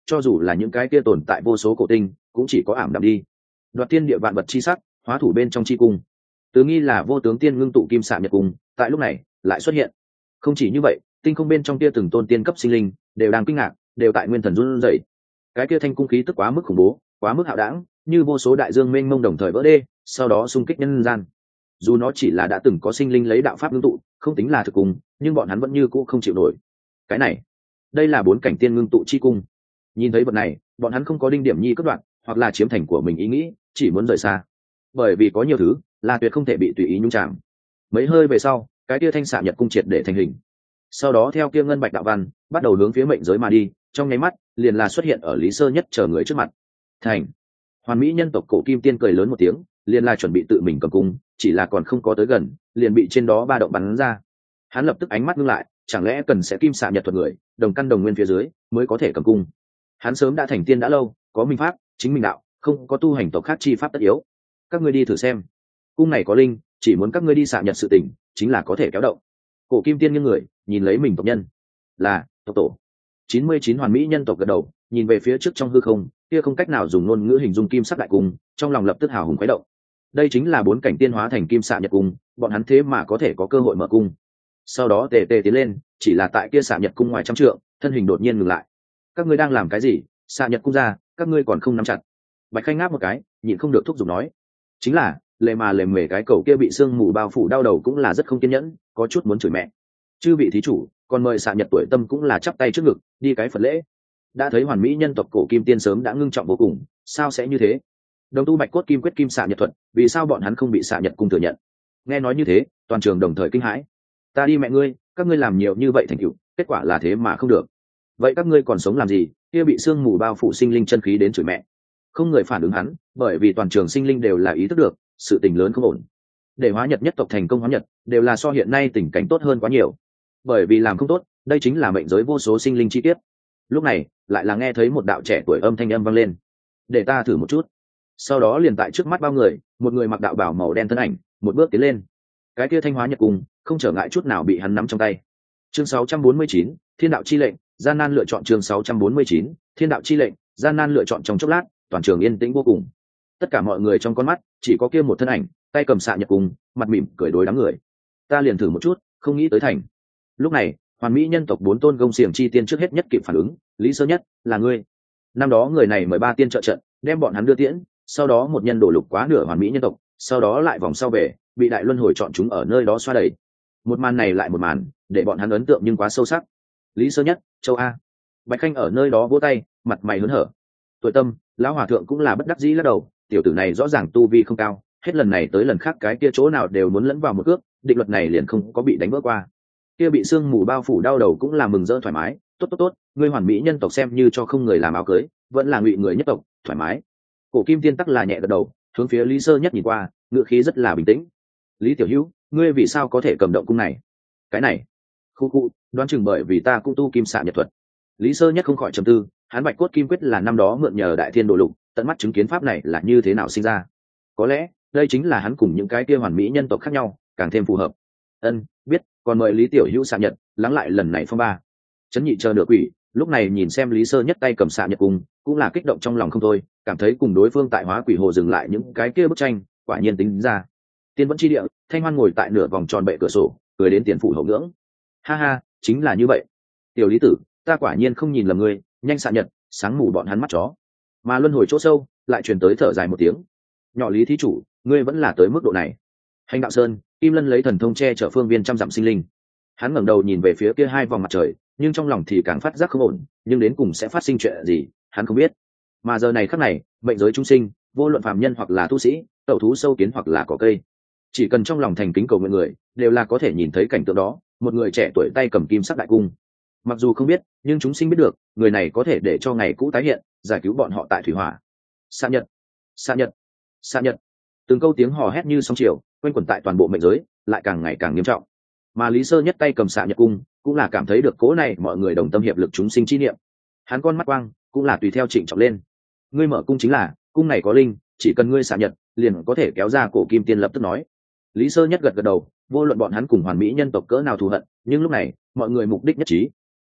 cho dù là những cái kia tồn tại vô số cổ tinh cũng chỉ có ảm đạm đi. Đoạt tiên địa vạn vật chi sắc, hóa thủ bên trong chi cung. Tứ nghi là vô tướng tiên ngưng tụ kim xạ nhật cung, tại lúc này lại xuất hiện. Không chỉ như vậy, tinh không bên trong kia từng tôn tiên cấp sinh linh đều đang kinh ngạc, đều tại nguyên thần run rẩy. Cái kia thanh cung khí tức quá mức khủng bố, quá mức hạo đảng, như vô số đại dương mênh mông đồng thời vỡ đê, sau đó xung kích nhân gian. Dù nó chỉ là đã từng có sinh linh lấy đạo pháp ngưng tụ, không tính là thực cung, nhưng bọn hắn vẫn như cũ không chịu nổi. Cái này, đây là bốn cảnh tiên ngưng tụ chi cung. Nhìn thấy vật này, bọn hắn không có đinh điểm nhi cất đoạn, hoặc là chiếm thành của mình ý nghĩ, chỉ muốn rời xa. Bởi vì có nhiều thứ là tuyệt không thể bị tùy ý nhúng chạm. Mấy hơi về sau, cái kia thanh xạ nhật cung triệt để thành hình. Sau đó theo kia ngân bạch đạo văn, bắt đầu hướng phía mệnh giới mà đi, trong nháy mắt, liền là xuất hiện ở Lý Sơ Nhất chờ người trước mặt. Thành. Hoàn Mỹ nhân tộc cổ kim tiên cười lớn một tiếng, liền là chuẩn bị tự mình cầm cung, chỉ là còn không có tới gần, liền bị trên đó ba động bắn ra. Hắn lập tức ánh mắt ngưng lại, chẳng lẽ cần sẽ kim xạ nhật thuật người, đồng căn đồng nguyên phía dưới, mới có thể cầm cung. Hắn sớm đã thành tiên đã lâu, có minh pháp, chính minh đạo, không có tu hành tộc khác chi pháp tất yếu. Các ngươi đi thử xem, cung này có linh, chỉ muốn các ngươi đi xạ nhật sự tình, chính là có thể kéo động. Cổ kim tiên như người, nhìn lấy mình tộc nhân, là tộc tổ. chín mươi chín hoàn mỹ nhân tộc gật đầu, nhìn về phía trước trong hư không, kia không cách nào dùng ngôn ngữ hình dung kim sắc đại cung, trong lòng lập tức hào hùng khuấy động. Đây chính là bốn cảnh tiên hóa thành kim xạ nhật cung, bọn hắn thế mà có thể có cơ hội mở cung. Sau đó tề tề tiến lên, chỉ là tại kia xạ nhật cung ngoài trăm trượng, thân hình đột nhiên ngừng lại. Các ngươi đang làm cái gì? Xạ nhật cung ra, các ngươi còn không nắm chặt. Bạch Khanh ngáp một cái, nhịn không được thúc giục nói, chính là lề mà lề mề cái cầu kia bị sương mù bao phủ đau đầu cũng là rất không kiên nhẫn, có chút muốn chửi mẹ. Chư vị thí chủ, còn mời xạ nhật tuổi tâm cũng là chắp tay trước ngực, đi cái Phật lễ. Đã thấy hoàn mỹ nhân tộc cổ kim tiên sớm đã ngưng trọng vô cùng, sao sẽ như thế? Đồng tu bạch cốt kim quyết kim xạ nhật thuật, vì sao bọn hắn không bị xạ nhật cung thừa nhận? Nghe nói như thế, toàn trường đồng thời kinh hãi. Ta đi mẹ ngươi, các ngươi làm nhiều như vậy thành tựu, kết quả là thế mà không được. Vậy các ngươi còn sống làm gì? Kia bị sương mù bao phủ sinh linh chân khí đến chửi mẹ. Không người phản ứng hắn, bởi vì toàn trường sinh linh đều là ý thức được sự tình lớn không ổn. Để hóa nhật nhất tộc thành công hóa nhật, đều là so hiện nay tình cảnh tốt hơn quá nhiều. Bởi vì làm không tốt, đây chính là mệnh giới vô số sinh linh chi tiết. Lúc này, lại là nghe thấy một đạo trẻ tuổi âm thanh âm vang lên. Để ta thử một chút. Sau đó liền tại trước mắt bao người, một người mặc đạo bào màu đen thân ảnh, một bước tiến lên. Cái kia thanh hóa nhật cùng, không trở ngại chút nào bị hắn nắm trong tay. Chương sáu trăm bốn mươi chín, Thiên đạo chi lệnh, gian nan lựa chọn. Chương sáu trăm bốn mươi chín, Thiên đạo chi lệnh, gian nan lựa chọn. Trong chốc lát, toàn trường yên tĩnh vô cùng. Tất cả mọi người trong con mắt chỉ có kia một thân ảnh, tay cầm xạ nhật cùng, mặt mỉm cười đối đám người. Ta liền thử một chút, không nghĩ tới thành. Lúc này, hoàn mỹ nhân tộc bốn tôn gông xiềng chi tiên trước hết nhất kịp phản ứng. Lý Sơ Nhất, là ngươi. Năm đó người này mời ba tiên trợ trận, đem bọn hắn đưa tiễn, sau đó một nhân đổ lục quá nửa hoàn mỹ nhân tộc, sau đó lại vòng sau về, bị đại luân hồi chọn chúng ở nơi đó xoa đẩy. Một màn này lại một màn, để bọn hắn ấn tượng nhưng quá sâu sắc. Lý Sơ Nhất, châu A. Bạch Khanh ở nơi đó vỗ tay, mặt mày hớn hở. Tuổi tâm, lão hòa thượng cũng là bất đắc dĩ lắc đầu, tiểu tử này rõ ràng tu vi không cao, hết lần này tới lần khác cái kia chỗ nào đều muốn lẫn vào một cước, định luật này liền không có bị đánh vỡ qua. Kia bị sương mù bao phủ đau đầu cũng là mừng rỡ thoải mái, tốt tốt tốt, ngươi hoàn mỹ nhân tộc xem như cho không người làm áo cưới, vẫn là ngụy người nhất tộc, thoải mái. Cổ kim tiên tắc là nhẹ gật đầu, hướng phía Lý Sơ Nhất nhìn qua, ngựa khí rất là bình tĩnh. Lý tiểu hữu, ngươi vì sao có thể cầm động cung này? Cái này, khu khu, đoán chừng bởi vì ta cũng tu kim xạ nhật thuật. Lý Sơ Nhất không khỏi trầm tư, hắn bạch cốt kim quyết là năm đó mượn nhờ đại thiên đồ lục, tận mắt chứng kiến pháp này là như thế nào sinh ra. Có lẽ đây chính là hắn cùng những cái kia hoàn mỹ nhân tộc khác nhau, càng thêm phù hợp. Ân, biết, còn mời Lý tiểu hữu xạ nhật, lắng lại lần này phong ba. Trấn Nhị chờ nửa quỷ, lúc này nhìn xem Lý Sơ Nhất tay cầm xạ nhật cung, cũng là kích động trong lòng không thôi, cảm thấy cùng đối phương tại hóa quỷ hồ dừng lại những cái kia bức tranh, quả nhiên tính ra. Tiên vẫn chi địa, Thanh Hoan ngồi tại nửa vòng tròn bệ cửa sổ, cười đến tiền phủ hậu ngưỡng. Ha ha, chính là như vậy. Tiểu Lý tử, ta quả nhiên không nhìn lầm ngươi, nhanh xạ nhật, sáng mù bọn hắn mắt chó. Mà luân hồi chỗ sâu, lại truyền tới thở dài một tiếng. Nhỏ Lý thí chủ, ngươi vẫn là tới mức độ này. Hành đạo sơn, Kim Lân lấy thần thông che chở phương viên trăm dặm sinh linh. Hắn ngẩng đầu nhìn về phía kia hai vòng mặt trời, nhưng trong lòng thì càng phát giác không ổn, nhưng đến cùng sẽ phát sinh chuyện gì, hắn không biết. Mà giờ này khắc này, mệnh giới chúng sinh, vô luận phàm nhân hoặc là tu sĩ, tẩu thú sâu kiến hoặc là cỏ cây, chỉ cần trong lòng thành kính cầu nguyện người, đều là có thể nhìn thấy cảnh tượng đó, một người trẻ tuổi tay cầm kim sắc đại cung. Mặc dù không biết, nhưng chúng sinh biết được, người này có thể để cho ngày cũ tái hiện, giải cứu bọn họ tại thủy hỏa. Xạ nhật, xạ nhật, xạ nhật. Từng câu tiếng hò hét như sóng chiều, quanh quẩn tại toàn bộ mệnh giới, lại càng ngày càng nghiêm trọng. Mà Lý Sơ Nhất tay cầm xạ nhật cung, cũng là cảm thấy được cố này mọi người đồng tâm hiệp lực chúng sinh chi niệm. Hắn con mắt quang, cũng là tùy theo trịnh trọng lên. Ngươi mở cung chính là, cung này có linh, chỉ cần ngươi xạ nhật, liền có thể kéo ra cổ kim tiên lập tức nói. Lý Sơ Nhất gật gật đầu, vô luận bọn hắn cùng hoàn mỹ nhân tộc cỡ nào thù hận, nhưng lúc này, mọi người mục đích nhất trí.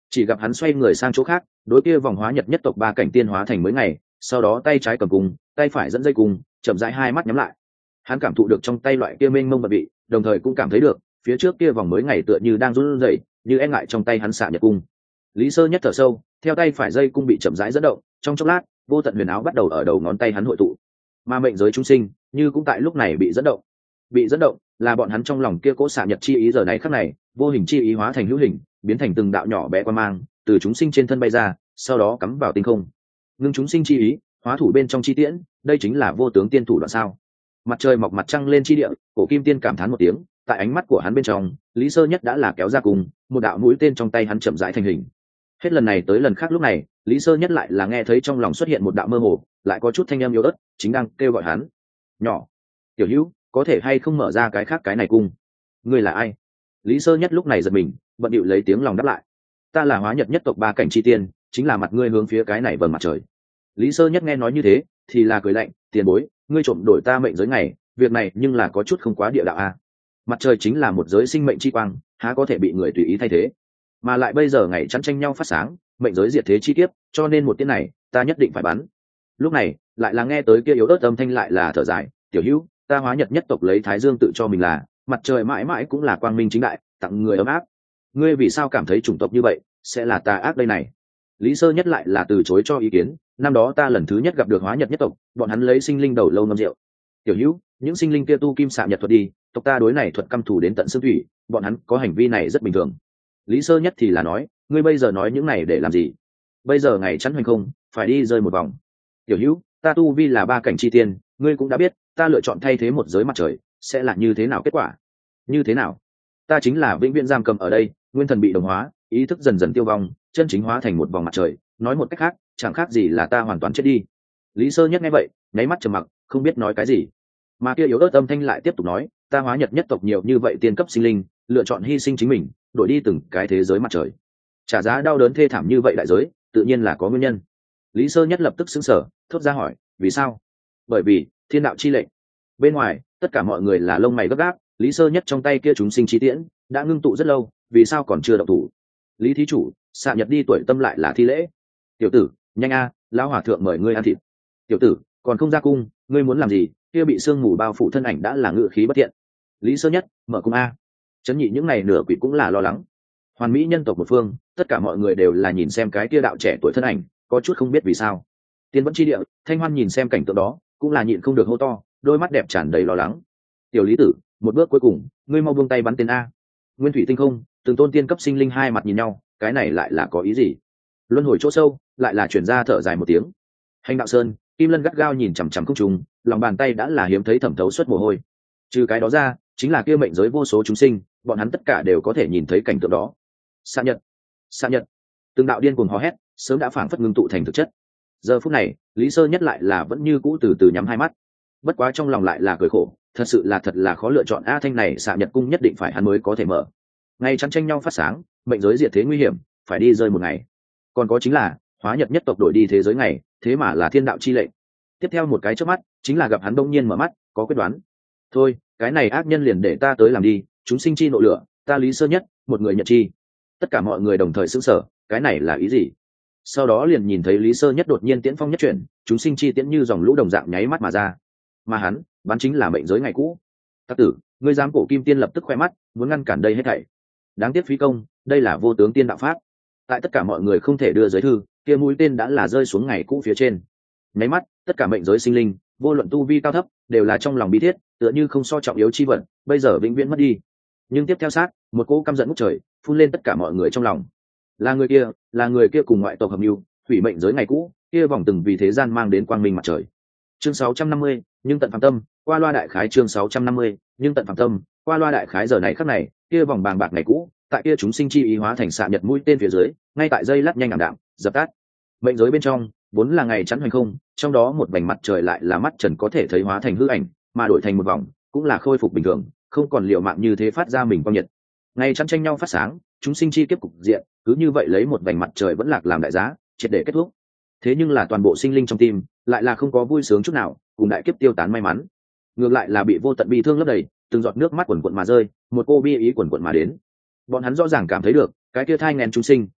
chỉ gặp hắn xoay người sang chỗ khác, đối kia vòng hóa nhật nhất tộc ba cảnh tiên hóa thành mới ngày, sau đó tay trái cầm cung, tay phải dẫn dây cung, chậm rãi hai mắt nhắm lại. Hắn cảm thụ được trong tay loại kia mênh mông vật vị, đồng thời cũng cảm thấy được phía trước kia vòng mới ngày tựa như đang run rẩy, như e ngại trong tay hắn xạ nhật cung. Lý Sơ Nhất thở sâu, theo tay phải dây cung bị chậm rãi dẫn động, trong chốc lát, vô tận huyền áo bắt đầu ở đầu ngón tay hắn hội tụ, mà mệnh giới chúng sinh như cũng tại lúc này bị dẫn động. Bị dẫn động là bọn hắn trong lòng kia cố xạ nhật chi ý giờ này khắc này, vô hình chi ý hóa thành hữu hình, biến thành từng đạo nhỏ bé qua mang, từ chúng sinh trên thân bay ra, sau đó cắm vào tinh không. Ngưng chúng sinh chi ý, hóa thủ bên trong chi tiễn, đây chính là vô tướng tiên thủ đoạn sao? Mặt trời mọc mặt trăng lên chi địa, cổ kim tiên cảm thán một tiếng, tại ánh mắt của hắn bên trong, Lý Sơ Nhất đã là kéo ra cùng, một đạo mũi tên trong tay hắn chậm rãi thành hình. Hết lần này tới lần khác lúc này, Lý Sơ Nhất lại là nghe thấy trong lòng xuất hiện một đạo mơ hồ, lại có chút thanh âm yếu ớt, chính đang kêu gọi hắn. Nhỏ, tiểu hữu, có thể hay không mở ra cái khác cái này cung? Ngươi là ai? Lý Sơ Nhất lúc này giật mình, bận điệu lấy tiếng lòng đáp lại. Ta là hóa nhật nhất tộc ba cảnh chi tiên, chính là mặt ngươi hướng phía cái này vầng mặt trời. Lý Sơ Nhất nghe nói như thế, thì là cười lạnh, tiền bối, ngươi trộm đổi ta mệnh giới ngày, việc này nhưng là có chút không quá địa đạo a. Mặt trời chính là một giới sinh mệnh chi quang, há có thể bị người tùy ý thay thế? Mà lại bây giờ ngày chắn tranh nhau phát sáng, mệnh giới diệt thế chi kiếp, cho nên một tiếng này, ta nhất định phải bắn. Lúc này, lại là nghe tới kia yếu ớt âm thanh lại là thở dài, tiểu hữu, ta hóa nhật nhất tộc lấy thái dương tự cho mình là mặt trời mãi mãi cũng là quang minh chính đại, tặng người ấm áp. Ngươi vì sao cảm thấy chủng tộc như vậy sẽ là tà ác đây này? Lý Sơ Nhất lại là từ chối cho ý kiến. Năm đó ta lần thứ nhất gặp được hóa nhật nhất tộc, bọn hắn lấy sinh linh đầu lâu ngâm rượu. Tiểu hữu, những sinh linh kia tu kim xạ nhật thuật đi, tộc ta đối này thuật căm thủ đến tận xương thủy, bọn hắn có hành vi này rất bình thường. Lý Sơ Nhất thì là nói, ngươi bây giờ nói những này để làm gì? Bây giờ ngày chắn hoành không, phải đi rơi một vòng. Tiểu hữu, ta tu vi là ba cảnh chi tiên, ngươi cũng đã biết, ta lựa chọn thay thế một giới mặt trời, sẽ là như thế nào kết quả? Như thế nào? Ta chính là vĩnh viễn giam cầm ở đây, nguyên thần bị đồng hóa, ý thức dần dần tiêu vong, chân chính hóa thành một vòng mặt trời, nói một cách khác, chẳng khác gì là ta hoàn toàn chết đi. Lý Sơ Nhất nghe vậy, nháy mắt trầm mặc, không biết nói cái gì. Mà kia yếu ớt âm thanh lại tiếp tục nói, ta hóa nhật nhất tộc nhiều như vậy tiên cấp sinh linh, lựa chọn hy sinh chính mình, đổi đi từng cái thế giới mặt trời, trả giá đau đớn thê thảm như vậy đại giới, tự nhiên là có nguyên nhân. Lý Sơ Nhất lập tức sững sờ, thốt ra hỏi, vì sao? Bởi vì thiên đạo chi lệnh. Bên ngoài, tất cả mọi người là lông mày gấp gáp, Lý Sơ Nhất trong tay kia chúng sinh chi tiễn đã ngưng tụ rất lâu, vì sao còn chưa động thủ? Lý thí chủ, xạ nhật đi tuổi tâm lại là thi lễ. Tiểu tử, nhanh a, lão hòa thượng mời ngươi ăn thịt. Tiểu tử, còn không ra cung, ngươi muốn làm gì? Kia bị sương mù bao phủ thân ảnh đã là ngự khí bất thiện. Lý Sơ Nhất, mở cung a. Chấn nhị những ngày nửa quỷ cũng là lo lắng. Hoàn mỹ nhân tộc một phương, tất cả mọi người đều là nhìn xem cái kia đạo trẻ tuổi thân ảnh, có chút không biết vì sao. Tiên vẫn chi địa, Thanh Hoan nhìn xem cảnh tượng đó, cũng là nhịn không được hô to, đôi mắt đẹp tràn đầy lo lắng. Tiểu Lý tử, một bước cuối cùng, ngươi mau buông tay bắn tên a. Nguyên thủy tinh không, từng tôn tiên cấp sinh linh hai mặt nhìn nhau, cái này lại là có ý gì? Luân hồi chỗ sâu, lại là chuyển ra thở dài một tiếng. Hành đạo sơn, Kim Lân gắt gao nhìn chằm chằm không trùng, lòng bàn tay đã là hiếm thấy thẩm thấu suất mồ hôi. Trừ cái đó ra, chính là kia mệnh giới vô số chúng sinh, bọn hắn tất cả đều có thể nhìn thấy cảnh tượng đó. Xạ nhật, xạ nhật, từng đạo điên cuồng hò hét, sớm đã phảng phất ngưng tụ thành thực chất. Giờ phút này, Lý Sơ Nhất lại là vẫn như cũ từ từ nhắm hai mắt, bất quá trong lòng lại là cười khổ, thật sự là thật là khó lựa chọn. A thanh này xạ nhật cung nhất định phải hắn mới có thể mở. Ngày chắn tranh nhau phát sáng, mệnh giới diệt thế nguy hiểm, phải đi rơi một ngày. Còn có chính là hóa nhật nhất tộc đổi đi thế giới ngày, thế mà là thiên đạo chi lệnh. Tiếp theo một cái chớp mắt, chính là gặp hắn đông nhiên mở mắt, có quyết đoán. Thôi, cái này ác nhân liền để ta tới làm đi, chúng sinh chi nội lửa, ta Lý Sơ Nhất, một người nhận chi. Tất cả mọi người đồng thời sững sờ, cái này là ý gì? Sau đó liền nhìn thấy Lý Sơ Nhất đột nhiên tiễn phong nhất chuyển, chúng sinh chi tiễn như dòng lũ đồng dạng nháy mắt mà ra. Mà hắn, bắn chính là mệnh giới ngày cũ. Tắc tử, ngươi dám cổ kim tiên lập tức khoe mắt, muốn ngăn cản đây hết thảy. Đáng tiếc phí công, đây là vô tướng tiên đạo pháp. Tại tất cả mọi người không thể đưa giới thư, kia mũi tên đã là rơi xuống ngày cũ phía trên. Nháy mắt, tất cả mệnh giới sinh linh, vô luận tu vi cao thấp, đều là trong lòng bi thiết, tựa như không so trọng yếu chi vận, bây giờ vĩnh viễn mất đi. Nhưng tiếp theo sát, một cỗ căm giận ngút trời, phun lên tất cả mọi người trong lòng. Là người kia, là người kia cùng ngoại tộc hợp mưu, hủy mệnh giới ngày cũ, kia vòng từng vì thế gian mang đến quang minh mặt trời. Chương sáu trăm năm mươi, nhưng tận phàm tâm, qua loa đại khái chương sáu trăm năm mươi, nhưng tận phàm tâm, qua loa đại khái giờ này khắc này, kia vòng bàng bạc ngày cũ, tại kia chúng sinh chi ý hóa thành xạ nhật mũi tên phía dưới, ngay tại dây lát nhanh ảm đạm, dập tắt. Mệnh giới bên trong, vốn là ngày chắn hoành không, trong đó một vành mặt trời lại là mắt trần có thể thấy hóa thành hư ảnh, mà đổi thành một vòng, cũng là khôi phục bình thường, không còn liều mạng như thế phát ra mình quang nhiệt. Ngày chắn tranh nhau phát sáng, chúng sinh chi kiếp cục diện, cứ như vậy lấy một vành mặt trời vẫn lạc làm đại giá, triệt để kết thúc. Thế nhưng là toàn bộ sinh linh trong tim, lại là không có vui sướng chút nào, cùng đại kiếp tiêu tán may mắn, ngược lại là bị vô tận bi thương lấp đầy, từng giọt nước mắt quần quần mà rơi, một cô bi ý quần quần mà đến. Bọn hắn rõ ràng cảm thấy được, cái kia thai nghén chúng sinh,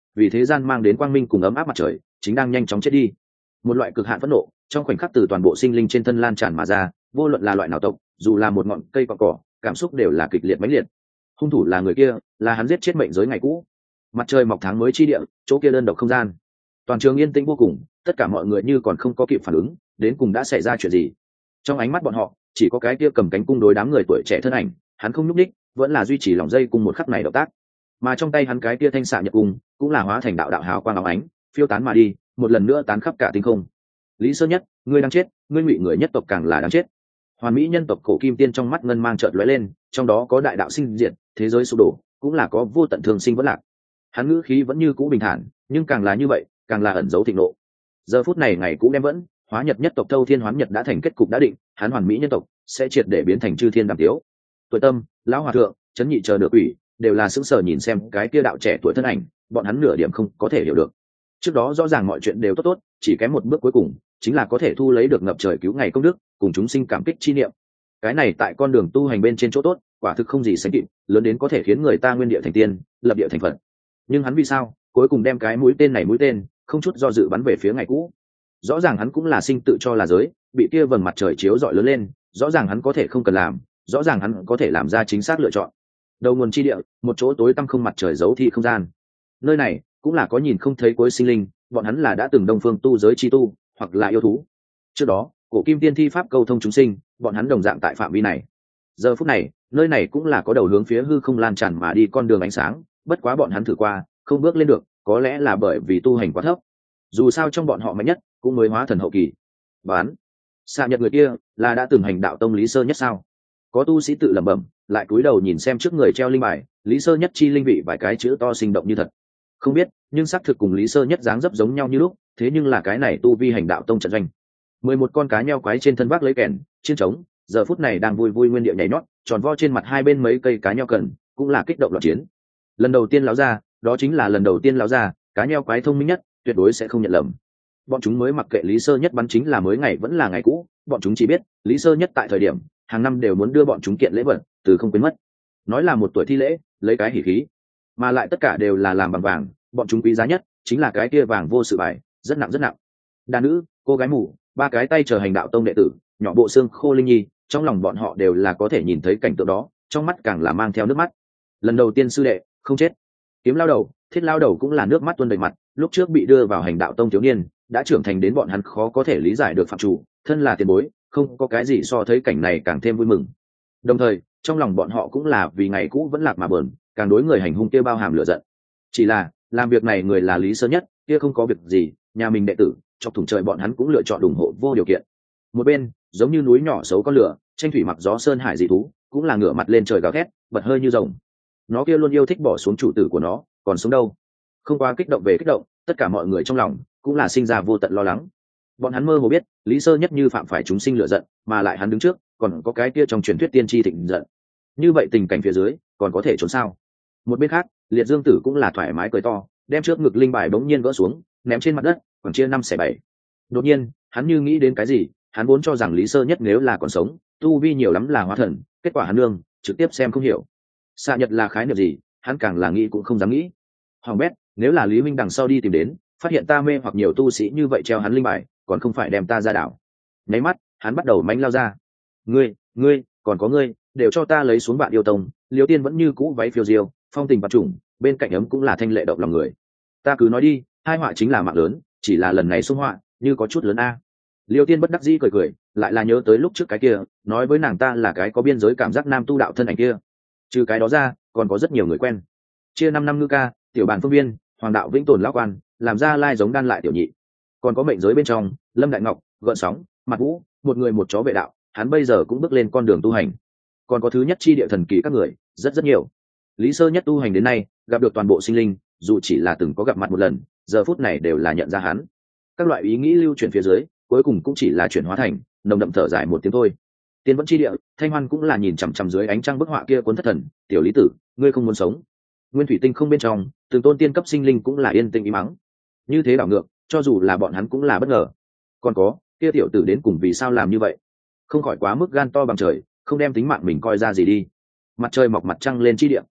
vì thế gian mang đến quang minh cùng ấm áp mặt trời chính đang nhanh chóng chết đi. Một loại cực hạn phẫn nộ trong khoảnh khắc từ toàn bộ sinh linh trên thân lan tràn mà ra, vô luận là loại nào tộc, dù là một ngọn cây cỏ cỏ, cảm xúc đều là kịch liệt mãnh liệt. Hung thủ là người kia, là hắn giết chết mệnh giới ngày cũ. Mặt trời mọc tháng mới chi địa, chỗ kia đơn độc không gian, toàn trường yên tĩnh vô cùng, tất cả mọi người như còn không có kịp phản ứng đến cùng đã xảy ra chuyện gì. Trong ánh mắt bọn họ chỉ có cái kia cầm cánh cung đối đám người tuổi trẻ thân ảnh, hắn không nhúc nhích, vẫn là duy trì lòng dây cùng một khắc này động tác, mà trong tay hắn cái kia thanh xạ nhật cung cũng là hóa thành đạo đạo hào quang óng ánh, phiêu tán mà đi, một lần nữa tán khắp cả tinh không. Lý Sơ Nhất, ngươi đang chết, ngươi ngụy người nhất tộc càng là đáng chết. Hoàn Mỹ nhân tộc cổ kim tiên trong mắt ngân mang chợt lóe lên, trong đó có đại đạo sinh diệt, thế giới sụp đổ, cũng là có vô tận thường sinh vẫn lạc. Hắn ngữ khí vẫn như cũ bình thản, nhưng càng là như vậy, càng là ẩn giấu thịnh nộ. Giờ phút này ngày cũ đem vẫn, hóa nhật nhất tộc Thâu Thiên Hoán Nhật đã thành kết cục đã định, hắn Hoàn Mỹ nhân tộc sẽ triệt để biến thành chư thiên đàm tiếu. Tuổi Tâm, lão hòa thượng, chấn nhị chờ được ủy, đều là sững sờ nhìn xem cái kia đạo trẻ tuổi thân ảnh, bọn hắn nửa điểm không có thể hiểu được. Trước đó rõ ràng mọi chuyện đều tốt tốt, chỉ kém một bước cuối cùng, chính là có thể thu lấy được ngập trời cứu ngày công đức, cùng chúng sinh cảm kích chi niệm. Cái này tại con đường tu hành bên trên chỗ tốt, quả thực không gì sánh kịp, lớn đến có thể khiến người ta nguyên địa thành tiên, lập địa thành Phật. Nhưng hắn vì sao cuối cùng đem cái mũi tên này mũi tên không chút do dự bắn về phía ngày cũ? Rõ ràng hắn cũng là sinh tự cho là giới, bị kia vầng mặt trời chiếu rọi lớn lên, rõ ràng hắn có thể không cần làm, rõ ràng hắn có thể làm ra chính xác lựa chọn. Đầu nguồn chi địa, một chỗ tối tăm không mặt trời giấu thi không gian. Nơi này cũng là có nhìn không thấy cuối sinh linh, bọn hắn là đã từng đông phương tu giới chi tu, hoặc là yêu thú. Trước đó, cổ kim tiên thi pháp câu thông chúng sinh, bọn hắn đồng dạng tại phạm vi này. Giờ phút này, nơi này cũng là có đầu hướng phía hư không lan tràn mà đi con đường ánh sáng, bất quá bọn hắn thử qua, không bước lên được, có lẽ là bởi vì tu hành quá thấp. Dù sao trong bọn họ mạnh nhất cũng mới hóa thần hậu kỳ. Bán, xạ nhật người kia là đã từng hành đạo tông Lý Sơ Nhất sao? Có tu sĩ tự lẩm bẩm, lại cúi đầu nhìn xem trước người treo linh bài, Lý Sơ Nhất chi linh vị vài cái chữ to sinh động như thật. Không biết, nhưng xác thực cùng Lý Sơ Nhất dáng dấp giống nhau như lúc, thế nhưng là cái này tu vi hành đạo tông trận doanh. Mười một con cá nheo quái trên thân vác lấy kèn, chiến trống, giờ phút này đang vui vui nguyên địa nhảy nhót, tròn vo trên mặt hai bên mấy cây cá nheo cần, cũng là kích động loạn chiến. Lần đầu tiên láo ra, đó chính là lần đầu tiên láo ra, cá nheo quái thông minh nhất, tuyệt đối sẽ không nhận lầm. Bọn chúng mới mặc kệ Lý Sơ Nhất bắn chính là mới ngày vẫn là ngày cũ, bọn chúng chỉ biết Lý Sơ Nhất tại thời điểm hàng năm đều muốn đưa bọn chúng kiện lễ vật, từ không quên mất. Nói là một tuổi thi lễ, lấy cái hỉ khí, mà lại tất cả đều là làm bằng vàng, bọn chúng quý giá nhất chính là cái kia vàng vô sự bài, rất nặng rất nặng. Đàn nữ, cô gái mù, ba cái tay chờ hành đạo tông đệ tử, nhỏ bộ xương khô linh nhi, trong lòng bọn họ đều là có thể nhìn thấy cảnh tượng đó, trong mắt càng là mang theo nước mắt. Lần đầu tiên sư đệ không chết. Kiếm lao đầu, thiết lao đầu cũng là nước mắt tuôn đầy mặt, lúc trước bị đưa vào hành đạo tông thiếu niên, đã trưởng thành đến bọn hắn khó có thể lý giải được phạm chủ, thân là tiền bối, không có cái gì so thấy cảnh này càng thêm vui mừng. Đồng thời, trong lòng bọn họ cũng là vì ngày cũ vẫn lạc mà bờn, càng đối người hành hung kia bao hàm lửa giận. Chỉ là, làm việc này người là Lý Sơ Nhất, kia không có việc gì, nhà mình đệ tử, chọc thủng trời bọn hắn cũng lựa chọn ủng hộ vô điều kiện. Một bên, giống như núi nhỏ xấu con lửa, tranh thủy mặc gió sơn hải dị thú, cũng là ngửa mặt lên trời gào thét, bật hơi như rồng. Nó kia luôn yêu thích bỏ xuống chủ tử của nó, còn sống đâu? Không qua kích động về kích động, tất cả mọi người trong lòng cũng là sinh ra vô tận lo lắng. Bọn hắn mơ hồ biết, Lý Sơ Nhất như phạm phải chúng sinh lựa giận, mà lại hắn đứng trước, còn có cái kia trong truyền thuyết tiên tri thịnh giận. Như vậy tình cảnh phía dưới, còn có thể trốn sao? Một bên khác, Liệt Dương Tử cũng là thoải mái cười to, đem trước ngực linh bài bỗng nhiên gỡ xuống, ném trên mặt đất, khoảng chia năm xẻ bảy. Đột nhiên, hắn như nghĩ đến cái gì, hắn vốn cho rằng Lý Sơ Nhất nếu là còn sống, tu vi nhiều lắm là hóa thần, kết quả hắn nương, trực tiếp xem không hiểu. Xạ nhật là khái niệm gì, hắn càng là nghĩ cũng không dám nghĩ. Hoàng bét, nếu là Lý Minh đằng sau đi tìm đến, phát hiện ta mê hoặc nhiều tu sĩ như vậy treo hắn linh bài, còn không phải đem ta ra đảo. Nháy mắt, hắn bắt đầu mánh lao ra. Ngươi, ngươi, còn có ngươi, đều cho ta lấy xuống bạn yêu tông. Liêu Tiên vẫn như cũ váy phiêu diêu, phong tình bạc trùng, bên cạnh ấm cũng là thanh lệ động lòng người. Ta cứ nói đi, hai họa chính là mạng lớn, chỉ là lần này xung họa, như có chút lớn a. Liêu Tiên bất đắc dĩ cười cười, lại là nhớ tới lúc trước cái kia, nói với nàng ta là cái có biên giới cảm giác nam tu đạo thân ảnh kia. Trừ cái đó ra, còn có rất nhiều người quen. Chia năm năm ngư ca, tiểu bàn phương viên, hoàng đạo vĩnh tồn lão quan, làm ra lai giống đan lại tiểu nhị. Còn có mệnh giới bên trong, Lâm Đại Ngọc, gợn sóng, mặt vũ, một người một chó vệ đạo, hắn bây giờ cũng bước lên con đường tu hành. Còn có thứ nhất chi địa thần kỳ các người, rất rất nhiều. Lý Sơ Nhất tu hành đến nay, gặp được toàn bộ sinh linh, dù chỉ là từng có gặp mặt một lần, giờ phút này đều là nhận ra hắn. Các loại ý nghĩ lưu chuyển phía dưới, cuối cùng cũng chỉ là chuyển hóa thành nồng đậm thở dài một tiếng thôi. Tiên vẫn chi địa, Thanh Hoan cũng là nhìn chằm chằm dưới ánh trăng bức họa kia cuốn thất thần, tiểu Lý Tử, ngươi không muốn sống. Nguyên thủy tinh không bên trong, từng tôn tiên cấp sinh linh cũng là yên tĩnh im mắng. Như thế đảo ngược, cho dù là bọn hắn cũng là bất ngờ. Còn có, kia tiểu tử đến cùng vì sao làm như vậy? Không khỏi quá mức gan to bằng trời, không đem tính mạng mình coi ra gì đi. Mặt trời mọc mặt trăng lên chi địa.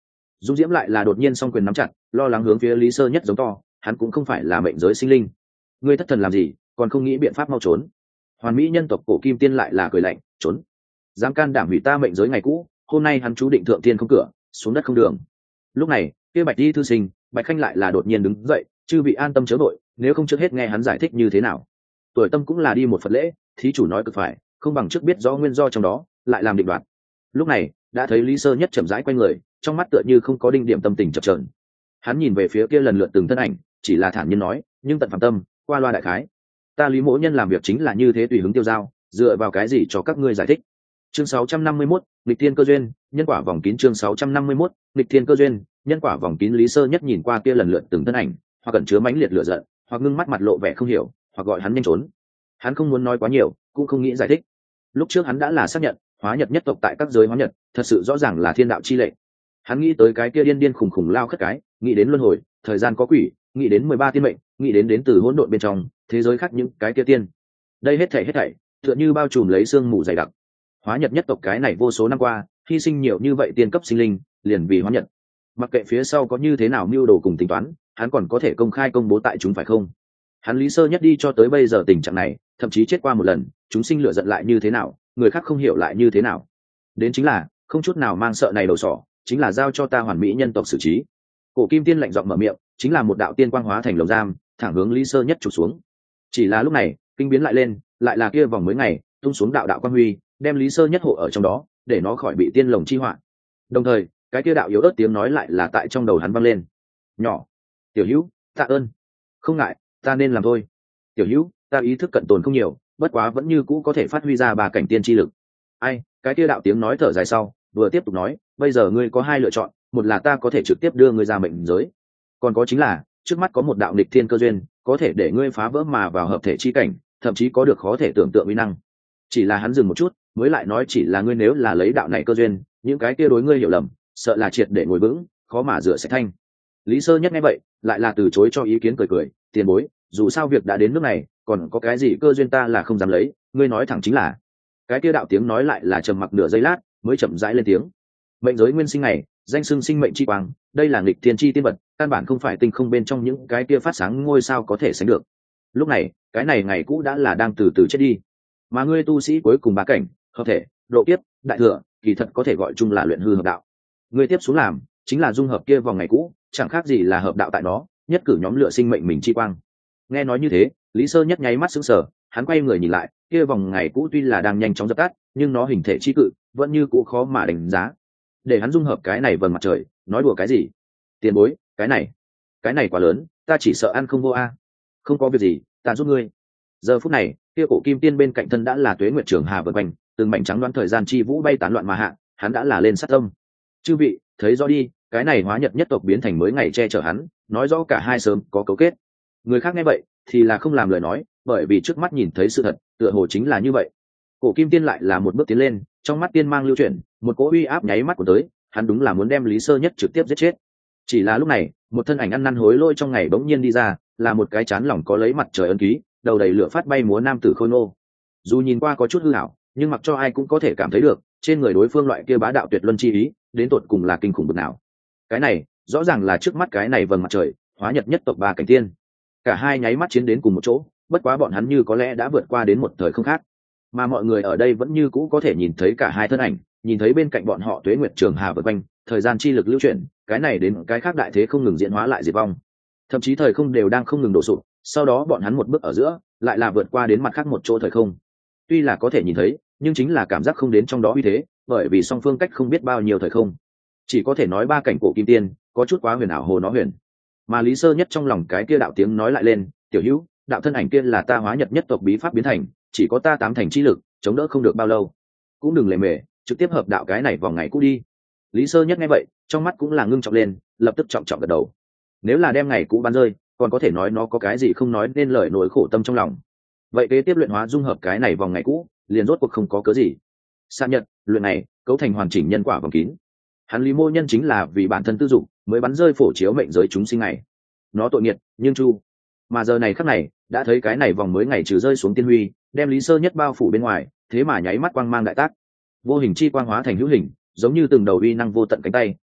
Dung Diễm lại là đột nhiên song quyền nắm chặt, lo lắng hướng phía Lý Sơ Nhất giống to, hắn cũng không phải là mệnh giới sinh linh, ngươi thất thần làm gì, còn không nghĩ biện pháp mau trốn. Hoàn Mỹ nhân tộc Cổ Kim Tiên lại là cười lạnh, trốn, dám can đảm hủy ta mệnh giới ngày cũ, hôm nay hắn chú định thượng tiên không cửa, xuống đất không đường. Lúc này kia Bạch Y thư sinh Bạch Khanh lại là đột nhiên đứng dậy, chư vị an tâm chớ vội, nếu không trước hết nghe hắn giải thích như thế nào. Tuổi Tâm cũng là đi một Phật lễ, thí chủ nói cực phải, không bằng trước biết rõ nguyên do trong đó, lại làm định đoạt. Lúc này đã thấy Lý Sơ Nhất chậm rãi quay người, trong mắt tựa như không có đinh điểm tâm tình chập chờn. Hắn nhìn về phía kia lần lượt từng thân ảnh, chỉ là thản nhiên nói, nhưng tận phàm tâm, qua loa đại khái. Ta Lý Mỗ Nhân làm việc chính là như thế tùy hứng tiêu dao, dựa vào cái gì cho các ngươi giải thích. Chương sáu trăm năm mươi mốt, nghịch thiên cơ duyên, nhân quả vòng kín. Chương sáu trăm năm mươi mốt, nghịch thiên cơ duyên, nhân quả vòng kín. Lý Sơ Nhất nhìn qua kia lần lượt từng thân ảnh, hoặc cẩn chứa mãnh liệt lửa giận, hoặc ngưng mắt mặt lộ vẻ không hiểu, hoặc gọi hắn nhanh trốn. Hắn không muốn nói quá nhiều, cũng không nghĩ giải thích. Lúc trước hắn đã là xác nhận, hóa nhật nhất tộc tại các giới hóa nhật, thật sự rõ ràng là thiên đạo chi lệ. Hắn nghĩ tới cái kia điên điên khùng khùng lao khất cái, nghĩ đến luân hồi, thời gian có quỷ, nghĩ đến mười ba tiên mệnh, nghĩ đến đến từ hỗn độn bên trong thế giới khác những cái kia tiên. Đây hết thảy hết thảy, tựa như bao trùm lấy sương mù dày đặc. Hóa nhật nhất tộc cái này vô số năm qua, hy sinh nhiều như vậy tiên cấp sinh linh, liền vì hóa nhật. Mặc kệ phía sau có như thế nào mưu đồ cùng tính toán, hắn còn có thể công khai công bố tại chúng phải không? Hắn Lý Sơ Nhất đi cho tới bây giờ tình trạng này, thậm chí chết qua một lần, chúng sinh lựa giận lại như thế nào, người khác không hiểu lại như thế nào. Đến chính là không chút nào mang sợ này đầu sỏ, chính là giao cho ta Hoàn Mỹ nhân tộc xử trí. Cổ Kim Tiên lạnh giọng mở miệng, chính là một đạo tiên quang hóa thành lồng giam, thẳng hướng Lý Sơ Nhất chụp xuống. Chỉ là lúc này kinh biến lại lên, lại là kia vòng mới ngày tung xuống đạo đạo quang huy, đem Lý Sơ Nhất hộ ở trong đó, để nó khỏi bị tiên lồng chi họa. Đồng thời cái kia đạo yếu ớt tiếng nói lại là tại trong đầu hắn vang lên, nhỏ tiểu hữu tạ ơn, không ngại, ta nên làm thôi. Tiểu hữu, ta ý thức cận tồn không nhiều, bất quá vẫn như cũ có thể phát huy ra ba cảnh tiên chi lực. Ai, cái kia đạo tiếng nói thở dài sau, vừa tiếp tục nói, bây giờ ngươi có hai lựa chọn, một là ta có thể trực tiếp đưa ngươi ra mệnh giới, còn có chính là trước mắt có một đạo nghịch thiên cơ duyên, có thể để ngươi phá vỡ mà vào hợp thể chi cảnh, thậm chí có được khó thể tưởng tượng uy năng. Chỉ là hắn dừng một chút, mới lại nói, chỉ là ngươi nếu là lấy đạo này cơ duyên, những cái kia đối ngươi hiểu lầm, sợ là triệt để ngồi vững, khó mà rửa sạch thanh. Lý Sơ Nhất nghe vậy, lại là từ chối cho ý kiến, cười cười, tiền bối, dù sao việc đã đến nước này, còn có cái gì cơ duyên ta là không dám lấy, ngươi nói thẳng chính là. Cái kia đạo tiếng nói lại là trầm mặc nửa giây lát, mới chậm rãi lên tiếng. Mệnh giới nguyên sinh này, danh xưng sinh mệnh chi quang, đây là nghịch thiên chi tiên vật, căn bản không phải tinh không bên trong những cái kia phát sáng ngôi sao có thể sánh được. Lúc này, cái này ngày cũ đã là đang từ từ chết đi. Mà ngươi tu sĩ cuối cùng ba cảnh, hợp thể, độ kiếp, đại thừa, kỳ thật có thể gọi chung là luyện hư hợp đạo. Ngươi tiếp xuống làm, chính là dung hợp kia vòng ngày cũ, chẳng khác gì là hợp đạo tại nó, nhất cử nhóm lựa sinh mệnh mình chi quang. Nghe nói như thế, Lý Sơ Nhất nháy mắt sững sờ, hắn quay người nhìn lại, kia vòng ngày cũ tuy là đang nhanh chóng dập tắt, nhưng nó hình thể chi cự, vẫn như cũ khó mà đánh giá. Để hắn dung hợp cái này vầng mặt trời, nói đùa cái gì? Tiền bối, cái này, cái này quá lớn, ta chỉ sợ ăn không vô a. Không có việc gì, ta giúp ngươi. Giờ phút này, kia Cổ Kim Tiên bên cạnh thân đã là Tuế Nguyệt Trường Hà vần quanh, từng mảnh trắng đoán thời gian chi vũ bay tán loạn mà hạ, hắn đã là lên sát tâm. Chư vị, thấy rõ đi, cái này hóa nhật nhất tộc biến thành mới ngày che chở hắn, nói rõ cả hai sớm có cấu kết. Người khác nghe vậy thì là không làm lời nói, bởi vì trước mắt nhìn thấy sự thật, tựa hồ chính là như vậy. Cổ Kim Tiên lại là một bước tiến lên, trong mắt tiên mang lưu chuyển, một cỗ uy áp nháy mắt của tới, hắn đúng là muốn đem Lý Sơ Nhất trực tiếp giết chết. Chỉ là lúc này, một thân ảnh ăn năn hối lôi trong ngày bỗng nhiên đi ra, là một cái chán lòng có lấy mặt trời ân ký, đầu đầy lửa phát bay múa nam tử khôi ngô. Dù nhìn qua có chút hư ảo, nhưng mặc cho ai cũng có thể cảm thấy được, trên người đối phương loại kia bá đạo tuyệt luân chi ý, đến tột cùng là kinh khủng bực nào. Cái này, rõ ràng là trước mắt cái này vầng mặt trời, hóa nhật nhất tộc ba cảnh tiên. Cả hai nháy mắt chiến đến cùng một chỗ, bất quá bọn hắn như có lẽ đã vượt qua đến một thời không khác. Mà mọi người ở đây vẫn như cũ có thể nhìn thấy cả hai thân ảnh, nhìn thấy bên cạnh bọn họ Tuế Nguyệt Trường Hà vượt quanh, thời gian chi lực lưu chuyển, cái này đến cái khác đại thế không ngừng diễn hóa lại diệt vong. Thậm chí thời không đều đang không ngừng đổ sụp, sau đó bọn hắn một bước ở giữa, lại là vượt qua đến mặt khác một chỗ thời không. Tuy là có thể nhìn thấy, nhưng chính là cảm giác không đến trong đó uy thế, bởi vì song phương cách không biết bao nhiêu thời không. Chỉ có thể nói ba cảnh Cổ Kim Tiên, có chút quá huyền ảo hồ nó huyền. Mà Lý Sơ Nhất trong lòng cái kia đạo tiếng nói lại lên, tiểu hữu, đạo thân ảnh kia là ta hóa nhật nhất tộc bí pháp biến thành, chỉ có ta tám thành chi lực, chống đỡ không được bao lâu. Cũng đừng lề mề, trực tiếp hợp đạo cái này vào ngày cũ đi. Lý Sơ Nhất nghe vậy, trong mắt cũng là ngưng trọng lên, lập tức trọng trọng gật đầu. Nếu là đem ngày cũ bắn rơi, còn có thể nói nó có cái gì không nói nên lời nỗi khổ tâm trong lòng. Vậy kế tiếp luyện hóa dung hợp cái này vòng ngày cũ, liền rốt cuộc không có cớ gì. Sa nhật, luyện này, cấu thành hoàn chỉnh nhân quả vòng kín. Hắn Lý Mô Nhân chính là vì bản thân tư dụng, mới bắn rơi phổ chiếu mệnh giới chúng sinh này. Nó tội nghiệt, nhưng chu. Mà giờ này khắc này, đã thấy cái này vòng mới ngày trừ rơi xuống tiên huy, đem Lý Sơ Nhất bao phủ bên ngoài, thế mà nháy mắt quang mang đại tác. Vô hình chi quang hóa thành hữu hình, giống như từng đầu uy năng vô tận cánh tay,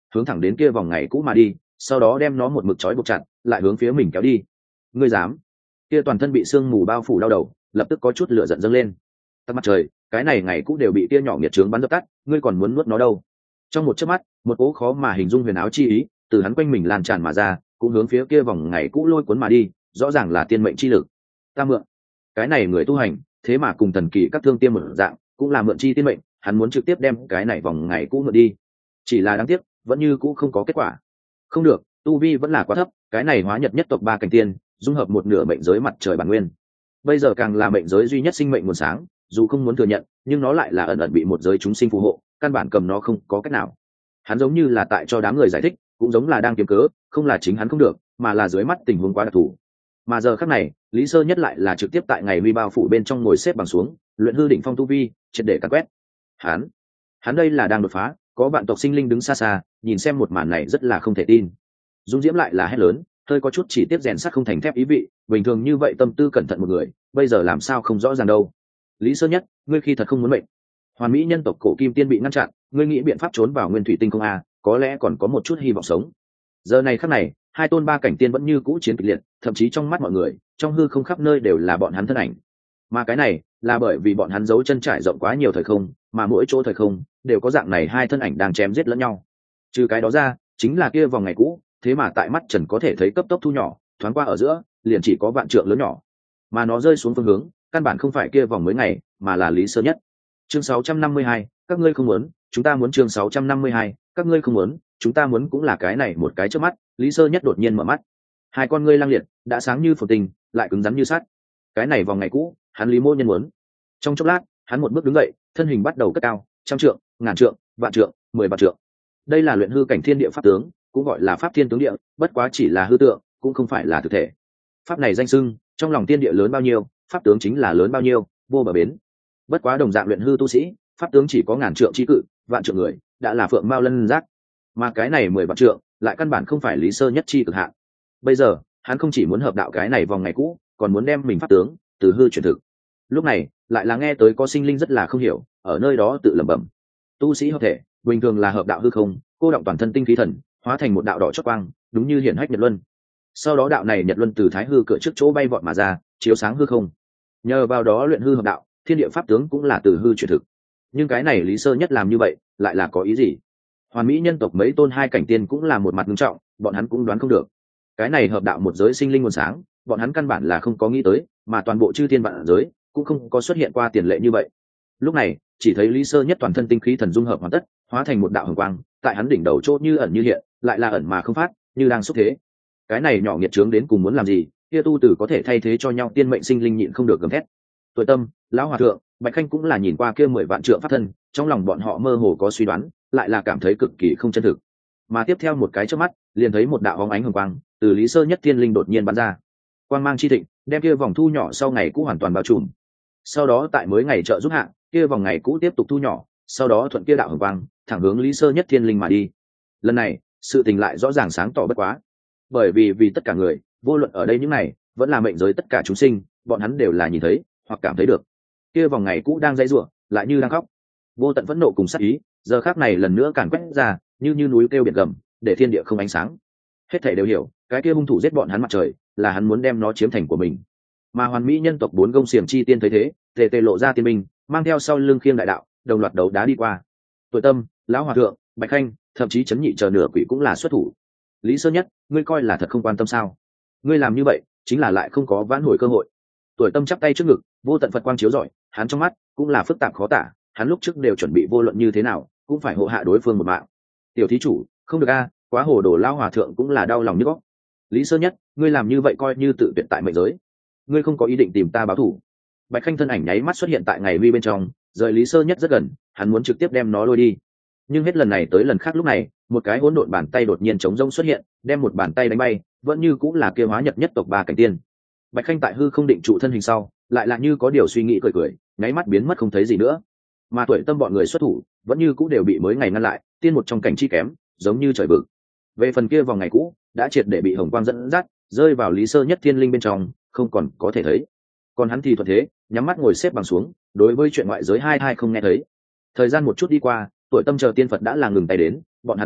hướng thẳng đến kia vòng ngày cũ mà đi, sau đó đem nó một mực trói buộc chặt, lại hướng phía mình kéo đi. Ngươi dám? Kia toàn thân bị sương mù bao phủ đau đầu, lập tức có chút lửa giận dâng lên. Tắt mặt trời, cái này ngày cũ đều bị tia nhỏ nghiệt trướng bắn dập tắt, ngươi còn muốn nuốt nó đâu? Trong một chớp mắt, một cỗ khó mà hình dung huyền áo chi ý từ hắn quanh mình lan tràn mà ra, cũng hướng phía kia vòng ngày cũ lôi cuốn mà đi, rõ ràng là tiên mệnh chi lực. Ta mượn. Cái này người tu hành, thế mà cùng thần kỳ các thương tiêm một dạng, cũng là mượn chi tiên mệnh, hắn muốn trực tiếp đem cái này vòng ngày cũ mượn đi. Chỉ là đáng tiếc, vẫn như cũ không có kết quả. Không được, tu vi vẫn là quá thấp, cái này hóa nhật nhất tộc ba cảnh tiên, dung hợp một nửa mệnh giới mặt trời bản nguyên. Bây giờ càng là mệnh giới duy nhất sinh mệnh nguồn sáng, dù không muốn thừa nhận, nhưng nó lại là ẩn ẩn bị một giới chúng sinh phù hộ, căn bản cầm nó không có cách nào. Hắn giống như là tại cho đám người giải thích, cũng giống là đang kiếm cớ, không là chính hắn không được, mà là dưới mắt tình huống quá đặc thù. Mà giờ khắc này, Lý Sơ nhất lại là trực tiếp tại ngày huy bao phủ bên trong ngồi xếp bằng xuống, luyện hư đỉnh phong tu vi, triệt để càn quét. Hắn, hắn đây là đang đột phá, có vạn tộc sinh linh đứng xa xa, nhìn xem một màn này rất là không thể tin. Dung Diễm lại là hét lớn, hơi có chút chỉ tiếp rèn sắt không thành thép ý vị, bình thường như vậy tâm tư cẩn thận một người, bây giờ làm sao không rõ ràng đâu. Lý Sơ nhất, ngươi khi thật không muốn mệnh. Hoàn Mỹ nhân tộc cổ kim tiên bị ngăn chặn, ngươi nghĩ biện pháp trốn vào nguyên thủy tinh không a, có lẽ còn có một chút hy vọng sống. Giờ này khắc này, hai tôn ba cảnh tiên vẫn như cũ chiến kịch liệt, thậm chí trong mắt mọi người, trong hư không khắp nơi đều là bọn hắn thân ảnh. Mà cái này, là bởi vì bọn hắn giấu chân trải rộng quá nhiều thời không, mà mỗi chỗ thời không đều có dạng này hai thân ảnh đang chém giết lẫn nhau. Trừ cái đó ra, chính là kia vòng ngày cũ, thế mà tại mắt trần có thể thấy cấp tốc thu nhỏ, thoáng qua ở giữa, liền chỉ có vạn trượng lớn nhỏ. Mà nó rơi xuống phương hướng, căn bản không phải kia vòng mới ngày, mà là Lý Sơ nhất. Chương sáu trăm năm mươi hai, các ngươi không muốn, chúng ta muốn. Chương sáu trăm năm mươi hai, các ngươi không muốn, chúng ta muốn cũng là cái này một cái trước mắt. Lý Sơ nhất đột nhiên mở mắt, hai con ngươi lang liệt, đã sáng như phồn tinh, lại cứng rắn như sắt. Cái này vòng ngày cũ, hắn Lý Mô Nhân muốn. Trong chốc lát, hắn một bước đứng dậy, thân hình bắt đầu cất cao, trăm trượng, ngàn trượng, vạn trượng, mười vạn trượng. Đây là luyện hư cảnh thiên địa pháp tướng, cũng gọi là pháp thiên tướng địa, bất quá chỉ là hư tượng, cũng không phải là thực thể. Pháp này danh xưng, trong lòng tiên địa lớn bao nhiêu, pháp tướng chính là lớn bao nhiêu, vô bờ bến. Bất quá đồng dạng luyện hư tu sĩ, pháp tướng chỉ có ngàn trượng chi cự, vạn trượng người, đã là phượng mao lân giác. Mà cái này mười vạn trượng, lại căn bản không phải Lý Sơ nhất chi cực hạn. Bây giờ, hắn không chỉ muốn hợp đạo cái này vòng ngày cũ, còn muốn đem mình pháp tướng từ hư chuyển thực. Lúc này, lại là nghe tới có sinh linh rất là không hiểu, ở nơi đó tự lẩm bẩm. Tu sĩ hợp thể, bình thường là hợp đạo hư không, cô động toàn thân tinh khí thần, hóa thành một đạo đỏ chót quang, đúng như hiển hách nhật luân. Sau đó đạo này nhật luân từ thái hư cửa trước chỗ bay vọt mà ra, chiếu sáng hư không. Nhờ vào đó luyện hư hợp đạo, thiên địa pháp tướng cũng là từ hư chuyển thực. Nhưng cái này Lý Sơ nhất làm như vậy, lại là có ý gì? Hoàn Mỹ nhân tộc mấy tôn hai cảnh tiên cũng là một mặt nghiêm trọng, bọn hắn cũng đoán không được. Cái này hợp đạo một giới sinh linh nguồn sáng, bọn hắn căn bản là không có nghĩ tới, mà toàn bộ chư thiên vạn giới cũng không có xuất hiện qua tiền lệ như vậy. Lúc này, chỉ thấy Lý Sơ nhất toàn thân tinh khí thần dung hợp hoàn tất, hóa thành một đạo hồng quang, tại hắn đỉnh đầu chỗ như ẩn như hiện, lại là ẩn mà không phát, như đang xúc thế. Cái này nhỏ nghiệt trướng đến cùng muốn làm gì? Kia tu tử có thể thay thế cho nhau tiên mệnh sinh linh nhịn không được gầm thét. Tuổi Tâm, lão hòa thượng, Bạch Khanh cũng là nhìn qua kia mười vạn trượng pháp thân, trong lòng bọn họ mơ hồ có suy đoán, lại là cảm thấy cực kỳ không chân thực. Mà tiếp theo một cái chớp mắt, liền thấy một đạo bóng ánh hồng quang từ Lý Sơ nhất thiên linh đột nhiên bắn ra. Quang mang chi thịnh, đem kia vòng thu nhỏ sau ngày cũ hoàn toàn bao trùm. Sau đó tại mới ngày trợ giúp hạ, kia vòng ngày cũ tiếp tục thu nhỏ, sau đó thuận kia đạo hồng quang, thẳng hướng Lý Sơ nhất thiên linh mà đi. Lần này, sự tình lại rõ ràng sáng tỏ bất quá. Bởi vì vì tất cả người, vô luận ở đây những này, vẫn là mệnh giới tất cả chúng sinh, bọn hắn đều là nhìn thấy, hoặc cảm thấy được. Kia vòng ngày cũ đang dãy rủa, lại như đang khóc. Vô tận phẫn nộ cùng sát ý, giờ khắc này lần nữa càn quét ra, như như núi kêu biển gầm, để thiên địa không ánh sáng. Hết thảy đều hiểu, cái kia hung thủ giết bọn hắn mặt trời, là hắn muốn đem nó chiếm thành của mình. Mà Hoàn Mỹ nhân tộc bốn gông xiềng chi tiên thấy thế, tề tề lộ ra tiên binh, mang theo sau lưng khiêng đại đạo, đồng loạt đấu đá đi qua. Tuổi Tâm, lão hòa thượng, Bạch Khanh, thậm chí chấn nhị chờ nửa quỷ cũng là xuất thủ. Lý Sơ nhất, ngươi coi là thật không quan tâm sao? Ngươi làm như vậy, chính là lại không có vãn hồi cơ hội. Tuổi Tâm chắp tay trước ngực, vô tận Phật quang chiếu rọi, hắn trong mắt cũng là phức tạp khó tả, hắn lúc trước đều chuẩn bị vô luận như thế nào, cũng phải hộ hạ đối phương một mạng. Tiểu thí chủ, không được a, quá hồ đồ lao hòa thượng cũng là đau lòng nhức óc. Lý Sơ nhất, ngươi làm như vậy coi như tự tuyệt tại mệnh giới. Ngươi không có ý định tìm ta báo thù. Bạch Khanh thân ảnh nháy mắt xuất hiện tại ngày huy bên trong, rời Lý Sơ nhất rất gần, hắn muốn trực tiếp đem nó lôi đi. Nhưng hết lần này tới lần khác lúc này, một cái hỗn độn bàn tay đột nhiên chống rông xuất hiện, đem một bàn tay đánh bay, vẫn như cũng là kia hóa nhật nhất tộc ba cảnh tiên. Bạch Khanh tại hư không định trụ thân hình sau, lại là như có điều suy nghĩ cười cười, nháy mắt biến mất không thấy gì nữa. Mà Tuổi Tâm bọn người xuất thủ, vẫn như cũng đều bị mới ngày ngăn lại, tiên một trong cảnh chi kém, giống như trời vực. Về phần kia vòng ngày cũ, đã triệt để bị hồng quang dẫn dắt, rơi vào Lý Sơ nhất thiên linh bên trong, không còn có thể thấy. Còn hắn thì thuận thế, nhắm mắt ngồi xếp bằng xuống, đối với chuyện ngoại giới hai hai không nghe thấy. Thời gian một chút đi qua, Tuổi Tâm chờ tiên Phật đã là ngừng tay đến, bọn hắn biết được,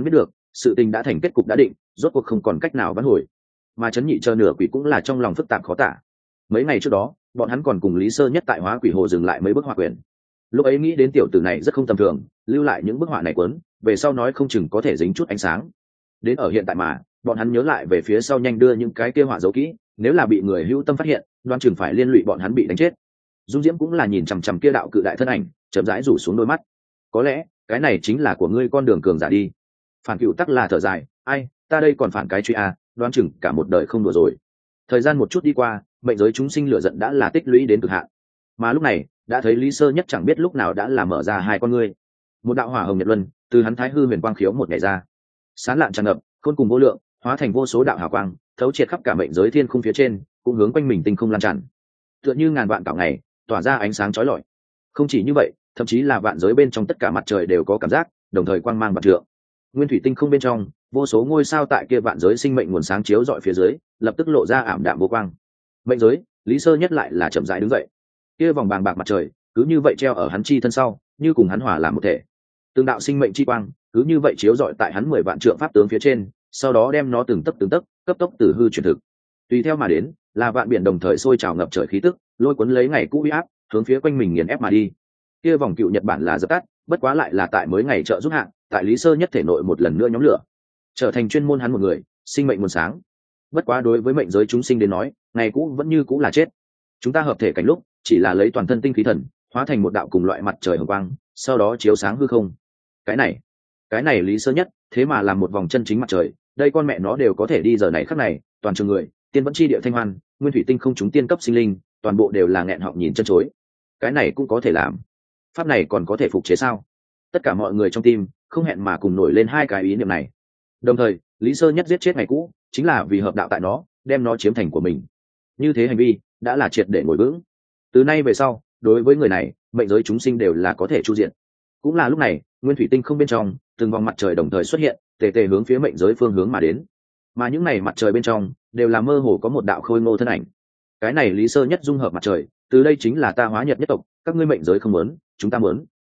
sự tình đã thành kết cục đã định, rốt cuộc không còn cách nào vãn hồi. Mà chấn nhị chờ nửa quỷ cũng là trong lòng phức tạp khó tả. Mấy ngày trước đó bọn hắn còn cùng Lý Sơ Nhất tại Hóa Quỷ Hồ dừng lại mấy bức họa quyển. Lúc ấy nghĩ đến tiểu tử này rất không tầm thường, lưu lại những bức họa này cuốn về sau nói không chừng có thể dính chút ánh sáng. Đến ở hiện tại mà bọn hắn nhớ lại về phía sau nhanh đưa những cái kia họa giấu kỹ, nếu là bị người hữu tâm phát hiện đoan chừng phải liên lụy bọn hắn bị đánh chết. Dung Diễm cũng là nhìn chằm chằm kia đạo cự đại thân ảnh, chậm rãi rủ xuống đôi mắt. Có lẽ cái này chính là của ngươi con đường cường giả đi. Phản Cựu tắc là thở dài, ai, ta đây còn phản cái truy à, đoán chừng cả một đời không đùa rồi. Thời gian một chút đi qua, mệnh giới chúng sinh lửa giận đã là tích lũy đến cực hạn. Mà lúc này đã thấy Lý Sơ Nhất chẳng biết lúc nào đã là mở ra hai con ngươi. Một đạo hỏa hồng nhật luân từ hắn thái hư huyền quang khiếu một ngày ra, sán lạn tràn ngập, khôn cùng vô lượng, hóa thành vô số đạo hào quang, thấu triệt khắp cả mệnh giới thiên khung phía trên, cũng hướng quanh mình tinh không lan tràn, tựa như ngàn vạn cạo ngày tỏa ra ánh sáng chói lọi. Không chỉ như vậy, thậm chí là vạn giới bên trong tất cả mặt trời đều có cảm giác, đồng thời quang mang vạn trượng. Nguyên thủy tinh không bên trong, vô số ngôi sao tại kia vạn giới sinh mệnh nguồn sáng chiếu rọi phía dưới, lập tức lộ ra ảm đạm vô quang. Mệnh giới, Lý Sơ Nhất lại là chậm rãi đứng dậy. Kia vòng bàng bạc mặt trời, cứ như vậy treo ở hắn chi thân sau, như cùng hắn hòa làm một thể. Từng đạo sinh mệnh chi quang, cứ như vậy chiếu rọi tại hắn mười vạn trượng pháp tướng phía trên, sau đó đem nó từng tấc từng tấc, cấp tốc từ hư chuyển thực. Tùy theo mà đến, là vạn biển đồng thời sôi trào ngập trời khí tức, lôi cuốn lấy ngày cũ uy áp, hướng phía quanh mình nghiền ép mà đi. Kia vòng cựu Nhật Bản là dập tắt, bất quá lại là tại mới ngày trợ giúp hạng, tại Lý Sơ Nhất thể nội một lần nữa nhóm lửa, trở thành chuyên môn hắn một người, sinh mệnh nguồn sáng. Bất quá đối với mệnh giới chúng sinh đến nói, ngày cũ vẫn như cũ là chết. Chúng ta hợp thể cảnh lúc, chỉ là lấy toàn thân tinh khí thần, hóa thành một đạo cùng loại mặt trời hồng quang, sau đó chiếu sáng hư không. Cái này, cái này Lý Sơ Nhất, thế mà làm một vòng chân chính mặt trời, đây con mẹ nó đều có thể đi giờ này khắc này, toàn trường người, tiên vẫn chi địa thanh hoan, nguyên thủy tinh không chúng tiên cấp sinh linh, toàn bộ đều là nghẹn họng nhìn chân chối. Cái này cũng có thể làm, pháp này còn có thể phục chế sao? Tất cả mọi người trong tim không hẹn mà cùng nổi lên hai cái ý niệm này. Đồng thời, Lý Sơ Nhất giết chết ngày cũ, chính là vì hợp đạo tại nó, đem nó chiếm thành của mình. Như thế hành vi đã là triệt để ngồi vững. Từ nay về sau, đối với người này, mệnh giới chúng sinh đều là có thể chu diện. Cũng là lúc này, nguyên thủy tinh không bên trong, từng vòng mặt trời đồng thời xuất hiện, tề tề hướng phía mệnh giới phương hướng mà đến. Mà những này mặt trời bên trong, đều là mơ hồ có một đạo khôi ngô thân ảnh. Cái này Lý Sơ Nhất dung hợp mặt trời, từ đây chính là ta Hóa Nhật nhất tộc, các ngươi mệnh giới không muốn, chúng ta muốn.